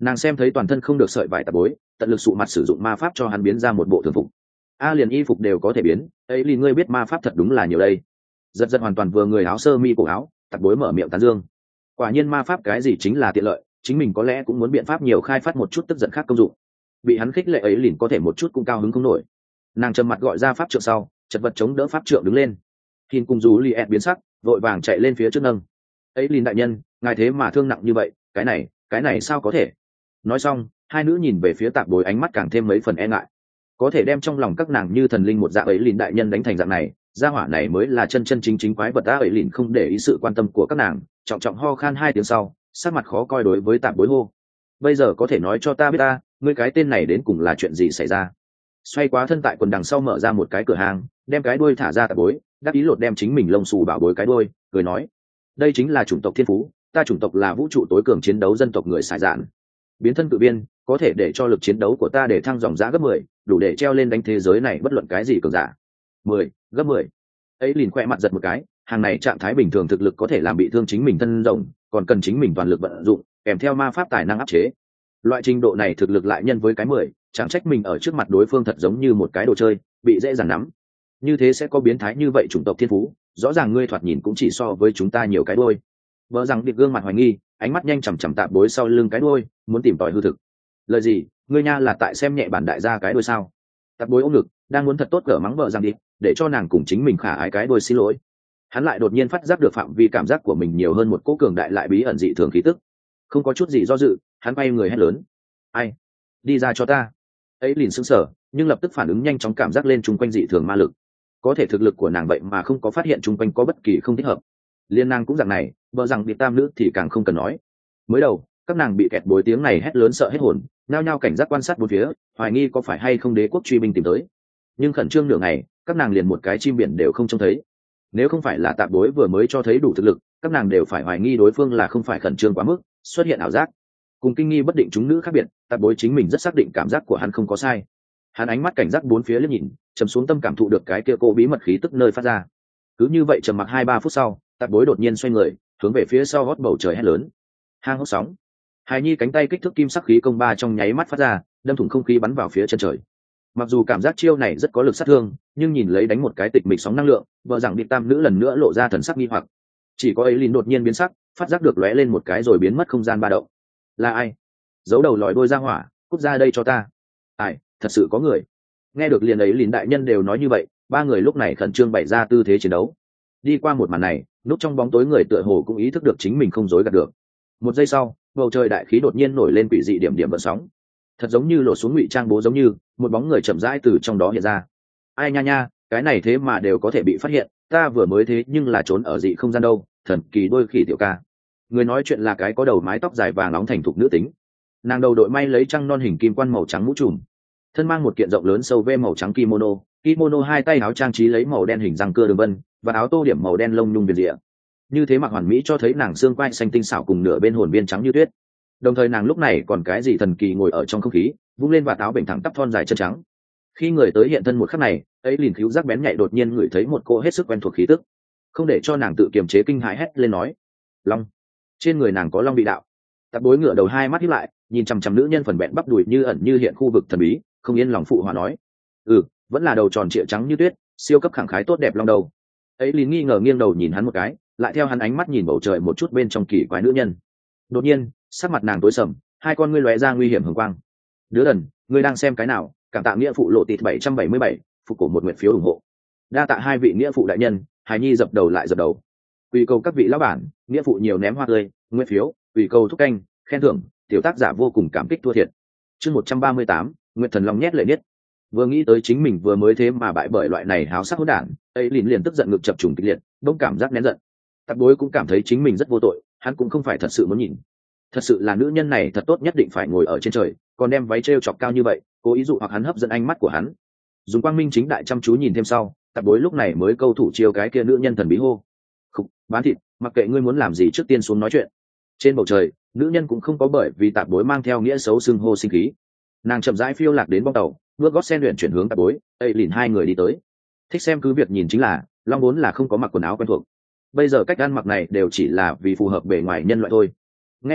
Nàng xem thấy toàn thân không được sợi vải tạp bối, tận lực sụ mặt sử dụng ma pháp cho hắn biến ra một bộ thường phục. A liền y phục đều có thể biến, ấy liền ngươi biết ma pháp thật đúng là nhiều đây. Giật giật hoàn toàn vừa người áo sơ mi cổ áo, tạp bối mở miệng tán dương. Quả nhiên ma pháp cái gì chính là tiện lợi, chính mình có lẽ cũng muốn biện pháp nhiều khai phát một chút tức giận khác công dụng. Bị hắn khích lệ ấy liền có thể một chút cũng cao hứng không nổi. Nàng trầm mặt gọi ra pháp trượng sau, chật vật chống đỡ pháp trượng đứng lên. Hin cùng dù Liệt biến sắc, vội vàng chạy lên phía trước nâng. Ấy liền đại nhân, ngài thế mà thương nặng như vậy, cái này, cái này sao có thể? Nói xong, hai nữ nhìn về phía tạp bối ánh mắt càng thêm mấy phần e ngại. Có thể đem trong lòng các nàng như thần linh một dạng ấy liền đại nhân đánh thành dạng này, gia hỏa này mới là chân chân chính chính quái vật ta ấy liền không để ý sự quan tâm của các nàng, trọng trọng ho khan hai tiếng sau, sắc mặt khó coi đối với tạp bối hô. Bây giờ có thể nói cho ta biết ta, ngươi cái tên này đến cùng là chuyện gì xảy ra? Xoay quá thân tại quần đằng sau mở ra một cái cửa hàng, đem cái đuôi thả ra tạp bối, đáp ý lột đem chính mình lông xù bảo bối cái đuôi, cười nói: đây chính là chủng tộc thiên phú, ta chủng tộc là vũ trụ tối cường chiến đấu dân tộc người sải dạn. Biến thân cự biên có thể để cho lực chiến đấu của ta để thăng dòng giá gấp mười, đủ để treo lên đánh thế giới này bất luận cái gì cường giả. Mười, gấp mười. Ấy liền khoe mặt giật một cái, hàng này trạng thái bình thường thực lực có thể làm bị thương chính mình thân rồng, còn cần chính mình toàn lực vận dụng, kèm theo ma pháp tài năng áp chế. Loại trình độ này thực lực lại nhân với cái mười, chẳng trách mình ở trước mặt đối phương thật giống như một cái đồ chơi, bị dễ dàng nắm. Như thế sẽ có biến thái như vậy chủng tộc thiên phú, rõ ràng ngươi thoạt nhìn cũng chỉ so với chúng ta nhiều cái đuôi. Vợ rằng điệp gương mặt hoài nghi, ánh mắt nhanh chằm chằm tạp bối sau lưng cái đuôi, muốn tìm tòi hư thực. Lời gì, ngươi nha là tại xem nhẹ bản đại gia cái đuôi sao? Tạp bối ôm ngực, đang muốn thật tốt cỡ mắng vợ rằng điệp, để cho nàng cùng chính mình khả ái cái đuôi xin lỗi. Hắn lại đột nhiên phát giác được phạm vi cảm giác của mình nhiều hơn một cỗ cường đại lại bí ẩn dị thường khí tức. Không có chút gì do dự, hắn bay người hét lớn: ai, đi ra cho ta! Ấy liền sững sờ, nhưng lập tức phản ứng nhanh chóng cảm giác lên chung quanh dị thường ma lực. Có thể thực lực của nàng vậy mà không có phát hiện chung quanh có bất kỳ không thích hợp. Liên nàng cũng dạng này, vợ rằng bị tam nữ thì càng không cần nói. Mới đầu các nàng bị kẹt bối tiếng này hét lớn sợ hết hồn, nhao nhao cảnh giác quan sát bốn phía, hoài nghi có phải hay không đế quốc truy binh tìm tới. Nhưng khẩn trương nửa ngày, các nàng liền một cái chim biển đều không trông thấy. Nếu không phải là tạp bối vừa mới cho thấy đủ thực lực, các nàng đều phải hoài nghi đối phương là không phải khẩn trương quá mức, xuất hiện ảo giác. Cùng kinh nghi bất định chúng nữ khác biệt, tạp bối chính mình rất xác định cảm giác của hắn không có sai. Hắn ánh mắt cảnh giác bốn phía liếc nhìn, trầm xuống tâm cảm thụ được cái kia cô bí mật khí tức nơi phát ra. Cứ như vậy trầm mặc hai ba phút sau, tạp bối đột nhiên xoay người, hướng về phía sau hót bầu trời hét lớn: hang hốc sóng! Hài nhi cánh tay kích thước kim sắc khí công ba trong nháy mắt phát ra, đâm thủng không khí bắn vào phía chân trời. Mặc dù cảm giác chiêu này rất có lực sát thương, nhưng nhìn lấy đánh một cái tịch mịch sóng năng lượng, vợ rằng bị tam nữ lần nữa lộ ra thần sắc nghi hoặc. Chỉ có ấy liền đột nhiên biến sắc, phát giác được lóe lên một cái rồi biến mất không gian ba động. Là ai? Giấu đầu lòi đôi ra hỏa, cút ra đây cho ta! Ai, thật sự có người! Nghe được liền ấy liền đại nhân đều nói như vậy, ba người lúc này khẩn trương bày ra tư thế chiến đấu. Đi qua một màn này, núp trong bóng tối người tựa hồ cũng ý thức được chính mình không dối gạt được. Một giây sau, bầu trời đại khí đột nhiên nổi lên quỷ dị điểm điểm vận sóng, thật giống như lột xuống ngụy trang bố, giống như một bóng người chậm rãi từ trong đó hiện ra. Ai nha nha, cái này thế mà đều có thể bị phát hiện, ta vừa mới thế nhưng là trốn ở dị không gian đâu, thần kỳ đôi khỉ tiểu ca. Người nói chuyện là cái có đầu mái tóc dài vàng nóng thành thục nữ tính. Nàng đầu đội may lấy trăng non hình kim quan màu trắng mũ trùm, thân mang một kiện rộng lớn sâu ve màu trắng kimono, kimono hai tay áo trang trí lấy màu đen hình răng cưa đường vân và áo tô điểm màu đen lông nhung viền rịa. Như thế mặc hoàn mỹ cho thấy nàng xương quai xanh tinh xảo cùng nửa bên hồn viên trắng như tuyết. Đồng thời nàng lúc này còn cái gì thần kỳ ngồi ở trong không khí, vung lên và táo bệnh thẳng tắp thon dài chân trắng. Khi người tới hiện thân một khắc này, ấy liền cứu giác bén nhạy đột nhiên ngửi thấy một cô hết sức quen thuộc khí tức, không để cho nàng tự kiềm chế kinh hãi hét lên nói: long! Trên người nàng có long vị đạo. Tạp bối ngửa đầu hai mắt híp lại, nhìn chằm chằm nữ nhân phần bẹn bắp đùi như ẩn như hiện khu vực thần bí, không yên lòng phụ hòa nói: ừ, vẫn là đầu tròn trịa trắng như tuyết, siêu cấp khẳng khái tốt đẹp long đầu. Ấy liền nghi ngờ nghiêng đầu nhìn hắn một cái, lại theo hắn ánh mắt nhìn bầu trời một chút bên trong kỳ quái nữ nhân. Đột nhiên sắc mặt nàng tối sầm, hai con ngươi lóe ra nguy hiểm hừng quang. Đứa đần, ngươi đang xem cái nào? Cảm tạ nghĩa phụ lộ tịt bảy trăm bảy mươi bảy, phục cổ một nguyện phiếu ủng hộ. Đa tạ hai vị nghĩa phụ đại nhân. Hải nhi dập đầu lại dập đầu. Quỳ cầu các vị lão bản, nghĩa phụ nhiều ném hoa tươi, nguyện phiếu, quỳ cầu thúc canh, khen thưởng, tiểu tác giả vô cùng cảm kích thua thiệt. Chương một trăm ba mươi tám, nguyện thần long nhét lệ nhất. Vừa nghĩ tới chính mình vừa mới thế mà bại bởi loại này háo sắc hỗn đản, ấy liền liền tức giận ngực chập trùng kịch liệt, bỗng cảm giác nén giận. Tạp bối cũng cảm thấy chính mình rất vô tội, hắn cũng không phải thật sự muốn nhìn. Thật sự là nữ nhân này thật tốt nhất định phải ngồi ở trên trời, còn đem váy trêu chọc cao như vậy, cố ý dụ hoặc hắn hấp dẫn ánh mắt của hắn. Dùng quang minh chính đại chăm chú nhìn thêm sau, tạp bối lúc này mới câu thủ chiêu cái kia nữ nhân thần bí hô: "Khục, bán thịt, mặc kệ ngươi muốn làm gì trước tiên xuống nói chuyện." Trên bầu trời, nữ nhân cũng không có bởi vì tạp bối mang theo nghĩa xấu xưng hô sinh khí. Nàng chậm rãi phiêu lạc đến bong tàu, bước gót sen luyện chuyển hướng tạp bối, ấy liền hai người đi tới. Thích xem cứ việc nhìn chính là, long vốn là không có mặc quần áo quen thuộc. Bây giờ cách ăn mặc này đều chỉ là vì phù hợp bề ngoài nhân loại thôi. Nghe vậy,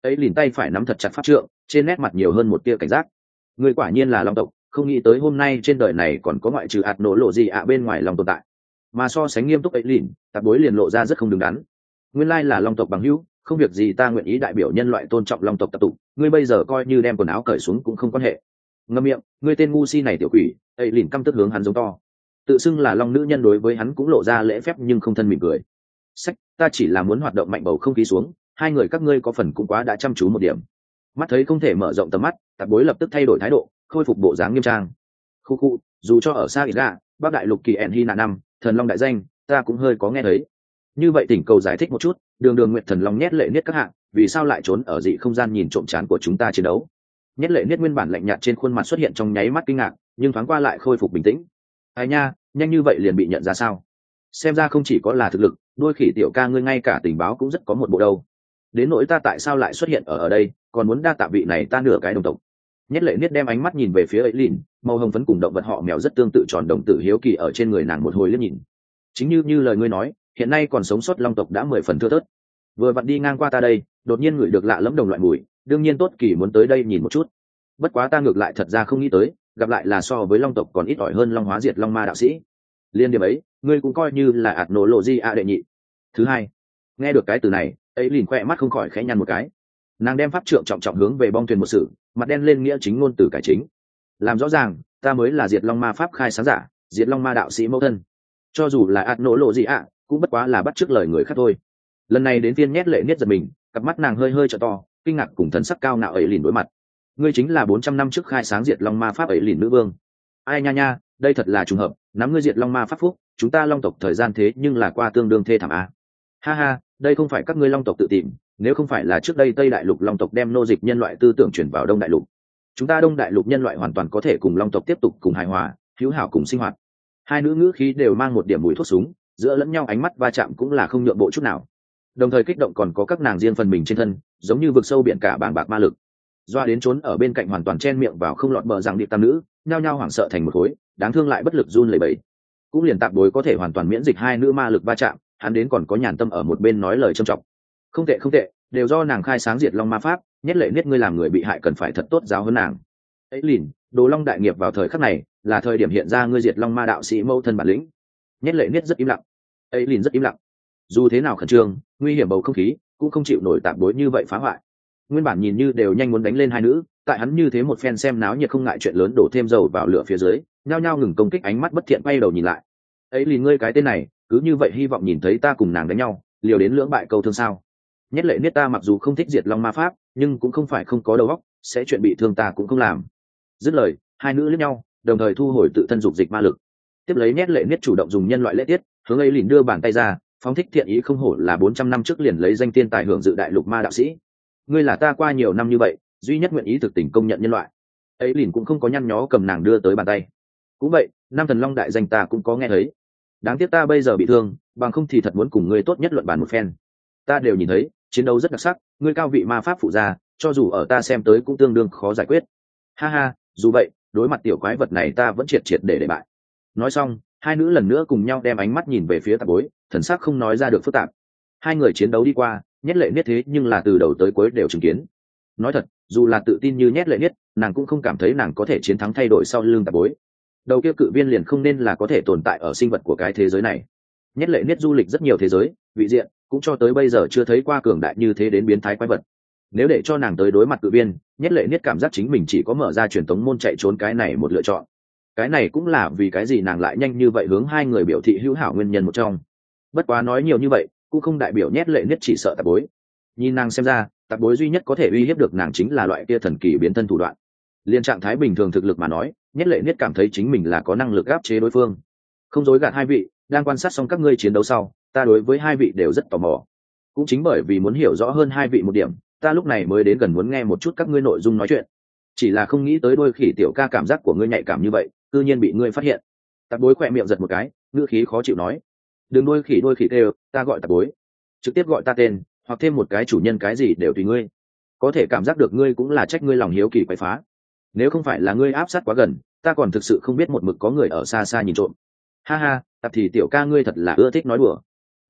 ấy liền tay phải nắm thật chặt pháp trượng, trên nét mặt nhiều hơn một tia cảnh giác. Người quả nhiên là long tộc, không nghĩ tới hôm nay trên đời này còn có ngoại trừ ạt nổ lộ gì ạ bên ngoài long tồn tại. Mà so sánh nghiêm túc ấy liền, tạp bối liền lộ ra rất không đứng đắn. Nguyên lai là long tộc bằng hữu, không việc gì ta nguyện ý đại biểu nhân loại tôn trọng long tộc tập tụ, ngươi bây giờ coi như đem quần áo cởi xuống cũng không quan hệ. Ngậm miệng, ngươi tên ngu si này tiểu quỷ, ấy liền căm tức hướng hắn giống to. Tự xưng là long nữ nhân đối với hắn cũng lộ ra lễ phép nhưng không thân mỉm cười. Sách, ta chỉ là muốn hoạt động mạnh bầu không khí xuống, hai người các ngươi có phần cũng quá đã chăm chú một điểm. Mắt thấy không thể mở rộng tầm mắt, tạp bối lập tức thay đổi thái độ, khôi phục bộ dáng nghiêm trang. Khu khu, dù cho ở xa ít gà, bắc đại lục kỳ ẻn hy nạ năm, thần long đại danh, ta cũng hơi có nghe thấy. Như vậy tỉnh cầu giải thích một chút, đường đường nguyệt thần long nhét lệ niết các hạng, vì sao lại trốn ở dị không gian nhìn trộm chán của chúng ta chiến đấu? Nhét lệ niết nguyên bản lạnh nhạt trên khuôn mặt xuất hiện trong nháy mắt kinh ngạc, nhưng thoáng qua lại khôi phục bình tĩnh. Ai nha, nhanh như vậy liền bị nhận ra sao? Xem ra không chỉ có là thực lực, đôi khỉ tiểu ca ngươi ngay cả tình báo cũng rất có một bộ đâu. Đến nỗi ta tại sao lại xuất hiện ở ở đây, còn muốn đa tạ vị này ta nửa cái đồng tộc. Nhất lệ niết đem ánh mắt nhìn về phía ấy lìn, màu hồng phấn cùng động vật họ mèo rất tương tự tròn đồng tử hiếu kỳ ở trên người nàng một hồi liếc nhìn. Chính như như lời ngươi nói, hiện nay còn sống sót long tộc đã mười phần thưa thớt. Vừa vặn đi ngang qua ta đây, đột nhiên ngửi được lạ lẫm đồng loại mùi, đương nhiên tốt kỳ muốn tới đây nhìn một chút. Bất quá ta ngược lại thật ra không nghĩ tới, gặp lại là so với long tộc còn ít ỏi hơn long hóa diệt long ma đạo sĩ. Liên điểm ấy, ngươi cũng coi như là ạt nổ lộ di a đệ nhị. Thứ hai, nghe được cái từ này, ấy liền khoe mắt không khỏi khẽ nhăn một cái. Nàng đem pháp trượng trọng trọng hướng về bong thuyền một sự, mặt đen lên nghĩa chính ngôn từ cải chính. Làm rõ ràng, ta mới là diệt long ma pháp khai sáng giả, diệt long ma đạo sĩ mẫu thân. Cho dù là ạt nổ lộ gì ạ, cũng bất quá là bắt chước lời người khác thôi. Lần này đến phiên nhét lệ niết giật mình, cặp mắt nàng hơi hơi trợ to, kinh ngạc cùng thần sắc cao ngạo ấy liền đối mặt. Ngươi chính là bốn trăm năm trước khai sáng diệt long ma pháp ấy liền nữ vương. Ai nha nha, đây thật là trùng hợp, nắm ngươi diệt long ma pháp phúc, chúng ta long tộc thời gian thế nhưng là qua tương đương thê thảm a. Ha ha, đây không phải các ngươi long tộc tự tìm, nếu không phải là trước đây Tây Đại Lục long tộc đem nô dịch nhân loại tư tưởng chuyển vào Đông Đại Lục, chúng ta Đông Đại Lục nhân loại hoàn toàn có thể cùng long tộc tiếp tục cùng hài hòa, hữu hảo cùng sinh hoạt. Hai nữ ngữ khí đều mang một điểm mùi thuốc súng, giữa lẫn nhau ánh mắt va chạm cũng là không nhượng bộ chút nào. Đồng thời kích động còn có các nàng riêng phần mình trên thân, giống như vực sâu biển cả bàng bạc ma lực. Doa đến trốn ở bên cạnh hoàn toàn chen miệng vào không lọt bờ rằng điệp tam nữ, nhao nhao hoảng sợ thành một khối, đáng thương lại bất lực run lẩy bẩy. Cũng liền tạp bối có thể hoàn toàn miễn dịch hai nữ ma lực va chạm, hắn đến còn có nhàn tâm ở một bên nói lời trâm trọng. Không tệ không tệ, đều do nàng khai sáng diệt long ma pháp, nhất lệ niết ngươi làm người bị hại cần phải thật tốt giáo hơn nàng. Ấy lìn, đồ long đại nghiệp vào thời khắc này, là thời điểm hiện ra ngươi diệt long ma đạo sĩ mâu thân bản lĩnh. Nhất lệ niết rất im lặng. Ấy lìn rất im lặng. Dù thế nào khẩn trương, nguy hiểm bầu không khí, cũng không chịu nổi tạp bối như vậy phá hoại. Nguyên bản nhìn như đều nhanh muốn đánh lên hai nữ, tại hắn như thế một phen xem náo nhiệt không ngại chuyện lớn đổ thêm dầu vào lửa phía dưới, nhao nhao ngừng công kích, ánh mắt bất thiện quay đầu nhìn lại. Ấy lìn ngươi cái tên này, cứ như vậy hy vọng nhìn thấy ta cùng nàng đánh nhau, liều đến lưỡng bại câu thương sao? Nhất lệ niết ta mặc dù không thích diệt long ma pháp, nhưng cũng không phải không có đầu óc, sẽ chuyện bị thương ta cũng không làm. Dứt lời, hai nữ liếc nhau, đồng thời thu hồi tự thân dục dịch ma lực. Tiếp lấy Nhất lệ niết chủ động dùng nhân loại lễ tiết, hướng ấy lìn đưa bàn tay ra, phóng thích thiện ý không hổ là bốn trăm năm trước liền lấy danh tiên tài hưởng dự đại lục ma đạo sĩ. Ngươi là ta qua nhiều năm như vậy, duy nhất nguyện ý thực tình công nhận nhân loại. Ấy lìn cũng không có nhăn nhó cầm nàng đưa tới bàn tay. Cũng vậy, năm thần long đại danh ta cũng có nghe thấy. Đáng tiếc ta bây giờ bị thương, bằng không thì thật muốn cùng ngươi tốt nhất luận bàn một phen. Ta đều nhìn thấy, chiến đấu rất đặc sắc, ngươi cao vị ma pháp phụ gia, cho dù ở ta xem tới cũng tương đương khó giải quyết. Ha ha, dù vậy, đối mặt tiểu quái vật này ta vẫn triệt triệt để để bại. Nói xong, hai nữ lần nữa cùng nhau đem ánh mắt nhìn về phía tạp bối, thần sắc không nói ra được phức tạp. Hai người chiến đấu đi qua, Nhất lệ niết thế nhưng là từ đầu tới cuối đều chứng kiến. Nói thật, dù là tự tin như Nhất lệ niết, nàng cũng không cảm thấy nàng có thể chiến thắng thay đổi sau lưng tạp bối. Đầu kia cự viên liền không nên là có thể tồn tại ở sinh vật của cái thế giới này. Nhất lệ niết du lịch rất nhiều thế giới, vị diện cũng cho tới bây giờ chưa thấy qua cường đại như thế đến biến thái quái vật. Nếu để cho nàng tới đối mặt cự viên, Nhất lệ niết cảm giác chính mình chỉ có mở ra truyền tống môn chạy trốn cái này một lựa chọn. Cái này cũng là vì cái gì nàng lại nhanh như vậy hướng hai người biểu thị hữu hảo nguyên nhân một trong. Bất quá nói nhiều như vậy cũng không đại biểu Nhất lệ niết chỉ sợ tạp bối. Nhìn nàng xem ra, tạp bối duy nhất có thể uy hiếp được nàng chính là loại kia thần kỳ biến thân thủ đoạn. Liên trạng thái bình thường thực lực mà nói, Nhất lệ niết cảm thấy chính mình là có năng lực áp chế đối phương. Không dối gạt hai vị, đang quan sát xong các ngươi chiến đấu sau, ta đối với hai vị đều rất tò mò. Cũng chính bởi vì muốn hiểu rõ hơn hai vị một điểm, ta lúc này mới đến gần muốn nghe một chút các ngươi nội dung nói chuyện. Chỉ là không nghĩ tới đôi khỉ tiểu ca cảm giác của ngươi nhạy cảm như vậy, tự nhiên bị ngươi phát hiện. Tạp bối khỏe miệng giật một cái, ngữ khí khó chịu nói: đừng đôi khỉ đôi khỉ kêu, ta gọi tạp bối, trực tiếp gọi ta tên, hoặc thêm một cái chủ nhân cái gì đều tùy ngươi. Có thể cảm giác được ngươi cũng là trách ngươi lòng hiếu kỳ quậy phá. Nếu không phải là ngươi áp sát quá gần, ta còn thực sự không biết một mực có người ở xa xa nhìn trộm. Ha ha, tạp thì tiểu ca ngươi thật là ưa thích nói đùa.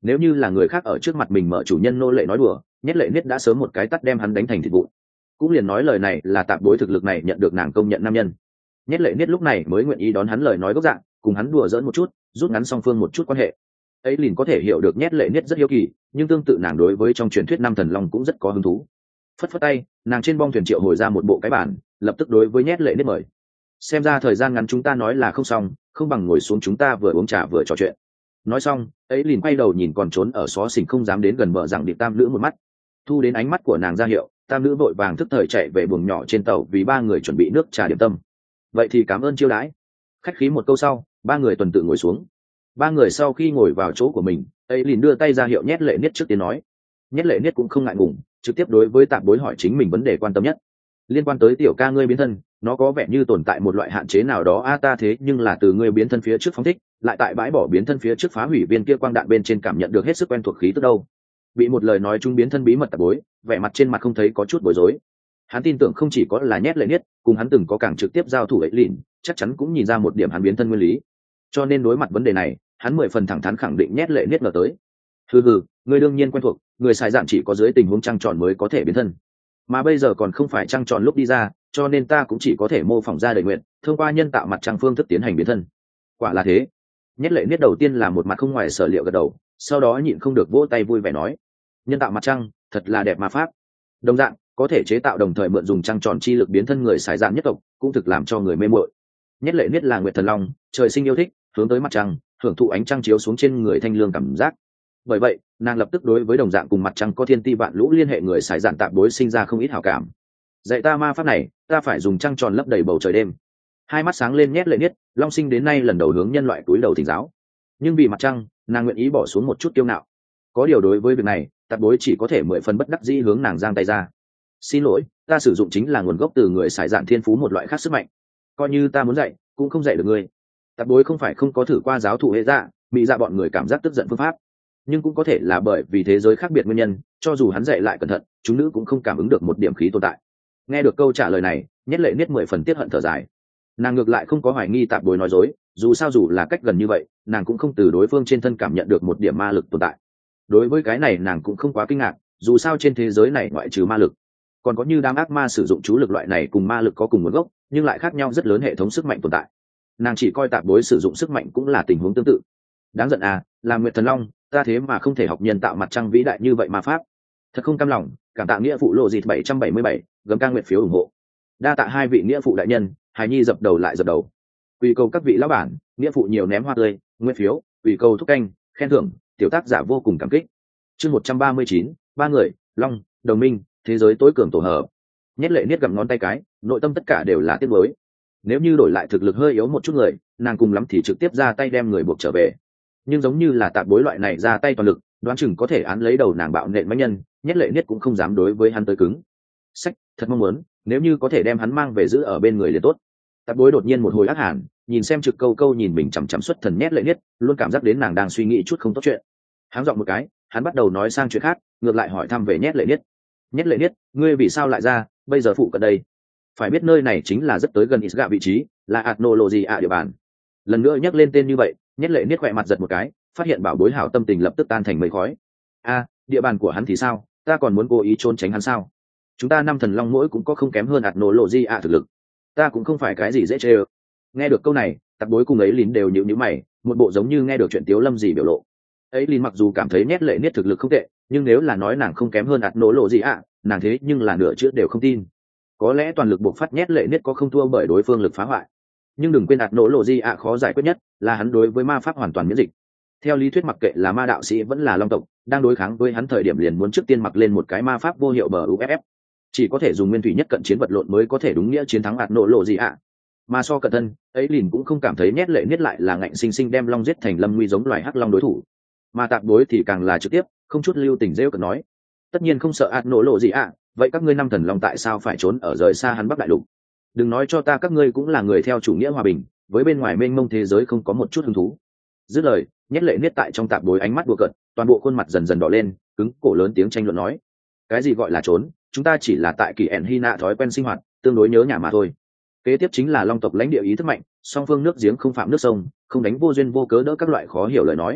Nếu như là người khác ở trước mặt mình mở chủ nhân nô lệ nói đùa, nhét lệ niết đã sớm một cái tắt đem hắn đánh thành thịt vụn. Cũng liền nói lời này là tạp bối thực lực này nhận được nàng công nhận nam nhân. Nhét lệ niết lúc này mới nguyện ý đón hắn lời nói gốc dạng, cùng hắn đùa giỡn một chút, rút ngắn song phương một chút quan hệ. Ấy liền có thể hiểu được nhét lệ niết rất hiếu kỳ, nhưng tương tự nàng đối với trong truyền thuyết năm thần long cũng rất có hứng thú. Phất phất tay, nàng trên bong thuyền triệu hồi ra một bộ cái bản, lập tức đối với nhét lệ niết mời. Xem ra thời gian ngắn chúng ta nói là không xong, không bằng ngồi xuống chúng ta vừa uống trà vừa trò chuyện. Nói xong, ấy liền quay đầu nhìn còn trốn ở xó xỉnh không dám đến gần vợ rằng điệp tam nữ một mắt. Thu đến ánh mắt của nàng ra hiệu, tam nữ vội vàng thức thời chạy về buồng nhỏ trên tàu vì ba người chuẩn bị nước trà điểm tâm. Vậy thì cảm ơn chiêu đãi. Khách khí một câu sau, ba người tuần tự ngồi xuống. Ba người sau khi ngồi vào chỗ của mình, ấy liền đưa tay ra hiệu nhét lệ niết trước tiên nói. Nhét lệ niết cũng không ngại ngùng, trực tiếp đối với tạp bối hỏi chính mình vấn đề quan tâm nhất. Liên quan tới tiểu ca ngươi biến thân, nó có vẻ như tồn tại một loại hạn chế nào đó a ta thế nhưng là từ ngươi biến thân phía trước phóng thích, lại tại bãi bỏ biến thân phía trước phá hủy viên kia quang đạn bên trên cảm nhận được hết sức quen thuộc khí tức đâu. Bị một lời nói chung biến thân bí mật tạp bối, vẻ mặt trên mặt không thấy có chút bối rối. Hắn tin tưởng không chỉ có là nhét lệ niết, cùng hắn từng có càng trực tiếp giao thủ ấy lìn, chắc chắn cũng nhìn ra một điểm hắn biến thân nguyên lý. Cho nên đối mặt vấn đề này, hắn mười phần thẳng thắn khẳng định nhét lệ niết ngờ tới. Hừ hừ, người đương nhiên quen thuộc, người xài dạn chỉ có dưới tình huống trăng tròn mới có thể biến thân, mà bây giờ còn không phải trăng tròn lúc đi ra, cho nên ta cũng chỉ có thể mô phỏng ra đầy nguyện, thông qua nhân tạo mặt trăng phương thức tiến hành biến thân. Quả là thế. Nhét lệ niết đầu tiên là một mặt không ngoài sở liệu gật đầu, sau đó nhịn không được vỗ tay vui vẻ nói: nhân tạo mặt trăng thật là đẹp mà pháp. Đồng dạng có thể chế tạo đồng thời mượn dùng trăng tròn chi lực biến thân người xài dạn nhất tộc, cũng thực làm cho người mê mội. Nhét lệ niết là nguyệt thần long, trời sinh yêu thích hướng tới mặt trăng, hưởng thụ ánh trăng chiếu xuống trên người thanh lương cảm giác. Bởi vậy nàng lập tức đối với đồng dạng cùng mặt trăng có thiên ti vạn lũ liên hệ người xài dạn tạp bối sinh ra không ít hảo cảm. Dạy ta ma pháp này, ta phải dùng trăng tròn lấp đầy bầu trời đêm. Hai mắt sáng lên nhét lệ niết, long sinh đến nay lần đầu hướng nhân loại túi đầu thỉnh giáo. Nhưng vì mặt trăng, nàng nguyện ý bỏ xuống một chút kiêu ngạo. Có điều đối với việc này, tạp bối chỉ có thể mười phần bất đắc dĩ hướng nàng giang tay ra. Xin lỗi, ta sử dụng chính là nguồn gốc từ người xài dạn thiên phú một loại khác sức mạnh. Coi như ta muốn dạy, cũng không dạy được ngươi. Tạp bối không phải không có thử qua giáo thụ hệ dạ, mỹ dạ bọn người cảm giác tức giận phương pháp, nhưng cũng có thể là bởi vì thế giới khác biệt nguyên nhân, cho dù hắn dạy lại cẩn thận, chúng nữ cũng không cảm ứng được một điểm khí tồn tại. Nghe được câu trả lời này, nhét lệ niết mười phần tiết hận thở dài. Nàng ngược lại không có hoài nghi tạp bối nói dối, dù sao dù là cách gần như vậy, nàng cũng không từ đối phương trên thân cảm nhận được một điểm ma lực tồn tại. Đối với cái này nàng cũng không quá kinh ngạc, dù sao trên thế giới này ngoại trừ ma lực, còn có như đám ác ma sử dụng chú lực loại này cùng ma lực có cùng nguồn gốc, nhưng lại khác nhau rất lớn hệ thống sức mạnh tồn tại. Nàng chỉ coi tạp bối sử dụng sức mạnh cũng là tình huống tương tự. Đáng giận à, là nguyệt thần long, ta thế mà không thể học nhân tạo mặt trăng vĩ đại như vậy mà pháp. Thật không cam lòng, cảm tạ nghĩa phụ lộ dịt bảy trăm bảy mươi bảy, gấm ca nguyện phiếu ủng hộ. Đa tạ hai vị nghĩa phụ đại nhân, hài nhi dập đầu lại dập đầu. Quỳ cầu các vị lão bản, nghĩa phụ nhiều ném hoa tươi, nguyện phiếu, quỳ cầu thúc canh, khen thưởng, tiểu tác giả vô cùng cảm kích. Chương một trăm ba mươi chín, ba người, long, đồng minh, thế giới tối cường tổ hợp. Nhét lệ niết gặm ngón tay cái, nội tâm tất cả đều là tiếc nuối. Nếu như đổi lại thực lực hơi yếu một chút người, nàng cùng lắm thì trực tiếp ra tay đem người buộc trở về. Nhưng giống như là tạp bối loại này ra tay toàn lực, đoán chừng có thể án lấy đầu nàng bạo nện mãnh nhân, nhét lệ niết cũng không dám đối với hắn tới cứng. Sách, thật mong muốn, nếu như có thể đem hắn mang về giữ ở bên người liền tốt. Tạp bối đột nhiên một hồi ác hàn, nhìn xem trực câu câu nhìn mình chằm chằm xuất thần nhét lệ niết, luôn cảm giác đến nàng đang suy nghĩ chút không tốt chuyện. Háng giọng một cái, hắn bắt đầu nói sang chuyện khác, ngược lại hỏi thăm về nhét lệ niết. Nhét lệ niết, ngươi vì sao lại ra, bây giờ phụ cận đây? Phải biết nơi này chính là rất tới gần Isga vị trí, là Ethnology ạ địa bàn. Lần nữa nhắc lên tên như vậy, nhét lệ niết khỏe mặt giật một cái, phát hiện bảo bối hảo tâm tình lập tức tan thành mây khói. A, địa bàn của hắn thì sao, ta còn muốn cố ý trốn tránh hắn sao? Chúng ta năm thần long mỗi cũng có không kém hơn Ethnology ạ thực lực, ta cũng không phải cái gì dễ chơi. Nghe được câu này, tạp bối cùng ấy lín đều nhíu nhíu mày, một bộ giống như nghe được chuyện tiếu lâm gì biểu lộ. Ấy lín mặc dù cảm thấy nhét lệ niết thực lực không tệ, nhưng nếu là nói nàng không kém hơn Ethnology ạ, nàng thế nhưng là nửa chữ đều không tin. Có lẽ toàn lực buộc phát nhét lệ niết có không thua bởi đối phương lực phá hoại, nhưng đừng quên Ethnology ạ khó giải quyết nhất là hắn đối với ma pháp hoàn toàn miễn dịch. Theo lý thuyết mặc kệ là ma đạo sĩ vẫn là long tộc, đang đối kháng với hắn thời điểm liền muốn trước tiên mặc lên một cái ma pháp vô hiệu bờ u ép ép, chỉ có thể dùng nguyên thủy nhất cận chiến vật lộn mới có thể đúng nghĩa chiến thắng Ethnology ạ. Mà so cận thân, ấy liền cũng không cảm thấy nhét lệ niết lại là ngạnh sinh sinh đem long giết thành lâm nguy giống loài hắc long đối thủ, mà tạp đối thì càng là trực tiếp không chút lưu tình rêu cợt nói: tất nhiên không sợ Ethnology ạ, vậy các ngươi năm thần long tại sao phải trốn ở rời xa hắn bắc đại lục? Đừng nói cho ta các ngươi cũng là người theo chủ nghĩa hòa bình, với bên ngoài mênh mông thế giới không có một chút hứng thú. Dứt lời, nhét lệ niết tại trong tạp bối ánh mắt đùa cợt, toàn bộ khuôn mặt dần dần đỏ lên, cứng cổ lớn tiếng tranh luận nói: cái gì gọi là trốn, chúng ta chỉ là tại kỳ ẻn hy nạ thói quen sinh hoạt, tương đối nhớ nhà mà thôi. Kế tiếp chính là long tộc lãnh địa ý thức mạnh, song phương nước giếng không phạm nước sông, không đánh vô duyên vô cớ đỡ các loại khó hiểu lời nói.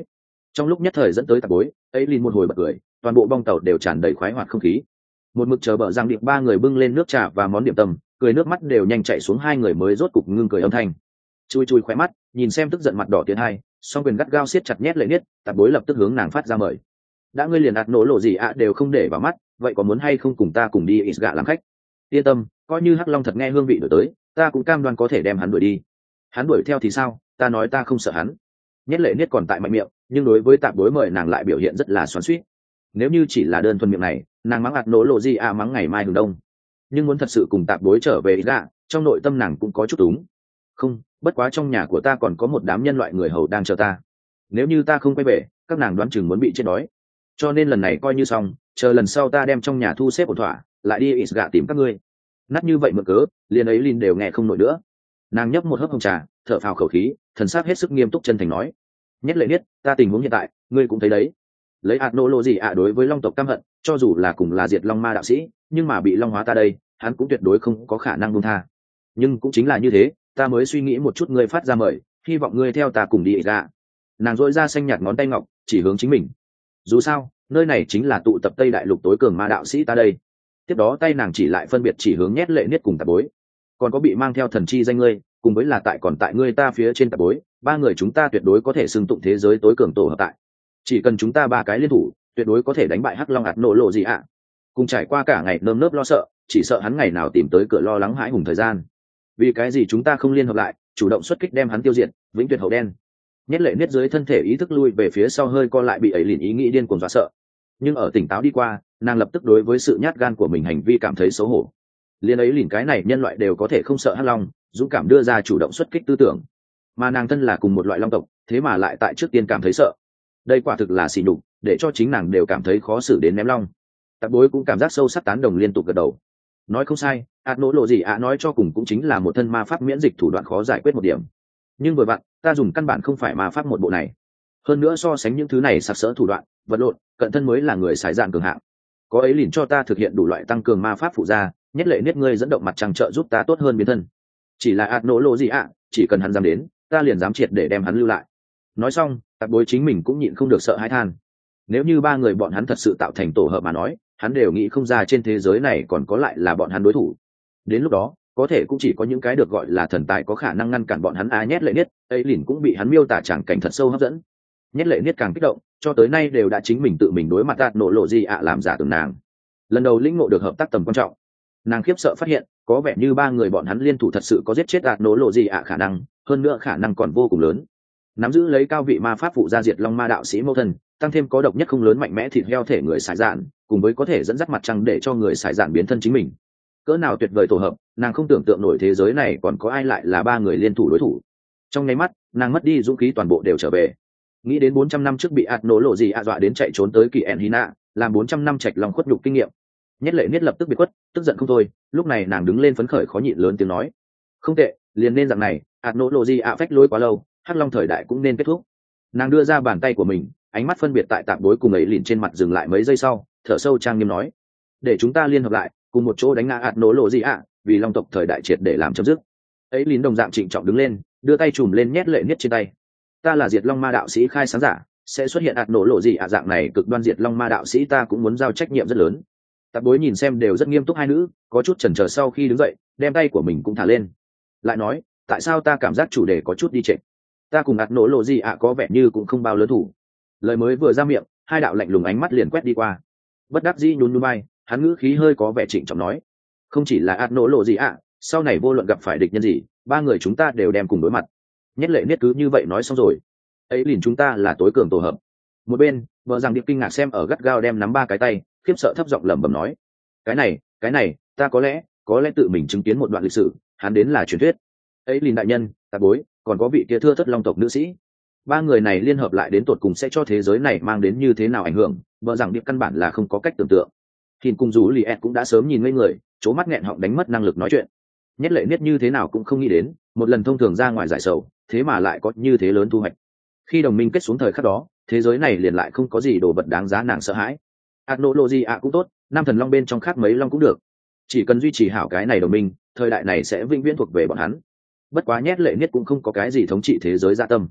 Trong lúc nhất thời dẫn tới tạp bối ấy liền một hồi bật cười, toàn bộ bong tàu đều tràn đầy khoái hoạt không khí. Một mực chờ bờ giang điệp ba người bưng lên nước trà và món điểm tâm, cười nước mắt đều nhanh chảy xuống, hai người mới rốt cục ngưng cười âm thanh. Chui chui khóe mắt nhìn xem tức giận mặt đỏ tiến hai, song quyền gắt gao siết chặt nhét lệ niết, tạp bối lập tức hướng nàng phát ra mời. Đã ngươi liền ạt nổ lộ gì ạ đều không để vào mắt, vậy có muốn hay không cùng ta cùng đi ít gạ làm khách? Yên tâm, coi như hắc long thật nghe hương vị đổi tới, ta cũng cam đoan có thể đem hắn đuổi đi. Hắn đuổi theo thì sao, ta nói ta không sợ hắn. Nhét lệ niết còn tại mạnh miệng, nhưng đối với tạp bối mời nàng lại biểu hiện rất là xoắn xuýt. Nếu như chỉ là đơn thuần miệng này, nàng mắng ạt nổ lộ gì ạ mắng ngày mai hừng đông, nhưng muốn thật sự cùng tạp bối trở về ít gạ, trong nội tâm nàng cũng có chút túng. Không, bất quá trong nhà của ta còn có một đám nhân loại người hầu đang chờ ta, nếu như ta không quay về, các nàng đoán chừng muốn bị chết đói, cho nên lần này coi như xong, chờ lần sau ta đem trong nhà thu xếp ổn thỏa, lại đi ít gạ tìm các ngươi. Nát như vậy mượn cớ, liền ấy Lin đều nghe không nổi nữa. Nàng nhấp một hớp hồng trà, thở phào khẩu khí, thần sắc hết sức nghiêm túc chân thành nói: nhất lệ biết, ta tình huống hiện tại ngươi cũng thấy đấy, lấy ạt nô lộ gì ạ đối với long tộc căm hận, cho dù là cùng là diệt long ma đạo sĩ, nhưng mà bị long hóa ta đây, hắn cũng tuyệt đối không có khả năng buông tha. Nhưng cũng chính là như thế, ta mới suy nghĩ một chút ngươi phát ra mời, hy vọng ngươi theo ta cùng đi ra. Nàng dội ra xanh nhạt ngón tay ngọc chỉ hướng chính mình. Dù sao nơi này chính là tụ tập tây đại lục tối cường ma đạo sĩ ta đây. Tiếp đó tay nàng chỉ lại phân biệt chỉ hướng nhét lệ niết cùng tạp bối, còn có bị mang theo thần chi danh ngươi, cùng với là tại còn tại ngươi ta phía trên tạp bối, ba người chúng ta tuyệt đối có thể xưng tụng thế giới tối cường tổ hợp tại. Chỉ cần chúng ta ba cái liên thủ, tuyệt đối có thể đánh bại hắc long ạt nổ lộ gì ạ. Cùng trải qua cả ngày nơm nớp lo sợ, chỉ sợ hắn ngày nào tìm tới cửa lo lắng hãi hùng thời gian. Vì cái gì chúng ta không liên hợp lại, chủ động xuất kích đem hắn tiêu diệt, vĩnh tuyệt hậu đen. Nhét lệ niết dưới thân thể ý thức lui về phía sau hơi co lại, bị ấy liền ý nghĩ điên cuồng dọa sợ. Nhưng ở tỉnh táo đi qua, nàng lập tức đối với sự nhát gan của mình hành vi cảm thấy xấu hổ. Liên ấy liền cái này nhân loại đều có thể không sợ hắc long, dũng cảm đưa ra chủ động xuất kích tư tưởng, mà nàng thân là cùng một loại long tộc, thế mà lại tại trước tiên cảm thấy sợ. Đây quả thực là xỉ nhục, để cho chính nàng đều cảm thấy khó xử đến ném long. Tạp bối cũng cảm giác sâu sắc tán đồng, liên tục gật đầu. Nói không sai, ạt nỗ lộ gì ạ nói cho cùng cũng chính là một thân ma pháp miễn dịch thủ đoạn khó giải quyết một điểm. Nhưng vừa vặn, ta dùng căn bản không phải ma pháp một bộ này. Hơn nữa so sánh những thứ này sặc sỡ thủ đoạn, vật lộn, cận thân mới là người xài dạn cường hạng. Có ấy liền cho ta thực hiện đủ loại tăng cường ma pháp phụ gia, nhất lệ niết ngươi dẫn động mặt trăng trợ giúp ta tốt hơn biến thân. Chỉ là ạt nỗ lộ gì ạ, chỉ cần hắn dám đến, ta liền dám triệt để đem hắn lưu lại. Nói xong, tạp bối chính mình cũng nhịn không được sợ hãi than. Nếu như ba người bọn hắn thật sự tạo thành tổ hợp mà nói, hắn đều nghĩ không ra trên thế giới này còn có lại là bọn hắn đối thủ. Đến lúc đó, có thể cũng chỉ có những cái được gọi là thần tài có khả năng ngăn cản bọn hắn. A nhét lệ niết, ấy liền cũng bị hắn miêu tả tràng cảnh thật sâu hấp dẫn. Nhét lệ niết càng kích động, cho tới nay đều đã chính mình tự mình đối mặt ạt nổ lộ gì ạ làm giả tưởng nàng. Lần đầu lĩnh ngộ được hợp tác tầm quan trọng, nàng khiếp sợ phát hiện có vẻ như ba người bọn hắn liên thủ thật sự có giết chết ạt nổ lộ gì ạ khả năng, hơn nữa khả năng còn vô cùng lớn. Nắm giữ lấy cao vị ma pháp phụ gia diệt long ma đạo sĩ mẫu thân, tăng thêm có độc nhất không lớn mạnh mẽ thịt heo thể người xài dạn, cùng với có thể dẫn dắt mặt trăng để cho người xài dạn biến thân chính mình. Cỡ nào tuyệt vời tổ hợp, nàng không tưởng tượng nổi thế giới này còn có ai lại là ba người liên thủ đối thủ. Trong nháy mắt, nàng mất đi dũng khí, toàn bộ đều trở về. Nghĩ đến bốn trăm năm trước bị ạt nổ lộ gì ạ dọa đến chạy trốn tới kỳ Enhina, làm bốn trăm năm trạch lòng khuất nhục kinh nghiệm. Nhất lệ niết lập tức bị quất, tức giận không thôi, lúc này nàng đứng lên phấn khởi khó nhịn lớn tiếng nói: không tệ, liền nên rằng này, ạt nổ lộ gì ạ phách lối quá lâu, hắc long thời đại cũng nên kết thúc. Nàng đưa ra bàn tay của mình, ánh mắt phân biệt tại tạm đối cùng ấy liền trên mặt dừng lại mấy giây sau, thở sâu trang nghiêm nói: để chúng ta liên hợp lại, cùng một chỗ đánh ngã ạt nổ lộ gì ạ, vì long tộc thời đại triệt để làm chấm dứt. Ấy liền đồng dạng trịnh trọng đứng lên, đưa tay chùm lên nhét lệ niết trên tay. Ta là diệt long ma đạo sĩ khai sáng giả, sẽ xuất hiện ạt nổ lộ gì ạ dạng này cực đoan diệt long ma đạo sĩ, ta cũng muốn giao trách nhiệm rất lớn. Tạp bối nhìn xem đều rất nghiêm túc hai nữ, có chút chần chờ sau khi đứng dậy, đem tay của mình cũng thả lên, lại nói: tại sao ta cảm giác chủ đề có chút đi trệ? Ta cùng ạt nổ lộ gì ạ có vẻ như cũng không bao lớn thủ. Lời mới vừa ra miệng, hai đạo lạnh lùng ánh mắt liền quét đi qua. Bất đắc dĩ nhún nhún vai, hắn ngữ khí hơi có vẻ trịnh trọng nói: không chỉ là ạt nổ lộ gì ạ, sau này vô luận gặp phải địch nhân gì, ba người chúng ta đều đem cùng đối mặt. Nhất lệ niết cứ như vậy nói xong rồi. Ấy liền chúng ta là tối cường tổ hợp. Một bên vợ rằng điệp kinh ngạc xem ở gắt gao đem nắm ba cái tay, khiếp sợ thấp giọng lẩm bẩm nói: cái này cái này ta có lẽ có lẽ tự mình chứng kiến một đoạn lịch sử, hắn đến là truyền thuyết. Ấy liền đại nhân, tạp bối, còn có vị kia thưa thất long tộc nữ sĩ, ba người này liên hợp lại đến tột cùng sẽ cho thế giới này mang đến như thế nào ảnh hưởng, vợ rằng điệp căn bản là không có cách tưởng tượng. Hình cùng dù lì ẹt cũng đã sớm nhìn ngây người, chố mắt nghẹn họng đánh mất năng lực nói chuyện. Nhất lệ niết như thế nào cũng không nghĩ đến, một lần thông thường ra ngoài giải sầu, thế mà lại có như thế lớn thu hoạch. Khi đồng minh kết xuống thời khắc đó, thế giới này liền lại không có gì đồ vật đáng giá nàng sợ hãi. ạt nổ lộ gì ạ cũng tốt, nam thần long bên trong khác mấy long cũng được, chỉ cần duy trì hảo cái này đồng minh, thời đại này sẽ vĩnh viễn thuộc về bọn hắn. Bất quá nhét lệ niết cũng không có cái gì thống trị thế giới dạ tâm.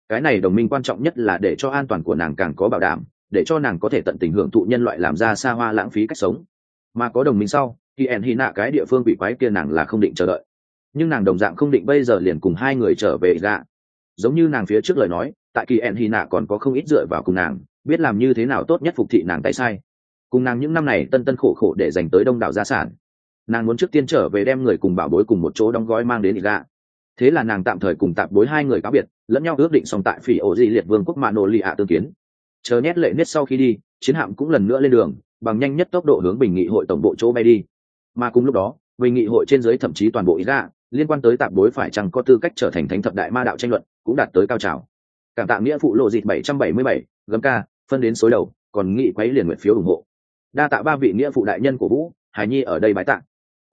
cái này đồng minh quan trọng nhất là để cho an toàn của nàng càng có bảo đảm, để cho nàng có thể tận tình hưởng thụ nhân loại làm ra xa hoa lãng phí cách sống. Mà có đồng minh sau, kỳ ẻn hy nạ cái địa phương bị quái kia nàng là không định chờ đợi, nhưng nàng đồng dạng không định bây giờ liền cùng hai người trở về ra. Giống như nàng phía trước lời nói, tại kỳ ẻn hy nạ còn có không ít dựa vào cùng nàng, biết làm như thế nào tốt nhất phục thị nàng tay sai. Cùng nàng những năm này tân tân khổ khổ để dành tới đông đảo gia sản, nàng muốn trước tiên trở về đem người cùng bảo bối cùng một chỗ đóng gói mang đến ra. Thế là nàng tạm thời cùng tạp bối hai người cáo biệt, lẫn nhau ước định xong tại phỉ ổ di liệt vương quốc mạ nô lì ạ tương kiến. Chờ nhét lệ nết sau khi đi, chiến hạm cũng lần nữa lên đường, bằng nhanh nhất tốc độ hướng bình nghị hội tổng bộ chỗ bay đi. Mà cùng lúc đó, bình nghị hội trên dưới thậm chí toàn bộ ý ra liên quan tới tạp bối phải chăng có tư cách trở thành thánh thập đại ma đạo tranh luận cũng đạt tới cao trào. Cảm tạ nghĩa phụ lộ dịt bảy trăm bảy mươi bảy gấm ca phân đến số đầu, còn nghị quấy liền nguyện phiếu ủng hộ. Đa tạ ba vị nghĩa phụ đại nhân của vũ hải nhi ở đây bái tạ.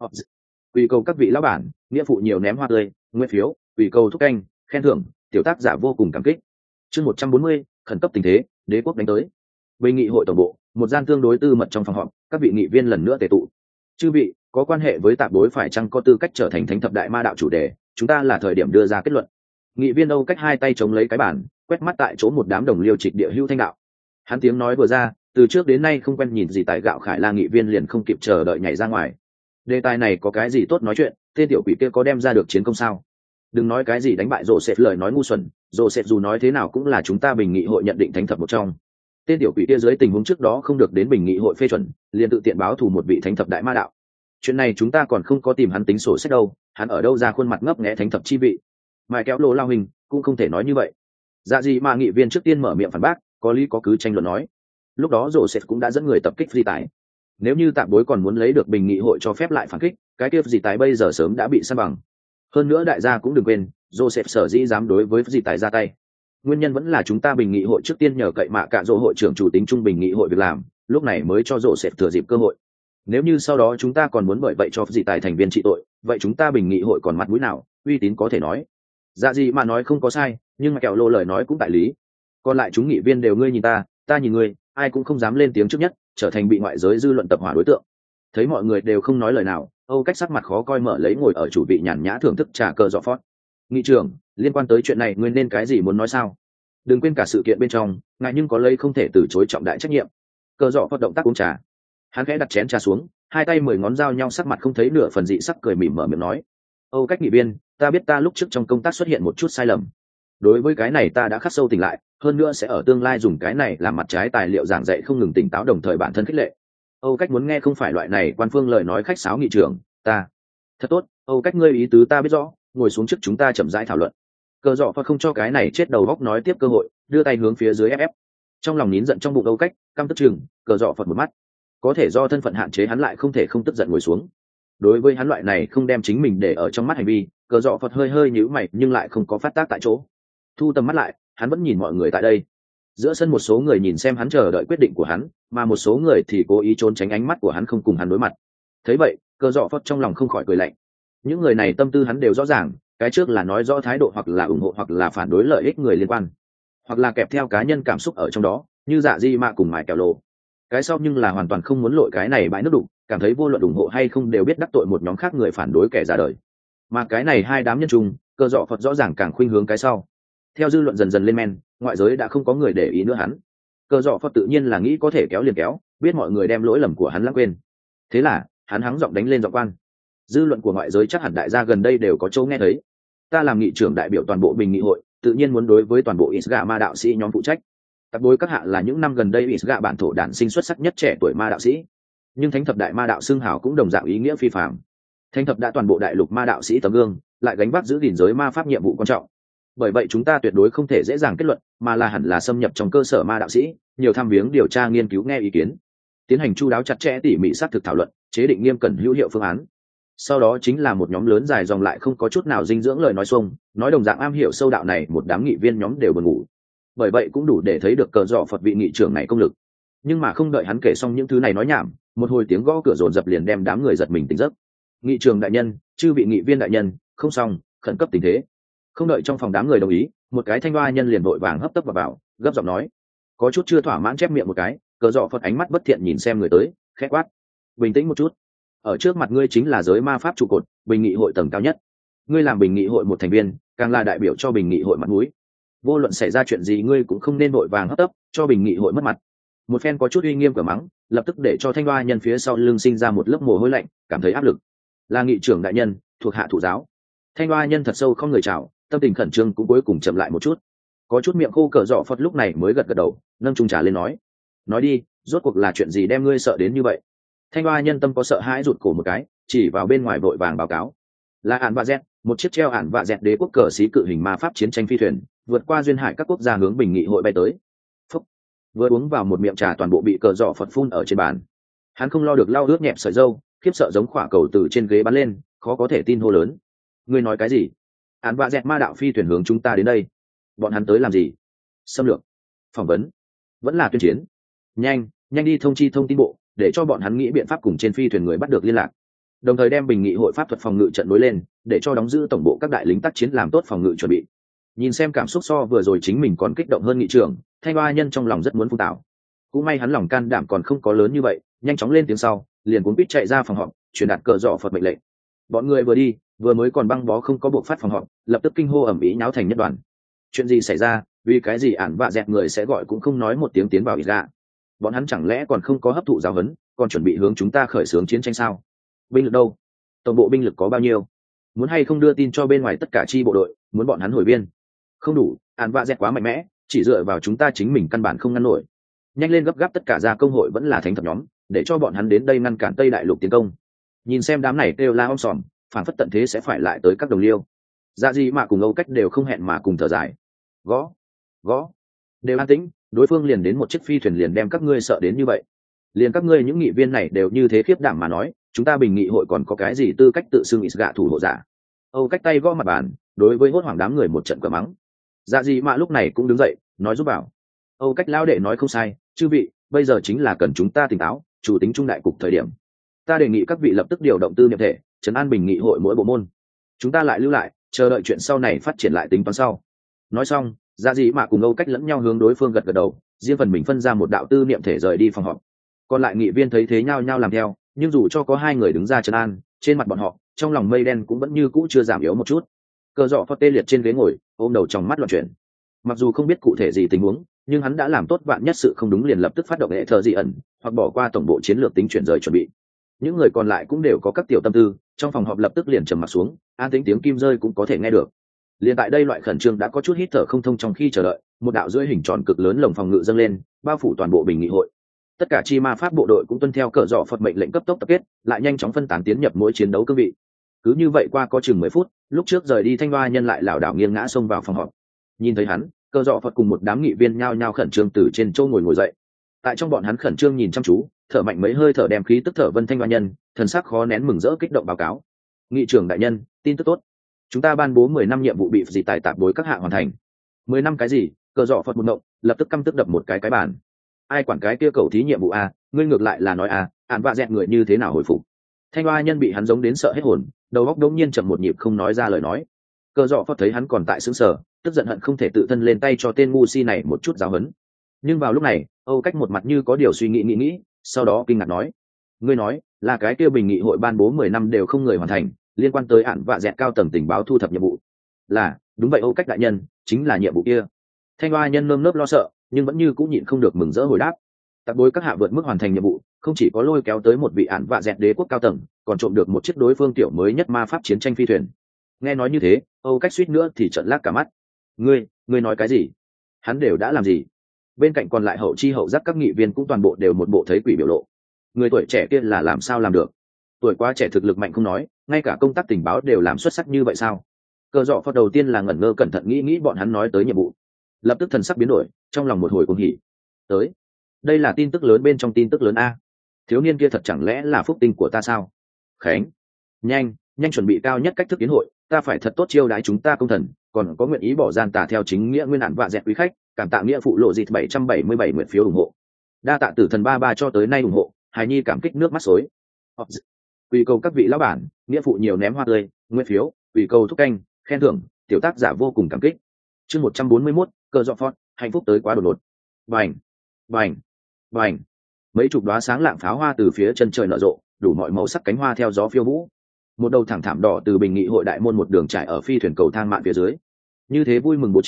Quỳ cầu các vị lão bản nghĩa phụ nhiều ném hoa tươi nguyện phiếu, quỳ cầu thúc canh khen thưởng, tiểu tác giả vô cùng cảm kích. Chương một trăm bốn mươi khẩn cấp tình thế, đế quốc đánh tới. Bình nghị hội tổng bộ, một gian tương đối tư mật trong phòng họp, các vị nghị viên lần nữa tề tụ. Chư vị, có quan hệ với tạp đối phải chăng có tư cách trở thành thánh thập đại ma đạo chủ đề, chúng ta là thời điểm đưa ra kết luận. Nghị viên Âu Cách hai tay chống lấy cái bàn, quét mắt tại chỗ một đám đồng liêu trịch địa hưu thanh đạo. Hắn tiếng nói vừa ra, từ trước đến nay không quen nhìn gì tại gạo khải la nghị viên liền không kịp chờ đợi nhảy ra ngoài. Đề tài này có cái gì tốt nói chuyện, tên tiểu quỷ kia có đem ra được chiến công sao? Đừng nói cái gì đánh bại rồ sệt lời nói ngu xuẩn, rồ sệt dù nói thế nào cũng là chúng ta bình nghị hội nhận định thánh thập một trong. Tên tiểu quỷ kia dưới tình huống trước đó không được đến bình nghị hội phê chuẩn, liền tự tiện báo thù một vị thánh thập đại ma đạo. Chuyện này chúng ta còn không có tìm hắn tính sổ sách đâu, hắn ở đâu ra khuôn mặt ngấp nghé thánh thập chi vị? Mai kéo lô lao hình cũng không thể nói như vậy. Dạ gì mà nghị viên trước tiên mở miệng phản bác, có lý có cứ tranh luận nói. Lúc đó rồ sệt cũng đã dẫn người tập kích di tái. Nếu như tạm bối còn muốn lấy được bình nghị hội cho phép lại phản kích, cái kia di tái bây giờ sớm đã bị san bằng. Hơn nữa đại gia cũng đừng quên, Joseph sở dĩ dám đối với di tài ra tay, nguyên nhân vẫn là chúng ta bình nghị hội trước tiên nhờ cậy mạ cả dỗ hội trưởng chủ tính trung bình nghị hội việc làm, lúc này mới cho Joseph thừa dịp cơ hội. Nếu như sau đó chúng ta còn muốn bởi vậy cho di tài thành viên trị tội, vậy chúng ta bình nghị hội còn mặt mũi nào, uy tín có thể nói. Dạ gì mà nói không có sai, nhưng mà kẹo lô lời nói cũng tại lý. Còn lại chúng nghị viên đều ngươi nhìn ta, ta nhìn ngươi, ai cũng không dám lên tiếng trước nhất, trở thành bị ngoại giới dư luận tập hỏa đối tượng. Thấy mọi người đều không nói lời nào, Âu Cách sắc mặt khó coi mở lấy ngồi ở chủ vị nhàn nhã thưởng thức trà cờ dọ phót. Nghị trưởng, liên quan tới chuyện này ngươi nên cái gì muốn nói sao? Đừng quên cả sự kiện bên trong, ngài nhưng có lấy không thể từ chối trọng đại trách nhiệm. Cờ dọ phót động tác uống trà. Hắn khẽ đặt chén trà xuống, hai tay mười ngón giao nhau, sắc mặt không thấy nửa phần dị sắc, cười mỉm mở miệng nói: Âu Cách nghị viên, ta biết ta lúc trước trong công tác xuất hiện một chút sai lầm. Đối với cái này ta đã khắc sâu tỉnh lại, hơn nữa sẽ ở tương lai dùng cái này làm mặt trái tài liệu giảng dạy không ngừng tỉnh táo, đồng thời bản thân khích lệ. Âu Cách muốn nghe không phải loại này quan phương lời nói khách sáo nghị trưởng, ta. Thật tốt, Âu Cách ngươi ý tứ ta biết rõ, ngồi xuống trước chúng ta chậm rãi thảo luận. Cờ dọ phật không cho cái này chết đầu góc nói tiếp cơ hội, đưa tay hướng phía dưới ép ép. Trong lòng nín giận trong bụng Âu Cách, căm tức chừng, cờ dọ phật một mắt. Có thể do thân phận hạn chế hắn lại không thể không tức giận ngồi xuống. Đối với hắn loại này không đem chính mình để ở trong mắt hành vi, cờ dọ phật hơi hơi nhíu mày nhưng lại không có phát tác tại chỗ. Thu tầm mắt lại, hắn vẫn nhìn mọi người tại đây. Giữa sân một số người nhìn xem hắn chờ đợi quyết định của hắn, mà một số người thì cố ý trốn tránh ánh mắt của hắn, không cùng hắn đối mặt. Thấy vậy, cờ dọ phật trong lòng không khỏi cười lạnh. Những người này tâm tư hắn đều rõ ràng, cái trước là nói rõ thái độ hoặc là ủng hộ hoặc là phản đối lợi ích người liên quan, hoặc là kèm theo cá nhân cảm xúc ở trong đó, như dạ di mạ cùng mải kẹo lộ. Cái sau nhưng là hoàn toàn không muốn lội cái này bãi nước đục, cảm thấy vô luận ủng hộ hay không đều biết đắc tội một nhóm khác người phản đối kẻ ra đời. Mà cái này hai đám nhân chung, cờ dọ phật rõ ràng càng khuynh hướng cái sau. Theo dư luận dần dần lên men, ngoại giới đã không có người để ý nữa hắn. Cờ dọ phật tự nhiên là nghĩ có thể kéo liền kéo, biết mọi người đem lỗi lầm của hắn lãng quên. Thế là hắn hắng giọng đánh lên giọng quan. Dư luận của ngoại giới chắc hẳn đại gia gần đây đều có chỗ nghe thấy. Ta làm nghị trưởng đại biểu toàn bộ bình nghị hội, tự nhiên muốn đối với toàn bộ Isga ma đạo sĩ nhóm phụ trách. Tập đối các hạ là những năm gần đây Isga bản thổ đản sinh xuất sắc nhất trẻ tuổi ma đạo sĩ, nhưng thánh thập đại ma đạo xưng hào cũng đồng dạng ý nghĩa phi phàm. Thánh thập đã toàn bộ đại lục ma đạo sĩ tấm gương, lại gánh vác giữ gìn giới ma pháp nhiệm vụ quan trọng. Bởi vậy chúng ta tuyệt đối không thể dễ dàng kết luận, mà là hẳn là xâm nhập trong cơ sở ma đạo sĩ, nhiều tham viếng điều tra nghiên cứu nghe ý kiến, tiến hành chu đáo chặt chẽ tỉ mỉ xác thực thảo luận, chế định nghiêm cẩn hữu hiệu phương án. Sau đó chính là một nhóm lớn dài dòng lại không có chút nào dinh dưỡng lời nói xuông, nói đồng dạng am hiểu sâu đạo này một đám nghị viên nhóm đều buồn ngủ. Bởi vậy cũng đủ để thấy được cờ dọ phật vị nghị trưởng này công lực. Nhưng mà không đợi hắn kể xong những thứ này nói nhảm, một hồi tiếng gõ cửa rồn rập liền đem đám người giật mình tỉnh giấc. Nghị trưởng đại nhân, chư vị nghị viên đại nhân, không xong, khẩn cấp tình thế. Không đợi trong phòng đám người đồng ý, một cái thanh hoa nhân liền vội vàng hấp tấp vào, vào gấp giọng nói. Có chút chưa thỏa mãn chép miệng một cái, cờ dọ phật ánh mắt bất thiện nhìn xem người tới, khẽ quát: bình tĩnh một chút. Ở trước mặt ngươi chính là giới ma pháp trụ cột, bình nghị hội tầng cao nhất. Ngươi làm bình nghị hội một thành viên, càng là đại biểu cho bình nghị hội mặt mũi. vô luận xảy ra chuyện gì ngươi cũng không nên vội vàng hấp tấp cho bình nghị hội mất mặt. Một phen có chút uy nghiêm cửa mắng lập tức để cho thanh hoa nhân phía sau lưng sinh ra một lớp mồ hôi lạnh, cảm thấy áp lực. Là nghị trưởng đại nhân, thuộc hạ thủ giáo. Thanh hoa nhân thật sâu không người chào, tâm tình khẩn trương cũng cuối cùng chậm lại một chút. Có chút miệng khô cờ dọ phật lúc này mới gật gật đầu, nâng chung trà lên nói: nói đi, rốt cuộc là chuyện gì đem ngươi sợ đến như vậy? Thanh hoa nhân tâm có sợ hãi rụt cổ một cái, chỉ vào bên ngoài vội vàng báo cáo: là ản vạ dẹt, một chiếc treo ản vạ dẹt đế quốc cờ xí cự hình ma pháp chiến tranh phi thuyền vượt qua duyên hải các quốc gia hướng bình nghị hội bay tới. Phúc. Vừa uống vào một miệng trà toàn bộ bị cờ dọ phật phun ở trên bàn. Hắn không lo được lau ướt nhẹp sợi dâu, khiếp sợ giống khỏa cầu từ trên ghế bắn lên, khó có thể tin hô lớn: ngươi nói cái gì? Ản vạ dẹt ma đạo phi thuyền hướng chúng ta đến đây, bọn hắn tới làm gì? Xâm lược, phỏng vấn, vẫn là tuyên chiến? Nhanh nhanh đi thông chi thông tin bộ, để cho bọn hắn nghĩ biện pháp cùng trên phi thuyền người bắt được liên lạc, đồng thời đem bình nghị hội pháp thuật phòng ngự trận đối lên, để cho đóng giữ tổng bộ các đại lính tác chiến làm tốt phòng ngự chuẩn bị. Nhìn xem cảm xúc so vừa rồi chính mình còn kích động hơn nghị trưởng, thanh hoa nhân trong lòng rất muốn phun tảo. Cũng may hắn lòng can đảm còn không có lớn như vậy, nhanh chóng lên tiếng sau liền cuốn quýt chạy ra phòng họp, truyền đạt cờ dọ phật mệnh lệnh. Bọn người vừa đi vừa mới còn băng bó không có buộc phát phòng họp, lập tức kinh hô ầm ĩ nháo thành nhất đoàn. Chuyện gì xảy ra? Vì cái gì ản vạ dẹt người sẽ gọi cũng không nói một tiếng tiến vào ít ra? Bọn hắn chẳng lẽ còn không có hấp thụ giáo huấn, còn chuẩn bị hướng chúng ta khởi xướng chiến tranh sao? Binh lực đâu? Tổng bộ binh lực có bao nhiêu? Muốn hay không đưa tin cho bên ngoài tất cả chi bộ đội, muốn bọn hắn hồi viên? Không đủ, ản vạ dẹt quá mạnh mẽ, chỉ dựa vào chúng ta chính mình căn bản không ngăn nổi. Nhanh lên gấp gáp tất cả ra công hội vẫn là thánh thập nhóm, để cho bọn hắn đến đây ngăn cản Tây Đại Lục tiến công. Nhìn xem đám này kêu la om sòm, phản phất tận thế sẽ phải lại tới các đồng liêu. Dạ gì mà cùng Âu Cách đều không hẹn mà cùng thở dài. Gõ, gõ, đều an tĩnh, đối phương liền đến một chiếc phi thuyền liền đem các ngươi sợ đến như vậy. Liền các ngươi những nghị viên này đều như thế khiếp đảm mà nói, chúng ta bình nghị hội còn có cái gì tư cách tự xưng Isgạ thủ hộ giả? Âu Cách tay gõ mặt bàn, đối với hốt hoảng đám người một trận quả mắng. Dạ gì mà lúc này cũng đứng dậy, nói giúp bảo. Âu Cách lão đệ nói không sai, chư vị, bây giờ chính là cần chúng ta tỉnh táo, chủ tính trung đại cục thời điểm. Ta đề nghị các vị lập tức điều động tư niệm thể, trấn an bình nghị hội mỗi bộ môn. Chúng ta lại lưu lại, chờ đợi chuyện sau này phát triển lại tính toán sau. Nói xong, Dạ gì mà cùng Âu Cách lẫn nhau hướng đối phương gật gật đầu, riêng phần mình phân ra một đạo tư niệm thể rời đi phòng họp. Còn lại nghị viên thấy thế nhao nhao làm theo, nhưng dù cho có hai người đứng ra trấn an, trên mặt bọn họ trong lòng mây đen cũng vẫn như cũ chưa giảm yếu một chút. Cờ dọ phật tê liệt trên ghế ngồi, ôm đầu trong mắt loạn chuyển. Mặc dù không biết cụ thể gì tình huống, nhưng hắn đã làm tốt vạn nhất sự không đúng liền lập tức phát động hệ thờ dị ẩn, hoặc bỏ qua tổng bộ chiến lược tính chuyển rời chuẩn bị. Những người còn lại cũng đều có các tiểu tâm tư, trong phòng họp lập tức liền trầm mặt xuống, an tĩnh tiếng kim rơi cũng có thể nghe được. Liền tại đây loại khẩn trương đã có chút hít thở không thông trong khi chờ đợi, một đạo rưỡi hình tròn cực lớn lồng phòng ngự dâng lên, bao phủ toàn bộ bình nghị hội. Tất cả chi ma pháp bộ đội cũng tuân theo cờ dọ phật mệnh lệnh cấp tốc tập kết, lại nhanh chóng phân tán tiến nhập mỗi chiến đấu cương vị. Cứ như vậy qua có chừng mười phút, lúc trước rời đi thanh hoa nhân lại lảo đảo nghiêng ngã xông vào phòng họp. Nhìn thấy hắn, cờ dọ phật cùng một đám nghị viên nhao nhao khẩn trương từ trên châu ngồi ngồi dậy. Tại trong bọn hắn khẩn trương nhìn chăm chú, thở mạnh mấy hơi thở đem khí tức thở vân thanh hoa nhân, thần sắc khó nén mừng rỡ kích động báo cáo: nghị trưởng đại nhân, tin tức tốt, chúng ta ban bố mười năm nhiệm vụ bị gì tài tạp bối các hạng hoàn thành. Mười năm cái gì? Cờ dọ phật một động, lập tức căm tức đập một cái cái bàn. Ai quản cái kia cầu thí nhiệm vụ a, ngươi ngược lại là nói a, ạn vạ dẹt người như thế nào hồi phục? Thanh hoa nhân bị hắn giống đến sợ hết hồn, đầu óc đống nhiên chậm một nhịp không nói ra lời nói. Cờ dọ phật thấy hắn còn tại xứng sở, tức giận hận không thể tự thân lên tay cho tên ngu si này một chút giáo huấn. Nhưng vào lúc này, Âu Cách một mặt như có điều suy nghĩ nghĩ nghĩ, sau đó kinh ngạc nói: ngươi nói là cái kia bình nghị hội ban bố mười năm đều không người hoàn thành, liên quan tới ạn vạ dẹt cao tầng tình báo thu thập nhiệm vụ? Là, đúng vậy Âu Cách đại nhân, chính là nhiệm vụ kia. Thanh hoa nhân nơm nớp lo sợ, nhưng vẫn như cũng nhịn không được mừng rỡ hồi đáp: tạp bối các hạ vượt mức hoàn thành nhiệm vụ, không chỉ có lôi kéo tới một vị ạn vạ dẹt đế quốc cao tầng, còn trộm được một chiếc đối phương tiểu mới nhất ma pháp chiến tranh phi thuyền. Nghe nói như thế, Âu Cách suýt nữa thì trợn lác cả mắt. ngươi ngươi nói cái gì? Hắn đều đã làm gì? Bên cạnh còn lại hậu chi hậu giác các nghị viên cũng toàn bộ đều một bộ thấy quỷ biểu lộ. Người tuổi trẻ kia là làm sao làm được? Tuổi quá trẻ thực lực mạnh không nói, ngay cả công tác tình báo đều làm xuất sắc như vậy sao? Cờ dọ phật đầu tiên là ngẩn ngơ cẩn thận nghĩ nghĩ bọn hắn nói tới nhiệm vụ, lập tức thần sắc biến đổi, trong lòng một hồi cuồng hỉ. Tới, đây là tin tức lớn bên trong tin tức lớn a. Thiếu niên kia thật chẳng lẽ là phúc tinh của ta sao? Khánh, nhanh nhanh chuẩn bị cao nhất cách thức tiến hội, ta phải thật tốt chiêu đái chúng ta công thần, còn có nguyện ý bỏ gian tà theo chính nghĩa nguyên ạn vạ dẹt quý khách, cảm tạ nghĩa phụ lộ dịt bảy trăm bảy mươi bảy nguyện phiếu ủng hộ. Đa tạ tử thần ba ba cho tới nay ủng hộ, hài nhi cảm kích nước mắt xối. Quỳ cầu các vị lão bản, nghĩa phụ nhiều ném hoa tươi, nguyện phiếu, quỳ cầu thúc canh, khen thưởng, tiểu tác giả vô cùng cảm kích. Chương một trăm bốn mươi mốt, cờ dọ phật, hạnh phúc tới quá đột ngột. Bành, bành, bành. Mấy chục đóa sáng lạng pháo hoa từ phía chân trời nở rộ, đủ mọi màu sắc cánh hoa theo gió phiêu vũ. Một đầu thẳng thảm đỏ từ bình nghị hội đại môn một đường trải ở phi thuyền cầu thang mạn phía dưới. Như thế vui mừng bố trí,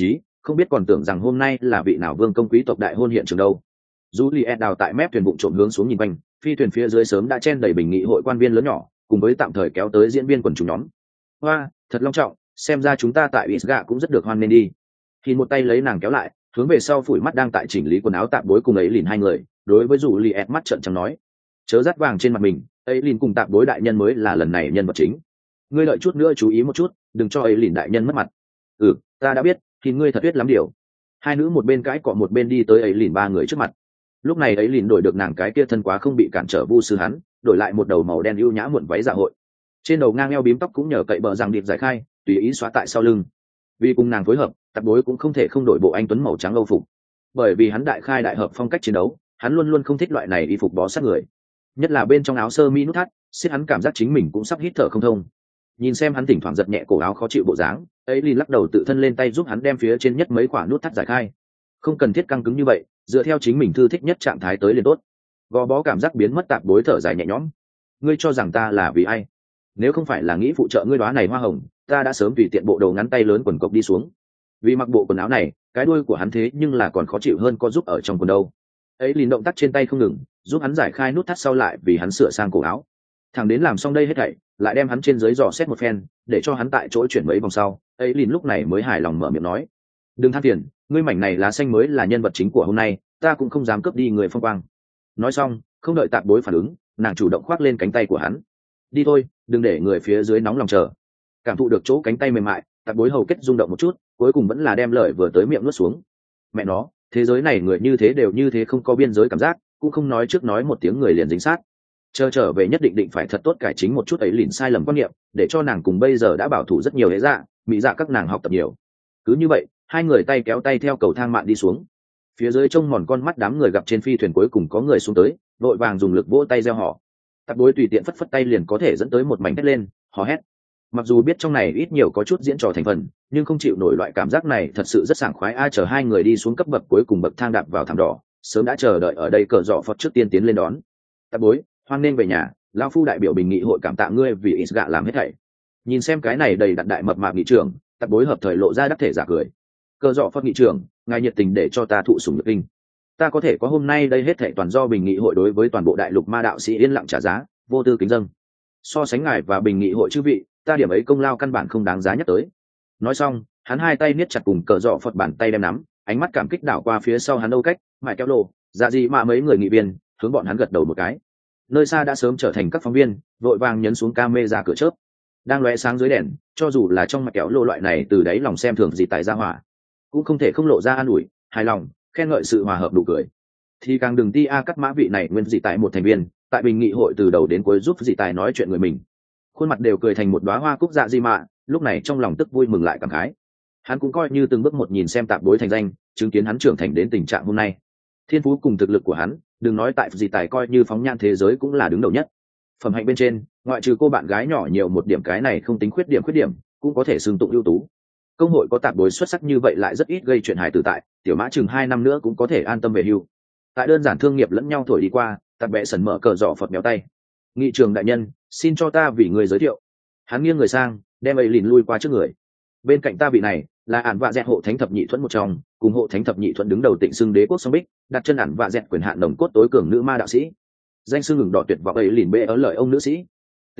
không biết còn tưởng rằng hôm nay là vị nào vương công quý tộc đại hôn hiện trường đâu. Juliet đào tại mép thuyền bụng trộm hướng xuống nhìn quanh, phi thuyền phía dưới sớm đã chen đầy bình nghị hội quan viên lớn nhỏ, cùng với tạm thời kéo tới diễn viên quần chúng nhóm. Hoa, thật long trọng, xem ra chúng ta tại Isga cũng rất được hoan nghênh đi. Thì một tay lấy nàng kéo lại, hướng về sau phủi mắt đang tại chỉnh lý quần áo tạp bối cùng ấy lìn hai người, đối với Juliet mắt trợn trắng nói: chớ dắt vàng trên mặt mình, ấy lìn cùng tạp bối đại nhân mới là lần này nhân vật chính. Ngươi đợi chút nữa chú ý một chút, đừng cho ấy lìn đại nhân mất mặt. Ừ, ta đã biết, thì ngươi thật tuyết lắm điều. Hai nữ một bên cãi cọ một bên đi tới ấy lìn ba người trước mặt. Lúc này ấy lìn đổi được nàng cái kia thân quá không bị cản trở vu sư hắn, đổi lại một đầu màu đen ưu nhã muộn váy dạ hội, trên đầu ngang eo bím tóc cũng nhờ cậy bờ rằng điệp giải khai, tùy ý xóa tại sau lưng. Vì cùng nàng phối hợp, tạp bối cũng không thể không đổi bộ anh tuấn màu trắng âu phục, bởi vì hắn đại khai đại hợp phong cách chiến đấu, hắn luôn luôn không thích loại này y phục bó sát người, nhất là bên trong áo sơ mi nút thắt, xiết hắn cảm giác chính mình cũng sắp hít thở không thông. Nhìn xem hắn thỉnh thoảng giật nhẹ cổ áo khó chịu bộ dáng, ấy lìn lắc đầu tự thân lên tay giúp hắn đem phía trên nhất mấy quả nút thắt giải khai. Không cần thiết căng cứng như vậy, dựa theo chính mình thư thích nhất trạng thái tới liền tốt. Gò bó cảm giác biến mất, tạp bối thở dài nhẹ nhõm. Ngươi cho rằng ta là vì ai? Nếu không phải là nghĩ phụ trợ ngươi đóa này hoa hồng, ta đã sớm tùy tiện bộ đầu ngắn tay lớn quần cộc đi xuống. Vì mặc bộ quần áo này, cái đuôi của hắn thế nhưng là còn khó chịu hơn có giúp ở trong quần đâu. Ấy liền động tác trên tay không ngừng, giúp hắn giải khai nút thắt sau lại vì hắn sửa sang cổ áo. Thằng đến làm xong đây hết thảy, lại đem hắn trên dưới dò xét một phen, để cho hắn tại chỗ chuyển mấy vòng sau, ấy liền lúc này mới hài lòng mở miệng nói: đừng than phiền, ngươi mảnh này lá xanh mới là nhân vật chính của hôm nay, ta cũng không dám cướp đi người phong quang. Nói xong, không đợi tạp bối phản ứng, nàng chủ động khoác lên cánh tay của hắn. Đi thôi, đừng để người phía dưới nóng lòng chờ. Cảm thụ được chỗ cánh tay mềm mại, tạp bối hầu kết rung động một chút, cuối cùng vẫn là đem lời vừa tới miệng nuốt xuống. Mẹ nó, thế giới này người như thế đều như thế, không có biên giới cảm giác, cũng không nói trước nói một tiếng người liền dính sát. Chờ trở về nhất định định phải thật tốt cải chính một chút ấy lìn sai lầm quan niệm, để cho nàng cùng bây giờ đã bảo thủ rất nhiều thế dạ, mỹ dạ các nàng học tập nhiều. Cứ như vậy, hai người tay kéo tay theo cầu thang mạn đi xuống. Phía dưới trông mòn con mắt đám người gặp trên phi thuyền cuối cùng có người xuống tới, vội vàng dùng lực vỗ tay reo hò. Tạp bối tùy tiện phất phất tay liền có thể dẫn tới một mảnh hét lên, hò hét. Mặc dù biết trong này ít nhiều có chút diễn trò thành phần, nhưng không chịu nổi loại cảm giác này thật sự rất sảng khoái. Ai chờ hai người đi xuống cấp bậc cuối cùng bậc thang đạp vào thảm đỏ, sớm đã chờ đợi ở đây cờ dọ phật trước tiên tiến lên đón. Tạp bối, hoan nên về nhà, lão phu đại biểu bình nghị hội cảm tạ ngươi vì ít gạ làm hết thảy. Nhìn xem cái này đầy đặn đại mập mạp nghị trưởng, tạp bối hợp thời lộ ra đắc thể giả cười. Cờ dọ phật nghị trưởng, ngài nhiệt tình để cho ta thụ sủng nhược kinh, ta có thể có hôm nay đây hết thảy toàn do bình nghị hội đối với toàn bộ đại lục ma đạo sĩ yên lặng trả giá, vô tư kính dâng. So sánh ngài và bình nghị hội chư vị, ta điểm ấy công lao căn bản không đáng giá nhắc tới. Nói xong, hắn hai tay niết chặt cùng cờ dọ phật bàn tay đem nắm, ánh mắt cảm kích đảo qua phía sau hắn âu cách, mãi kéo lộ, dạ gì mà mấy người nghị viên hướng bọn hắn gật đầu một cái. Nơi xa đã sớm trở thành các phóng viên, vội vàng nhấn xuống camera cửa chớp, đang lóe sáng dưới đèn, cho dù là trong mặt kéo lô loại này từ đáy lòng xem thường gì tại gia hỏa, cũng không thể không lộ ra an ủi, hài lòng, khen ngợi sự hòa hợp đủ cười. Thì càng đừng ti a cắt mã vị này nguyên dị tại một thành viên, tại bình nghị hội từ đầu đến cuối giúp dị tài nói chuyện người mình, khuôn mặt đều cười thành một đóa hoa cúc dạ di mạ, lúc này trong lòng tức vui mừng lại cảm khái. Hắn cũng coi như từng bước một nhìn xem tạp bối thành danh, chứng kiến hắn trưởng thành đến tình trạng hôm nay. Thiên phú cùng thực lực của hắn, đừng nói tại dị tài coi như phóng nhan thế giới cũng là đứng đầu nhất. Phẩm hạnh bên trên, ngoại trừ cô bạn gái nhỏ nhiều một điểm, cái này không tính khuyết điểm, khuyết điểm cũng có thể xưng tụng ưu tú. Công hội có tạp bối xuất sắc như vậy lại rất ít gây chuyện hài tử tại, tiểu mã chừng hai năm nữa cũng có thể an tâm về hưu. Tại đơn giản thương nghiệp lẫn nhau thổi đi qua, tạp bẽ sần mở cờ giỏ phật béo tay. Nghị trường đại nhân, xin cho ta vì người giới thiệu. Hắn nghiêng người sang, đem ấy lìn lui qua trước người. Bên cạnh ta vị này là ản vạ dẹt hộ thánh thập nhị thuẫn một trong, cùng hộ thánh thập nhị thuẫn đứng đầu tịnh xưng đế quốc song bích, đặt chân ản vạ dẹt quyền hạn đồng cốt tối cường nữ ma đạo sĩ, danh sư ngừng đỏ tuyệt vọng ấy lìn bê ở lợi ông nữ sĩ. T.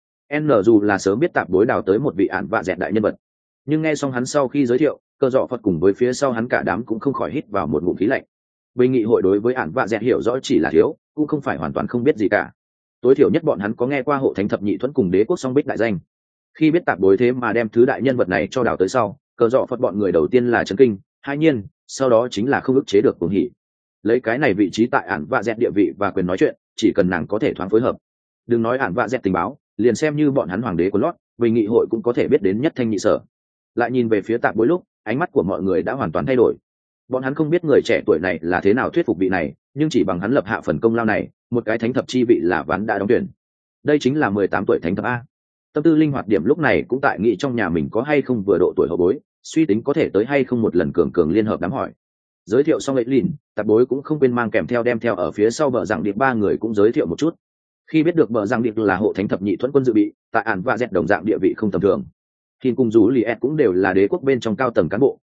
N dù là sớm biết tạp bối đào tới một vị ản vạ dẹt đại nhân vật, nhưng nghe xong hắn sau khi giới thiệu, cơ dọ phật cùng với phía sau hắn cả đám cũng không khỏi hít vào một ngụm khí lạnh. Bình nghị hội đối với ản vạ dẹt hiểu rõ chỉ là thiếu, cũng không phải hoàn toàn không biết gì cả. Tối thiểu nhất bọn hắn có nghe qua hộ thánh thập nhị thuẫn cùng đế quốc song bích đại danh. Khi biết tạp bối thế mà đem thứ đại nhân vật này cho đào tới sau, cờ dọ phật bọn người đầu tiên là chấn kinh, hai nhiên, sau đó chính là không ức chế được cuồng hỉ. Lấy cái này vị trí tại ản vạ dẹt địa vị và quyền nói chuyện, chỉ cần nàng có thể thoáng phối hợp, đừng nói ản vạ dẹt tình báo, liền xem như bọn hắn hoàng đế của lót, bình nghị hội cũng có thể biết đến nhất thanh nhị sở. Lại nhìn về phía tạp bối lúc, ánh mắt của mọi người đã hoàn toàn thay đổi. Bọn hắn không biết người trẻ tuổi này là thế nào thuyết phục vị này, nhưng chỉ bằng hắn lập hạ phần công lao này, một cái thánh thập chi vị là ván đã đóng tuyển. Đây chính là mười tám tuổi thánh thập a. Tâm tư linh hoạt điểm lúc này cũng tại nghĩ trong nhà mình có hay không vừa độ tuổi hậu bối, suy tính có thể tới hay không một lần cường cường liên hợp đám hỏi. Giới thiệu xong ấy lìn, tạp bối cũng không quên mang kèm theo đem theo ở phía sau vợ rằng điệp ba người cũng giới thiệu một chút. Khi biết được vợ rằng điệp là hộ thánh thập nhị thuẫn quân dự bị, tại ản và dẹt đồng dạng địa vị không tầm thường. Thì cùng dù Liệt cũng đều là đế quốc bên trong cao tầng cán bộ,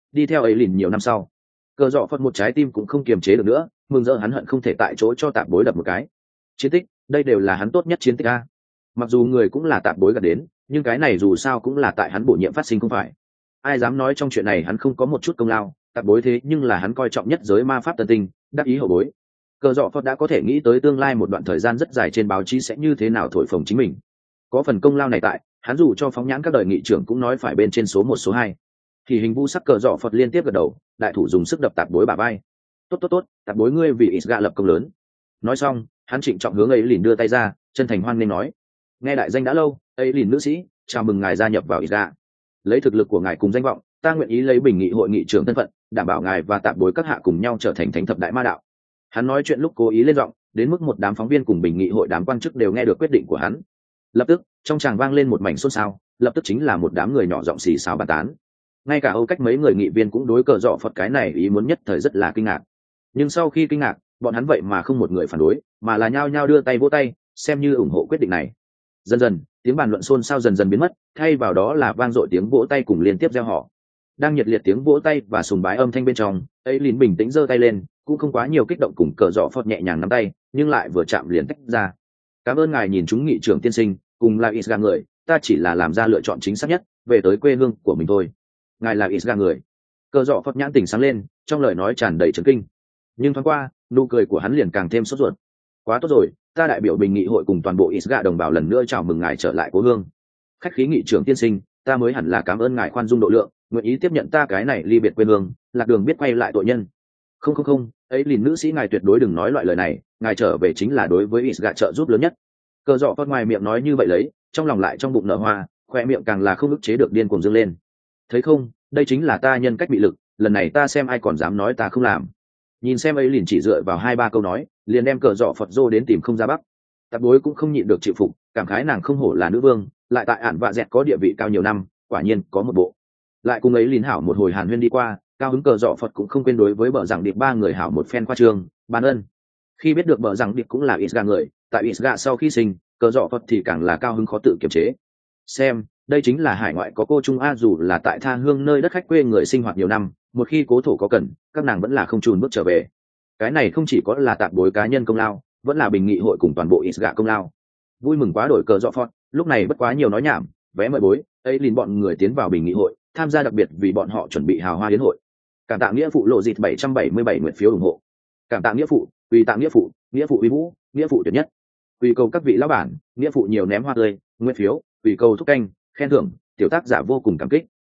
đi theo ấy lìn nhiều năm sau, cờ dọ phật một trái tim cũng không kiềm chế được nữa, mừng rỡ hắn hận không thể tại chỗ cho tạp bối đập một cái. Chiến tích, đây đều là hắn tốt nhất chiến tích a. Mặc dù người cũng là tạp bối gặt đến, nhưng cái này dù sao cũng là tại hắn bổ nhiệm phát sinh không phải. Ai dám nói trong chuyện này hắn không có một chút công lao, tạp bối thế nhưng là hắn coi trọng nhất giới ma pháp tân tinh, đắc ý hậu bối. Cờ dọ phật đã có thể nghĩ tới tương lai một đoạn thời gian rất dài trên báo chí sẽ như thế nào thổi phồng chính mình. Có phần công lao này tại, hắn dù cho phóng nhãn các đời nghị trưởng cũng nói phải bên trên số một số hai. Thì hình vu sắc cờ dọ phật liên tiếp gật đầu, đại thủ dùng sức đập tạp bối bả vai. Tốt tốt tốt, tạp bối ngươi vì Isga lập công lớn. Nói xong, hắn trịnh trọng hướng ấy lìn đưa tay ra, chân thành hoan nghênh nói: nghe đại danh đã lâu, ấy lìn nữ sĩ, chào mừng ngài gia nhập vào Isga. Lấy thực lực của ngài cùng danh vọng, ta nguyện ý lấy bình nghị hội nghị trưởng thân phận, đảm bảo ngài và tạp bối các hạ cùng nhau trở thành thánh thập đại ma đạo. Hắn nói chuyện lúc cố ý lên giọng, đến mức một đám phóng viên cùng bình nghị hội đám quan chức đều nghe được quyết định của hắn. Lập tức, trong tràng vang lên một mảnh xôn xao, lập tức chính là một đám người nhỏ giọng xì xào bàn tán. Ngay cả Âu cách mấy người nghị viên cũng đối cờ dọ phật cái này ý muốn nhất thời rất là kinh ngạc. Nhưng sau khi kinh ngạc, bọn hắn vậy mà không một người phản đối, mà là nhao nhao đưa tay vỗ tay, xem như ủng hộ quyết định này. Dần dần, tiếng bàn luận xôn xao dần dần biến mất, thay vào đó là vang dội tiếng vỗ tay cùng liên tiếp reo hò. Đang nhiệt liệt tiếng vỗ tay và sùng bái âm thanh bên trong, ấy lín bình tĩnh giơ tay lên, cũng không quá nhiều kích động, cùng cờ dọ phật nhẹ nhàng nắm tay, nhưng lại vừa chạm liền tách ra. Cảm ơn ngài nhìn chúng nghị trưởng tiên sinh, cùng là Isga người, ta chỉ là làm ra lựa chọn chính xác nhất, về tới quê hương của mình thôi. Ngài là Isga người. Cờ dọ phật nhãn tỉnh sáng lên, trong lời nói tràn đầy trấn kinh. Nhưng thoáng qua, nụ cười của hắn liền càng thêm sốt ruột. Quá tốt rồi, ta đại biểu bình nghị hội cùng toàn bộ Isga đồng bào lần nữa chào mừng ngài trở lại cố hương. Khách khí nghị trưởng tiên sinh, ta mới hẳn là cảm ơn ngài khoan dung độ lượng, nguyện ý tiếp nhận ta cái này ly biệt quê hương, lạc đường biết quay lại tội nhân. Không không không, ấy lìn nữ sĩ ngài tuyệt đối đừng nói loại lời này, ngài trở về chính là đối với Isga trợ giúp lớn nhất. Cờ dọ phật ngoài miệng nói như vậy lấy, trong lòng lại trong bụng nở hoa, khoe miệng càng là không ức chế được điên cuồng dâng lên. Thấy không, đây chính là ta nhân cách bị lực, lần này ta xem ai còn dám nói ta không làm. Nhìn xem ấy liền chỉ dựa vào hai ba câu nói, liền đem cờ dọ phật dô đến tìm không ra bắc. Tạp bối cũng không nhịn được chịu phục, cảm khái nàng không hổ là nữ vương, lại tại ản vạ dẹt có địa vị cao nhiều năm, quả nhiên có một bộ. Lại cùng ấy liền hảo một hồi hàn huyên đi qua, cao hứng cờ dọ phật cũng không quên đối với bờ rằng điệp ba người hảo một phen khoa trương, ban ân. Khi biết được bờ rằng điệp cũng là Isga người, tại Isga sau khi sinh, cờ dọ phật thì càng là cao hứng khó tự kiềm chế. Xem, đây chính là hải ngoại có cô trung a, dù là tại tha hương nơi đất khách quê người sinh hoạt nhiều năm, một khi cố thổ có cần, các nàng vẫn là không chùn bước trở về. Cái này không chỉ có là tạp bối cá nhân công lao, vẫn là bình nghị hội cùng toàn bộ Isga công lao. Vui mừng quá đổi cờ dọ phật, lúc này bất quá nhiều nói nhảm, vé mời bối, ấy liền bọn người tiến vào bình nghị hội, tham gia đặc biệt vì bọn họ chuẩn bị hào hoa yến hội. Cảm tạ nghĩa phụ lộ dịt bảy trăm bảy mươi bảy nguyện phiếu ủng hộ. Cảm tạ nghĩa phụ, uy tạ nghĩa phụ, nghĩa phụ uy vũ, nghĩa phụ tuyệt nhất. Uy cầu các vị lão bản, nghĩa phụ nhiều ném hoa tươi, nguyện phiếu, uy cầu thúc canh, khen thưởng, tiểu tác giả vô cùng cảm kích.